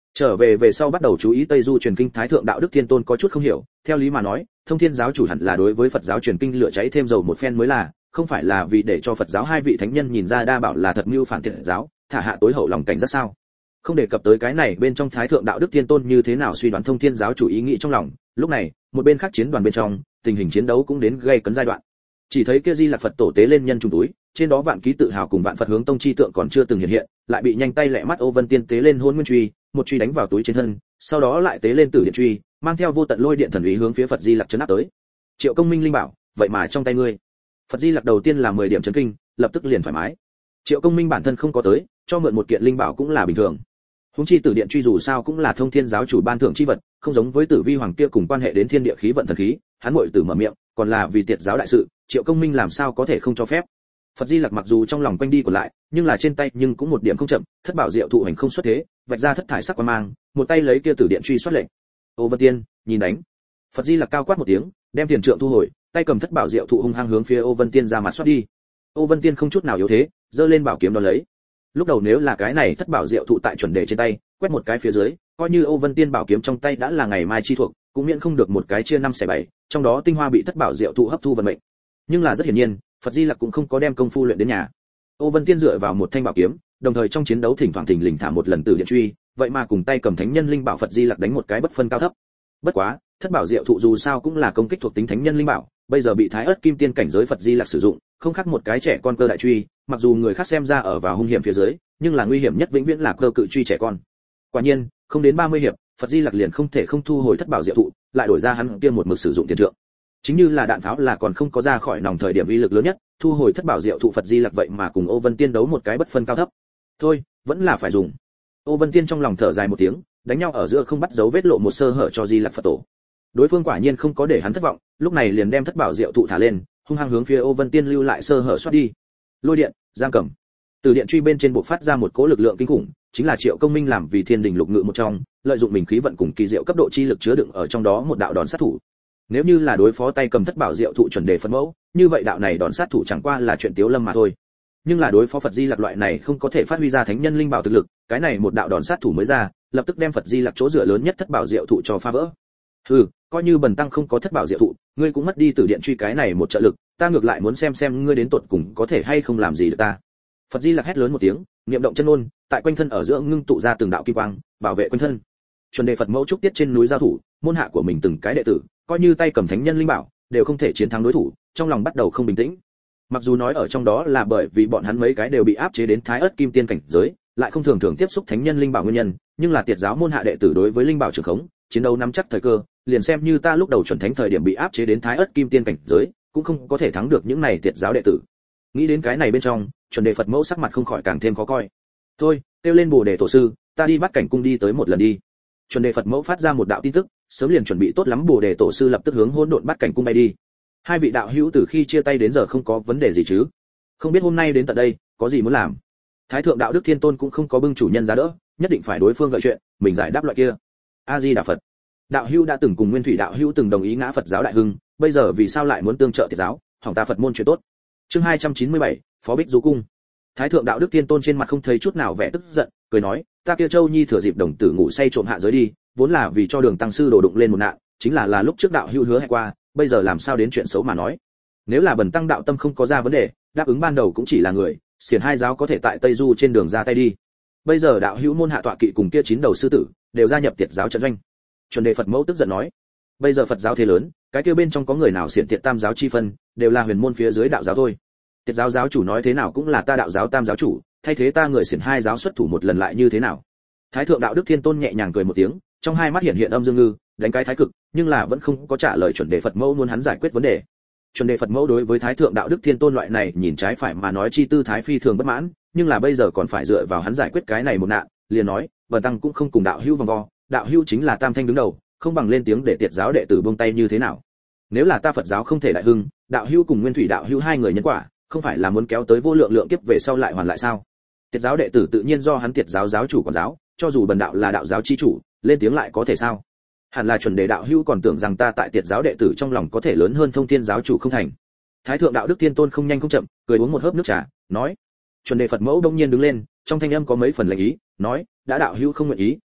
Trở về về sau bắt đầu chú ý Tây Du truyền kinh Thái thượng đạo đức thiên tôn có chút không hiểu, theo lý mà nói, Thông Thiên giáo chủ hẳn là đối với Phật giáo truyền kinh lửa cháy thêm dầu một phen mới là, không phải là vì để cho Phật giáo hai vị thánh nhân nhìn ra đa bảo là thật mưu phản thiện giáo, thả hạ tối hậu lòng cảnh rất sao? Không đề cập tới cái này bên trong Thái thượng đạo đức thiên tôn như thế nào suy đoán Thông Thiên giáo chủ ý nghĩ trong lòng, lúc này, một bên khác chiến đoàn bên trong, tình hình chiến đấu cũng đến gây cấn giai đoạn. Chỉ thấy kia Di Lặc Phật tổ tế lên nhân trùng túi, trên đó vạn ký tự hào cùng vạn Phật hướng tông chi tượng còn chưa từng hiện hiện, lại bị nhanh tay lẹ mắt Ô Vân Tiên tế lên hôn nguyên truy, một truy đánh vào túi trên thân, sau đó lại tế lên tử điện truy, mang theo vô tận lôi điện thần uy hướng phía Phật Di Lặc chấn áp tới. Triệu Công Minh linh bảo, vậy mà trong tay ngươi. Phật Di Lặc đầu tiên là mười điểm chấn kinh, lập tức liền thoải mái. Triệu Công Minh bản thân không có tới, cho mượn một kiện linh bảo cũng là bình thường. Huống chi tử điện truy dù sao cũng là Thông Thiên giáo chủ ban thưởng chi vật, không giống với Tử Vi hoàng kia cùng quan hệ đến thiên địa khí vận thần khí, hắn muội tử mở miệng, còn là vì tiệt giáo đại sự, Triệu Công Minh làm sao có thể không cho phép. Phật Di Lặc mặc dù trong lòng quanh đi của lại, nhưng là trên tay nhưng cũng một điểm không chậm, thất bảo diệu thụ hành không xuất thế, vạch ra thất thải sắc quang mang, một tay lấy kia tử điện truy xuất lệnh. Ô Vân Tiên, nhìn đánh. Phật Di Lặc cao quát một tiếng, đem tiền trượng thu hồi, tay cầm thất bảo diệu thụ hung hăng hướng phía Ô Vân Tiên ra mặt xoát đi. Ô Vân Tiên không chút nào yếu thế, giơ lên bảo kiếm đón lấy. Lúc đầu nếu là cái này thất bảo diệu thụ tại chuẩn đề trên tay, quét một cái phía dưới, coi như Ô Vân Tiên bảo kiếm trong tay đã là ngày mai chi thuộc, cũng miễn không được một cái chia năm xẻ bảy, trong đó tinh hoa bị thất bảo diệu thụ hấp thu vận mệnh. Nhưng là rất hiển nhiên, Phật Di Lặc cũng không có đem công phu luyện đến nhà. Ô Vân Tiên dựa vào một thanh bảo kiếm, đồng thời trong chiến đấu thỉnh thoảng thình lình thả một lần tử điện truy, vậy mà cùng tay cầm thánh nhân linh bảo Phật Di Lặc đánh một cái bất phân cao thấp. Bất quá, thất bảo diệu thụ dù sao cũng là công kích thuộc tính thánh nhân linh bảo, bây giờ bị Thái Ức Kim Tiên cảnh giới Phật Di Lặc sử dụng, không khác một cái trẻ con cơ đại truy, mặc dù người khác xem ra ở vào hung hiểm phía dưới, nhưng là nguy hiểm nhất vĩnh viễn là cơ cự truy trẻ con. Quả nhiên, không đến ba mươi hiệp, Phật Di Lặc liền không thể không thu hồi thất bảo diệu thụ, lại đổi ra hắn kia một mực sử dụng tiền trượng. Chính như là đạn pháo là còn không có ra khỏi nòng thời điểm uy lực lớn nhất, thu hồi thất bảo diệu thụ Phật Di Lặc vậy mà cùng Ô Vân Tiên đấu một cái bất phân cao thấp. Thôi, vẫn là phải dùng. Ô Vân Tiên trong lòng thở dài một tiếng, đánh nhau ở giữa không bắt dấu vết lộ một sơ hở cho Di Lặc Phật tổ. Đối phương quả nhiên không có để hắn thất vọng, lúc này liền đem thất bảo diệu thụ thả lên, hung hăng hướng phía Ô Vân Tiên lưu lại sơ hở xoát đi. Lôi điện, giam cầm. Từ điện truy bên trên bộc phát ra một cỗ lực lượng kinh khủng, chính là Triệu Công Minh làm vì thiên đình lục ngự một trong, lợi dụng mình khí vận cùng kỳ diệu cấp độ chi lực chứa đựng ở trong đó một đạo đòn sát thủ. Nếu như là đối phó tay cầm thất bảo diệu thụ chuẩn đề Phật mẫu, như vậy đạo này đòn sát thủ chẳng qua là chuyện tiếu lâm mà thôi. Nhưng là đối phó Phật Di Lặc loại này không có thể phát huy ra thánh nhân linh bảo thực lực, cái này một đạo đòn sát thủ mới ra, lập tức đem Phật Di Lặc chỗ dựa lớn nhất thất bảo diệu thụ cho phá vỡ. Hừ, coi như bần tăng không có thất bảo diệu thụ, ngươi cũng mất đi tử điện truy cái này một trợ lực, ta ngược lại muốn xem xem ngươi đến tột cùng có thể hay không làm gì được ta. Phật Di Lặc hét lớn một tiếng, niệm động chân ngôn, tại quanh thân ở giữa ngưng tụ ra từng đạo kim quang, bảo vệ quanh thân. Chuẩn đề Phật mẫu trúc tiết trên núi giao thủ, môn hạ của mình từng cái đệ tử, coi như tay cầm thánh nhân linh bảo, đều không thể chiến thắng đối thủ, trong lòng bắt đầu không bình tĩnh. Mặc dù nói ở trong đó là bởi vì bọn hắn mấy cái đều bị áp chế đến Thái Ức Kim Tiên cảnh giới, lại không thường thường tiếp xúc thánh nhân linh bảo nguyên nhân, nhưng là tiệt giáo môn hạ đệ tử đối với linh bảo trường khống, chiến đấu nắm chắc thời cơ, liền xem như ta lúc đầu chuẩn thánh thời điểm bị áp chế đến Thái Ức Kim Tiên cảnh giới, cũng không có thể thắng được những này tiệt giáo đệ tử. Nghĩ đến cái này bên trong, chuẩn đề Phật mẫu sắc mặt không khỏi càng thêm khó coi. Thôi, kêu lên Bồ Đề tổ sư, ta đi bắt cảnh cung đi tới một lần đi. Chuẩn đề Phật mẫu phát ra một đạo tin tức, sớm liền chuẩn bị tốt lắm Bồ Đề tổ sư lập tức hướng hỗn độn bắt cảnh cung bay đi. Hai vị đạo hữu từ khi chia tay đến giờ không có vấn đề gì chứ? Không biết hôm nay đến tận đây, có gì muốn làm? Thái thượng đạo đức thiên tôn cũng không có bưng chủ nhân giá đỡ, nhất định phải đối phương gợi chuyện, mình giải đáp loại kia. A Di Đà Phật. Đạo hữu đã từng cùng Nguyên Thủy đạo hữu từng đồng ý ngã Phật giáo đại hưng, bây giờ vì sao lại muốn tương trợ tiệt giáo, hỏng ta Phật môn chuyện tốt. Chương hai trăm chín mươi bảy, Phó Bích Du cung. Thái thượng đạo đức thiên tôn trên mặt không thấy chút nào vẻ tức giận, cười nói, ta kia Châu Nhi thừa dịp đồng tử ngủ say trộm hạ giới đi, vốn là vì cho Đường tăng sư đổ đụng lên một nạn, chính là là lúc trước đạo hữu hứa hẹn qua, bây giờ làm sao đến chuyện xấu mà nói. Nếu là bần tăng đạo tâm không có ra vấn đề, đáp ứng ban đầu cũng chỉ là người, xiển hai giáo có thể tại Tây Du trên đường ra tay đi. Bây giờ đạo hữu môn hạ tọa kỵ cùng kia chín đầu sư tử đều gia nhập tiệt giáo trận doanh. Chuẩn đề Phật mẫu tức giận nói, bây giờ Phật giáo thế lớn, cái kia bên trong có người nào xiển tiệt tam giáo chi phân, đều là huyền môn phía dưới đạo giáo thôi. Tiệt giáo giáo chủ nói thế nào cũng là ta đạo giáo tam giáo chủ, thay thế ta người xiển hai giáo xuất thủ một lần lại như thế nào. Thái thượng đạo đức thiên tôn nhẹ nhàng cười một tiếng, trong hai mắt hiện hiện âm dương ngư, đánh cái thái cực, nhưng là vẫn không có trả lời chuẩn đề Phật mẫu muốn hắn giải quyết vấn đề. Chuẩn đề Phật mẫu đối với Thái thượng đạo đức thiên tôn loại này nhìn trái phải mà nói chi tư thái phi thường bất mãn, nhưng là bây giờ còn phải dựa vào hắn giải quyết cái này một nạn, liền nói, bần tăng cũng không cùng đạo hữu vòng vo, đạo hữu chính là tam thanh đứng đầu, không bằng lên tiếng để tiệt giáo đệ tử buông tay như thế nào. Nếu là ta Phật giáo không thể đại hưng, đạo hữu cùng Nguyên Thủy đạo hữu hai người nhân quả, không phải là muốn kéo tới vô lượng lượng kiếp về sau lại hoàn lại sao? Tiệt giáo đệ tử tự nhiên do hắn tiệt giáo giáo chủ quản giáo, cho dù bần đạo là đạo giáo chi chủ, lên tiếng lại có thể sao? Hẳn là chuẩn đề đạo hữu còn tưởng rằng ta tại tiệt giáo đệ tử trong lòng có thể lớn hơn Thông Thiên giáo chủ không thành. Thái thượng đạo đức thiên tôn không nhanh không chậm, cười uống một hớp nước trà, nói. Chuẩn đề Phật mẫu đông nhiên đứng lên, trong thanh âm có mấy phần lệnh ý, nói, đã đạo hữu không nguyện ý,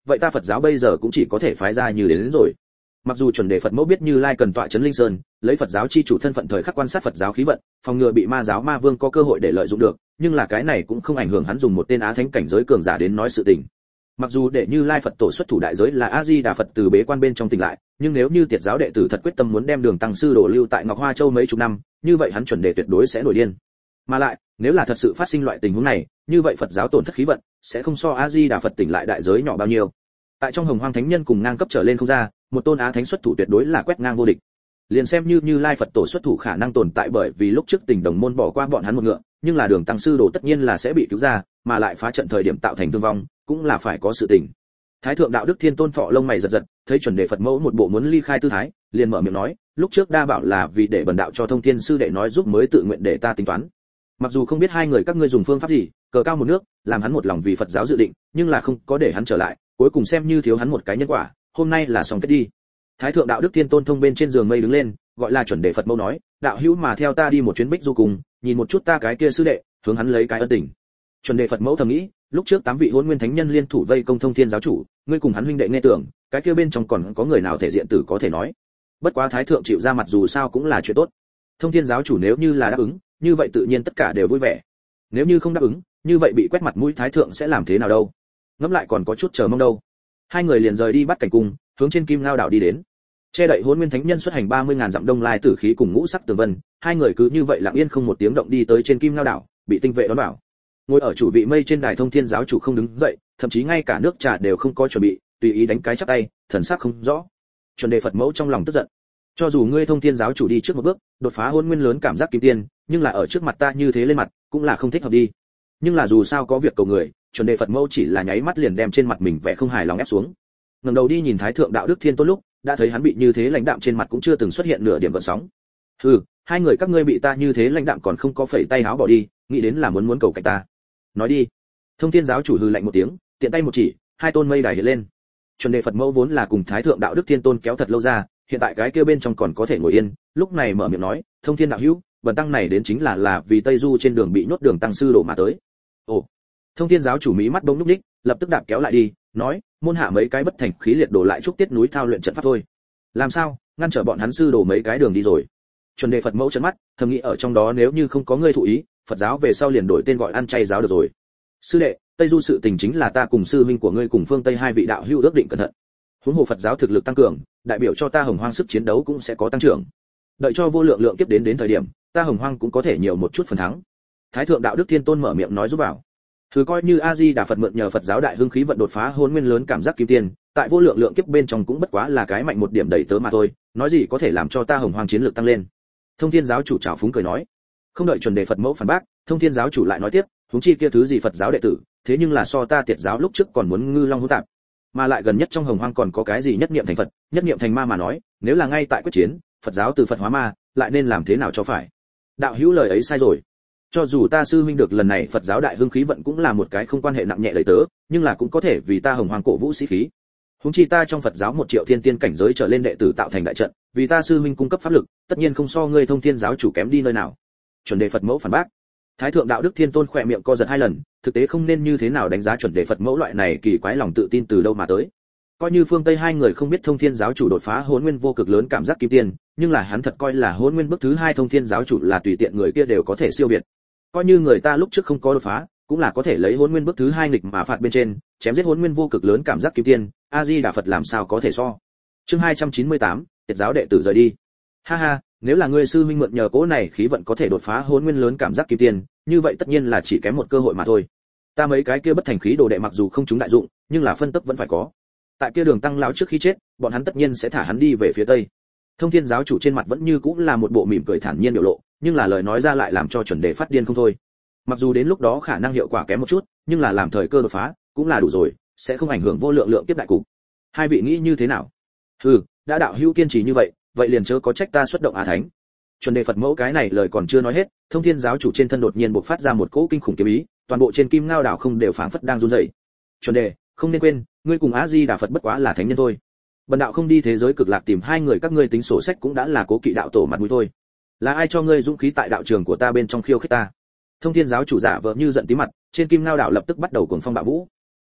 vậy ta Phật giáo bây giờ cũng chỉ có thể phái ra như đến, đến rồi. Mặc dù chuẩn đề Phật mẫu biết Như Lai cần tọa trấn Linh Sơn, lấy Phật giáo chi chủ thân phận thời khắc quan sát Phật giáo khí vận, phòng ngừa bị ma giáo ma vương có cơ hội để lợi dụng được, nhưng là cái này cũng không ảnh hưởng hắn dùng một tên á thánh cảnh giới cường giả đến nói sự tình. Mặc dù để Như Lai Phật tổ xuất thủ đại giới là A Di Đà Phật từ bế quan bên trong tỉnh lại, nhưng nếu như Tiệt giáo đệ tử thật quyết tâm muốn đem Đường tăng sư đổ lưu tại Ngọc Hoa Châu mấy chục năm, như vậy hắn chuẩn đề tuyệt đối sẽ nổi điên. Mà lại, nếu là thật sự phát sinh loại tình huống này, như vậy Phật giáo tổn thất khí vận sẽ không so A Di Đà Phật tỉnh lại đại giới nhỏ bao nhiêu. Tại trong Hồng Hoang Thánh Nhân cùng ngang cấp trở lên không ra, một tôn á thánh xuất thủ tuyệt đối là quét ngang vô địch. Liền xem như Như Lai Phật tổ xuất thủ khả năng tồn tại bởi vì lúc trước Tình Đồng môn bỏ qua bọn hắn một ngựa, nhưng là Đường tăng sư đồ tất nhiên là sẽ bị cứu ra, mà lại phá trận thời điểm tạo thành thương vong, cũng là phải có sự tình. Thái thượng đạo đức Thiên Tôn thọ lông mày giật giật, thấy chuẩn đề Phật mẫu một bộ muốn ly khai tư thái, liền mở miệng nói, lúc trước đa bảo là vì để bần đạo cho Thông Thiên sư đệ nói giúp mới tự nguyện để ta tính toán. Mặc dù không biết hai người các ngươi dùng phương pháp gì, cờ cao một nước, làm hắn một lòng vì Phật giáo dự định, nhưng là không có để hắn trở lại, cuối cùng xem như thiếu hắn một cái nhân quả, hôm nay là xong kết đi. Thái thượng đạo đức Thiên Tôn thông bên trên giường mây đứng lên, gọi là chuẩn đề Phật mẫu nói, đạo hữu mà theo ta đi một chuyến Bích Du cùng, nhìn một chút ta cái kia sư đệ, hướng hắn lấy cái ân tình. Chuẩn đề Phật mẫu thầm nghĩ, lúc trước tám vị Hỗn Nguyên Thánh Nhân liên thủ vây công Thông Thiên giáo chủ, ngươi cùng hắn huynh đệ nghe tưởng, cái kia bên trong còn có người nào thể diện tử có thể nói. Bất quá thái thượng chịu ra mặt dù sao cũng là chuyện tốt. Thông Thiên giáo chủ nếu như là đáp ứng, như vậy tự nhiên tất cả đều vui vẻ. Nếu như không đáp ứng, như vậy bị quét mặt mũi thái thượng sẽ làm thế nào đâu? Ngẫm lại còn có chút chờ mong đâu. Hai người liền rời đi bắt cảnh cung, hướng trên Kim Ngao đảo đi đến. Che đậy Hỗn Nguyên Thánh Nhân xuất hành ba mươi ngàn dặm đông lai tử khí cùng ngũ sắc tường vân, hai người cứ như vậy lặng yên không một tiếng động đi tới trên Kim Ngao đảo, bị tinh vệ đón bảo. Ngồi ở chủ vị mây trên đài Thông Thiên giáo chủ không đứng dậy, thậm chí ngay cả nước trà đều không có chuẩn bị, tùy ý đánh cái chắp tay, thần sắc không rõ. Chuẩn đề Phật mẫu trong lòng tức giận. Cho dù ngươi Thông Thiên giáo chủ đi trước một bước, đột phá Hỗn Nguyên lớn cảm giác kim tiên, nhưng là ở trước mặt ta như thế lên mặt, cũng là không thích hợp đi. Nhưng là dù sao có việc cầu người, chuẩn đề Phật mẫu chỉ là nháy mắt liền đem trên mặt mình vẻ không hài lòng ép xuống. Ngẩng đầu đi nhìn Thái thượng đạo đức Thiên Tôn lúc, đã thấy hắn bị như thế lãnh đạm trên mặt cũng chưa từng xuất hiện nửa điểm gợn sóng. Hừ, hai người các ngươi bị ta như thế lãnh đạm còn không có phẩy tay áo bỏ đi, nghĩ đến là muốn muốn cầu cạnh ta. Nói đi. Thông Thiên giáo chủ hừ lạnh một tiếng, tiện tay một chỉ, hai tôn mây đài hiện lên. Chuẩn đề Phật mẫu vốn là cùng Thái thượng đạo đức Thiên Tôn kéo thật lâu ra, hiện tại cái kia bên trong còn có thể ngồi yên, lúc này mở miệng nói, Thông Thiên đạo hữu, bần tăng này đến chính là là vì Tây Du trên đường bị nhốt Đường tăng sư đổ mà tới. Ồ. Thông Thiên giáo chủ mí mắt bỗng lúc đích, lập tức đạp kéo lại đi, nói, môn hạ mấy cái bất thành khí liệt đổ lại trúc tiết núi thao luyện trận pháp thôi. Làm sao, ngăn trở bọn hắn sư đổ mấy cái đường đi rồi. Chuẩn đề Phật mẫu trợn mắt, thầm nghĩ ở trong đó nếu như không có ngươi thụ ý, Phật giáo về sau liền đổi tên gọi ăn chay giáo được rồi. Sư đệ, Tây Du sự tình chính là ta cùng sư huynh của ngươi cùng phương Tây hai vị đạo hữu ước định cẩn thận. Huống hồ Phật giáo thực lực tăng cường, đại biểu cho ta Hồng Hoang sức chiến đấu cũng sẽ có tăng trưởng. Đợi cho vô lượng lượng kiếp đến đến thời điểm, ta Hồng Hoang cũng có thể nhiều một chút phần thắng. Thái thượng đạo đức Thiên Tôn mở miệng nói giúp vào. Thứ coi như A Di Đà Phật mượn nhờ Phật giáo đại hưng khí vận đột phá Hỗn Nguyên lớn cảm giác kim tiên, tại vô lượng lượng kiếp bên trong cũng bất quá là cái mạnh một điểm đẩy tớ mà thôi, nói gì có thể làm cho ta Hồng Hoang chiến lược tăng lên. Thông Thiên giáo chủ trào phúng cười nói. Không đợi chuẩn đề Phật mẫu phản bác, Thông Thiên giáo chủ lại nói tiếp, huống chi kia thứ gì Phật giáo đệ tử, thế nhưng là so ta Tiệt giáo lúc trước còn muốn ngư long hỗn tạp, mà lại gần nhất trong Hồng Hoang còn có cái gì nhất niệm thành Phật, nhất niệm thành ma mà nói, nếu là ngay tại quyết chiến, Phật giáo từ Phật hóa ma, lại nên làm thế nào cho phải? Đạo hữu lời ấy sai rồi. Cho dù ta sư huynh được lần này Phật giáo đại hưng khí vận cũng là một cái không quan hệ nặng nhẹ lời tớ, nhưng là cũng có thể vì ta Hồng Hoang cổ vũ sĩ khí. Huống chi ta trong Phật giáo một triệu thiên tiên cảnh giới trở lên đệ tử tạo thành đại trận, vì ta sư huynh cung cấp pháp lực, tất nhiên không so ngươi Thông Thiên giáo chủ kém đi nơi nào. Chuẩn đề Phật mẫu phản bác. Thái thượng đạo đức Thiên Tôn khỏe miệng co giật hai lần, thực tế không nên như thế nào đánh giá chuẩn đề Phật mẫu loại này kỳ quái lòng tự tin từ đâu mà tới. Coi như phương Tây hai người không biết Thông Thiên giáo chủ đột phá Hỗn Nguyên vô cực lớn cảm giác kim tiên, nhưng là hắn thật coi là Hỗn Nguyên bước thứ hai Thông Thiên giáo chủ là tùy tiện người kia đều có thể siêu việt. Coi như người ta lúc trước không có đột phá, cũng là có thể lấy Hỗn Nguyên bước thứ hai nghịch mà phạt bên trên, chém giết Hỗn Nguyên vô cực lớn cảm giác kim tiên, A Di Đà Phật làm sao có thể so. Chương hai trăm chín mươi tám, Tiệt giáo đệ tử rời đi. Ha ha, nếu là ngươi sư huynh mượn nhờ cỗ này khí vận có thể đột phá Hỗn Nguyên lớn cảm giác kim tiên, như vậy tất nhiên là chỉ kém một cơ hội mà thôi. Ta mấy cái kia bất thành khí đồ đệ mặc dù không chúng đại dụng, nhưng là phân tức vẫn phải có. Tại kia Đường tăng lão trước khi chết, bọn hắn tất nhiên sẽ thả hắn đi về phía tây. Thông Thiên giáo chủ trên mặt vẫn như cũng là một bộ mỉm cười thản nhiên biểu lộ, nhưng là lời nói ra lại làm cho chuẩn đề phát điên không thôi. Mặc dù đến lúc đó khả năng hiệu quả kém một chút, nhưng là làm thời cơ đột phá, cũng là đủ rồi, sẽ không ảnh hưởng vô lượng lượng kiếp đại cục. Hai vị nghĩ như thế nào? Hừ, đã đạo hữu kiên trì như vậy, vậy liền chớ có trách ta xuất động á thánh. Chuẩn đề Phật mẫu cái này lời còn chưa nói hết, Thông Thiên giáo chủ trên thân đột nhiên bộc phát ra một cỗ kinh khủng kiếm ý, toàn bộ trên Kim Ngao đảo không đều phảng phất đang run rẩy. Chuẩn đề, không nên quên, ngươi cùng A Di Đà Phật bất quá là thánh nhân thôi. Bần đạo không đi thế giới cực lạc tìm hai người các ngươi tính sổ sách cũng đã là cố kỵ đạo tổ mặt mũi thôi. Là ai cho ngươi dũng khí tại đạo trường của ta bên trong khiêu khích ta? Thông Thiên giáo chủ giả vờ như giận tí mặt, trên Kim Ngao đảo lập tức bắt đầu cuồng phong bạo vũ. Lập tức,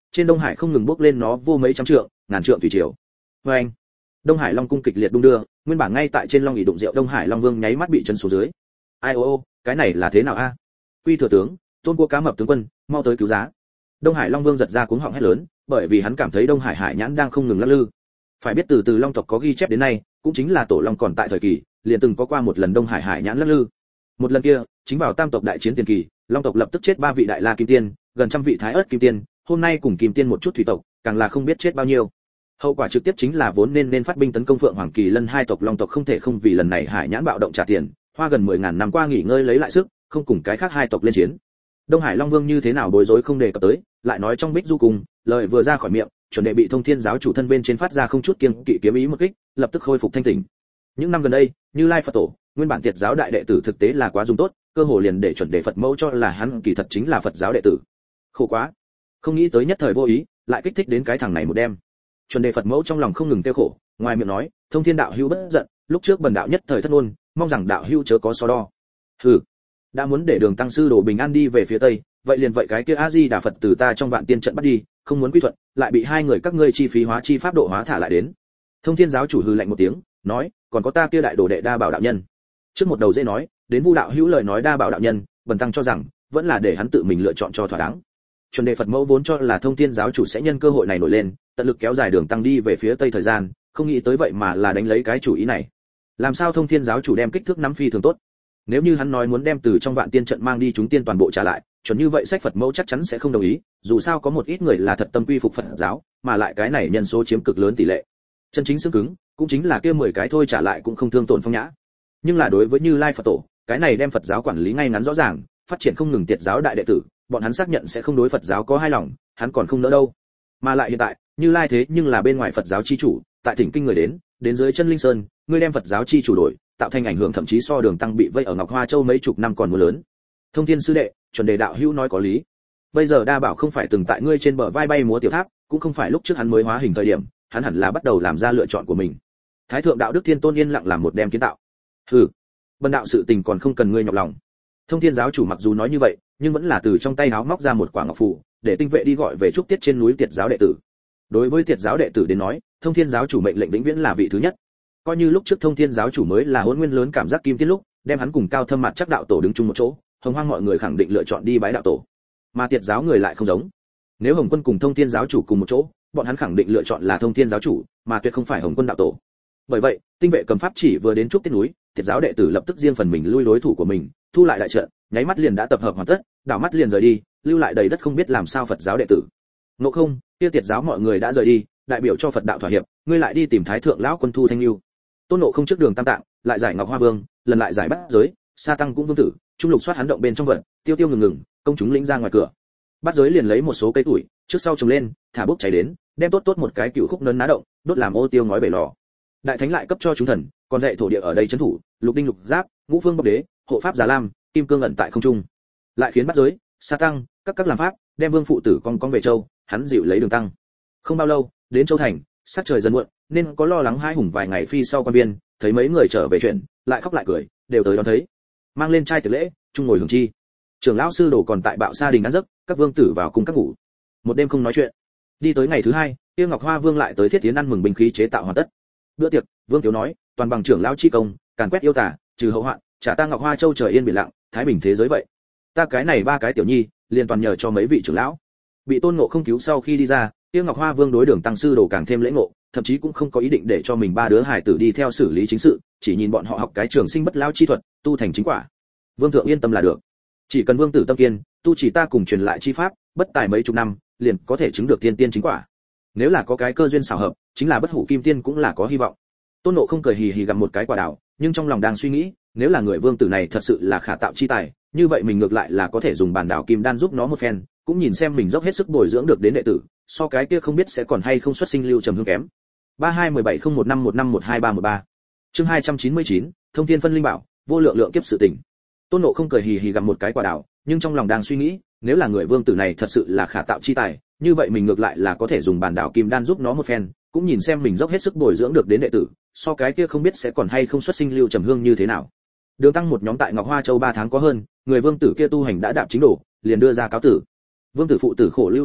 trên Đông Hải không ngừng bốc lên nó vô mấy trăm trượng, ngàn trượng thủy triều. Và anh, Đông Hải Long cung kịch liệt đung đưa, nguyên bản ngay tại trên long ỷ đụng rượu Đông Hải Long Vương nháy mắt bị chấn xuống dưới. Ai ô ô, cái này là thế nào a? Quy thừa tướng, Tôn Cua Cá Mập tướng quân, mau tới cứu giá. Đông Hải Long Vương giật ra cuống họng hét lớn, bởi vì hắn cảm thấy Đông Hải Hải nhãn đang không ngừng lắc lư. Phải biết từ từ Long tộc có ghi chép đến nay, cũng chính là tổ long còn tại thời kỳ, liền từng có qua một lần Đông Hải Hải nhãn lắc lư. Một lần kia, chính vào Tam tộc đại chiến tiền kỳ, Long tộc lập tức chết ba vị đại la kim tiên, gần trăm vị thái ớt kim tiên, hôm nay cùng kim tiên một chút thủy tộc, càng là không biết chết bao nhiêu. Hậu quả trực tiếp chính là vốn nên nên phát binh tấn công Phượng Hoàng Kỳ Lân hai tộc Long tộc không thể không vì lần này Hải nhãn bạo động trả tiền, hoa gần mười ngàn năm qua nghỉ ngơi lấy lại sức, không cùng cái khác hai tộc lên chiến. Đông Hải Long Vương như thế nào bối rối không đề cập tới, lại nói trong Bích Du cùng, lời vừa ra khỏi miệng, chuẩn đệ bị Thông Thiên giáo chủ thân bên trên phát ra không chút kiêng kỵ kiếm ý một kích, lập tức khôi phục thanh tỉnh. Những năm gần đây, Như Lai Phật tổ, nguyên bản Tiệt giáo đại đệ tử thực tế là quá dùng tốt, cơ hồ liền để chuẩn đệ Phật mẫu cho là hắn kỳ thật chính là Phật giáo đệ tử. Khổ quá, không nghĩ tới nhất thời vô ý, lại kích thích đến cái thằng này một đêm. Chuẩn đề Phật mẫu trong lòng không ngừng tiêu khổ, ngoài miệng nói, Thông Thiên đạo hữu bất giận, lúc trước bần đạo nhất thời thất ngôn, mong rằng đạo hữu chớ có so đo. Hừ, đã muốn để Đường tăng sư đồ bình an đi về phía tây, vậy liền vậy cái kia A Di Đà Phật từ ta trong vạn tiên trận bắt đi, không muốn quy thuận, lại bị hai người các ngươi chi phí hóa chi pháp độ hóa thả lại đến. Thông Thiên giáo chủ hừ lạnh một tiếng, nói, còn có ta kia đại đồ đệ Đa Bảo đạo nhân. Trước một đầu dễ nói, đến Vu đạo hữu lời nói Đa Bảo đạo nhân, bần tăng cho rằng, vẫn là để hắn tự mình lựa chọn cho thỏa đáng. Chuẩn đề Phật mẫu vốn cho là Thông Thiên giáo chủ sẽ nhân cơ hội này nổi lên, tận lực kéo dài Đường tăng đi về phía tây thời gian, không nghĩ tới vậy mà là đánh lấy cái chủ ý này. Làm sao Thông Thiên giáo chủ đem kích thước nắm phi thường tốt? Nếu như hắn nói muốn đem từ trong vạn tiên trận mang đi chúng tiên toàn bộ trả lại, chuẩn như vậy sách Phật mẫu chắc chắn sẽ không đồng ý, dù sao có một ít người là thật tâm quy phục Phật giáo, mà lại cái này nhân số chiếm cực lớn tỷ lệ. Chân chính xương cứng, cũng chính là kia mười cái thôi trả lại cũng không thương tổn phong nhã. Nhưng là đối với Như Lai Phật tổ, cái này đem Phật giáo quản lý ngay ngắn rõ ràng, phát triển không ngừng Tiệt giáo đại đệ tử, bọn hắn xác nhận sẽ không đối Phật giáo có hai lòng, hắn còn không nỡ đâu. Mà lại hiện tại, Như Lai thế nhưng là bên ngoài Phật giáo chi chủ, tại thỉnh kinh người đến, đến dưới chân Linh Sơn, ngươi đem Phật giáo chi chủ đổi, tạo thành ảnh hưởng thậm chí so Đường tăng bị vây ở Ngọc Hoa Châu mấy chục năm còn mưa lớn. Thông Thiên sư đệ, chuẩn đề đạo hữu nói có lý. Bây giờ Đa Bảo không phải từng tại ngươi trên bờ vai bay múa tiểu tháp, cũng không phải lúc trước hắn mới hóa hình thời điểm, hắn hẳn là bắt đầu làm ra lựa chọn của mình. Thái thượng đạo đức thiên tôn yên lặng làm một đem kiến tạo. Hừ, bần đạo sự tình còn không cần ngươi nhọc lòng. Thông Thiên giáo chủ mặc dù nói như vậy, nhưng vẫn là từ trong tay áo móc ra một quả ngọc phù, để tinh vệ đi gọi về trúc tiết trên núi Tiệt giáo đệ tử. Đối với Tiệt giáo đệ tử đến nói, Thông Thiên giáo chủ mệnh lệnh vĩnh viễn là vị thứ nhất. Coi như lúc trước Thông Thiên giáo chủ mới là Hỗn Nguyên lớn cảm giác kim tiên lúc, đem hắn cùng Cao Thâm Mặt chắc đạo tổ đứng chung một chỗ, Hồng Hoang mọi người khẳng định lựa chọn đi bái đạo tổ. Mà Tiệt giáo người lại không giống. Nếu Hồng Quân cùng Thông Thiên giáo chủ cùng một chỗ, bọn hắn khẳng định lựa chọn là Thông Thiên giáo chủ, mà tuyệt không phải Hồng Quân đạo tổ. Bởi vậy, tinh vệ cầm pháp chỉ vừa đến trúc tiết núi, Tiệt giáo đệ tử lập tức riêng phần mình lui đối thủ của mình, thu lại đại trận, nháy mắt liền đã tập hợp hoàn tất, đảo mắt liền rời đi, lưu lại đầy đất không biết làm sao Phật giáo đệ tử. Ngộ không, kia Tiệt giáo mọi người đã rời đi, đại biểu cho Phật đạo thỏa hiệp, ngươi lại đi tìm Thái thượng lão quân thu thanh lưu. Tôn Ngộ không trước Đường Tam Tạng, lại giải Ngọc Hoa Vương, lần lại giải Bát Giới, Sa Tăng cũng vương tử, trung lục soát hắn động bên trong vận, tiêu tiêu ngừng ngừng, công chúng lĩnh ra ngoài cửa. Bát Giới liền lấy một số cây tuổi, trước sau trồng lên, thả bốc cháy đến, đem tốt tốt một cái cựu khúc nấn ná động, đốt làm ô tiêu ngói bể lò. Đại thánh lại cấp cho chúng thần, còn dạy thổ địa ở đây trấn thủ, lục đinh lục giáp, ngũ phương bộc đế, hộ pháp già lam, kim cương ẩn tại không trung. Lại khiến Bát Giới, Sa Tăng, các các làm pháp, đem vương phụ tử con con về châu, hắn dịu lấy Đường Tăng. Không bao lâu, đến châu thành, sắc trời dần muộn, nên có lo lắng hai hùng vài ngày phi sau quan viên, thấy mấy người trở về chuyện, lại khóc lại cười, đều tới đón thấy. Mang lên trai tiệc lễ, chung ngồi hưởng chi. Trưởng lão sư đồ còn tại Bạo Sa đình ăn giấc, các vương tử vào cùng các ngủ. Một đêm không nói chuyện. Đi tới ngày thứ hai, Tiêu Ngọc Hoa Vương lại tới thiết tiến ăn mừng binh khí chế tạo hoàn tất. Bữa tiệc, Vương Tiếu nói, toàn bằng trưởng lão chi công, càn quét yêu tà, trừ hậu hoạn, trả ta Ngọc Hoa Châu trời yên biển lặng, thái bình thế giới vậy. Ta cái này ba cái tiểu nhi, liền toàn nhờ cho mấy vị trưởng lão. Bị Tôn Ngộ không cứu sau khi đi ra, Tiêu Ngọc Hoa Vương đối Đường tăng sư đồ càng thêm lễ ngộ, thậm chí cũng không có ý định để cho mình ba đứa hài tử đi theo xử lý chính sự, chỉ nhìn bọn họ học cái trường sinh bất lão chi thuật, tu thành chính quả. Vương thượng yên tâm là được. Chỉ cần vương tử tâm kiên, tu chỉ ta cùng truyền lại chi pháp, bất tài mấy chục năm, liền có thể chứng được tiên tiên chính quả. Nếu là có cái cơ duyên xảo hợp, chính là bất hủ kim tiên cũng là có hy vọng. Tôn Ngộ không cười hì hì gặm một cái quả đào, nhưng trong lòng đang suy nghĩ, nếu là người vương tử này thật sự là khả tạo chi tài, như vậy mình ngược lại là có thể dùng bản đảo kim đan giúp nó một phen, cũng nhìn xem mình dốc hết sức bồi dưỡng được đến đệ tử, so cái kia không biết sẽ còn hay không xuất sinh lưu trầm hương kém. ba hai một bảy không một năm một năm một hai ba một ba. Chương hai trăm chín mươi chín, Thông Thiên phân linh bảo, vô lượng lượng kiếp sự tình. Tôn Ngộ không cười hì hì gặm một cái quả đào, nhưng trong lòng đang suy nghĩ, nếu là người vương tử này thật sự là khả tạo chi tài, như vậy mình ngược lại là có thể dùng bản đảo kim đan giúp nó một phen, cũng nhìn xem mình dốc hết sức bồi dưỡng được đến đệ tử, so cái kia không biết sẽ còn hay không xuất sinh lưu trầm hương như thế nào. Đường Tăng một nhóm tại Ngọc Hoa Châu ba tháng có hơn, người vương tử kia tu hành đã đạp chính đổ, liền đưa ra cáo tử. Vương tử phụ tử khổ lưu không được,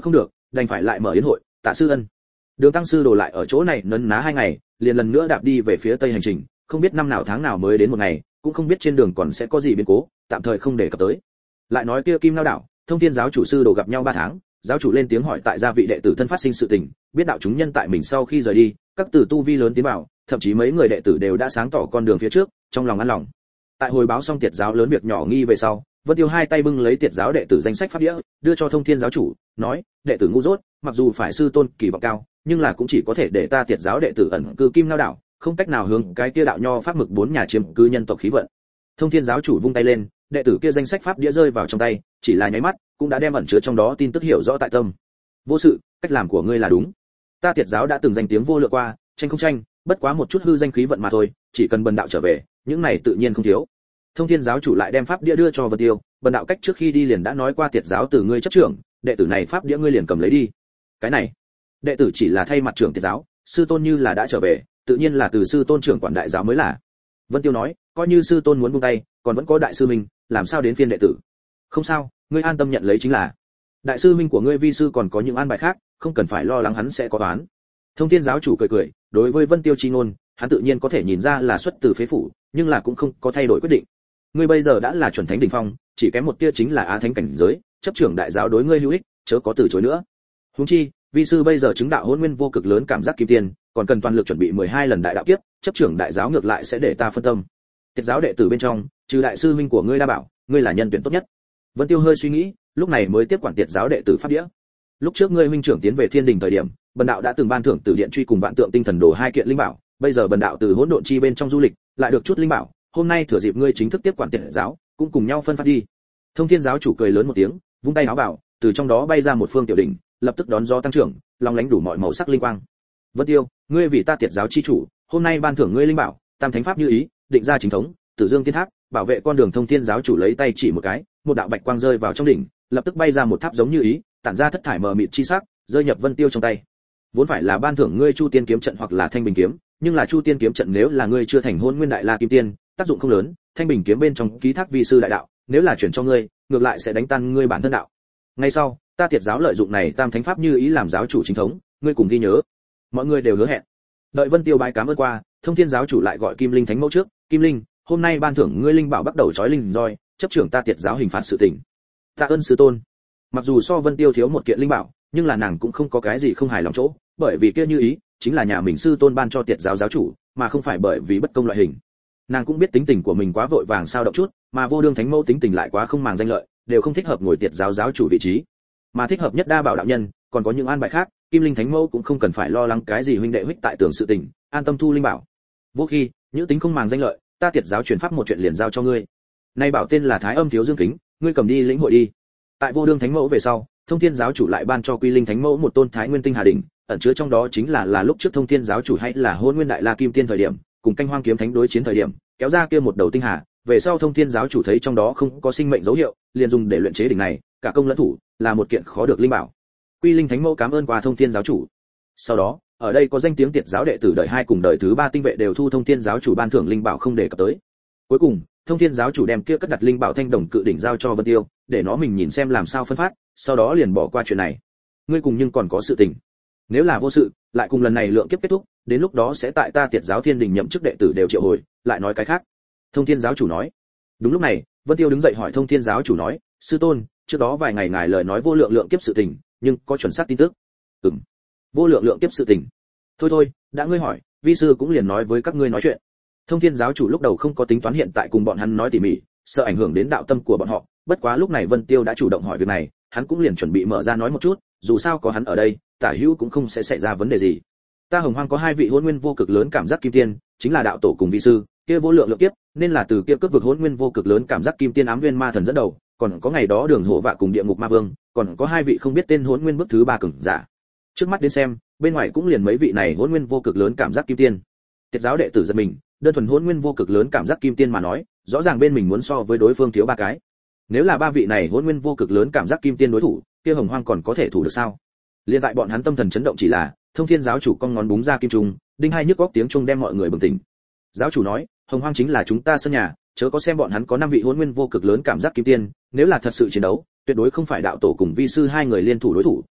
đành phải lại mở yến hội tạ sư ân. Đường tăng sư đồ lại ở chỗ này nấn ná hai ngày, liền lần nữa đạp đi về phía tây hành trình, không biết năm nào tháng nào mới đến một ngày, cũng không biết trên đường còn sẽ có gì biến cố, tạm thời không để cập tới. Lại nói kia Kim Lao đảo, Thông Thiên giáo chủ sư đồ gặp nhau ba tháng, giáo chủ lên tiếng hỏi tại gia vị đệ tử thân phát sinh sự tình, biết đạo chúng nhân tại mình sau khi rời đi, các tử tu vi lớn tiến vào, thậm chí mấy người đệ tử đều đã sáng tỏ con đường phía trước, trong lòng an lòng. Tại hồi báo xong tiệt giáo lớn việc nhỏ nghi về sau, Vân Tiêu hai tay bưng lấy tiệt giáo đệ tử danh sách pháp đĩa, đưa cho Thông Thiên giáo chủ, nói: đệ tử ngu dốt, mặc dù phải sư tôn kỳ vọng cao, nhưng là cũng chỉ có thể để ta tiệt giáo đệ tử ẩn cư Kim Lao đảo, không cách nào hướng cái kia đạo nho pháp mực bốn nhà chiếm cư nhân tộc khí vận. Thông Thiên giáo chủ vung tay lên, đệ tử kia danh sách pháp đĩa rơi vào trong tay, chỉ là nháy mắt, cũng đã đem ẩn chứa trong đó tin tức hiểu rõ tại tâm. Vô sự, cách làm của ngươi là đúng. Ta tiệt giáo đã từng danh tiếng vô lượng qua, tranh không tranh, bất quá một chút hư danh khí vận mà thôi, chỉ cần bần đạo trở về, những này tự nhiên không thiếu. Thông Thiên giáo chủ lại đem pháp đĩa đưa cho Vân Tiêu, bần đạo cách trước khi đi liền đã nói qua tiệt giáo từ ngươi chấp trưởng, đệ tử này pháp đĩa ngươi liền cầm lấy đi. Cái này, đệ tử chỉ là thay mặt trưởng tiệt giáo, sư tôn như là đã trở về, tự nhiên là từ sư tôn trưởng quản đại giáo mới là. Vân Tiêu nói, coi như sư tôn muốn buông tay, còn vẫn có đại sư minh, làm sao đến phiên đệ tử? Không sao, ngươi an tâm nhận lấy chính là. Đại sư minh của ngươi vi sư còn có những an bài khác, không cần phải lo lắng hắn sẽ có toán. Thông Thiên giáo chủ cười cười, đối với Vân Tiêu chi ngôn, hắn tự nhiên có thể nhìn ra là xuất từ phế phủ, nhưng là cũng không có thay đổi quyết định. Ngươi bây giờ đã là chuẩn thánh đỉnh phong, chỉ kém một tia chính là á thánh cảnh giới, chấp trưởng đại giáo đối ngươi hữu ích, chớ có từ chối nữa. Huống chi, vi sư bây giờ chứng đạo hôn nguyên vô cực lớn cảm giác kim tiên, còn cần toàn lực chuẩn bị mười hai lần đại đạo kiếp, chấp trưởng đại giáo ngược lại sẽ để ta phân tâm. Tiệt giáo đệ tử bên trong, trừ đại sư huynh của ngươi đa bảo, ngươi là nhân tuyển tốt nhất. Vân Tiêu hơi suy nghĩ, lúc này mới tiếp quản tiệt giáo đệ tử pháp đĩa. Lúc trước ngươi huynh trưởng tiến về thiên đình thời điểm, bần đạo đã từng ban thưởng từ điện truy cùng vạn tượng tinh thần đồ hai kiện linh bảo, bây giờ bần đạo từ hỗn độn chi bên trong du lịch, lại được chút linh bảo, hôm nay thừa dịp ngươi chính thức tiếp quản tiệt giáo, cũng cùng nhau phân phát đi. Thông Thiên giáo chủ cười lớn một tiếng, vung tay áo bảo, từ trong đó bay ra một phương tiểu đỉnh, lập tức đón gió tăng trưởng, long lánh đủ mọi màu sắc linh quang. Vân Tiêu, ngươi vì ta tiệt giáo chi chủ, hôm nay ban thưởng ngươi linh bảo, tam thánh pháp như ý, định ra chính thống, Tử Dương Thiên Tháp, bảo vệ con đường. Thông Thiên giáo chủ lấy tay chỉ một cái, một đạo bạch quang rơi vào trong đỉnh, lập tức bay ra một tháp giống như ý, tản ra thất thải mờ mịt chi sắc, rơi nhập Vân Tiêu trong tay. Vốn phải là ban thưởng ngươi Chu Tiên kiếm trận hoặc là Thanh Bình kiếm, nhưng là Chu Tiên kiếm trận nếu là ngươi chưa thành hôn nguyên đại la kim tiên, tác dụng không lớn, Thanh Bình kiếm bên trong ký thác vi sư đại đạo, nếu là chuyển cho ngươi, ngược lại sẽ đánh tan ngươi bản thân đạo. Ngay sau, ta tiệt giáo lợi dụng này tam thánh pháp như ý làm giáo chủ chính thống, ngươi cùng ghi nhớ. Mọi người đều hứa hẹn. Đợi Vân Tiêu bái cảm ơn qua, Thông Thiên giáo chủ lại gọi Kim Linh thánh mẫu trước, Kim Linh, hôm nay ban thưởng ngươi linh bảo bắt đầu trói linh roi, chấp trưởng ta tiệt giáo hình phạt sự tình. Tạ ơn sư tôn. Mặc dù so Vân Tiêu thiếu một kiện linh bảo, nhưng là nàng cũng không có cái gì không hài lòng chỗ, bởi vì kia như ý chính là nhà mình sư tôn ban cho tiệt giáo giáo chủ, mà không phải bởi vì bất công loại hình. Nàng cũng biết tính tình của mình quá vội vàng sao động chút, mà Vô Đương thánh mẫu tính tình lại quá không màng danh lợi, đều không thích hợp ngồi tiệt giáo giáo chủ vị trí. Mà thích hợp nhất đa bảo đạo nhân, còn có những an bài khác, Kim Linh thánh mẫu cũng không cần phải lo lắng cái gì huynh đệ huyết tại tưởng sự tình, an tâm thu linh bảo. Vô khi, những tính không màng danh lợi, ta tiệt giáo truyền pháp một chuyện liền giao cho ngươi. Nay bảo tên là Thái Âm Thiếu Dương Kính, ngươi cầm đi lĩnh hội đi. Tại Vô Đương thánh mẫu về sau, Thông Thiên giáo chủ lại ban cho Quy Linh thánh mẫu một tôn Thái Nguyên tinh hà đỉnh, ẩn chứa trong đó chính là là lúc trước Thông Thiên giáo chủ hay là Hôn Nguyên đại la kim tiên thời điểm, cùng Canh Hoang kiếm thánh đối chiến thời điểm, kéo ra kia một đầu tinh hà, về sau Thông Thiên giáo chủ thấy trong đó không có sinh mệnh dấu hiệu, liền dùng để luyện chế đỉnh này, cả công lẫn thủ, là một kiện khó được linh bảo. Quy Linh thánh mẫu cảm ơn qua Thông Thiên giáo chủ. Sau đó, ở đây có danh tiếng tiệt giáo đệ tử đời hai cùng đời thứ ba tinh vệ đều thu Thông Thiên giáo chủ ban thưởng linh bảo không để cập tới. Cuối cùng, Thông Thiên giáo chủ đem kia cất đặt linh bảo thanh đồng cự đỉnh giao cho Vân Tiêu, để nó mình nhìn xem làm sao phân phát, sau đó liền bỏ qua chuyện này. Ngươi cùng nhưng còn có sự tình. Nếu là vô sự, lại cùng lần này lượng kiếp kết thúc, đến lúc đó sẽ tại ta tiệt giáo Thiên Đình nhậm chức đệ tử đều triệu hồi, lại nói cái khác. Thông Thiên giáo chủ nói. Đúng lúc này, Vân Tiêu đứng dậy hỏi Thông Thiên giáo chủ nói, sư tôn, trước đó vài ngày ngài lời nói vô lượng lượng kiếp sự tình, nhưng có chuẩn xác tin tức? Ừm. Vô lượng lượng kiếp sự tình. Thôi thôi, đã ngươi hỏi, vi sư cũng liền nói với các ngươi nói chuyện. Thông Thiên giáo chủ lúc đầu không có tính toán hiện tại cùng bọn hắn nói tỉ mỉ, sợ ảnh hưởng đến đạo tâm của bọn họ, bất quá lúc này Vân Tiêu đã chủ động hỏi việc này, hắn cũng liền chuẩn bị mở ra nói một chút, dù sao có hắn ở đây, Tả Hữu cũng không sẽ xảy ra vấn đề gì. Ta Hồng Hoang có hai vị Hỗn Nguyên vô cực lớn cảm giác kim tiên, chính là đạo tổ cùng vi sư, kia vô lượng lượng kiếp, nên là từ kia cướp vực Hỗn Nguyên vô cực lớn cảm giác kim tiên ám nguyên ma thần dẫn đầu, còn có ngày đó Đường Hổ Vạ cùng Địa Ngục Ma Vương, còn có hai vị không biết tên Hỗn Nguyên bước thứ ba cường giả. Trước mắt đến xem, bên ngoài cũng liền mấy vị này Hỗn Nguyên vô cực lớn cảm giác kim tiên. Tiệt giáo đệ tử giật mình, đơn thuần Hỗn Nguyên vô cực lớn cảm giác kim tiên mà nói, rõ ràng bên mình muốn so với đối phương thiếu ba cái. Nếu là ba vị này Hỗn Nguyên vô cực lớn cảm giác kim tiên đối thủ, kia Hồng Hoang còn có thể thủ được sao? Liên tại bọn hắn tâm thần chấn động chỉ là, Thông Thiên giáo chủ cong ngón búng ra kim trung, đinh hai nhức góc tiếng trung đem mọi người bừng tỉnh. Giáo chủ nói, Hồng Hoang chính là chúng ta sân nhà, chớ có xem bọn hắn có năm vị Hỗn Nguyên vô cực lớn cảm giác kim tiên, nếu là thật sự chiến đấu, tuyệt đối không phải đạo tổ cùng vi sư hai người liên thủ đối thủ,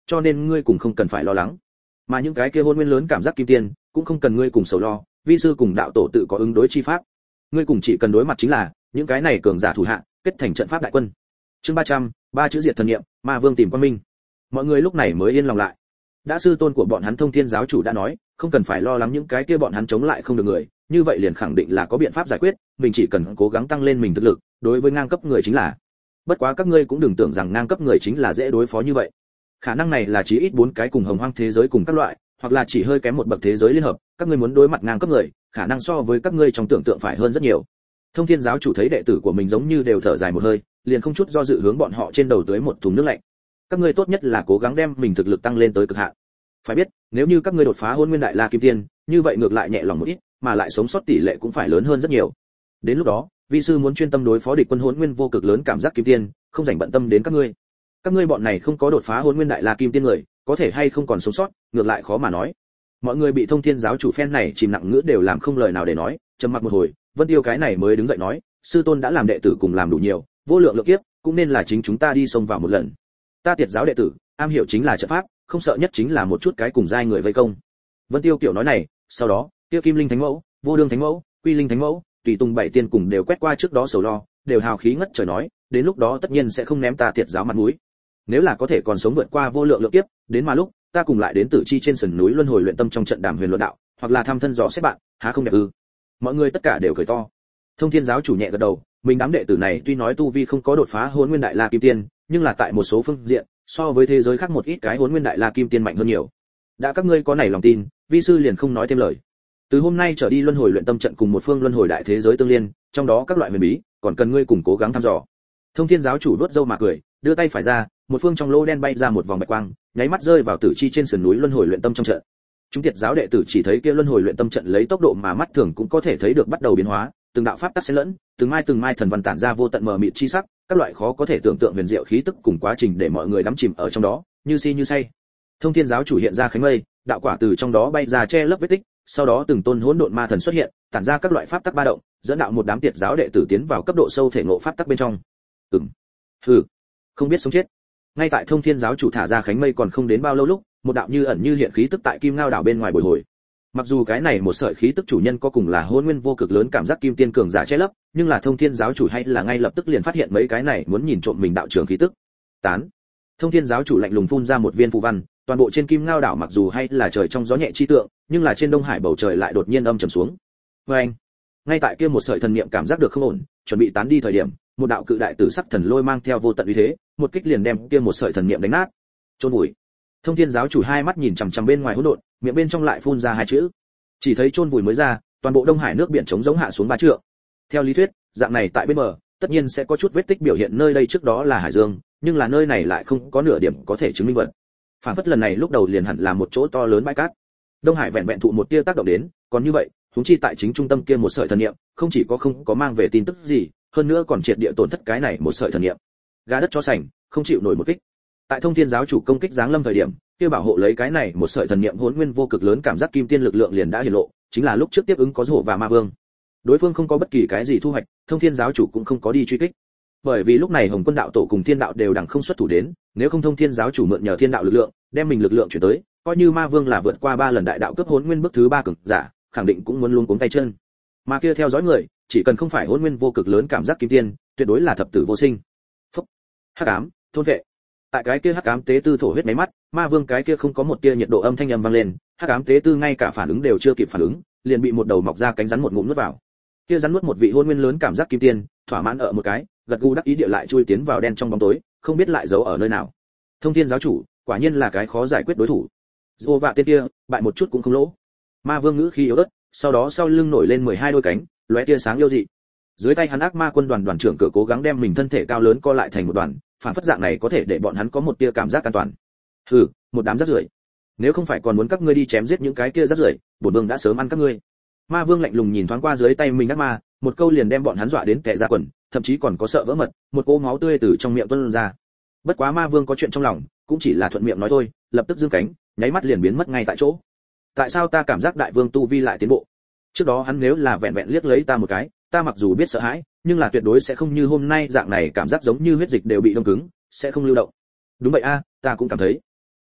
cho nên ngươi cũng không cần phải lo lắng. Mà những cái kia hôn nguyên lớn cảm giác kim tiên, cũng không cần ngươi cùng sầu lo, vi sư cùng đạo tổ tự có ứng đối chi pháp. Ngươi cùng chỉ cần đối mặt chính là những cái này cường giả thủ hạ, kết thành trận pháp đại quân. Chương ba trăm, ba chữ diệt thần niệm, ma vương tìm quan minh. Mọi người lúc này mới yên lòng lại. Đã sư tôn của bọn hắn Thông Thiên giáo chủ đã nói, không cần phải lo lắng những cái kia bọn hắn chống lại không được người, như vậy liền khẳng định là có biện pháp giải quyết, mình chỉ cần cố gắng tăng lên mình thực lực, đối với ngang cấp người chính là. Bất quá các ngươi cũng đừng tưởng rằng ngang cấp người chính là dễ đối phó như vậy. Khả năng này là chỉ ít bốn cái cùng hồng hoang thế giới cùng các loại, hoặc là chỉ hơi kém một bậc thế giới liên hợp, các ngươi muốn đối mặt ngang cấp người, khả năng so với các ngươi trong tưởng tượng phải hơn rất nhiều. Thông Thiên giáo chủ thấy đệ tử của mình giống như đều thở dài một hơi, liền không chút do dự hướng bọn họ trên đầu tưới một thùng nước lạnh. Các ngươi tốt nhất là cố gắng đem mình thực lực tăng lên tới cực hạn. Phải biết, nếu như các ngươi đột phá Hôn Nguyên Đại La Kim Tiên, như vậy ngược lại nhẹ lòng một ít, mà lại sống sót tỷ lệ cũng phải lớn hơn rất nhiều. Đến lúc đó, vi sư muốn chuyên tâm đối phó địch quân Hôn Nguyên vô cực lớn cảm giác Kim Tiên, không rảnh bận tâm đến các ngươi. Các ngươi bọn này không có đột phá Hôn Nguyên Đại La Kim Tiên người, có thể hay không còn sống sót, ngược lại khó mà nói. Mọi người bị Thông Thiên giáo chủ phen này chìm nặng ngữ đều làm không lời nào để nói, trầm mặc một hồi, Vân Tiêu cái này mới đứng dậy nói, sư tôn đã làm đệ tử cùng làm đủ nhiều, vô lượng lượng kiếp, cũng nên là chính chúng ta đi xông vào một lần. Ta Tiệt giáo đệ tử, am hiểu chính là trận pháp, không sợ nhất chính là một chút cái cùng giai người vây công. Vân Tiêu kiểu nói này, sau đó, Tiêu Kim Linh Thánh Mẫu, Vô Đương Thánh Mẫu, Quy Linh Thánh Mẫu, Tùy Tùng bảy tiên cùng đều quét qua trước đó sầu lo, đều hào khí ngất trời nói, đến lúc đó tất nhiên sẽ không ném ta Tiệt giáo mặt mũi. Nếu là có thể còn sống vượt qua vô lượng lượng kiếp, đến mà lúc, ta cùng lại đến Tử Chi trên sườn núi luân hồi luyện tâm trong trận đàm huyền luận đạo, hoặc là thăm thân dò xét bạn, há không đẹp ư? Mọi người tất cả đều cười to. Thông Thiên giáo chủ nhẹ gật đầu, mình đám đệ tử này tuy nói tu vi không có đột phá Hỗn Nguyên Đại La Kim Tiên, nhưng là tại một số phương diện, so với thế giới khác một ít cái Hỗn Nguyên Đại La Kim Tiên mạnh hơn nhiều. Đã các ngươi có này lòng tin, vi sư liền không nói thêm lời. Từ hôm nay trở đi luân hồi luyện tâm trận cùng một phương luân hồi đại thế giới tương liên, trong đó các loại huyền bí, còn cần ngươi cùng cố gắng thăm dò. Thông Thiên giáo chủ vuốt râu mà cười, đưa tay phải ra, một phương trong lỗ đen bay ra một vòng bạch quang, nháy mắt rơi vào Tử Chi trên sườn núi luân hồi luyện tâm trong trận. Chúng Tiệt giáo đệ tử chỉ thấy kia luân hồi luyện tâm trận lấy tốc độ mà mắt thường cũng có thể thấy được bắt đầu biến hóa, từng đạo pháp tắc xen lẫn, từng mai từng mai thần văn tản ra vô tận mờ mịt chi sắc, các loại khó có thể tưởng tượng huyền diệu khí tức cùng quá trình để mọi người đắm chìm ở trong đó, như si như say. Thông Thiên giáo chủ hiện ra khánh mây, đạo quả từ trong đó bay ra che lấp vết tích, sau đó từng tôn hỗn độn ma thần xuất hiện, tản ra các loại pháp tắc ba động, dẫn đạo một đám Tiệt giáo đệ tử tiến vào cấp độ sâu thể ngộ pháp tắc bên trong. Ừm. Hừ. Không biết sống chết. Ngay tại Thông Thiên giáo chủ thả ra khánh mây còn không đến bao lâu lúc, một đạo như ẩn như hiện khí tức tại Kim Ngao đảo bên ngoài bồi hồi. Mặc dù cái này một sợi khí tức chủ nhân có cùng là Hỗn Nguyên vô cực lớn cảm giác kim tiên cường giả che lấp, nhưng là Thông Thiên giáo chủ hay là ngay lập tức liền phát hiện mấy cái này muốn nhìn trộm mình đạo trưởng khí tức. Tán. Thông Thiên giáo chủ lạnh lùng phun ra một viên phù văn, toàn bộ trên Kim Ngao đảo mặc dù hay là trời trong gió nhẹ chi tượng, nhưng là trên Đông Hải bầu trời lại đột nhiên âm trầm xuống. Oeng. Ngay tại kia một sợi thần niệm cảm giác được không ổn, chuẩn bị tán đi thời điểm, một đạo cự đại tử sắc thần lôi mang theo vô tận uy thế, một kích liền đem kia một sợi thần niệm đánh nát. Chôn vùi. Thông Thiên giáo chủ hai mắt nhìn chằm chằm bên ngoài hỗn độn, miệng bên trong lại phun ra hai chữ. Chỉ thấy chôn vùi mới ra, toàn bộ Đông Hải nước biển trống rỗng hạ xuống ba trượng. Theo lý thuyết, dạng này tại bên bờ, tất nhiên sẽ có chút vết tích biểu hiện nơi đây trước đó là hải dương, nhưng là nơi này lại không có nửa điểm có thể chứng minh vật. Phản phất lần này lúc đầu liền hẳn là một chỗ to lớn bãi cát. Đông Hải vẹn vẹn thụ một tia tác động đến, còn như vậy, huống chi tại chính trung tâm kia một sợi thần niệm, không chỉ có không có mang về tin tức gì, hơn nữa còn triệt địa tổn thất cái này một sợi thần niệm. Gà đất chó sành, không chịu nổi một kích. Tại Thông Thiên giáo chủ công kích giáng lâm thời điểm, kia bảo hộ lấy cái này một sợi thần niệm Hỗn Nguyên vô cực lớn cảm giác kim tiên lực lượng liền đã hiển lộ, chính là lúc trước tiếp ứng có Rổ và Ma Vương. Đối phương không có bất kỳ cái gì thu hoạch, Thông Thiên giáo chủ cũng không có đi truy kích. Bởi vì lúc này Hồng Quân đạo tổ cùng Thiên đạo đều đẳng không xuất thủ đến, nếu không Thông Thiên giáo chủ mượn nhờ Thiên đạo lực lượng, đem mình lực lượng chuyển tới, coi như Ma Vương là vượt qua ba lần đại đạo cấp Hỗn Nguyên bước thứ ba cực giả, khẳng định cũng muốn luống cuống tay chân. Mà kia theo dõi người, chỉ cần không phải Hỗn Nguyên vô cực lớn cảm giác kim tiên, tuyệt đối là thập tử vô sinh. Phúc. Hắc ám, thôn vệ. Tại cái kia hắc ám tế tư thổ huyết mấy mắt, Ma Vương cái kia không có một tia nhiệt độ âm thanh âm vang lên, hắc ám tế tư ngay cả phản ứng đều chưa kịp phản ứng, liền bị một đầu mọc ra cánh rắn một ngụm nuốt vào. Kia rắn nuốt một vị Hỗn Nguyên lớn cảm giác kim tiên, thỏa mãn ở một cái, gật gù đắc ý địa lại chui tiến vào đen trong bóng tối, không biết lại giấu ở nơi nào. Thông Thiên giáo chủ, quả nhiên là cái khó giải quyết đối thủ. Dô vạ tên kia, bại một chút cũng không lỗ. Ma Vương ngữ khí yếu ớt, sau đó sau lưng nổi lên mười hai đôi cánh, lóe tia sáng yêu dị. Dưới tay hắn ác ma quân đoàn đoàn trưởng cửa cố gắng đem mình thân thể cao lớn co lại thành một đoàn, phản phất dạng này có thể để bọn hắn có một tia cảm giác an toàn. Hừ, một đám rác rưởi. Nếu không phải còn muốn các ngươi đi chém giết những cái kia rác rưởi, bổn vương đã sớm ăn các ngươi. Ma Vương lạnh lùng nhìn thoáng qua dưới tay mình ác ma, một câu liền đem bọn hắn dọa đến tè ra quần, thậm chí còn có sợ vỡ mật, một cỗ máu tươi từ trong miệng tuôn ra. Bất quá Ma Vương có chuyện trong lòng, cũng chỉ là thuận miệng nói thôi, lập tức giương cánh, nháy mắt liền biến mất ngay tại chỗ. Tại sao ta cảm giác đại vương tu vi lại tiến bộ? Trước đó hắn nếu là vẹn vẹn liếc lấy ta một cái, ta mặc dù biết sợ hãi, nhưng là tuyệt đối sẽ không như hôm nay dạng này cảm giác giống như huyết dịch đều bị đông cứng, sẽ không lưu động. Đúng vậy a, ta cũng cảm thấy.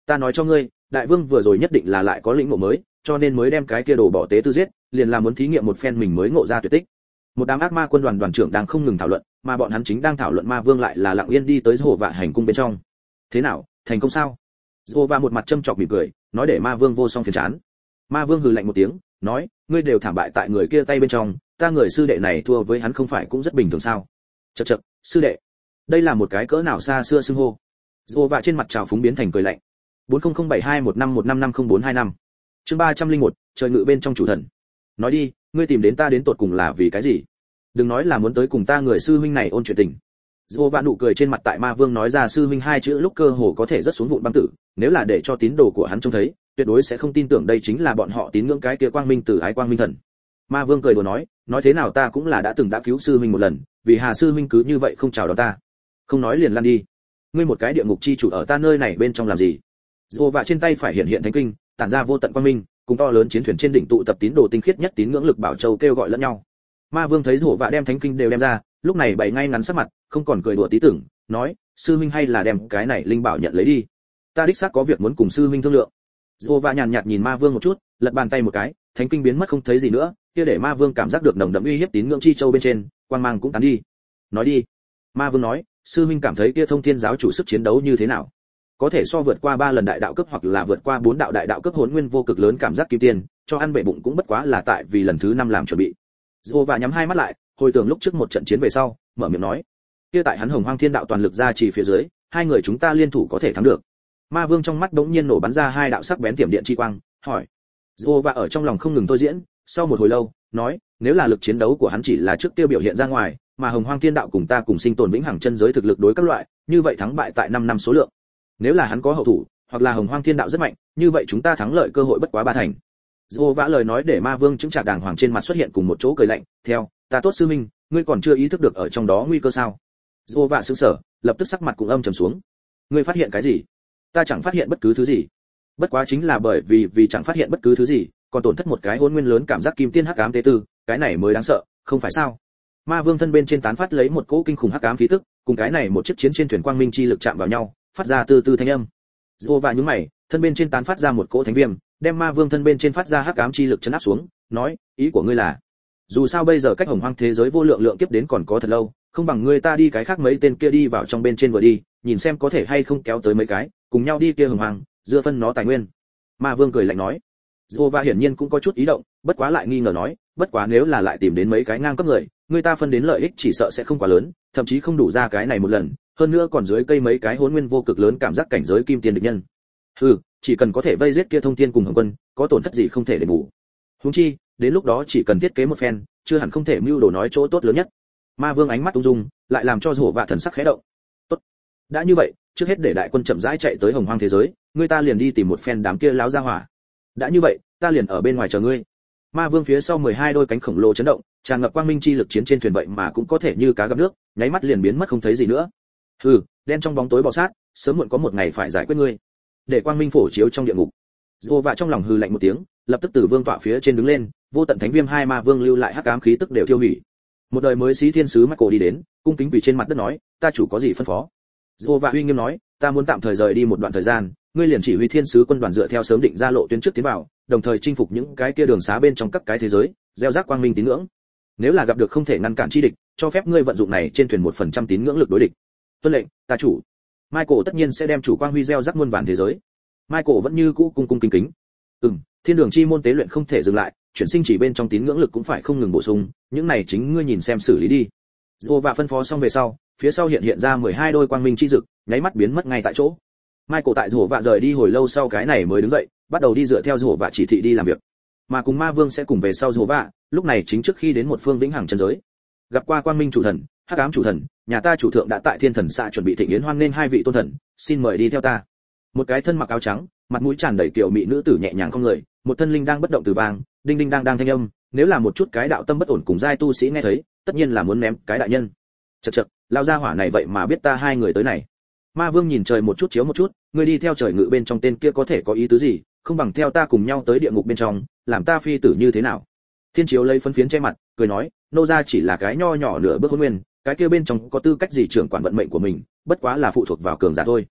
Ta nói cho ngươi, đại vương vừa rồi nhất định là lại có lĩnh ngộ mới, cho nên mới đem cái kia đồ bỏ tế tư giết, liền là muốn thí nghiệm một phen mình mới ngộ ra tuyệt tích. Một đám ác ma quân đoàn đoàn trưởng đang không ngừng thảo luận, mà bọn hắn chính đang thảo luận ma vương lại là lặng yên đi tới hồ vạ hành cung bên trong. Thế nào, thành công sao? Jova một mặt châm chọc mỉm cười, nói để ma vương vô song phiền chán. Ma vương hừ lạnh một tiếng, nói, ngươi đều thảm bại tại người kia tay bên trong, ta người sư đệ này thua với hắn không phải cũng rất bình thường sao? Chậc chậc, sư đệ, đây là một cái cỡ nào xa xưa xưng hô. Jova trên mặt trào phúng biến thành cười lạnh. bốn không không bảy hai một năm một năm năm không bốn hai năm. Chương ba trăm linh một, trời ngự bên trong chủ thần. Nói đi, ngươi tìm đến ta đến tột cùng là vì cái gì? Đừng nói là muốn tới cùng ta người sư huynh này ôn chuyện tình. Jova nụ cười trên mặt tại ma vương nói ra sư huynh hai chữ lúc cơ hồ có thể rất xuống vụn băng tử, nếu là để cho tín đồ của hắn trông thấy, tuyệt đối sẽ không tin tưởng đây chính là bọn họ tín ngưỡng cái kia quang minh tử ái quang minh thần. Ma vương cười đùa nói, nói thế nào ta cũng là đã từng đã cứu sư huynh một lần, vì hà sư huynh cứ như vậy không chào đón ta, không nói liền lăn đi. Ngươi một cái địa ngục chi chủ ở ta nơi này bên trong làm gì? Jova trên tay phải hiện hiện thánh kinh, tản ra vô tận quang minh, cùng to lớn chiến thuyền trên đỉnh tụ tập tín đồ tinh khiết nhất tín ngưỡng lực bảo châu kêu gọi lẫn nhau. Ma vương thấy Jova đem thánh kinh đều đem ra, lúc này bày ngay ngắn sắc mặt, không còn cười đùa tí tưởng, nói, sư huynh hay là đem cái này linh bảo nhận lấy đi, ta đích xác có việc muốn cùng sư huynh thương lượng. Jova nhàn nhạt nhìn ma vương một chút, lật bàn tay một cái, thánh kinh biến mất không thấy gì nữa, kia để ma vương cảm giác được nồng đậm uy hiếp tín ngưỡng chi châu bên trên, quang mang cũng tán đi. Nói đi. Ma vương nói, sư huynh cảm thấy kia thông thiên giáo chủ sức chiến đấu như thế nào? Có thể so vượt qua ba lần đại đạo cấp hoặc là vượt qua bốn đạo đại đạo cấp hồn nguyên vô cực lớn cảm giác kim tiền, cho ăn bệ bụng cũng bất quá là tại vì lần thứ năm làm chuẩn bị. Jova nhắm hai mắt lại, hồi tưởng lúc trước một trận chiến về sau, mở miệng nói, kia tại hắn Hồng Hoang Thiên Đạo toàn lực ra chỉ phía dưới, hai người chúng ta liên thủ có thể thắng được. Ma vương trong mắt đống nhiên nổ bắn ra hai đạo sắc bén tiềm điện chi quang, hỏi. Jova ở trong lòng không ngừng tôi diễn, sau một hồi lâu, nói, nếu là lực chiến đấu của hắn chỉ là trước tiêu biểu hiện ra ngoài, mà Hồng Hoang Thiên Đạo cùng ta cùng sinh tồn vĩnh hằng chân giới thực lực đối các loại, như vậy thắng bại tại năm năm số lượng. Nếu là hắn có hậu thủ, hoặc là Hồng Hoang Thiên Đạo rất mạnh, như vậy chúng ta thắng lợi cơ hội bất quá ba thành. Jova lời nói để ma vương chứng trạc đàng hoàng trên mặt xuất hiện cùng một chỗ cười lạnh, theo, ta tốt sư minh, ngươi còn chưa ý thức được ở trong đó nguy cơ sao? Jova sững sờ, lập tức sắc mặt cũng âm trầm xuống. Ngươi phát hiện cái gì? Ta chẳng phát hiện bất cứ thứ gì. Bất quá chính là bởi vì vì chẳng phát hiện bất cứ thứ gì, còn tổn thất một cái hôn nguyên lớn cảm giác kim tiên hắc ám tế tư, cái này mới đáng sợ, không phải sao? Ma vương thân bên trên tán phát lấy một cỗ kinh khủng hắc ám khí tức, cùng cái này một chiếc chiến trên thuyền quang minh chi lực chạm vào nhau, phát ra từ từ thanh âm. Jova nhướng mày, thân bên trên tán phát ra một cỗ thánh viêm, đem ma vương thân bên trên phát ra hắc ám chi lực chấn áp xuống, nói, ý của ngươi là, dù sao bây giờ cách Hồng Hoang thế giới vô lượng lượng kiếp đến còn có thật lâu, không bằng ngươi ta đi cái khác mấy tên kia đi vào trong bên trên vừa đi, nhìn xem có thể hay không kéo tới mấy cái, cùng nhau đi kia Hồng Hoang, dưa phân nó tài nguyên. Ma vương cười lạnh nói. Jova hiển nhiên cũng có chút ý động, bất quá lại nghi ngờ nói, bất quá nếu là lại tìm đến mấy cái ngang cấp người, người ta phân đến lợi ích chỉ sợ sẽ không quá lớn, thậm chí không đủ ra cái này một lần, hơn nữa còn dưới cây mấy cái hỗn nguyên vô cực lớn cảm giác cảnh giới kim tiền địch nhân. Hừ, chỉ cần có thể vây giết kia thông thiên cùng Hồng Quân, có tổn thất gì không thể đền bù. Huống chi, đến lúc đó chỉ cần thiết kế một phen, chưa hẳn không thể mưu đồ nói chỗ tốt lớn nhất. Ma vương ánh mắt ung dung, lại làm cho rủ vạ thần sắc khẽ động. Tốt, đã như vậy, trước hết để đại quân chậm rãi chạy tới Hồng Hoang thế giới, người ta liền đi tìm một phen đám kia láo ra hỏa. Đã như vậy, ta liền ở bên ngoài chờ ngươi. Ma vương phía sau mười hai đôi cánh khổng lồ chấn động, tràn ngập quang minh chi lực chiến trên thuyền vậy mà cũng có thể như cá gặp nước, nháy mắt liền biến mất không thấy gì nữa. Hừ, đen trong bóng tối bò sát, sớm muộn có một ngày phải giải quyết ngươi. Để quang minh phổ chiếu trong địa ngục. Jova trong lòng hừ lạnh một tiếng, lập tức từ vương tọa phía trên đứng lên, vô tận thánh viêm hai ma vương lưu lại hắc ám khí tức đều tiêu hủy. Một đời mới sĩ thiên sứ Michael đi đến, cung kính quỳ trên mặt đất nói, ta chủ có gì phân phó? Jova uy nghiêm nói, ta muốn tạm thời rời đi một đoạn thời gian, ngươi liền chỉ huy thiên sứ quân đoàn dựa theo sớm định ra lộ tuyến trước tiến vào, đồng thời chinh phục những cái kia đường xá bên trong các cái thế giới, gieo rắc quang minh tín ngưỡng. Nếu là gặp được không thể ngăn cản chi địch, cho phép ngươi vận dụng này trên thuyền một phần trăm tín ngưỡng lực đối địch. Tuân lệnh, ta chủ. Michael tất nhiên sẽ đem chủ quang huy gieo rắc muôn vàn thế giới. Michael vẫn như cũ cung cung kính kính. Ừm, thiên đường chi môn tế luyện không thể dừng lại, chuyển sinh chỉ bên trong tín ngưỡng lực cũng phải không ngừng bổ sung, những này chính ngươi nhìn xem xử lý đi. Jova phân phó xong về sau, phía sau hiện hiện ra mười hai đôi quang minh chi dực, nháy mắt biến mất ngay tại chỗ. Michael tại Jova rời đi hồi lâu sau cái này mới đứng dậy, bắt đầu đi dựa theo Jova chỉ thị đi làm việc. Mà cùng Ma Vương sẽ cùng về sau Jova, lúc này chính trước khi đến một phương vĩnh hằng chân giới. Gặp qua quang minh chủ thần, hắc ám chủ thần, nhà ta chủ thượng đã tại thiên thần xạ chuẩn bị thịnh yến hoan nên hai vị tôn thần, xin mời đi theo ta. Một cái thân mặc áo trắng, mặt mũi tràn đầy kiểu mỹ nữ tử nhẹ nhàng không người, một thân linh đang bất động từ vàng, đinh đinh đang đang thanh âm, nếu là một chút cái đạo tâm bất ổn cùng giai tu sĩ nghe thấy, tất nhiên là muốn ném cái đại nhân. Chậc chậc, lao ra hỏa này vậy mà biết ta hai người tới này. Ma Vương nhìn trời một chút chiếu một chút, ngươi đi theo trời ngự bên trong tên kia có thể có ý tứ gì, không bằng theo ta cùng nhau tới địa ngục bên trong, làm ta phi tử như thế nào? Thiên Chiếu lấy phấn phiến che mặt, cười nói, nô gia chỉ là cái nho nhỏ nửa bước hôn nguyên, cái kia bên trong có tư cách gì trưởng quản vận mệnh của mình, bất quá là phụ thuộc vào cường giả thôi.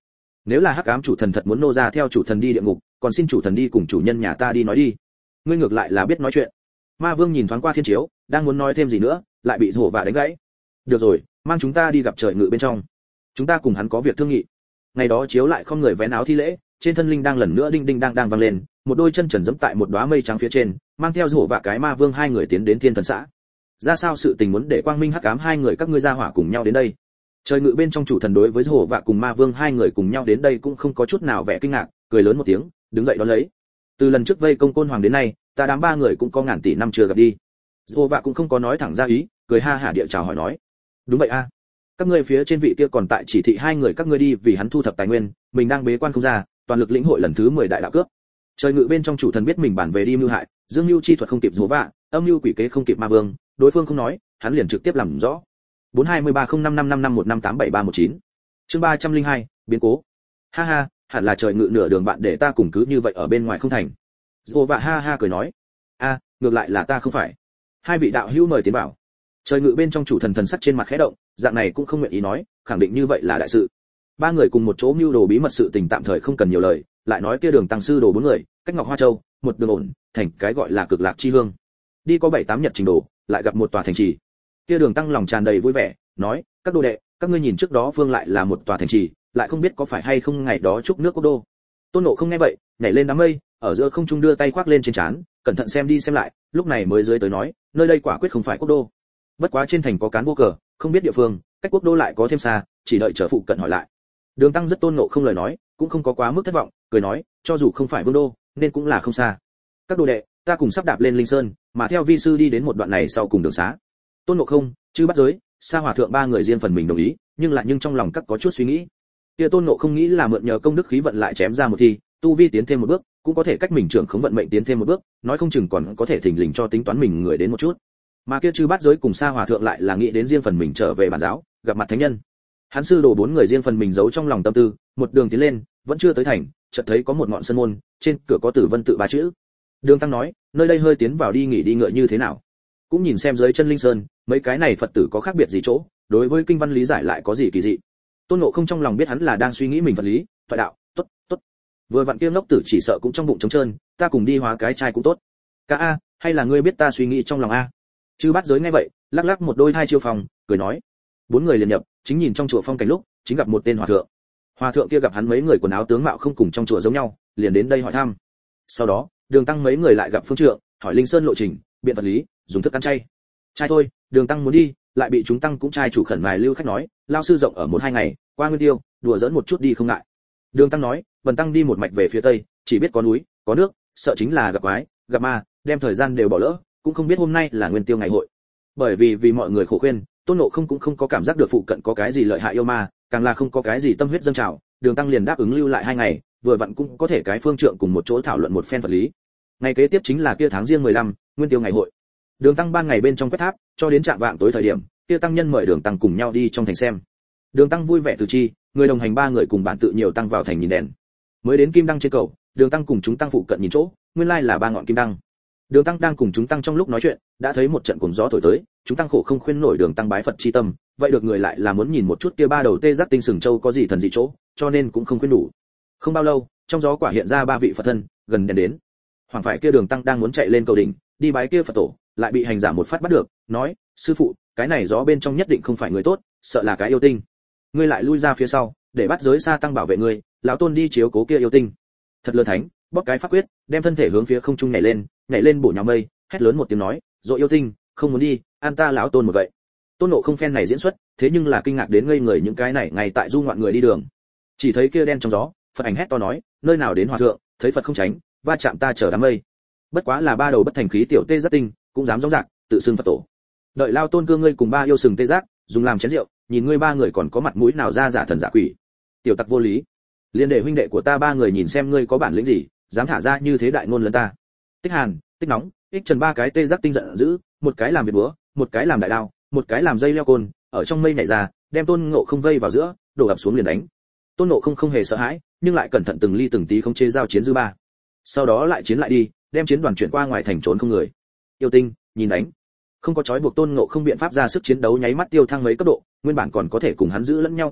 Nếu là hắc ám chủ thần thật muốn nô ra theo chủ thần đi địa ngục, còn xin chủ thần đi cùng chủ nhân nhà ta đi nói đi. Ngươi ngược lại là biết nói chuyện. Ma vương nhìn thoáng qua thiên chiếu, đang muốn nói thêm gì nữa, lại bị rồ vạ đánh gãy. Được rồi, mang chúng ta đi gặp trời ngự bên trong. Chúng ta cùng hắn có việc thương nghị. Ngày đó chiếu lại không người vén áo thi lễ, trên thân linh đang lần nữa đinh đinh đang đang vang lên, một đôi chân trần giẫm tại một đóa mây trắng phía trên, mang theo rồ vạ cái ma vương hai người tiến đến thiên thần xã. Ra sao sự tình muốn để quang minh hắc ám hai người các ngươi ra hỏa cùng nhau đến đây? Trời ngự bên trong chủ thần đối với rồ vạ cùng ma vương hai người cùng nhau đến đây cũng không có chút nào vẻ kinh ngạc, cười lớn một tiếng, đứng dậy đón lấy. Từ lần trước vây công côn hoàng đến nay, ta đám ba người cũng có ngàn tỷ năm chưa gặp đi. Rồ vạ cũng không có nói thẳng ra ý, cười ha hả địa chào hỏi nói, đúng vậy a, các ngươi phía trên vị kia còn tại chỉ thị hai người các ngươi đi vì hắn thu thập tài nguyên, mình đang bế quan không ra, toàn lực lĩnh hội lần thứ mười đại đạo cướp. Trời ngự bên trong chủ thần biết mình bản về đi mưu hại, dương mưu chi thuật không kịp rồ vạ, âm mưu quỷ kế không kịp ma vương, đối phương không nói, hắn liền trực tiếp làm rõ. bốn hai ba không năm năm năm năm một năm tám bảy ba một chín. Chương ba trăm linh hai, biến cố. Ha ha, hẳn là trời ngự nửa đường bạn để ta cùng cứ như vậy ở bên ngoài không thành. Rồ vạ ha ha cười nói, a, ngược lại là ta không phải. Hai vị đạo hữu mời tiến vào. Trời ngự bên trong chủ thần thần sắc trên mặt khẽ động, dạng này cũng không nguyện ý nói, khẳng định như vậy là đại sự. Ba người cùng một chỗ mưu đồ bí mật sự tình tạm thời không cần nhiều lời, lại nói kia đường tăng sư đồ bốn người, cách Ngọc Hoa Châu, một đường ổn, thành cái gọi là cực lạc chi hương. Đi có bảy tám nhật trình độ, lại gặp một tòa thành trì. Kia đường tăng lòng tràn đầy vui vẻ, nói, các đô đệ, các ngươi nhìn trước đó vương lại là một tòa thành trì, lại không biết có phải hay không ngày đó chúc nước quốc đô. Tôn Ngộ không nghe vậy, nhảy lên đám mây, ở giữa không trung đưa tay khoác lên trên trán, cẩn thận xem đi xem lại, lúc này mới dưới tới nói, nơi đây quả quyết không phải quốc đô. Bất quá trên thành có cán vô cờ, không biết địa phương, cách quốc đô lại có thêm xa, chỉ đợi chờ phụ cận hỏi lại. Đường tăng rất Tôn Ngộ không lời nói, cũng không có quá mức thất vọng, cười nói, cho dù không phải vương đô, nên cũng là không xa. Các đồ đệ, ta cùng sắp đạp lên linh sơn, mà theo vi sư đi đến một đoạn này sau cùng đường xá. Tôn Ngộ không, chư bắt giới, Sa Hòa thượng ba người riêng phần mình đồng ý, nhưng lại nhưng trong lòng các có chút suy nghĩ. Kia Tôn Ngộ không nghĩ là mượn nhờ công đức khí vận lại chém ra một thi, tu vi tiến thêm một bước, cũng có thể cách mình trưởng khống vận mệnh tiến thêm một bước, nói không chừng còn có thể thỉnh lình cho tính toán mình người đến một chút. Mà kia chư bát giới cùng Sa Hòa thượng lại là nghĩ đến riêng phần mình trở về bản giáo, gặp mặt thánh nhân. Hắn sư đồ bốn người riêng phần mình giấu trong lòng tâm tư, một đường tiến lên, vẫn chưa tới thành, chợt thấy có một ngọn sơn môn, trên cửa có Tử Vân tự ba chữ. Đường tăng nói, nơi đây hơi tiến vào đi nghỉ đi ngựa như thế nào? Cũng nhìn xem dưới chân linh sơn, mấy cái này Phật tử có khác biệt gì chỗ, đối với kinh văn lý giải lại có gì kỳ dị. Tôn Ngộ không trong lòng biết hắn là đang suy nghĩ mình vật lý, thoại đạo, tốt, tốt. Vừa vặn kia ngốc tử chỉ sợ cũng trong bụng trống trơn, ta cùng đi hóa cái trai cũng tốt. Ca a, hay là ngươi biết ta suy nghĩ trong lòng a? Chư bát giới nghe vậy, lắc lắc một đôi hai chiêu phòng, cười nói. Bốn người liền nhập, chính nhìn trong chùa phong cảnh lúc, chính gặp một tên hòa thượng. Hòa thượng kia gặp hắn mấy người quần áo tướng mạo không cùng trong chùa giống nhau, liền đến đây hỏi thăm. Sau đó, Đường Tăng mấy người lại gặp Phương Trượng, hỏi Linh Sơn lộ trình, biện vật lý, dùng thức ăn chay. Trai thôi, Đường Tăng muốn đi, lại bị chúng tăng cũng trai chủ khẩn mài lưu khách nói, lao sư rộng ở một hai ngày, qua Nguyên Tiêu, đùa giỡn một chút đi không ngại. Đường Tăng nói, Vân Tăng đi một mạch về phía tây, chỉ biết có núi, có nước, sợ chính là gặp quái, gặp ma, đem thời gian đều bỏ lỡ, cũng không biết hôm nay là Nguyên Tiêu ngày hội. Bởi vì vì mọi người khổ khuyên, Tôn Ngộ không cũng không có cảm giác được phụ cận có cái gì lợi hại yêu ma, càng là không có cái gì tâm huyết dâng trào, Đường Tăng liền đáp ứng lưu lại hai ngày, vừa vặn cũng có thể cái Phương Trượng cùng một chỗ thảo luận một phen vật lý. Ngày kế tiếp chính là kia tháng riêng mười lăm, Nguyên Tiêu ngày hội. Đường Tăng ban ngày bên trong quét tháp, cho đến trạm vạng tối thời điểm, kia tăng nhân mời Đường Tăng cùng nhau đi trong thành xem. Đường Tăng vui vẻ từ chi, người đồng hành ba người cùng bạn tự nhiều tăng vào thành nhìn đèn. Mới đến Kim Đăng trên cầu, Đường Tăng cùng chúng tăng phụ cận nhìn chỗ, nguyên lai là ba ngọn kim đăng. Đường Tăng đang cùng chúng tăng trong lúc nói chuyện, đã thấy một trận cuồng gió thổi tới, chúng tăng khổ không khuyên nổi Đường Tăng bái Phật chi tâm, vậy được người lại là muốn nhìn một chút kia ba đầu tê giác tinh sừng châu có gì thần dị chỗ, cho nên cũng không khuyên đủ. Không bao lâu, trong gió quả hiện ra ba vị Phật thân, gần đèn đến. Hoàng phải kia Đường Tăng đang muốn chạy lên cầu đỉnh, đi bái kia Phật tổ, lại bị hành giả một phát bắt được, nói: "Sư phụ, cái này gió bên trong nhất định không phải người tốt, sợ là cái yêu tinh. Ngươi lại lui ra phía sau, để bắt giới sa tăng bảo vệ ngươi, lão tôn đi chiếu cố kia yêu tinh." Thật lớn thánh, bóp cái pháp quyết, đem thân thể hướng phía không trung nhảy lên, nhảy lên bổ nhào mây, hét lớn một tiếng nói: "Dội yêu tinh, không muốn đi, an ta lão tôn một vậy." Tôn Ngộ không phen này diễn xuất, thế nhưng là kinh ngạc đến ngây người những cái này ngày tại du ngoạn người đi đường. Chỉ thấy kia đen trong gió, Phật ảnh hét to nói: "Nơi nào đến hòa thượng, thấy Phật không tránh, va chạm ta chở đám mây." Bất quá là ba đầu bất thành khí tiểu tê giác tinh, cũng dám rõ rạc, tự xưng Phật tổ. Đợi lao tôn cương ngươi cùng ba yêu sừng tê giác, dùng làm chén rượu, nhìn ngươi ba người còn có mặt mũi nào ra giả thần giả quỷ. Tiểu tặc vô lý. Liên đệ huynh đệ của ta ba người nhìn xem ngươi có bản lĩnh gì, dám thả ra như thế đại ngôn lớn ta. Tích Hàn, Tích Nóng, Ích Trần ba cái tê giác tinh giận dữ, một cái làm việt búa, một cái làm đại đao, một cái làm dây leo côn, ở trong mây nhảy ra, đem Tôn Ngộ không vây vào giữa, đổ ập xuống liền đánh. Tôn Ngộ không không hề sợ hãi, nhưng lại cẩn thận từng ly từng tí khống chế giao chiến dư ba. Sau đó lại chiến lại đi, đem chiến đoàn chuyển qua ngoài thành trốn không người. Yêu tinh, nhìn đánh. Không có trói buộc Tôn Ngộ không biện pháp ra sức chiến đấu nháy mắt tiêu thăng mấy cấp độ, nguyên bản còn có thể cùng hắn giữ lẫn nhau Tích Hàn,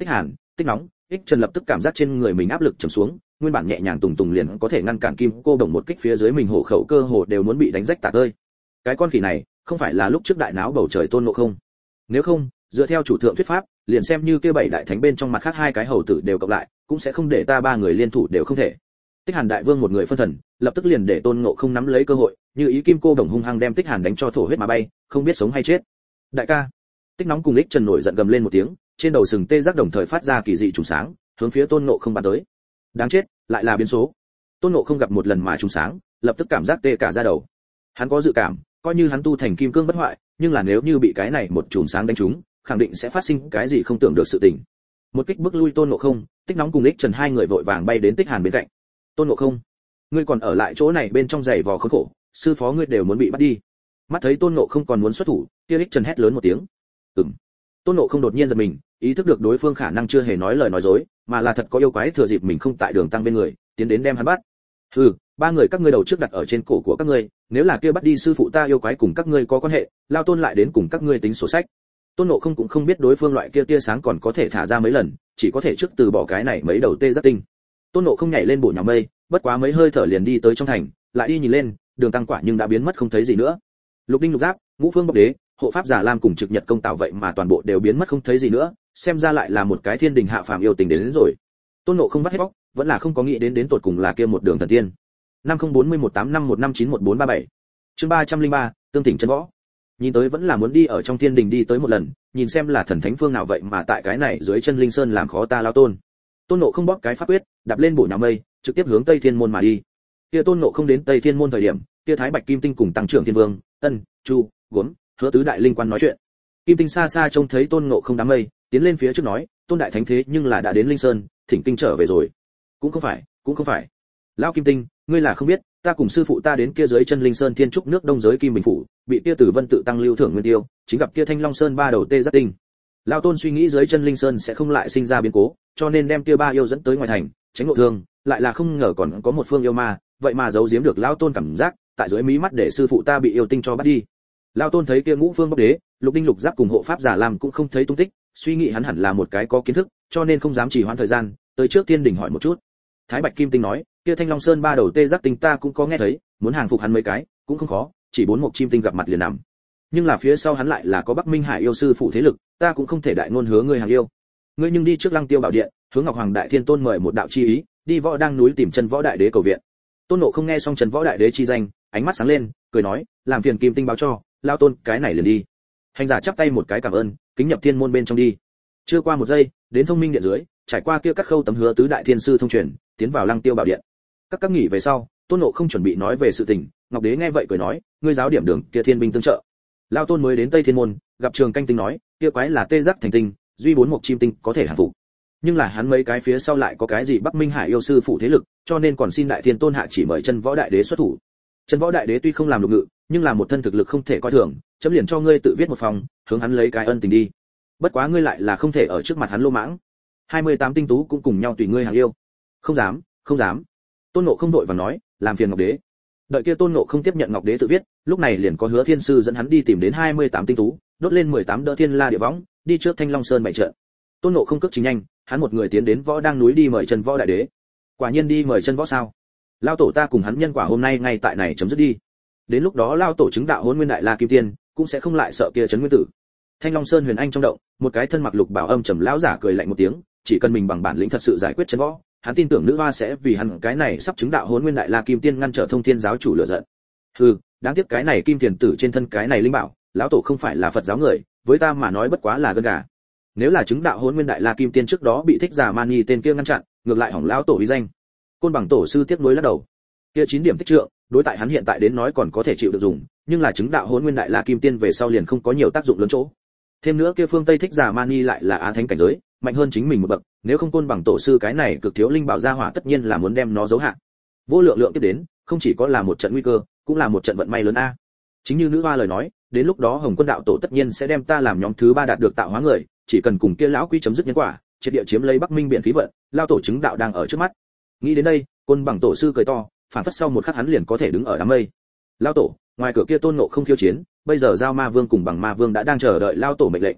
Tích Nóng, Ích Trần lập tức cảm giác trên người mình áp lực trầm xuống, nguyên bản nhẹ nhàng tùng tùng liền có thể ngăn cản kim cô đồng một kích phía dưới mình hổ khẩu cơ hồ đều muốn bị đánh rách tạc ơi. Cái con khỉ này, không phải là lúc trước đại náo bầu trời Tôn Ngộ Không. Nếu không, dựa theo chủ thượng thuyết pháp, liền xem như kia bảy đại thánh bên trong mặt khác hai cái hầu tử đều cộng lại, cũng sẽ không để ta ba người liên thủ đều không thể. Tích Hàn đại vương một người phân thần, lập tức liền để Tôn Ngộ Không nắm lấy cơ hội, như ý kim cô đồng hung hăng đem Tích Hàn đánh cho thổ huyết mà bay, không biết sống hay chết. Đại ca. Tích Nóng cùng Ích Trần nổi giận gầm lên một tiếng, trên đầu sừng tê giác đồng thời phát ra kỳ dị trùng sáng, hướng phía Tôn Ngộ Không bắn tới. Đáng chết, lại là biến số. Tôn Ngộ Không gặp một lần mà trùng sáng, lập tức cảm giác tê cả da đầu. Hắn có dự cảm, coi như hắn tu thành kim cương bất hoại, nhưng là nếu như bị cái này một trùng sáng đánh trúng, khẳng định sẽ phát sinh cái gì không tưởng được sự tình. Một kích bước lui Tôn Ngộ Không, Tích Nóng cùng Ích Trần hai người vội vàng bay đến Tích Hàn bên cạnh. Tôn Ngộ Không, ngươi còn ở lại chỗ này bên trong giày vò khốn khổ, sư phó ngươi đều muốn bị bắt đi. Mắt thấy Tôn Ngộ Không còn muốn xuất thủ, kia Ích Trần hét lớn một tiếng. Ừm. Tôn Ngộ Không đột nhiên giật mình, ý thức được đối phương khả năng chưa hề nói lời nói dối, mà là thật có yêu quái thừa dịp mình không tại đường tăng bên người, tiến đến đem hắn bắt. Hừ, ba người các ngươi đầu trước đặt ở trên cổ của các ngươi, nếu là kia bắt đi sư phụ ta yêu quái cùng các ngươi có quan hệ, lao Tôn lại đến cùng các ngươi tính sổ sách. Tôn Ngộ Không cũng không biết đối phương loại kia tia sáng còn có thể thả ra mấy lần, chỉ có thể trước từ bỏ cái này mấy đầu tê giác tinh. Tôn Ngộ Không nhảy lên bổ nhào mây, bất quá mấy hơi thở liền đi tới trong thành, lại đi nhìn lên, đường tăng quả nhưng đã biến mất không thấy gì nữa. Lục Đinh Lục Giáp, Ngũ Phương Bộc Đế, hộ pháp giả Lam cùng Trực Nhật Công Tạo vậy mà toàn bộ đều biến mất không thấy gì nữa, xem ra lại là một cái thiên đình hạ phàm yêu tình đến, đến rồi. Tôn Ngộ Không vắt hết bóc, vẫn là không có nghĩ đến đến tột cùng là kia một đường thần tiên. năm không bốn một tám năm một năm chín một bốn ba bảy. Chương ba trăm linh ba, tương thỉnh chân võ. Nhìn tới vẫn là muốn đi ở trong thiên đình đi tới một lần, nhìn xem là thần thánh phương nào vậy mà tại cái này dưới chân linh sơn làm khó ta lao Tôn. Tôn Ngộ Không bóp cái pháp quyết, đạp lên bổ nhào mây, trực tiếp hướng Tây Thiên môn mà đi. Kia Tôn Ngộ Không đến Tây Thiên môn thời điểm, kia Thái Bạch Kim Tinh cùng Tăng trưởng Thiên Vương, Ân, Chu, Gốm, Hứa tứ đại linh quan nói chuyện. Kim Tinh xa xa trông thấy Tôn Ngộ Không đám mây, tiến lên phía trước nói, Tôn đại thánh thế nhưng là đã đến Linh Sơn, thỉnh kinh trở về rồi. Cũng không phải, cũng không phải. Lão Kim Tinh, ngươi là không biết, ta cùng sư phụ ta đến kia dưới chân Linh Sơn Thiên Trúc nước đông giới Kim Bình phủ, bị kia Tử Vân tự tăng lưu thưởng nguyên tiêu, chính gặp kia Thanh Long Sơn ba đầu tê giác tinh. Lão Tôn suy nghĩ dưới chân Linh Sơn sẽ không lại sinh ra biến cố, cho nên đem kia ba yêu dẫn tới ngoài thành, tránh ngộ thương, lại là không ngờ còn có một phương yêu ma, vậy mà giấu giếm được Lão Tôn cảm giác, tại dưới mí mắt để sư phụ ta bị yêu tinh cho bắt đi. Lão Tôn thấy kia Ngũ Phương Bộc Đế, Lục Đinh Lục Giáp cùng hộ pháp giả làm cũng không thấy tung tích, suy nghĩ hắn hẳn là một cái có kiến thức, cho nên không dám trì hoãn thời gian, tới trước Thiên Đình hỏi một chút. Thái Bạch Kim Tinh nói, kia Thanh Long Sơn ba đầu tê giác tinh ta cũng có nghe thấy, muốn hàng phục hắn mấy cái, cũng không khó, chỉ bốn mộc chim tinh gặp mặt liền nằm. Nhưng là phía sau hắn lại là có Bắc Minh Hải yêu sư phụ thế lực, ta cũng không thể đại ngôn hứa ngươi hàng yêu. Ngươi nhưng đi trước Lăng Tiêu Bảo Điện, hướng Ngọc Hoàng Đại Thiên Tôn mời một đạo chi ý, đi Võ Đang núi tìm Chân Võ Đại Đế cầu viện. Tôn Ngộ Không nghe xong Chân Võ Đại Đế chi danh, ánh mắt sáng lên, cười nói, làm phiền Kim Tinh báo cho, lao Tôn, cái này liền đi. Hành giả chắp tay một cái cảm ơn, kính nhập thiên môn bên trong đi. Chưa qua một giây, đến Thông Minh Điện dưới, trải qua kia các khâu tấm hứa tứ đại thiên sư thông truyền, tiến vào Lăng Tiêu Bảo Điện. Các các nghỉ về sau, Tôn Ngộ Không chuẩn bị nói về sự tình, Ngọc Đế nghe vậy cười nói, ngươi giáo điểm đường kia thiên binh tương trợ. Lao Tôn mới đến Tây Thiên môn, gặp Trường Canh Tinh nói, kia quái là tê giác thành tinh, duy bốn mộc chim tinh có thể hàng phục. Nhưng là hắn mấy cái phía sau lại có cái gì Bắc Minh Hải yêu sư phụ thế lực, cho nên còn xin Đại Thiên Tôn hạ chỉ mời Chân Võ Đại Đế xuất thủ. Chân Võ Đại Đế tuy không làm lục ngự, nhưng là một thân thực lực không thể coi thường, chấm liền cho ngươi tự viết một phòng, hướng hắn lấy cái ân tình đi. Bất quá ngươi lại là không thể ở trước mặt hắn lô mãng. hai mươi tám tinh tú cũng cùng nhau tùy ngươi hàng yêu. Không dám, không dám. Tôn Ngộ Không vội vàng nói, làm phiền Ngọc Đế. Đợi kia Tôn Ngộ Không tiếp nhận Ngọc Đế tự viết, lúc này liền có Hứa Thiên sư dẫn hắn đi tìm đến hai mươi tám tinh tú, đốt lên mười tám đỡ thiên la địa võng, đi trước Thanh Long Sơn bảy trận. Tôn Ngộ Không cước chính nhanh, hắn một người tiến đến Võ Đang núi đi mời Chân Võ Đại Đế. Quả nhiên đi mời Chân Võ sao? Lao tổ ta cùng hắn nhân quả hôm nay ngay tại này chấm dứt đi. Đến lúc đó lao tổ chứng đạo Hỗn Nguyên Đại La Kim Tiên, cũng sẽ không lại sợ kia trấn nguyên tử. Thanh Long Sơn Huyền Anh trong động, một cái thân mặc lục bảo âm trầm lão giả cười lạnh một tiếng, chỉ cần mình bằng bản lĩnh thật sự giải quyết Chân Võ, hắn tin tưởng nữ hoa sẽ vì hắn cái này sắp chứng đạo Hỗn Nguyên Đại La Kim Tiên ngăn trở Thông Thiên giáo chủ lửa giận. Hừ, đáng tiếc cái này kim tiền tử trên thân cái này linh bảo, lão tổ không phải là Phật giáo người, với ta mà nói bất quá là gân gà. Nếu là chứng đạo Hỗn Nguyên Đại La Kim Tiên trước đó bị Thích Giả Mani tên kia ngăn chặn, ngược lại hỏng lão tổ uy danh. Côn Bằng tổ sư tiếc nuối lắc đầu. Kia chín điểm tích trượng, đối tại hắn hiện tại đến nói còn có thể chịu được dùng, nhưng là chứng đạo Hỗn Nguyên Đại La Kim Tiên về sau liền không có nhiều tác dụng lớn chỗ. Thêm nữa kia phương Tây Thích Giả Mani lại là á thánh cảnh giới, mạnh hơn chính mình một bậc, nếu không Côn Bằng tổ sư cái này cực thiếu linh bảo gia hỏa tất nhiên là muốn đem nó giấu hạ. Vô lượng lượng tiếp đến, không chỉ có là một trận nguy cơ, cũng là một trận vận may lớn a. Chính như nữ hoa lời nói, đến lúc đó Hồng Quân đạo tổ tất nhiên sẽ đem ta làm nhóm thứ ba đạt được tạo hóa người, chỉ cần cùng kia lão quý chấm dứt nhân quả, triệt địa chiếm lấy Bắc Minh biển khí vận, lao tổ chứng đạo đang ở trước mắt. Nghĩ đến đây, Côn Bằng tổ sư cười to, phản phất sau một khắc hắn liền có thể đứng ở đám mây. Lao tổ, ngoài cửa kia Tôn Ngộ Không khiêu chiến, bây giờ Giao Ma Vương cùng Bằng Ma Vương đã đang chờ đợi lao tổ mệnh lệnh.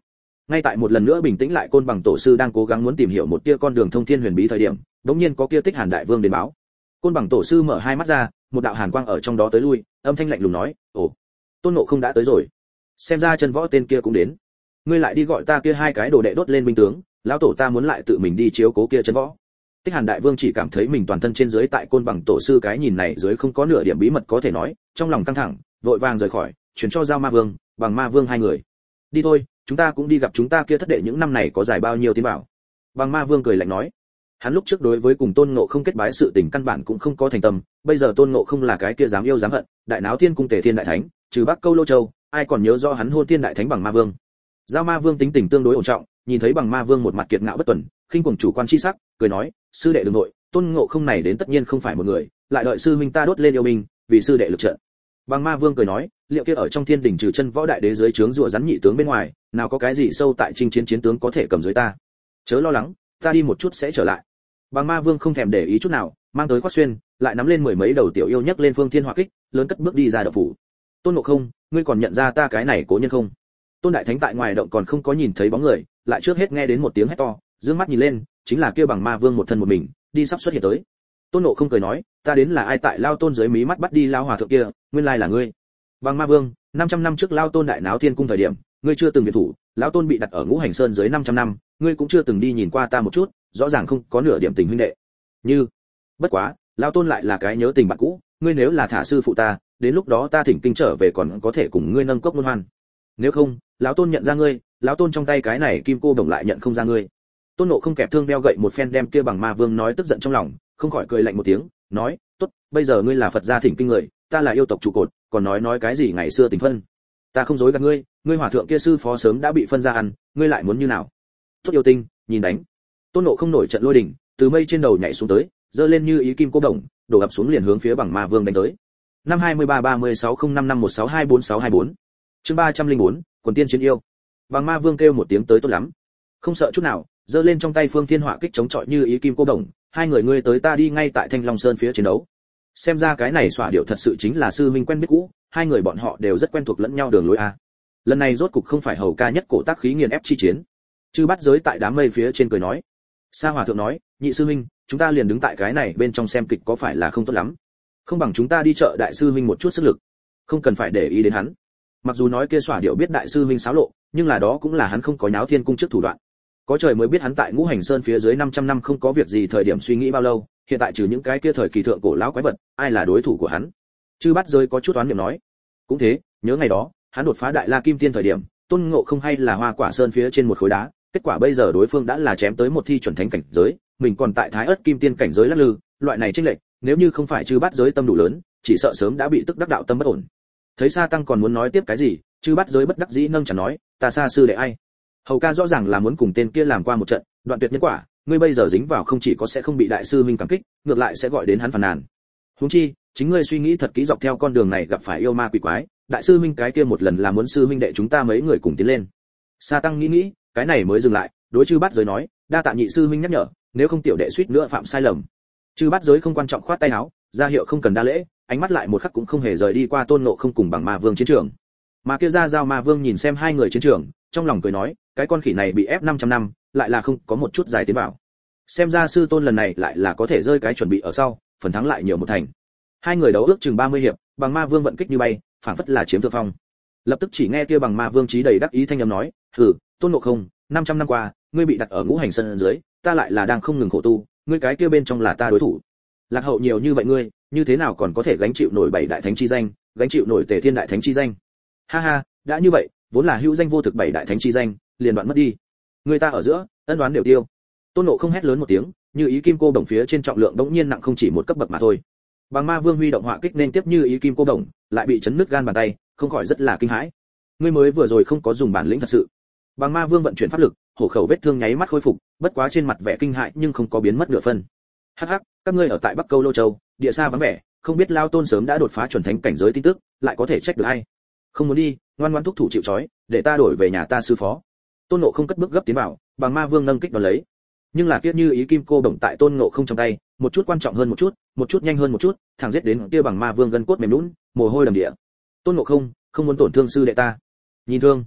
ngay tại một lần nữa bình tĩnh lại côn bằng tổ sư đang cố gắng muốn tìm hiểu một tia con đường thông thiên huyền bí thời điểm, đột nhiên có kia Tích Hàn đại vương đến báo. Côn bằng tổ sư mở hai mắt ra, một đạo hàn quang ở trong đó tới lui, âm thanh lạnh lùng nói, ồ, Tôn Ngộ Không đã tới rồi, xem ra chân võ tên kia cũng đến. Ngươi lại đi gọi ta kia hai cái đồ đệ đốt lên binh tướng, lão tổ ta muốn lại tự mình đi chiếu cố kia chân võ. Tích Hàn đại vương chỉ cảm thấy mình toàn thân trên dưới tại côn bằng tổ sư cái nhìn này dưới không có nửa điểm bí mật có thể nói, trong lòng căng thẳng, vội vàng rời khỏi, chuyển cho Giao Ma Vương, Bằng Ma Vương hai người. Đi thôi, chúng ta cũng đi gặp chúng ta kia thất đệ những năm này có giải bao nhiêu tiến bảo. Bằng Ma Vương cười lạnh nói, hắn lúc trước đối với cùng Tôn Ngộ Không kết bái sự tình căn bản cũng không có thành tâm, bây giờ Tôn Ngộ Không là cái kia dám yêu dám hận, đại náo thiên cung Tề Thiên đại thánh, trừ Bắc Câu Lô Châu, ai còn nhớ rõ hắn hôn thiên đại thánh Bằng Ma Vương. Giao Ma Vương tính tình tương đối ổn trọng, nhìn thấy Bằng Ma Vương một mặt kiệt ngạo bất tuần, khinh cuồng chủ quan chi sắc, cười nói, sư đệ đừng nội, Tôn Ngộ Không này đến tất nhiên không phải một người, lại đợi sư huynh ta đốt lên yêu minh, vì sư đệ lực trận. Bằng Ma Vương cười nói, liệu kia ở trong thiên đỉnh trừ chân võ đại đế dưới trướng rùa rắn nhị tướng bên ngoài, nào có cái gì sâu tại chinh chiến chiến tướng có thể cầm dưới ta. Chớ lo lắng, ta đi một chút sẽ trở lại. Bằng Ma Vương không thèm để ý chút nào, mang tới Quát Xuyên, lại nắm lên mười mấy đầu tiểu yêu nhấc lên phương thiên hỏa kích, lớn cất bước đi ra động phủ. Tôn Ngộ Không, ngươi còn nhận ra ta cái này cố nhân không? Tôn đại thánh tại ngoài động còn không có nhìn thấy bóng người, lại trước hết nghe đến một tiếng hét to, dương mắt nhìn lên, chính là kia Bằng Ma Vương một thân một mình, đi sắp xuất hiện tới. Tôn Ngộ Không cười nói, ta đến là ai tại Lao Tôn dưới mí mắt bắt đi Lao hòa thượng kia, nguyên lai là ngươi. Bằng Ma Vương, năm trăm năm trước Lao Tôn đại náo thiên cung thời điểm, ngươi chưa từng viện thủ, lão Tôn bị đặt ở Ngũ Hành Sơn dưới năm trăm năm, ngươi cũng chưa từng đi nhìn qua ta một chút, rõ ràng không có nửa điểm tình huynh đệ. Như, bất quá, Lao Tôn lại là cái nhớ tình bạn cũ, ngươi nếu là thả sư phụ ta, đến lúc đó ta thỉnh kinh trở về còn có thể cùng ngươi nâng cốc luân hoan. Nếu không, lão Tôn nhận ra ngươi, lão Tôn trong tay cái này kim cô đồng lại nhận không ra ngươi. Tôn Ngộ Không kẹp thương đeo gậy một phen đem kia Bằng Ma Vương nói tức giận trong lòng, không khỏi cười lạnh một tiếng, nói, tốt, bây giờ ngươi là Phật gia thỉnh kinh người, ta là yêu tộc trụ cột, còn nói nói cái gì ngày xưa tình phân. Ta không dối gạt ngươi, ngươi hòa thượng kia sư phó sớm đã bị phân ra ăn, ngươi lại muốn như nào? Tốt yêu tinh, nhìn đánh. Tôn Ngộ Không nổi trận lôi đình, từ mây trên đầu nhảy xuống tới, giơ lên như ý kim cô đồng, đổ ập xuống liền hướng phía Bằng Ma Vương đánh tới. Năm hai ba ba sáu không năm năm một sáu hai bốn sáu hai bốn. Chương ba trăm lẻ bốn, quần tiên chiến yêu. Bằng Ma Vương kêu một tiếng tới tốt lắm, không sợ chút nào, giơ lên trong tay phương thiên hỏa kích chống chọi như ý kim cô đồng, hai người ngươi tới ta đi ngay tại Thanh Long Sơn phía chiến đấu. Xem ra cái này xỏa điệu thật sự chính là sư minh quen biết cũ, hai người bọn họ đều rất quen thuộc lẫn nhau đường lối a. Lần này rốt cục không phải hầu ca nhất cổ tác khí nghiền ép chi chiến. Chư Bát Giới tại đám mây phía trên cười nói, Sa Hòa thượng nói, nhị sư minh, chúng ta liền đứng tại cái này bên trong xem kịch có phải là không tốt lắm? Không bằng chúng ta đi chợ đại sư minh một chút sức lực, không cần phải để ý đến hắn. Mặc dù nói kia xỏa điệu biết đại sư minh xáo lộ, nhưng là đó cũng là hắn không có nháo thiên cung trước thủ đoạn. Có trời mới biết hắn tại Ngũ Hành Sơn phía dưới năm trăm năm không có việc gì thời điểm suy nghĩ bao lâu, hiện tại trừ những cái kia thời kỳ thượng cổ lão quái vật, ai là đối thủ của hắn? Chư Bát Giới có chút oán niệm nói, cũng thế, nhớ ngày đó, hắn đột phá đại la kim tiên thời điểm, Tôn Ngộ Không hay là Hoa Quả Sơn phía trên một khối đá, kết quả bây giờ đối phương đã là chém tới một thi chuẩn thánh cảnh giới, mình còn tại Thái Ức kim tiên cảnh giới lắc lư, loại này chênh lệch, nếu như không phải Chư Bát Giới tâm đủ lớn, chỉ sợ sớm đã bị tức đắc đạo tâm bất ổn. Thấy Sa Tăng còn muốn nói tiếp cái gì, Chư Bát Giới bất đắc dĩ nâng chán nói, ta Sa sư đệ ai? Hầu ca rõ ràng là muốn cùng tên kia làm qua một trận, đoạn tuyệt nhân quả, ngươi bây giờ dính vào không chỉ có sẽ không bị đại sư minh cảm kích, ngược lại sẽ gọi đến hắn phàn nàn. Huống chi, chính ngươi suy nghĩ thật kỹ dọc theo con đường này gặp phải yêu ma quỷ quái, đại sư minh cái kia một lần là muốn sư minh đệ chúng ta mấy người cùng tiến lên. Sa Tăng nghĩ nghĩ, cái này mới dừng lại, đối Chư Bát Giới nói, đa tạ nhị sư minh nhắc nhở, nếu không tiểu đệ suýt nữa phạm sai lầm. Chư Bát Giới không quan trọng khoát tay áo, ra hiệu không cần đa lễ, ánh mắt lại một khắc cũng không hề rời đi qua Tôn Ngộ Không cùng Bằng Ma Vương chiến trường. Mà kia ra Giao Ma Vương nhìn xem hai người chiến trường, trong lòng cười nói, cái con khỉ này bị ép năm trăm năm, lại là không có một chút giải tiến bảo. Xem ra sư tôn lần này lại là có thể rơi cái chuẩn bị ở sau, phần thắng lại nhiều một thành. Hai người đấu ước chừng ba mươi hiệp, Bằng Ma Vương vận kích như bay, phảng phất là chiếm thượng phong. Lập tức chỉ nghe kia Bằng Ma Vương trí đầy đắc ý thanh âm nói, "Hừ, Tôn Ngộ Không, năm trăm năm qua, ngươi bị đặt ở Ngũ Hành Sơn dưới, ta lại là đang không ngừng khổ tu, ngươi cái kia bên trong là ta đối thủ. Lạc hậu nhiều như vậy ngươi, như thế nào còn có thể gánh chịu nổi bảy đại thánh chi danh, gánh chịu nổi Tề Thiên đại thánh chi danh? Ha ha, đã như vậy, vốn là hữu danh vô thực bảy đại thánh chi danh, liền đoạn mất đi. Người ta ở giữa, ân đoán đều tiêu." Tôn Ngộ Không hét lớn một tiếng, như ý kim cô đồng phía trên trọng lượng đống nhiên nặng không chỉ một cấp bậc mà thôi. Bằng Ma Vương huy động hỏa kích nên tiếp như ý kim cô đồng, lại bị chấn nứt gan bàn tay, không khỏi rất là kinh hãi. Ngươi mới vừa rồi không có dùng bản lĩnh thật sự. Bằng Ma Vương vận chuyển pháp lực, hổ khẩu vết thương nháy mắt khôi phục, bất quá trên mặt vẻ kinh hãi nhưng không có biến mất nửa phần. Hắc hắc, các ngươi ở tại Bắc Câu Lô Châu, địa xa vắng vẻ, không biết Lao Tôn sớm đã đột phá chuẩn thánh cảnh giới tin tức, lại có thể trách được ai? Không muốn đi, ngoan ngoãn thúc thủ chịu trói, để ta đổi về nhà ta sư phó. Tôn Ngộ Không cất bước gấp tiến vào, Bằng Ma Vương nâng kích đón lấy. Nhưng là kiết như ý kim cô đồng tại Tôn Ngộ Không trong tay, một chút quan trọng hơn một chút, một chút nhanh hơn một chút, thẳng giết đến kia Bằng Ma Vương gân cốt mềm nhũn, mồ hôi đầm địa. Tôn Ngộ Không, không muốn tổn thương sư đệ ta. Nhìn thương.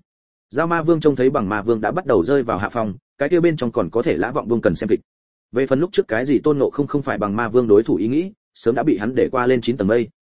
Giao Ma Vương trông thấy bằng Ma Vương đã bắt đầu rơi vào hạ phong, cái kia bên trong còn có thể Lã Vọng Vương cần xem kịch. Về phần lúc trước cái gì Tôn Ngộ không không phải bằng Ma Vương đối thủ ý nghĩ, sớm đã bị hắn để qua lên chín tầng mây.